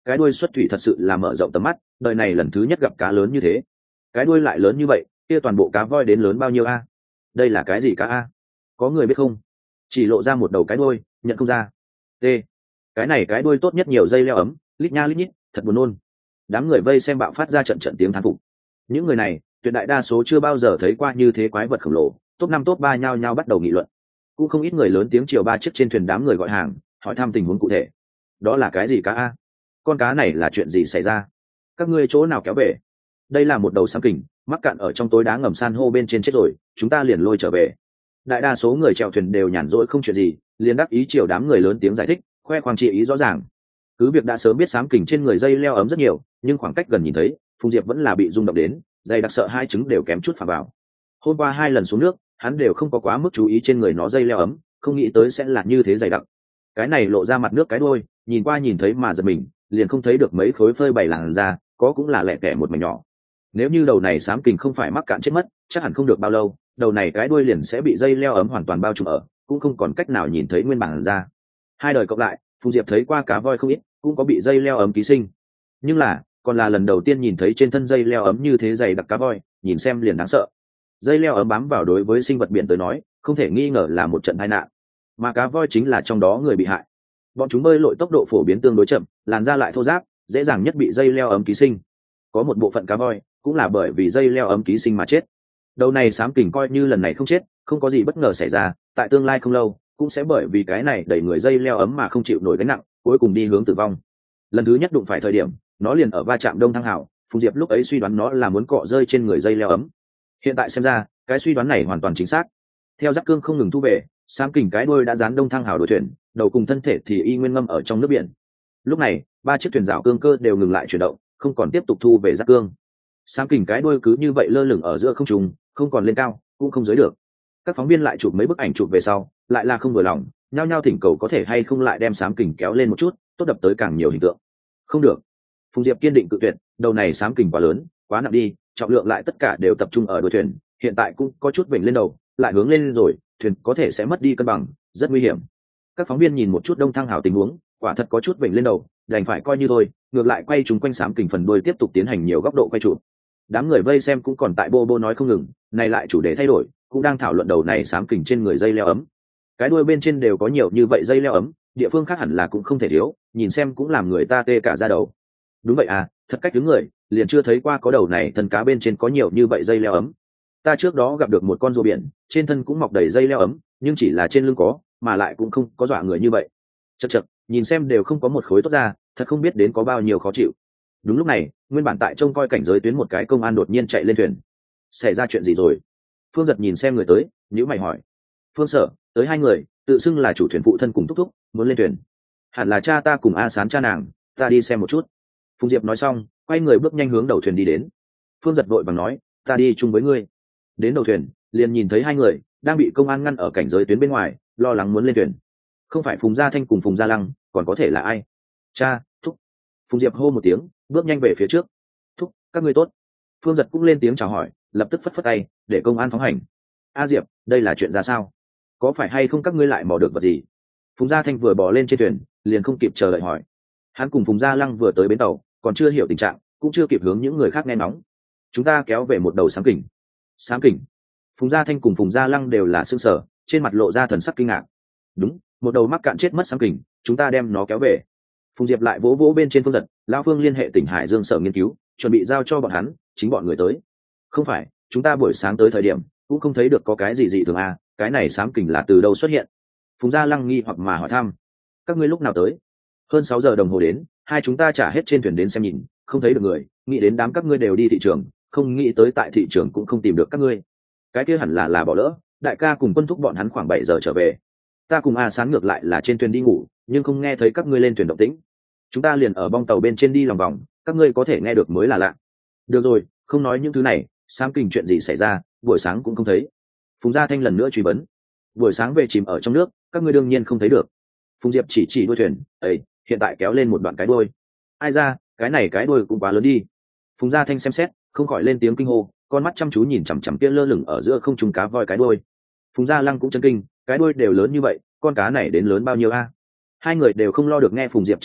cái đuôi xuất thủy thật sự là mở rộng tầm mắt, đời này lần thứ nhất gặp cá lớn như thế. Cái đuôi lại lớn như vậy, kia toàn bộ cá voi đến lớn bao nhiêu a? Đây là cái gì cá a? Có người biết không? Chỉ lộ ra một đầu cái đuôi, nhận không ra. T. Cái này cái đuôi tốt nhất nhiều dây leo ấm, lít nha lít nhít, thật buồn nôn. Đám người vây xem bạo phát ra trận trận tiếng thán phục. Những người này, tuyệt đại đa số chưa bao giờ thấy qua như thế quái vật khổng lồ, top 5 top 3 nhao nhao bắt đầu nghị luận. Cũng không ít người lớn tiếng chiều ba chiếc trên thuyền đám người gọi hàng, hỏi thăm tình huống cụ thể. Đó là cái gì cá a? Con cá này là chuyện gì xảy ra? Các ngươi chỗ nào kéo về? Đây là một đầu sám kình, mắc cạn ở trong tối đá ngầm san hô bên trên chết rồi, chúng ta liền lôi trở về. Đại đa số người chèo thuyền đều nhàn rỗi không chuyện gì, liền đáp ý chiều đám người lớn tiếng giải thích, khoe khoang chi ý rõ ràng. Cứ việc đã sớm biết sám kình trên người dây leo ấm rất nhiều, nhưng khoảng cách gần nhìn thấy, Phùng Diệp vẫn là bị rung động đến, dây đặc sợ hai trứng đều kém chút phà vào. Hôm qua 2 lần xuống nước, hắn đều không có quá mức chú ý trên người nó dây leo ấm, không nghĩ tới sẽ là như thế dày đặc. Cái này lộ ra mặt nước cái đuôi, nhìn qua nhìn thấy mà giật mình, liền không thấy được mấy khối phơi bày làn ra, có cũng là lẻ tẻ một mảnh nhỏ. Nếu như đầu này xám kình không phải mắc cạn chết mất, chắc hẳn không được bao lâu, đầu này cái đuôi liền sẽ bị dây leo ấm hoàn toàn bao trùm ở, cũng không còn cách nào nhìn thấy nguyên bản ra. 2 đời cộng lại, Phùng Diệp thấy qua cá voi không ít, cũng có bị dây leo ấm ký sinh, nhưng là còn là lần đầu tiên nhìn thấy trên thân dây leo ấm như thế dày đặc cá voi, nhìn xem liền đáng sợ. Dây leo ấm bám vào đối với sinh vật biển tới nói, không thể nghi ngờ là một trận tai nạn, mà cá voi chính là trong đó người bị hại. Bọn chúng bơi lội tốc độ phổ biến tương đối chậm, làn da lại thô ráp, dễ dàng nhất bị dây leo ấm ký sinh. Có một bộ phận cá voi cũng là bởi vì dây leo ấm ký sinh mà chết. Đầu này xám kình coi như lần này không chết, không có gì bất ngờ xảy ra, tại tương lai không lâu cũng sẽ bởi vì cái này đẩy người dây leo ấm mà không chịu nổi gánh nặng, cuối cùng đi hướng tử vong. Lần thứ nhất đụng phải thời điểm, nó liền ở va chạm Đông Thăng Hảo, Phùng Diệp lúc ấy suy đoán nó là muốn cọ rơi trên người dây leo ấm. Hiện tại xem ra, cái suy đoán này hoàn toàn chính xác. Theo giác cương không ngừng thu về, xám kình cái đuôi đã dán Đông Thăng Hảo đội thuyền, đầu cùng thân thể thì y nguyên ngâm ở trong nước biển. Lúc này, 3 chiếc thuyền rào cương cơ đều ngừng lại chuyển động, không còn tiếp tục thu về giác cương. Xám kình cái đuôi cứ như vậy lơ lửng ở giữa không trung, không còn lên cao, cũng không dưới được. Các phóng viên lại chụp mấy bức ảnh chụp về sau, lại là không vừa lòng, nhao nhao thỉnh cầu có thể hay không lại đem xám kình kéo lên một chút, tốt đập tới càng nhiều hình tượng. Không được. Phùng Diệp kiên định cự tuyệt, đầu này xám kình quá lớn, quá nặng đi, trọng lượng lại tất cả đều tập trung ở đuôi thuyền, hiện tại cũng có chút vểnh lên đầu, lại hướng lên rồi, thuyền có thể sẽ mất đi cân bằng, rất nguy hiểm. Các phóng viên nhìn một chút Đông Thăng Hảo tình huống, quả thật có chút vểnh lên đầu, đành phải coi như thôi, ngược lại quay chúng quanh xám kình phần đuôi tiếp tục tiến hành nhiều góc độ quay chụp. Đám người vây xem cũng còn tại bô bô nói không ngừng, này lại chủ đề thay đổi, cũng đang thảo luận đầu này xám kình trên người dây leo ấm. Cái đuôi bên trên đều có nhiều như vậy dây leo ấm, địa phương khác hẳn là cũng không thể thiếu, nhìn xem cũng làm người ta tê cả da đầu. Đúng vậy à, thật cách đứng người, liền chưa thấy qua có đầu này thân cá bên trên có nhiều như vậy dây leo ấm. Ta trước đó gặp được một con rùa biển, trên thân cũng mọc đầy dây leo ấm, nhưng chỉ là trên lưng có, mà lại cũng không có dọa người như vậy. Chậc chậc, nhìn xem đều không có một khối tốt ra, thật không biết đến có bao nhiêu khó chịu. Đúng lúc này, nguyên bản tại trông coi cảnh giới tuyến một cái công an đột nhiên chạy lên thuyền. Xảy ra chuyện gì rồi? Phương Giật nhìn xem người tới, nhíu mày hỏi. Phương Sở, tới 2 người, tự xưng là chủ thuyền phụ thân cùng thúc thúc, muốn lên thuyền. Hẳn là cha ta cùng A Sán cha nàng, ta đi xem một chút. Phùng Diệp nói xong, quay người bước nhanh hướng đầu thuyền đi đến. Phương Giật vội vàng nói, ta đi chung với ngươi. Đến đầu thuyền, liền nhìn thấy 2 người đang bị công an ngăn ở cảnh giới tuyến bên ngoài, lo lắng muốn lên thuyền. Không phải Phùng Gia Thanh cùng Phùng Gia Lăng, còn có thể là ai? Cha, thúc. Phùng Diệp hô một tiếng, bước nhanh về phía trước. Thúc, các ngươi tốt. Phương Giật cũng lên tiếng chào hỏi, lập tức phất phất tay để công an phóng hành. A Diệp, đây là chuyện ra sao? Có phải hay không các ngươi lại mò được vật gì? Phùng Gia Thanh vừa bò lên trên thuyền, liền không kịp chờ đợi hỏi. Hắn cùng Phùng Gia Lăng vừa tới bến tàu, còn chưa hiểu tình trạng, cũng chưa kịp hướng những người khác nghe nóng. Chúng ta kéo về một đầu xám kình. Xám kình? Phùng Gia Thanh cùng Phùng Gia Lăng đều là sững sờ, trên mặt lộ ra thần sắc kinh ngạc. Đúng, một đầu mắc cạn chết mất xám kình, chúng ta đem nó kéo về. Phùng Diệp lại vỗ vỗ bên trên Phương Giật, lão Phương liên hệ tỉnh Hải Dương sở nghiên cứu, chuẩn bị giao cho bọn hắn, chính bọn người tới. Không phải, chúng ta buổi sáng tới thời điểm cũng không thấy được có cái gì dị thường à, cái này xám kình là từ đâu xuất hiện? Phùng Gia Lăng nghi hoặc mà hỏi thăm. Các ngươi lúc nào tới? Hơn 6 giờ đồng hồ đến, 2 chúng ta trả hết trên thuyền đến xem nhìn, không thấy được người, nghĩ đến đám các ngươi đều đi thị trường, không nghĩ tới tại thị trường cũng không tìm được các ngươi. Cái kia hẳn là bỏ lỡ, đại ca cùng quân thúc bọn hắn khoảng 7 giờ trở về. Ta cùng A Sán ngược lại là trên thuyền đi ngủ, nhưng không nghe thấy các ngươi lên thuyền động tĩnh. Chúng ta liền ở bong tàu bên trên đi lòng vòng, các ngươi có thể nghe được mới là lạ. Được rồi, không nói những thứ này, xám kình chuyện gì xảy ra, buổi sáng cũng không thấy. Phùng Gia Thanh lần nữa truy vấn. Buổi sáng về chìm ở trong nước, các ngươi đương nhiên không thấy được. Phùng Diệp chỉ đuôi thuyền, ấy, hiện tại kéo lên một đoạn cái đuôi. Ai ra, cái này cái đuôi cũng quá lớn đi. Phùng Gia Thanh xem xét, không khỏi lên tiếng kinh hô, con mắt chăm chú nhìn chằm chằm kia lơ lửng ở giữa không trung cá voi cái đuôi. Phùng Gia Lăng cũng chấn kinh, cái đuôi đều lớn như vậy, con cá này đến lớn bao nhiêu a? 2 người đều không lo được nghe Phùng Diệp trả lời,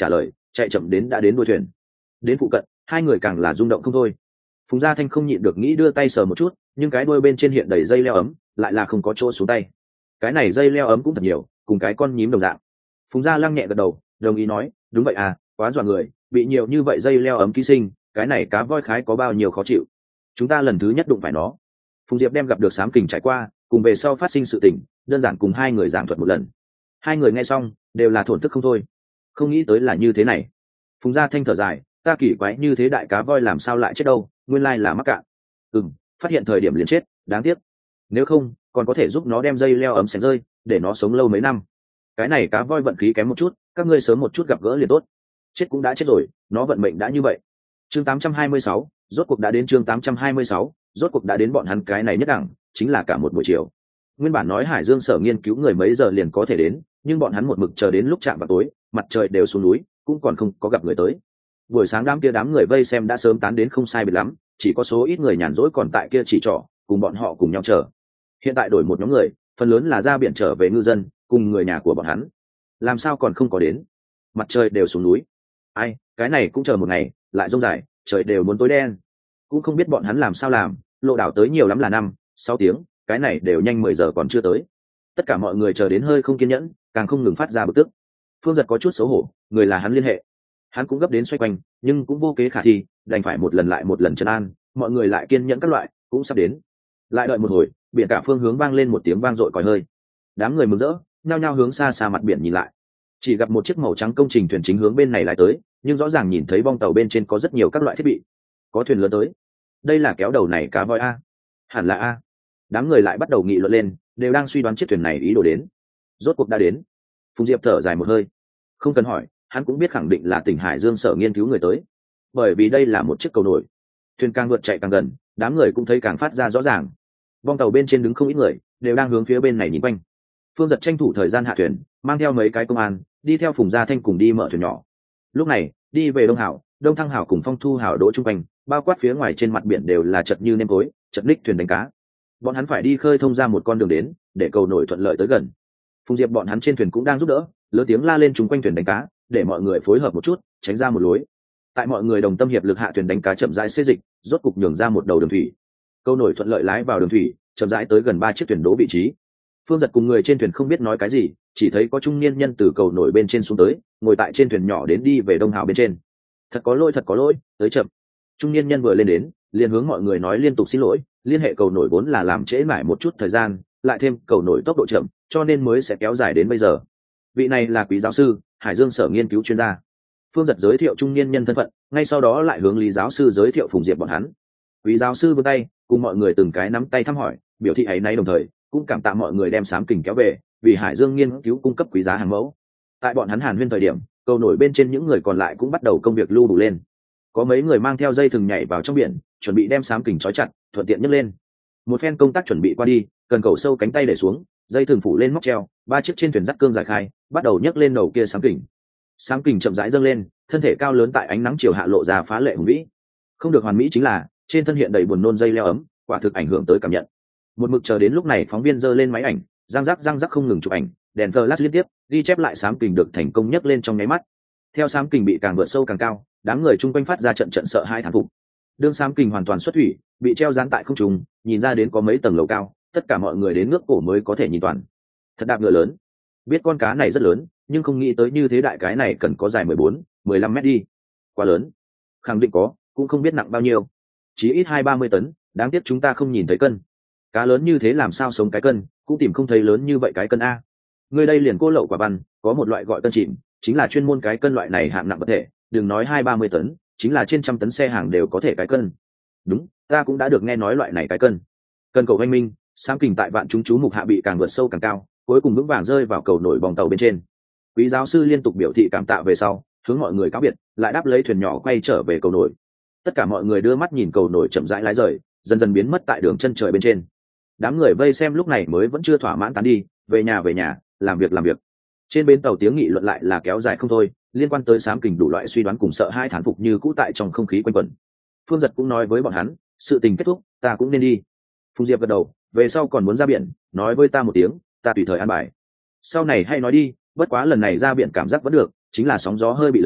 chạy chậm đến đã đến đuôi thuyền. Đến phụ cận, hai người càng là rung động không thôi. Phùng Gia Thanh không nhịn được nghĩ đưa tay sờ một chút, nhưng cái đuôi bên trên hiện đầy dây leo ấm, lại là không có chỗ xuống tay. Cái này dây leo ấm cũng thật nhiều, cùng cái con nhím đồng dạng. Phùng Gia Lăng nhẹ gật đầu, đồng ý nói, đúng vậy à, quá dọa người, bị nhiều như vậy dây leo ấm ký sinh, cái này cá voi khái có bao nhiêu khó chịu. Chúng ta lần thứ nhất đụng phải nó. Phùng Diệp đem gặp được Sám Kình trải qua, cùng về sau phát sinh sự tình, đơn giản cùng hai người giảng thuật một lần. Hai người nghe xong, đều là thổn thức không thôi. Không nghĩ tới là như thế này. Phùng Gia Thanh thở dài, ta kỳ quái như thế đại cá voi làm sao lại chết đâu, nguyên lai là mắc cạn. Phát hiện thời điểm liền chết, đáng tiếc. Nếu không, còn có thể giúp nó đem dây leo ấm xén rơi, để nó sống lâu mấy năm. Cái này cá voi vận khí kém một chút, các ngươi sớm một chút gặp gỡ liền tốt. Chết cũng đã chết rồi, nó vận mệnh đã như vậy. Chương 826, rốt cuộc đã đến chương 826, rốt cuộc đã đến bọn hắn cái này nhất đẳng, chính là cả một buổi chiều. Nguyên bản nói Hải Dương Sở nghiên cứu người mấy giờ liền có thể đến, nhưng bọn hắn một mực chờ đến lúc chạm vào tối, mặt trời đều xuống núi, cũng còn không có gặp người tới. Buổi sáng đám người vây xem đã sớm tán đến không sai biệt lắm, chỉ có số ít người nhàn rỗi còn tại kia chỉ trỏ, cùng bọn họ cùng nhau chờ. Hiện tại đổi một nhóm người, phần lớn là ra biển trở về ngư dân, cùng người nhà của bọn hắn. Làm sao còn không có đến? Mặt trời đều xuống núi. Ai, cái này cũng chờ một ngày, lại rông dài, trời đều muốn tối đen. Cũng không biết bọn hắn làm sao làm, lộ đảo tới nhiều lắm là 5-6 tiếng, cái này đều nhanh 10 giờ còn chưa tới. Tất cả mọi người chờ đến hơi không kiên nhẫn, càng không ngừng phát ra bực tức. Phương Giật có chút xấu hổ, người là hắn liên hệ. Hắn cũng gấp đến xoay quanh, nhưng cũng vô kế khả thi, đành phải một lần lại một lần trấn an, mọi người lại kiên nhẫn các loại, cũng sắp đến. Lại đợi một hồi, biển cả phương hướng vang lên một tiếng vang dội còi hơi. Đám người mừng rỡ, nhao nhao hướng xa xa mặt biển nhìn lại. Chỉ gặp một chiếc màu trắng công trình thuyền chính hướng bên này lại tới, nhưng rõ ràng nhìn thấy bong tàu bên trên có rất nhiều các loại thiết bị. Có thuyền lớn tới. Đây là kéo đầu này cá voi a? Hẳn là a. Đám người lại bắt đầu nghị luận lên, đều đang suy đoán chiếc thuyền này ý đồ đến. Rốt cuộc đã đến. Phùng Diệp thở dài một hơi. Không cần hỏi, hắn cũng biết khẳng định là tỉnh Hải Dương Sở nghiên cứu người tới, bởi vì đây là một chiếc cầu nổi. Thuyền càng vượt chạy càng gần, đám người cũng thấy càng phát ra rõ ràng. Bong tàu bên trên đứng không ít người, đều đang hướng phía bên này nhìn quanh. Phương Giật tranh thủ thời gian hạ thuyền, mang theo mấy cái công an, đi theo Phùng Gia Thanh cùng đi mở thuyền nhỏ. Lúc này, đi về Đông Hảo, Đông Thăng Hảo cùng Phong Thu Hảo đỗ chung quanh, bao quát phía ngoài trên mặt biển đều là chật như nêm tối, chật ních thuyền đánh cá. Bọn hắn phải đi khơi thông ra một con đường đến, để cầu nổi thuận lợi tới gần. Phùng Diệp bọn hắn trên thuyền cũng đang giúp đỡ, lớn tiếng la lên chung quanh thuyền đánh cá, để mọi người phối hợp một chút, tránh ra một lối. Tại mọi người đồng tâm hiệp lực hạ thuyền đánh cá chậm rãi xê dịch, rốt cục nhường ra một đầu đường thủy. Câu nổi thuận lợi lái vào đường thủy, chậm rãi tới gần 3 chiếc thuyền đỗ vị trí. Phương Giật cùng người trên thuyền không biết nói cái gì, chỉ thấy có trung niên nhân từ cầu nổi bên trên xuống tới, ngồi tại trên thuyền nhỏ đến đi về Đông Hào bên trên. Thật có lỗi, tới chậm. Trung niên nhân vừa lên đến, liền hướng mọi người nói liên tục xin lỗi, liên hệ cầu nổi vốn là làm trễ mãi một chút thời gian, lại thêm cầu nổi tốc độ chậm, cho nên mới sẽ kéo dài đến bây giờ. Vị này là quý giáo sư, Hải Dương Sở nghiên cứu chuyên gia. Phương Giật giới thiệu trung niên nhân thân phận, ngay sau đó lại hướng Lý giáo sư giới thiệu Phùng Diệp bọn hắn. Quý giáo sư vươn tay, cùng mọi người từng cái nắm tay thăm hỏi, biểu thị ấy nay đồng thời cũng cảm tạ mọi người đem Sám Kình kéo về, vì Hải Dương nghiên cứu cung cấp quý giá hàng mẫu. Tại bọn hắn hàn huyên thời điểm, cầu nổi bên trên những người còn lại cũng bắt đầu công việc lưu đủ lên. Có mấy người mang theo dây thừng nhảy vào trong biển, chuẩn bị đem Sám Kình trói chặt, thuận tiện nhấc lên. Một phen công tác chuẩn bị qua đi, cần cầu sâu cánh tay để xuống, dây thừng phủ lên móc treo, 3 chiếc trên thuyền dắt cương giải khai, bắt đầu nhấc lên đầu kia Sám Kình. Sám Kình chậm rãi dâng lên, thân thể cao lớn tại ánh nắng chiều hạ lộ ra phá lệ hùng vĩ. Không được hoàn mỹ chính là trên thân hiện đầy buồn nôn dây leo ấm, quả thực ảnh hưởng tới cảm nhận. Một mực chờ đến lúc này, phóng viên giơ lên máy ảnh, răng rắc không ngừng chụp ảnh, đèn flash liên tiếp ghi chép lại Sám Kình được thành công nhấc lên trong nháy mắt. Theo Sám Kình bị càng vượt sâu càng cao, đám người chung quanh phát ra trận sợ hãi thán phục. Đương Sám Kình hoàn toàn xuất thủy, bị treo dán tại không trung, nhìn ra đến có mấy tầng lầu cao, tất cả mọi người đến ngước cổ mới có thể nhìn toàn. Thật đạp ngựa lớn. Biết con cá này rất lớn, nhưng không nghĩ tới như thế đại cái này cần có dài 14-15 mét đi. Quá lớn. Khẳng định có, cũng không biết nặng bao nhiêu. Chỉ ít 20-30 tấn, đáng tiếc chúng ta không nhìn thấy cân. Cá lớn như thế làm sao sống cái cân, cũng tìm không thấy lớn như vậy cái cân a. Người đây liền cô lậu quả văn, có một loại gọi cân chìm, chính là chuyên môn cái cân loại này hạng nặng vật thể, đừng nói 20-30 tấn, chính là trên trăm tấn xe hàng đều có thể cái cân. Đúng, ta cũng đã được nghe nói loại này cái cân. Cân cầu anh minh, Sám Kình tại vạn chúng chú mục hạ bị càng vượt sâu càng cao, cuối cùng vững vàng rơi vào cầu nổi bong tàu bên trên. Quý giáo sư liên tục biểu thị cảm tạ về sau, hướng mọi người cáo biệt, lại đáp lấy thuyền nhỏ quay trở về cầu nổi. Tất cả mọi người đưa mắt nhìn cầu nổi chậm rãi lái rời, dần dần biến mất tại đường chân trời bên trên. Đám người vây xem lúc này mới vẫn chưa thỏa mãn tán đi, về nhà, làm việc. Trên bến tàu tiếng nghị luận lại là kéo dài không thôi, liên quan tới Sám Kình đủ loại suy đoán cùng sợ hai thán phục như cũ tại trong không khí quanh quẩn. Phương Giật cũng nói với bọn hắn, sự tình kết thúc, ta cũng nên đi. Phùng Diệp gật đầu, về sau còn muốn ra biển, nói với ta một tiếng, ta tùy thời an bài. Sau này hay nói đi, bất quá lần này ra biển cảm giác vẫn được, chính là sóng gió hơi bị lớn,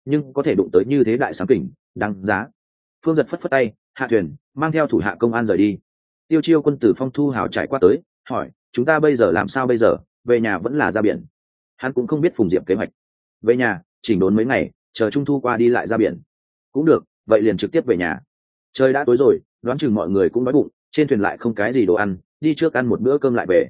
nhưng có thể đụng tới như thế đại sám kình đáng giá. Phương Giật phất phất tay, hạ thuyền mang theo thủ hạ công an rời đi. Tiêu Chiêu quân tử Phong Thu Hào trải qua tới hỏi chúng ta bây giờ làm sao bây giờ, về nhà vẫn là ra biển? Hắn cũng không biết Phùng Diệp kế hoạch. Về nhà chỉnh đốn mấy ngày, chờ trung thu qua đi lại ra biển. Cũng được, vậy liền trực tiếp về nhà. Trời đã tối rồi, đoán chừng mọi người cũng đói bụng, trên thuyền lại không cái gì đồ ăn, đi trước ăn một bữa cơm lại về.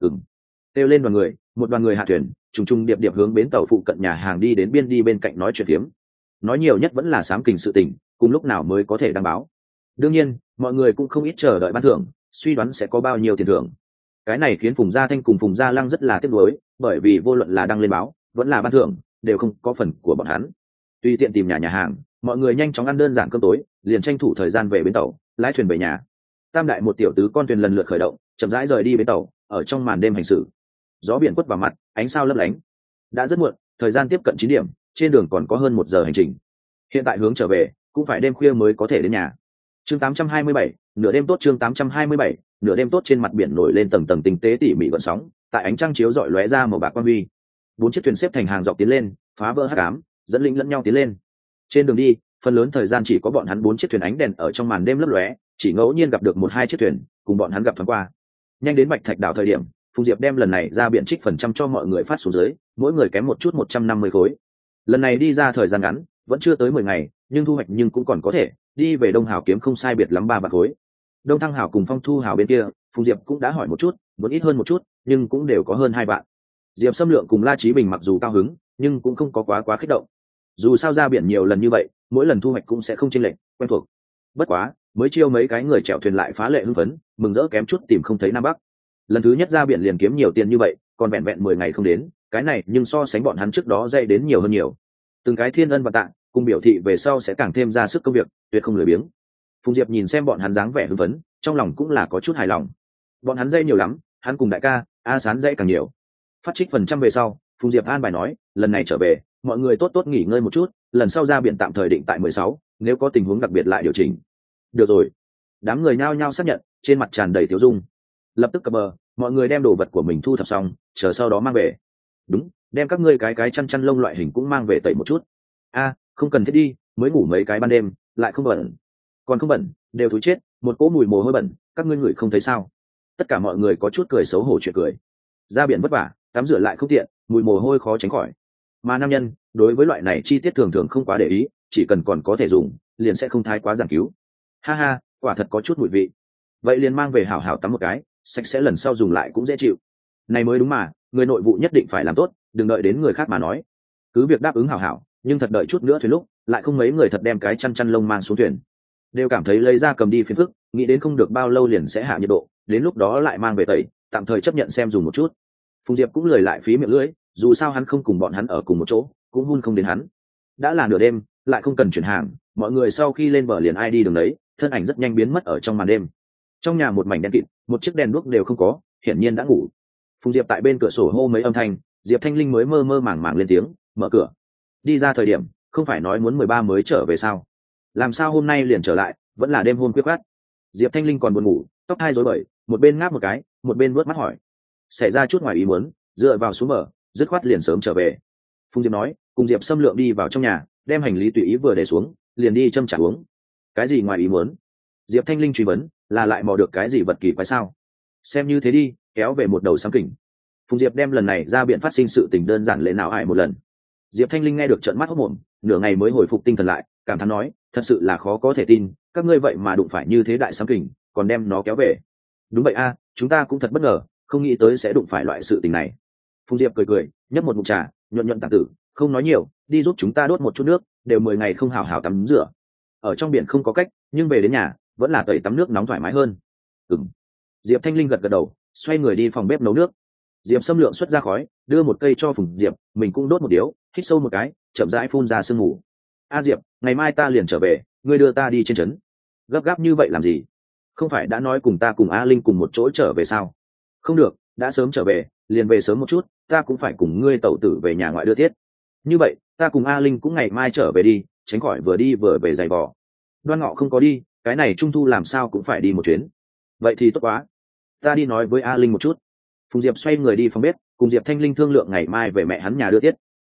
Kêu lên một đoàn người hạ thuyền, trùng trùng điệp điệp hướng bến tàu phụ cận nhà hàng đi đến biên, đi bên cạnh nói chuyện phiếm. Nói nhiều nhất vẫn là sám kình sự tình, cùng lúc nào mới có thể đăng báo. Đương nhiên mọi người cũng không ít chờ đợi ban thưởng, suy đoán sẽ có bao nhiêu tiền thưởng. Cái này khiến Phùng Gia Thanh cùng Phùng Gia Lăng rất là tiếc nuối, bởi vì vô luận là đăng lên báo vẫn là ban thưởng đều không có phần của bọn hắn. Tùy tiện tìm nhà hàng, mọi người nhanh chóng ăn đơn giản cơm tối, liền tranh thủ thời gian về bến tàu, lái thuyền về nhà. Tam đại một tiểu tứ con thuyền lần lượt khởi động, chậm rãi rời đi bến tàu. Ở trong màn đêm hành xử, gió biển quất vào mặt, ánh sao lấp lánh. Đã rất muộn, thời gian tiếp cận 9 điểm, trên đường còn có hơn 1 giờ hành trình. Hiện tại hướng trở về cũng phải đêm khuya mới có thể đến nhà. Chương 827, nửa đêm tốt. Chương 827, nửa đêm tốt. Trên mặt biển nổi lên tầng tầng tinh tế tỉ mỉ gợn sóng, tại ánh trăng chiếu rọi lóe ra màu bạc quang huy. 4 chiếc thuyền xếp thành hàng dọc tiến lên, phá vỡ hắc ám, dẫn lĩnh lẫn nhau tiến lên. Trên đường đi, phần lớn thời gian chỉ có bọn hắn 4 chiếc thuyền ánh đèn ở trong màn đêm lấp lóe, chỉ ngẫu nhiên gặp được 1-2 chiếc thuyền cùng bọn hắn gặp thoáng qua. Nhanh đến Bạch Thạch đảo thời điểm, Phùng Diệp đem lần này ra biển trích phần trăm cho mọi người phát xuống dưới, mỗi người kém một chút 150 khối. Lần này đi ra thời gian ngắn, vẫn chưa tới 10 ngày, nhưng thu hoạch nhưng cũng còn có thể, đi về Đông Hào kiếm không sai biệt lắm 3 vạn khối. Đông Thăng Hào cùng Phong Thu Hào bên kia, Phùng Diệp cũng đã hỏi một chút, muốn ít hơn một chút, nhưng cũng đều có hơn 2 vạn. Diệp Xâm Lượng cùng La Chí Bình mặc dù cao hứng, nhưng cũng không có quá kích động. Dù sao ra biển nhiều lần như vậy, mỗi lần thu hoạch cũng sẽ không chênh lệch, quen thuộc. Bất quá, mới chiêu mấy cái người chèo thuyền lại phá lệ hưng phấn, mừng rỡ kém chút tìm không thấy Nam Bắc. Lần thứ nhất ra biển liền kiếm nhiều tiền như vậy, còn vẹn vẹn 10 ngày không đến, cái này nhưng so sánh bọn hắn trước đó dậy đến nhiều hơn nhiều. Từng cái thiên ân và tạ, cùng biểu thị về sau sẽ càng thêm ra sức công việc, tuyệt không lười biếng. Phùng Diệp nhìn xem bọn hắn dáng vẻ hưng phấn, trong lòng cũng là có chút hài lòng. Bọn hắn dây nhiều lắm, hắn cùng đại ca A Sán dây càng nhiều. Phát trích phần trăm về sau, Phùng Diệp an bài nói, lần này trở về, mọi người tốt tốt nghỉ ngơi một chút, lần sau ra biển tạm thời định tại 16, nếu có tình huống đặc biệt lại điều chỉnh. Được rồi. Đám người nhao nhao xác nhận, trên mặt tràn đầy tiêu dung. Lập tức cập bờ, mọi người đem đồ vật của mình thu thập xong, chờ sau đó mang về. Đúng, đem các ngươi cái chăn lông loại hình cũng mang về tẩy một chút. Không cần thiết đi, mới ngủ mấy cái ban đêm, lại không bẩn. Còn không bẩn, đều thúi chết, một cỗ mùi mồ hôi bẩn, các ngươi ngửi không thấy sao? Tất cả mọi người có chút cười xấu hổ chuyện cười. Ra biển vất vả, tắm rửa lại không tiện, mùi mồ hôi khó tránh khỏi. Mà nam nhân, đối với loại này chi tiết thường thường không quá để ý, chỉ cần còn có thể dùng, liền sẽ không thái quá giảng cứu. Ha ha, quả thật có chút mùi vị. Vậy liền mang về hảo hảo tắm một cái, sạch sẽ lần sau dùng lại cũng dễ chịu. Này mới đúng mà, người nội vụ nhất định phải làm tốt, đừng đợi đến người khác mà nói. Cứ việc đáp ứng hảo hảo, nhưng thật đợi chút nữa thuyền lúc, lại không mấy người thật đem cái chăn lông mang xuống thuyền. Đều cảm thấy lấy ra cầm đi phiền phức, nghĩ đến không được bao lâu liền sẽ hạ nhiệt độ, đến lúc đó lại mang về tẩy, tạm thời chấp nhận xem dùng một chút. Phùng Diệp cũng lười lại phí miệng lưỡi, dù sao hắn không cùng bọn hắn ở cùng một chỗ, cũng hun không đến hắn. Đã là nửa đêm, lại không cần chuyển hàng, mọi người sau khi lên bờ liền ai đi đường đấy, thân ảnh rất nhanh biến mất ở trong màn đêm. Trong nhà một mảnh đen kịt, một chiếc đèn đuốc đều không có, hiển nhiên đã ngủ. Phùng Diệp tại bên cửa sổ hô mấy âm thanh, Diệp Thanh Linh mới mơ mơ màng màng lên tiếng, mở cửa. Đi ra thời điểm, không phải nói muốn 13 mới trở về sao? Làm sao hôm nay liền trở lại, vẫn là đêm hôm khuya khoắt. Diệp Thanh Linh còn buồn ngủ, tóc hai rối bời, một bên ngáp một cái, một bên vuốt mắt hỏi. Xảy ra chút ngoài ý muốn, dựa vào xuống bờ, dứt khoát liền sớm trở về. Phùng Diệp nói, cùng Diệp Xâm Lượng đi vào trong nhà, đem hành lý tùy ý vừa để xuống, liền đi châm trà uống. Cái gì ngoài ý muốn? Diệp Thanh Linh truy vấn, là lại mò được cái gì vật kỳ quái sao? Xem như thế đi, kéo về một đầu sáng kỉnh. Phùng Diệp đem lần này ra biện phát sinh sự tình đơn giản lệ nào hại một lần. Diệp Thanh Linh nghe được trợn mắt hốt mồm, nửa ngày mới hồi phục tinh thần lại, cảm thán nói, thật sự là khó có thể tin, các ngươi vậy mà đụng phải như thế đại sáng kỉnh, còn đem nó kéo về. Đúng vậy a, chúng ta cũng thật bất ngờ, không nghĩ tới sẽ đụng phải loại sự tình này. Phùng Diệp cười, nhấp một ngụm trà, nhuận tản tử, không nói nhiều, đi giúp chúng ta đốt một chút nước, đều 10 ngày không hào hào tắm rửa. Ở trong biển không có cách, nhưng về đến nhà, vẫn là tẩy tắm nước nóng thoải mái hơn. Diệp Thanh Linh gật đầu, xoay người đi phòng bếp nấu nước. Diệp Xâm Lượng xuất ra khói, đưa một cây cho Phùng Diệp, mình cũng đốt một điếu, hít sâu một cái, chậm rãi phun ra sương mù. Diệp, ngày mai ta liền trở về, ngươi đưa ta đi trên trấn. Gấp gáp như vậy làm gì? Không phải đã nói cùng ta cùng A Linh cùng một chỗ trở về sao? Không được, đã sớm trở về, liền về sớm một chút, ta cũng phải cùng ngươi tẩu tử về nhà ngoại đưa tiết. Như vậy, ta cùng A Linh cũng ngày mai trở về đi, tránh khỏi vừa đi vừa về giày vò. Đoan Ngọ không có đi, cái này trung thu làm sao cũng phải đi một chuyến. Vậy thì tốt quá, ta đi nói với A Linh một chút. Phùng Diệp xoay người đi phòng bếp, cùng Diệp Thanh Linh thương lượng ngày mai về mẹ hắn nhà đưa tiết.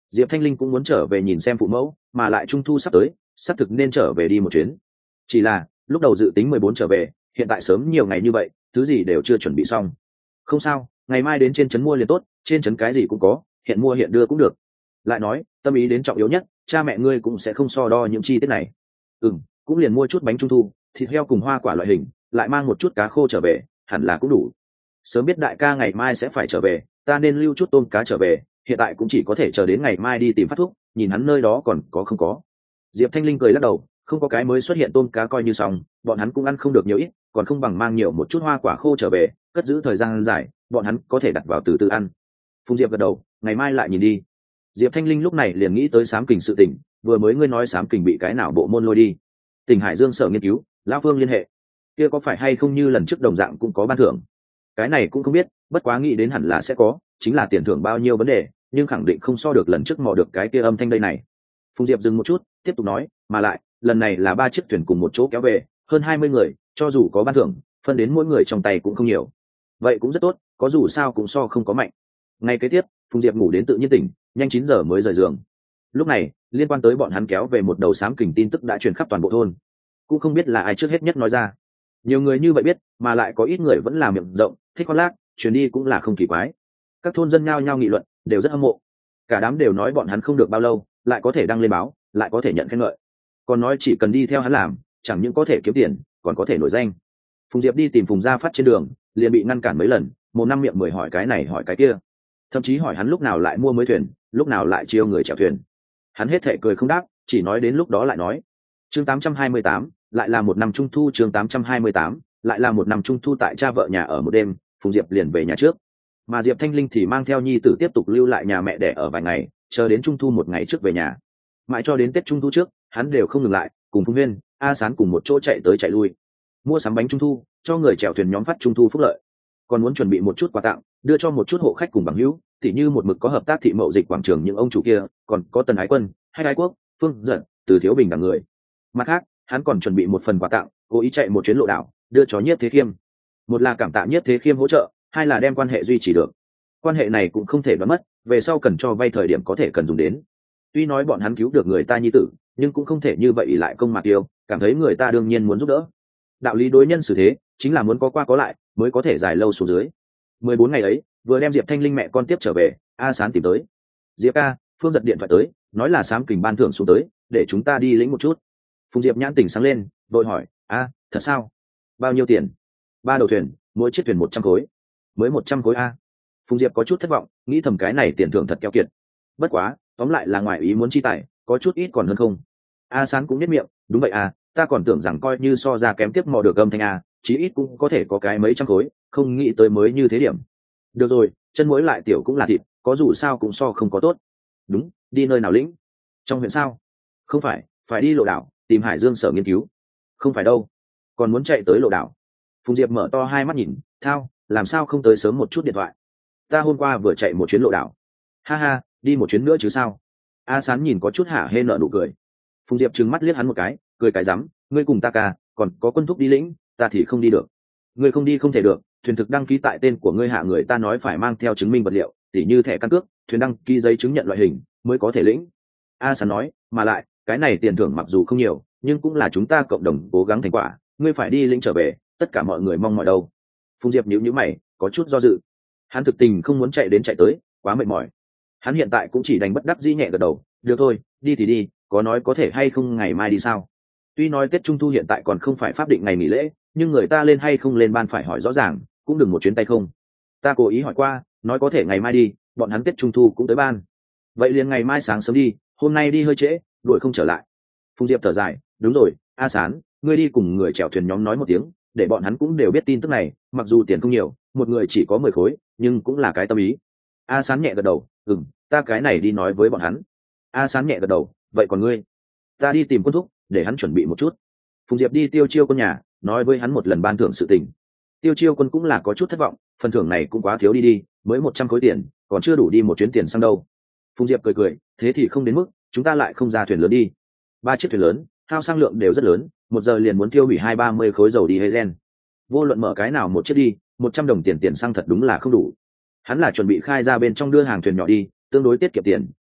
Diệp Thanh Linh cũng muốn trở về nhìn xem phụ mẫu, mà lại trung thu sắp tới, sắp thực nên trở về đi một chuyến. Chỉ là lúc đầu dự tính 14 trở về, hiện tại sớm nhiều ngày như vậy, thứ gì đều chưa chuẩn bị xong. Không sao, ngày mai đến trên trấn mua liền tốt, trên trấn cái gì cũng có, hiện mua hiện đưa cũng được. Lại nói, tâm ý đến trọng yếu nhất, cha mẹ ngươi cũng sẽ không so đo những chi tiết này. Cũng liền mua chút bánh trung thu, thịt heo cùng hoa quả loại hình, lại mang một chút cá khô trở về, hẳn là cũng đủ. Sớm biết đại ca ngày mai sẽ phải trở về, ta nên lưu chút tôm cá trở về, hiện tại cũng chỉ có thể chờ đến ngày mai đi tìm phát thuốc, nhìn hắn nơi đó còn có không có. Diệp Thanh Linh cười lắc đầu, không có cái mới xuất hiện tôm cá coi như xong, bọn hắn cũng ăn không được nhiều ít, còn không bằng mang nhiều một chút hoa quả khô trở về, cất giữ thời gian dài, bọn hắn có thể đặt vào từ từ ăn. Phùng Diệp gật đầu, ngày mai lại nhìn đi. Diệp Thanh Linh lúc này liền nghĩ tới Sám Kình sự tình, vừa mới ngươi nói Sám Kình bị cái nào bộ môn lôi đi? Tỉnh Hải Dương sở nghiên cứu, lão Phương liên hệ, kia có phải hay không như lần trước đồng dạng cũng có ban thưởng? Cái này cũng không biết, bất quá nghĩ đến hẳn là sẽ có, chính là tiền thưởng bao nhiêu vấn đề, nhưng khẳng định không so được lần trước mò được cái kia âm thanh đây này. Phùng Diệp dừng một chút, tiếp tục nói, mà lại lần này là 3 chiếc thuyền cùng một chỗ kéo về, hơn 20 người, cho dù có ban thưởng, phân đến mỗi người trong tay cũng không nhiều. Vậy cũng rất tốt, có dù sao cũng so không có mạnh. Ngày kế tiếp, Phùng Diệp ngủ đến tự nhiên tỉnh, nhanh 9 giờ mới rời giường. Lúc này, liên quan tới bọn hắn kéo về một đầu Sám Kình tin tức đã truyền khắp toàn bộ thôn, cũng không biết là ai trước hết nhất nói ra. Nhiều người như vậy biết, mà lại có ít người vẫn làm miệng rộng, thích khoác lác, truyền đi cũng là không kỳ quái. Các thôn dân nhao nhao nghị luận, đều rất hâm mộ. Cả đám đều nói bọn hắn không được bao lâu, lại có thể đăng lên báo, lại có thể nhận khen ngợi. Còn nói chỉ cần đi theo hắn làm, chẳng những có thể kiếm tiền, còn có thể nổi danh. Phùng Diệp đi tìm Phùng Gia Phát trên đường, liền bị ngăn cản mấy lần, một năm miệng mười hỏi cái này hỏi cái kia, thậm chí hỏi hắn lúc nào lại mua mới thuyền, lúc nào lại chiêu người chèo thuyền. Hắn hết thệ cười không đáp, chỉ nói đến lúc đó lại nói. Chương 828, lại là một năm trung thu. Chương 828, lại là một năm trung thu. Tại cha vợ nhà ở một đêm, Phùng Diệp liền về nhà trước, mà Diệp Thanh Linh thì mang theo nhi tử tiếp tục lưu lại nhà mẹ đẻ ở vài ngày, chờ đến trung thu một ngày trước về nhà. Mãi cho đến Tết trung thu trước, hắn đều không ngừng lại, cùng Phùng Huyên, A Sán cùng một chỗ chạy tới chạy lui, mua sắm bánh trung thu, cho người chèo thuyền nhóm phát trung thu phúc lợi, còn muốn chuẩn bị một chút quà tặng, đưa cho một chút hộ khách cùng bằng hữu, tỉ như một mực có hợp tác thị mậu dịch quảng trường những ông chủ kia, còn có Tần Ái Quân, Hay Ái Quốc, Phương Dận, Từ Thiếu Bình cả người. Mặt khác, hắn còn chuẩn bị một phần quà tặng, cố ý chạy một chuyến Lộ Đảo, đưa cho Nhiếp Thế Khiêm. Một là cảm tạ Nhiếp Thế Khiêm hỗ trợ, hai là đem quan hệ duy trì được. Quan hệ này cũng không thể đoán mất, về sau cần cho vay thời điểm có thể cần dùng đến. Tuy nói bọn hắn cứu được người ta nhi tử, nhưng cũng không thể như vậy ỷ lại công mạc yêu, cảm thấy người ta đương nhiên muốn giúp đỡ. Đạo lý đối nhân xử thế, chính là muốn có qua có lại, mới có thể dài lâu xuống dưới. 14 ngày ấy, vừa đem Diệp Thanh Linh mẹ con tiếp trở về, A Sán tìm tới. Diệp ca, Phương giật điện thoại tới, nói là Sám Kình ban thưởng xuống tới, để chúng ta đi lĩnh một chút. Phùng Diệp nhãn tỉnh sáng lên, vội hỏi, thật sao? Bao nhiêu tiền? 3 đầu thuyền, mỗi chiếc thuyền 100 khối. Mới 100 khối a? Phùng Diệp có chút thất vọng, nghĩ thầm cái này tiền thưởng thật keo kiệt. Bất quá, tóm lại là ngoài ý muốn chi tài, có chút ít còn hơn không. A Sán cũng biết miệng, đúng vậy à, ta còn tưởng rằng coi như so ra kém tiếp mò được âm thanh a, chí ít cũng có thể có cái mấy trăm khối, không nghĩ tới mới như thế điểm. Được rồi, chân muối lại tiểu cũng là thịt, có dù sao cũng so không có tốt. Đúng, đi nơi nào lĩnh? Trong huyện sao? Không phải, phải đi Lộ Đảo, tìm Hải Dương sở nghiên cứu. Không phải đâu, còn muốn chạy tới Lộ Đảo. Phùng Diệp mở to hai mắt nhìn, thao, làm sao không tới sớm một chút điện thoại? Ta hôm qua vừa chạy một chuyến Lộ Đảo. Ha ha, đi một chuyến nữa chứ sao? A Sán nhìn có chút hả hê nở nụ cười. Phùng Diệp trừng mắt liếc hắn một cái, cười cái rắm, ngươi cùng ta ca, còn có Quân Thúc đi lĩnh, ta thì không đi được. Ngươi không đi không thể được, thuyền thực đăng ký tại tên của ngươi hạ người ta nói phải mang theo chứng minh vật liệu, tỉ như thẻ căn cước, thuyền đăng ký giấy chứng nhận loại hình, mới có thể lĩnh. A Sán nói, mà lại, cái này tiền thưởng mặc dù không nhiều, nhưng cũng là chúng ta cộng đồng cố gắng thành quả, ngươi phải đi lĩnh trở về, tất cả mọi người mong mỏi đâu. Phùng Diệp nhíu nhíu mày, có chút do dự. Hắn thực tình không muốn chạy đến chạy tới, quá mệt mỏi. Hắn hiện tại cũng chỉ đành bất đắc dĩ nhẹ gật đầu, được thôi, đi thì đi, có nói có thể hay không ngày mai đi sao? Tuy nói Tết Trung thu hiện tại còn không phải pháp định ngày nghỉ lễ, nhưng người ta lên hay không lên ban phải hỏi rõ ràng, cũng đừng một chuyến tay không. Ta cố ý hỏi qua, nói có thể ngày mai đi, bọn hắn Tết Trung thu cũng tới ban. Vậy liền ngày mai sáng sớm đi, hôm nay đi hơi trễ, đuổi không trở lại. Phùng Diệp thở dài, đúng rồi, A Sán, ngươi đi cùng người chèo thuyền nhóm nói một tiếng, để bọn hắn cũng đều biết tin tức này, mặc dù tiền không nhiều, một người chỉ có 10 khối, nhưng cũng là cái tâm ý. A Sán nhẹ gật đầu, ta cái này đi nói với bọn hắn. A Sán nhẹ gật đầu, vậy còn ngươi? Ta đi tìm Quân Thúc, để hắn chuẩn bị một chút. Phùng Diệp đi Tiêu Chiêu Quân nhà, nói với hắn một lần ban thưởng sự tình. Tiêu Chiêu Quân cũng là có chút thất vọng, phần thưởng này cũng quá thiếu đi, mới 100 khối tiền, còn chưa đủ đi một chuyến tiền xăng đâu. Phùng Diệp cười cười, thế thì không đến mức, chúng ta lại không ra thuyền lớn đi. 3 chiếc thuyền lớn, hao xăng lượng đều rất lớn, 1 giờ liền muốn tiêu hủy 230 khối dầu đi diesel. Vô luận mở cái nào một chiếc đi, 100 đồng tiền xăng thật đúng là không đủ. Hắn là chuẩn bị khai ra bên trong đưa hàng thuyền nhỏ đi, tương đối tiết kiệm tiền,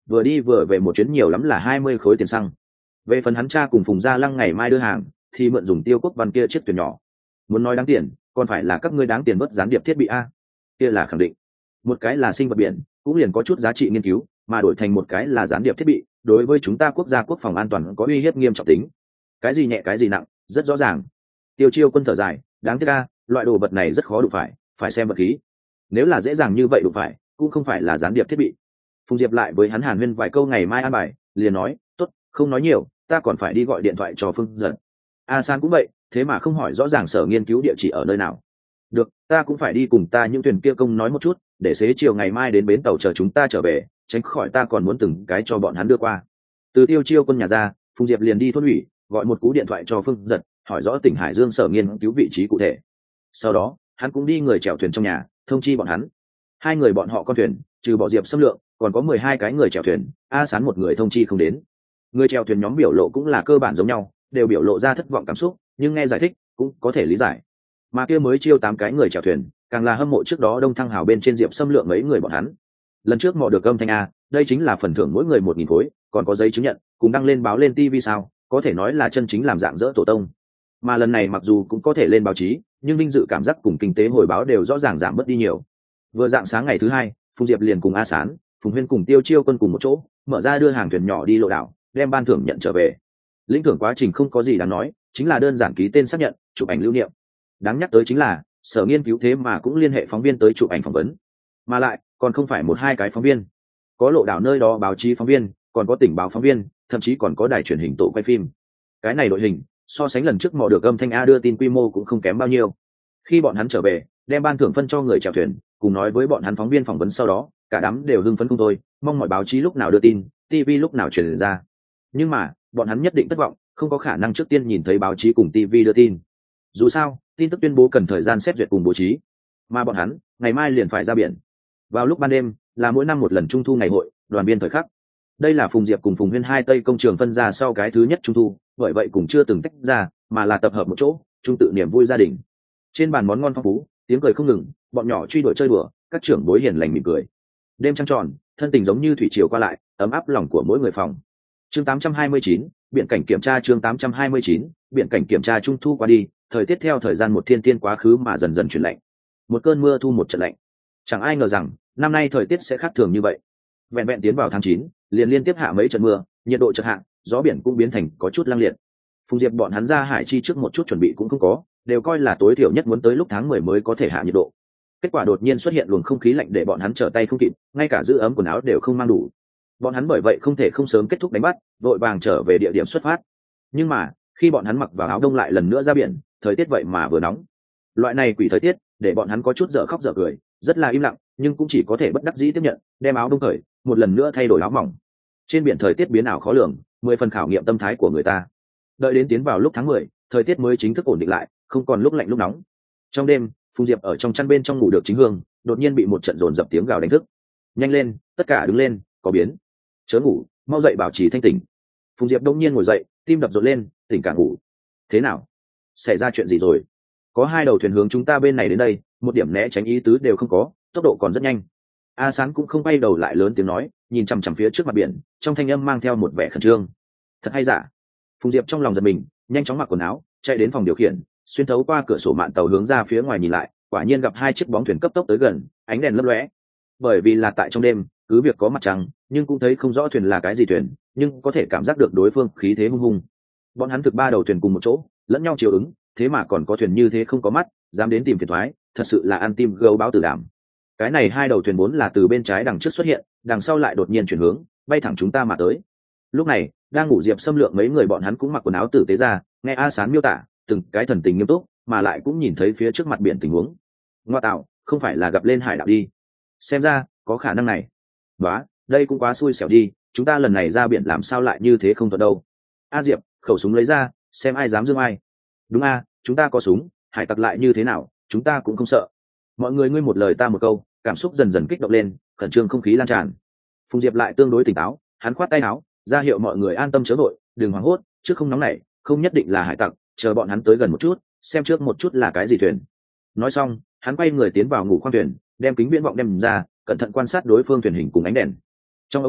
vừa đi vừa về một chuyến nhiều lắm là 20 khối tiền xăng. Về phần hắn cha cùng Phùng Gia Lăng ngày mai đưa hàng thì mượn dùng Tiêu Quốc Văn kia chiếc thuyền nhỏ. Muốn nói đáng tiền còn phải là các ngươi đáng tiền bớt gián điệp thiết bị a. Kia là khẳng định. Một cái là sinh vật biển cũng liền có chút giá trị nghiên cứu, mà đổi thành một cái là gián điệp thiết bị, đối với chúng ta quốc gia quốc phòng an toàn có uy hiếp nghiêm trọng tính. Cái gì nhẹ cái gì nặng rất rõ ràng. Tiêu Chiêu Quân thở dài, đáng tiếc a, loại đồ vật này rất khó đụng phải xem vật khí. Nếu là dễ dàng như vậy đụng phải cũng không phải là gián điệp thiết bị. Phùng Diệp lại với hắn hàn huyên vài câu ngày mai an bài, liền nói tốt, không nói nhiều, ta còn phải đi gọi điện thoại cho Phương Dật. A San cũng vậy, thế mà không hỏi rõ ràng sở nghiên cứu địa chỉ ở nơi nào. Được, ta cũng phải đi cùng ta những thuyền kia công nói một chút, để xế chiều ngày mai đến bến tàu chờ chúng ta trở về, tránh khỏi ta còn muốn từng cái cho bọn hắn đưa qua. Từ Tiêu Chiêu Quân nhà ra, Phùng Diệp liền đi thôn ủy, gọi một cú điện thoại cho Phương Dật, hỏi rõ tỉnh Hải Dương sở nghiên cứu vị trí cụ thể. Sau đó hắn cũng đi người chèo thuyền trong nhà thông chi bọn hắn. Hai người bọn họ con thuyền trừ bỏ Diệp Xâm Lượng còn có 12 cái người chèo thuyền, A Sán một người thông chi không đến. Người chèo thuyền nhóm biểu lộ cũng là cơ bản giống nhau, đều biểu lộ ra thất vọng cảm xúc, nhưng nghe giải thích cũng có thể lý giải. Mà kia mới chiêu 8 cái người chèo thuyền càng là hâm mộ trước đó Đông Thăng Hào bên trên Diệp Xâm Lượng mấy người bọn hắn. Lần trước mò được âm thanh a, đây chính là phần thưởng mỗi người 1000 khối, còn có giấy chứng nhận cùng đăng lên báo lên TV sao, có thể nói là chân chính làm dạng dỡ tổ tông. Mà lần này mặc dù cũng có thể lên báo chí, nhưng vinh dự cảm giác cùng kinh tế hồi báo đều rõ ràng giảm bớt đi nhiều. Vừa dạng sáng ngày thứ hai, Phùng Diệp liền cùng A Sán, Phùng Huyên cùng Tiêu Chiêu Quân cùng một chỗ mở ra đưa hàng thuyền nhỏ đi lộ đảo, đem ban thưởng nhận trở về. Lĩnh thưởng quá trình không có gì đáng nói, chính là đơn giản ký tên xác nhận, chụp ảnh lưu niệm. Đáng nhắc tới chính là sở nghiên cứu thế mà cũng liên hệ phóng viên tới chụp ảnh phỏng vấn, mà lại còn không phải một hai cái phóng viên, có lộ đảo nơi đó báo chí phóng viên, còn có tỉnh báo phóng viên, thậm chí còn có đài truyền hình tổ quay phim. Cái này đội hình so sánh lần trước mò được âm thanh a đưa tin quy mô cũng không kém bao nhiêu. Khi bọn hắn trở về đem ban thưởng phân cho người chèo thuyền, cùng nói với bọn hắn phóng viên phỏng vấn sau đó, cả đám đều hưng phấn không thôi, mong mọi báo chí lúc nào đưa tin, TV lúc nào truyền ra. Nhưng mà bọn hắn nhất định thất vọng, không có khả năng trước tiên nhìn thấy báo chí cùng TV đưa tin. Dù sao tin tức tuyên bố cần thời gian xét duyệt cùng bố trí, mà bọn hắn ngày mai liền phải ra biển. Vào lúc ban đêm là mỗi năm một lần trung thu ngày hội đoàn viên thời khắc. Đây là Phùng Diệp cùng Phùng Huyên hai tây công trường phân ra sau cái thứ nhất trung thu, bởi vậy cũng chưa từng tách ra, mà là tập hợp một chỗ, chung tự niềm vui gia đình. Trên bàn món ngon phong phú, tiếng cười không ngừng, bọn nhỏ truy đuổi chơi đùa, các trưởng bối hiền lành mỉm cười. Đêm trăng tròn, thân tình giống như thủy triều qua lại, ấm áp lòng của mỗi người phòng. Chương 829, biển cảnh kiểm tra. Chương 829, biển cảnh kiểm tra. Trung thu qua đi, thời tiết theo thời gian một thiên tiên quá khứ mà dần dần chuyển lạnh. Một cơn mưa thu một trận lạnh. Chẳng ai ngờ rằng năm nay thời tiết sẽ khác thường như vậy. Vẹn vẹn tiến vào tháng 9, liền liên tiếp hạ mấy trận mưa, nhiệt độ chợt hạ, gió biển cũng biến thành có chút lăng liệt. Phùng Diệp bọn hắn ra hải chi trước một chút chuẩn bị cũng không có, đều coi là tối thiểu nhất muốn tới lúc tháng 10 mới có thể hạ nhiệt độ. Kết quả đột nhiên xuất hiện luồng không khí lạnh để bọn hắn trở tay không kịp, ngay cả giữ ấm quần áo đều không mang đủ. Bọn hắn bởi vậy không thể không sớm kết thúc đánh bắt, vội vàng trở về địa điểm xuất phát. Nhưng mà khi bọn hắn mặc vào áo đông lại lần nữa ra biển, thời tiết vậy mà vừa nóng. Loại này quỷ thời tiết để bọn hắn có chút dở khóc dở cười, rất là im lặng, nhưng cũng chỉ có thể bất đắc dĩ tiếp nhận, đem áo đông cởi, một lần nữa thay đổi áo mỏng. Trên biển thời tiết biến ảo khó lường, 10 phần khảo nghiệm tâm thái của người ta. Đợi đến tiến vào lúc tháng 10, thời tiết mới chính thức ổn định lại, không còn lúc lạnh lúc nóng. Trong đêm, Phùng Diệp ở trong chăn bên trong ngủ được chính hương, đột nhiên bị một trận dồn dập tiếng gào đánh thức. Nhanh lên, tất cả đứng lên, có biến. Chớ ngủ, mau dậy bảo trì thanh tỉnh. Phùng Diệp đông nhiên ngồi dậy, tim đập rộn lên, tỉnh cả ngủ. Thế nào? Xảy ra chuyện gì rồi? Có hai đầu thuyền hướng chúng ta bên này đến đây, một điểm né tránh ý tứ đều không có, tốc độ còn rất nhanh. A Sán cũng không bay đầu lại lớn tiếng nói, nhìn chằm chằm phía trước mặt biển, trong thanh âm mang theo một vẻ khẩn trương. Thật hay giả? Phùng Diệp trong lòng giật mình, nhanh chóng mặc quần áo, chạy đến phòng điều khiển, xuyên thấu qua cửa sổ mạn tàu hướng ra phía ngoài nhìn lại, quả nhiên gặp hai chiếc bóng thuyền cấp tốc tới gần, ánh đèn lấp lóe. Bởi vì là tại trong đêm, cứ việc có mặt trăng, nhưng cũng thấy không rõ thuyền là cái gì thuyền, nhưng có thể cảm giác được đối phương khí thế hung hùng. Bọn hắn thực ba đầu thuyền cùng một chỗ, lẫn nhau chiều ứng, thế mà còn có thuyền như thế không có mắt, dám đến tìm phiền toái, thật sự là ăn tim gấu báo tử đảm. Cái này hai đầu thuyền vốn là từ bên trái đằng trước xuất hiện, đằng sau lại đột nhiên chuyển hướng, bay thẳng chúng ta mà tới. Lúc này đang ngủ Diệp Xâm Lượng mấy người bọn hắn cũng mặc quần áo tử tế ra, nghe A Sán miêu tả từng cái thần tình nghiêm túc, mà lại cũng nhìn thấy phía trước mặt biển tình huống. Ngoa tạo, không phải là gặp lên hải đảo đi? Xem ra có khả năng này. Đó, đây cũng quá xui xẻo đi, chúng ta lần này ra biển làm sao lại như thế không thuận đâu. A Diệp, khẩu súng lấy ra, xem ai dám dương ai. Đúng a, chúng ta có súng, hải tặc lại như thế nào, chúng ta cũng không sợ. Mọi người ngươi một lời ta một câu, cảm xúc dần dần kích động lên, khẩn trương không khí lan tràn. Phùng Diệp lại tương đối tỉnh táo, hắn khoát tay áo, ra hiệu mọi người an tâm chớ vội, đừng hoảng hốt, trước không nóng nảy, không nhất định là hải tặc, chờ bọn hắn tới gần một chút, xem trước một chút là cái gì thuyền. Nói xong, hắn quay người tiến vào ngủ khoang thuyền, đem kính viễn vọng đem ra, cẩn thận quan sát đối phương thuyền hình cùng ánh đèn. Trong ống nhỏm,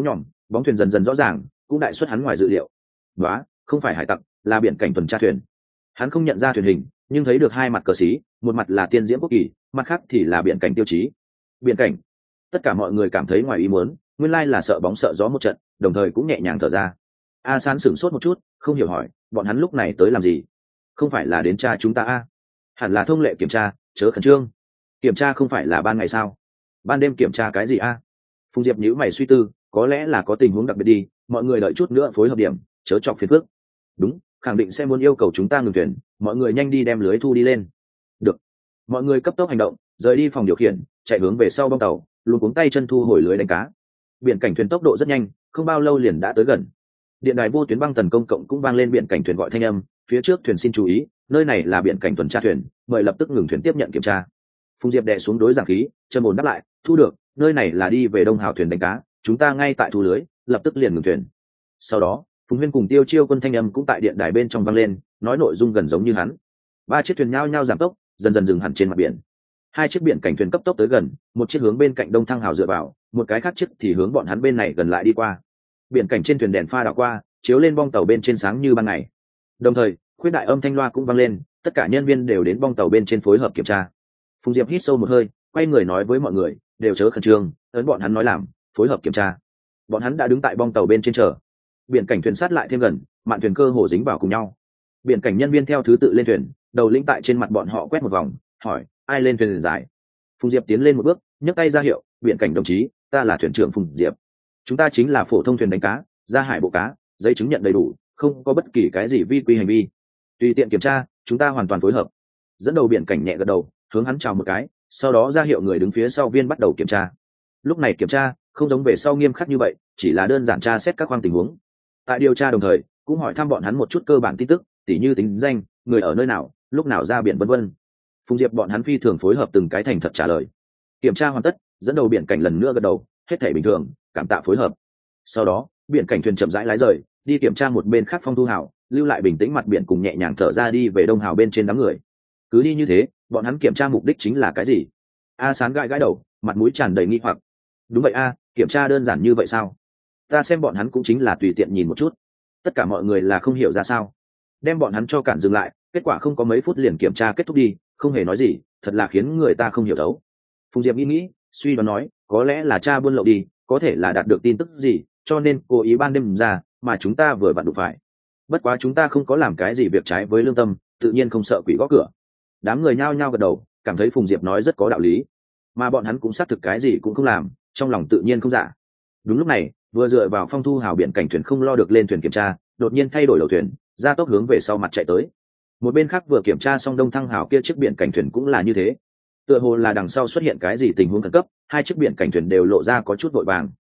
bóng thuyền dần dần rõ ràng, cũng đại xuất hắn ngoài dự liệu. Đó, không phải hải tặc, là biển cảnh tuần tra thuyền. Hắn không nhận ra thuyền hình, nhưng thấy được hai mặt cờ xí, một mặt là tiên diễm quốc kỳ, mặt khác thì là biển cảnh tiêu chí. Biển cảnh. Tất cả mọi người cảm thấy ngoài ý muốn, nguyên lai là sợ bóng sợ gió một trận, đồng thời cũng nhẹ nhàng thở ra. A San sửng sốt một chút, không hiểu hỏi, bọn hắn lúc này tới làm gì? Không phải là đến tra chúng ta a? Hẳn là thông lệ kiểm tra, chớ khẩn trương. Kiểm tra không phải là ban ngày sao? Ban đêm kiểm tra cái gì a? Phùng Diệp nhíu mày suy tư, có lẽ là có tình huống đặc biệt đi, mọi người đợi chút nữa phối hợp điểm, chớ chọc phiền phức. Đúng, khẳng định sẽ muốn yêu cầu chúng ta ngừng thuyền, mọi người nhanh đi đem lưới thu đi lên. Được. Mọi người cấp tốc hành động, rời đi phòng điều khiển, chạy hướng về sau bong tàu, luôn cuống tay chân thu hồi lưới đánh cá. Biển cảnh thuyền tốc độ rất nhanh, không bao lâu liền đã tới gần. Điện đài vô tuyến băng tần công cộng cũng vang lên biển cảnh thuyền gọi thanh âm, phía trước thuyền xin chú ý, nơi này là biển cảnh tuần tra thuyền, mời lập tức ngừng thuyền tiếp nhận kiểm tra. Phùng Diệp đè xuống đối giảng khí, chân ổn đáp lại, thu được, nơi này là đi về Đông Hào thuyền đánh cá, chúng ta ngay tại thu lưới, lập tức liền ngừng thuyền. Sau đó, Phùng Huyên cùng Tiêu Chiêu Quân thanh âm cũng tại điện đài bên trong vang lên, nói nội dung gần giống như hắn. Ba chiếc thuyền nhao nhao giảm tốc, dần dần dừng hẳn trên mặt biển. Hai chiếc biển cảnh thuyền cấp tốc tới gần, một chiếc hướng bên cạnh Đông Thăng Hào dựa vào, một cái khác chiếc thì hướng bọn hắn bên này gần lại đi qua. Biển cảnh trên thuyền đèn pha đảo qua, chiếu lên bong tàu bên trên sáng như ban ngày. Đồng thời, khuyết đại âm thanh loa cũng vang lên, tất cả nhân viên đều đến bong tàu bên trên phối hợp kiểm tra. Phùng Diệp hít sâu một hơi, quay người nói với mọi người, đều chớ khẩn trương, ấn bọn hắn nói làm, phối hợp kiểm tra. Bọn hắn đã đứng tại bong tàu bên trên chờ. Biển cảnh thuyền sát lại thêm gần, mạn thuyền cơ hồ dính vào cùng nhau. Biển cảnh nhân viên theo thứ tự lên thuyền, đầu lĩnh tại trên mặt bọn họ quét một vòng, hỏi, ai lên thuyền giải? Phùng Diệp tiến lên một bước, nhấc tay ra hiệu, biển cảnh đồng chí, ta là thuyền trưởng Phùng Diệp. Chúng ta chính là phổ thông thuyền đánh cá, ra hải bộ cá, giấy chứng nhận đầy đủ, không có bất kỳ cái gì vi quy hành vi. Tùy tiện kiểm tra, chúng ta hoàn toàn phối hợp. Dẫn đầu biển cảnh nhẹ gật đầu, hướng hắn chào một cái, sau đó ra hiệu người đứng phía sau viên bắt đầu kiểm tra. Lúc này kiểm tra không giống về sau nghiêm khắc như vậy, chỉ là đơn giản tra xét các khoang tình huống. Tại điều tra đồng thời cũng hỏi thăm bọn hắn một chút cơ bản tin tức, tỉ như tính danh, người ở nơi nào, lúc nào ra biển, vân vân. Phùng Diệp bọn hắn phi thường phối hợp từng cái thành thật trả lời. Kiểm tra hoàn tất, dẫn đầu biển cảnh lần nữa gật đầu, hết thảy bình thường, cảm tạ phối hợp. Sau đó biển cảnh thuyền chậm rãi lái rời, đi kiểm tra một bên khác Phong Thu Hào, lưu lại bình tĩnh mặt biển cùng nhẹ nhàng thở ra đi về Đông Hào bên trên đám người. Cứ đi như thế, bọn hắn kiểm tra mục đích chính là cái gì? A Sán gãi gãi đầu, mặt mũi tràn đầy nghi hoặc. Đúng vậy a, kiểm tra đơn giản như vậy sao? Ta xem bọn hắn cũng chính là tùy tiện nhìn một chút. Tất cả mọi người là không hiểu ra sao. Đem bọn hắn cho cản dừng lại, kết quả không có mấy phút liền kiểm tra kết thúc đi, không hề nói gì, thật là khiến người ta không hiểu đấu. Phùng Diệp nghĩ, suy đoán nói, có lẽ là cha buôn lậu đi, có thể là đạt được tin tức gì, cho nên cố ý ban đêm ra, mà chúng ta vừa vặn đụng phải. Bất quá chúng ta không có làm cái gì việc trái với lương tâm, tự nhiên không sợ quỷ gõ cửa. Đám người nhao nhao gật đầu, cảm thấy Phùng Diệp nói rất có đạo lý, mà bọn hắn cũng xác thực cái gì cũng không làm, trong lòng tự nhiên không giả. Đúng lúc này, vừa dựa vào Phong Thu Hào biển cảnh thuyền không lo được lên thuyền kiểm tra, đột nhiên thay đổi đầu thuyền, ra tốc hướng về sau mặt chạy tới. Một bên khác vừa kiểm tra xong Đông Thăng Hào kia chiếc biển cảnh thuyền cũng là như thế. Tựa hồ là đằng sau xuất hiện cái gì tình huống khẩn cấp, hai chiếc biển cảnh thuyền đều lộ ra có chút vội vàng.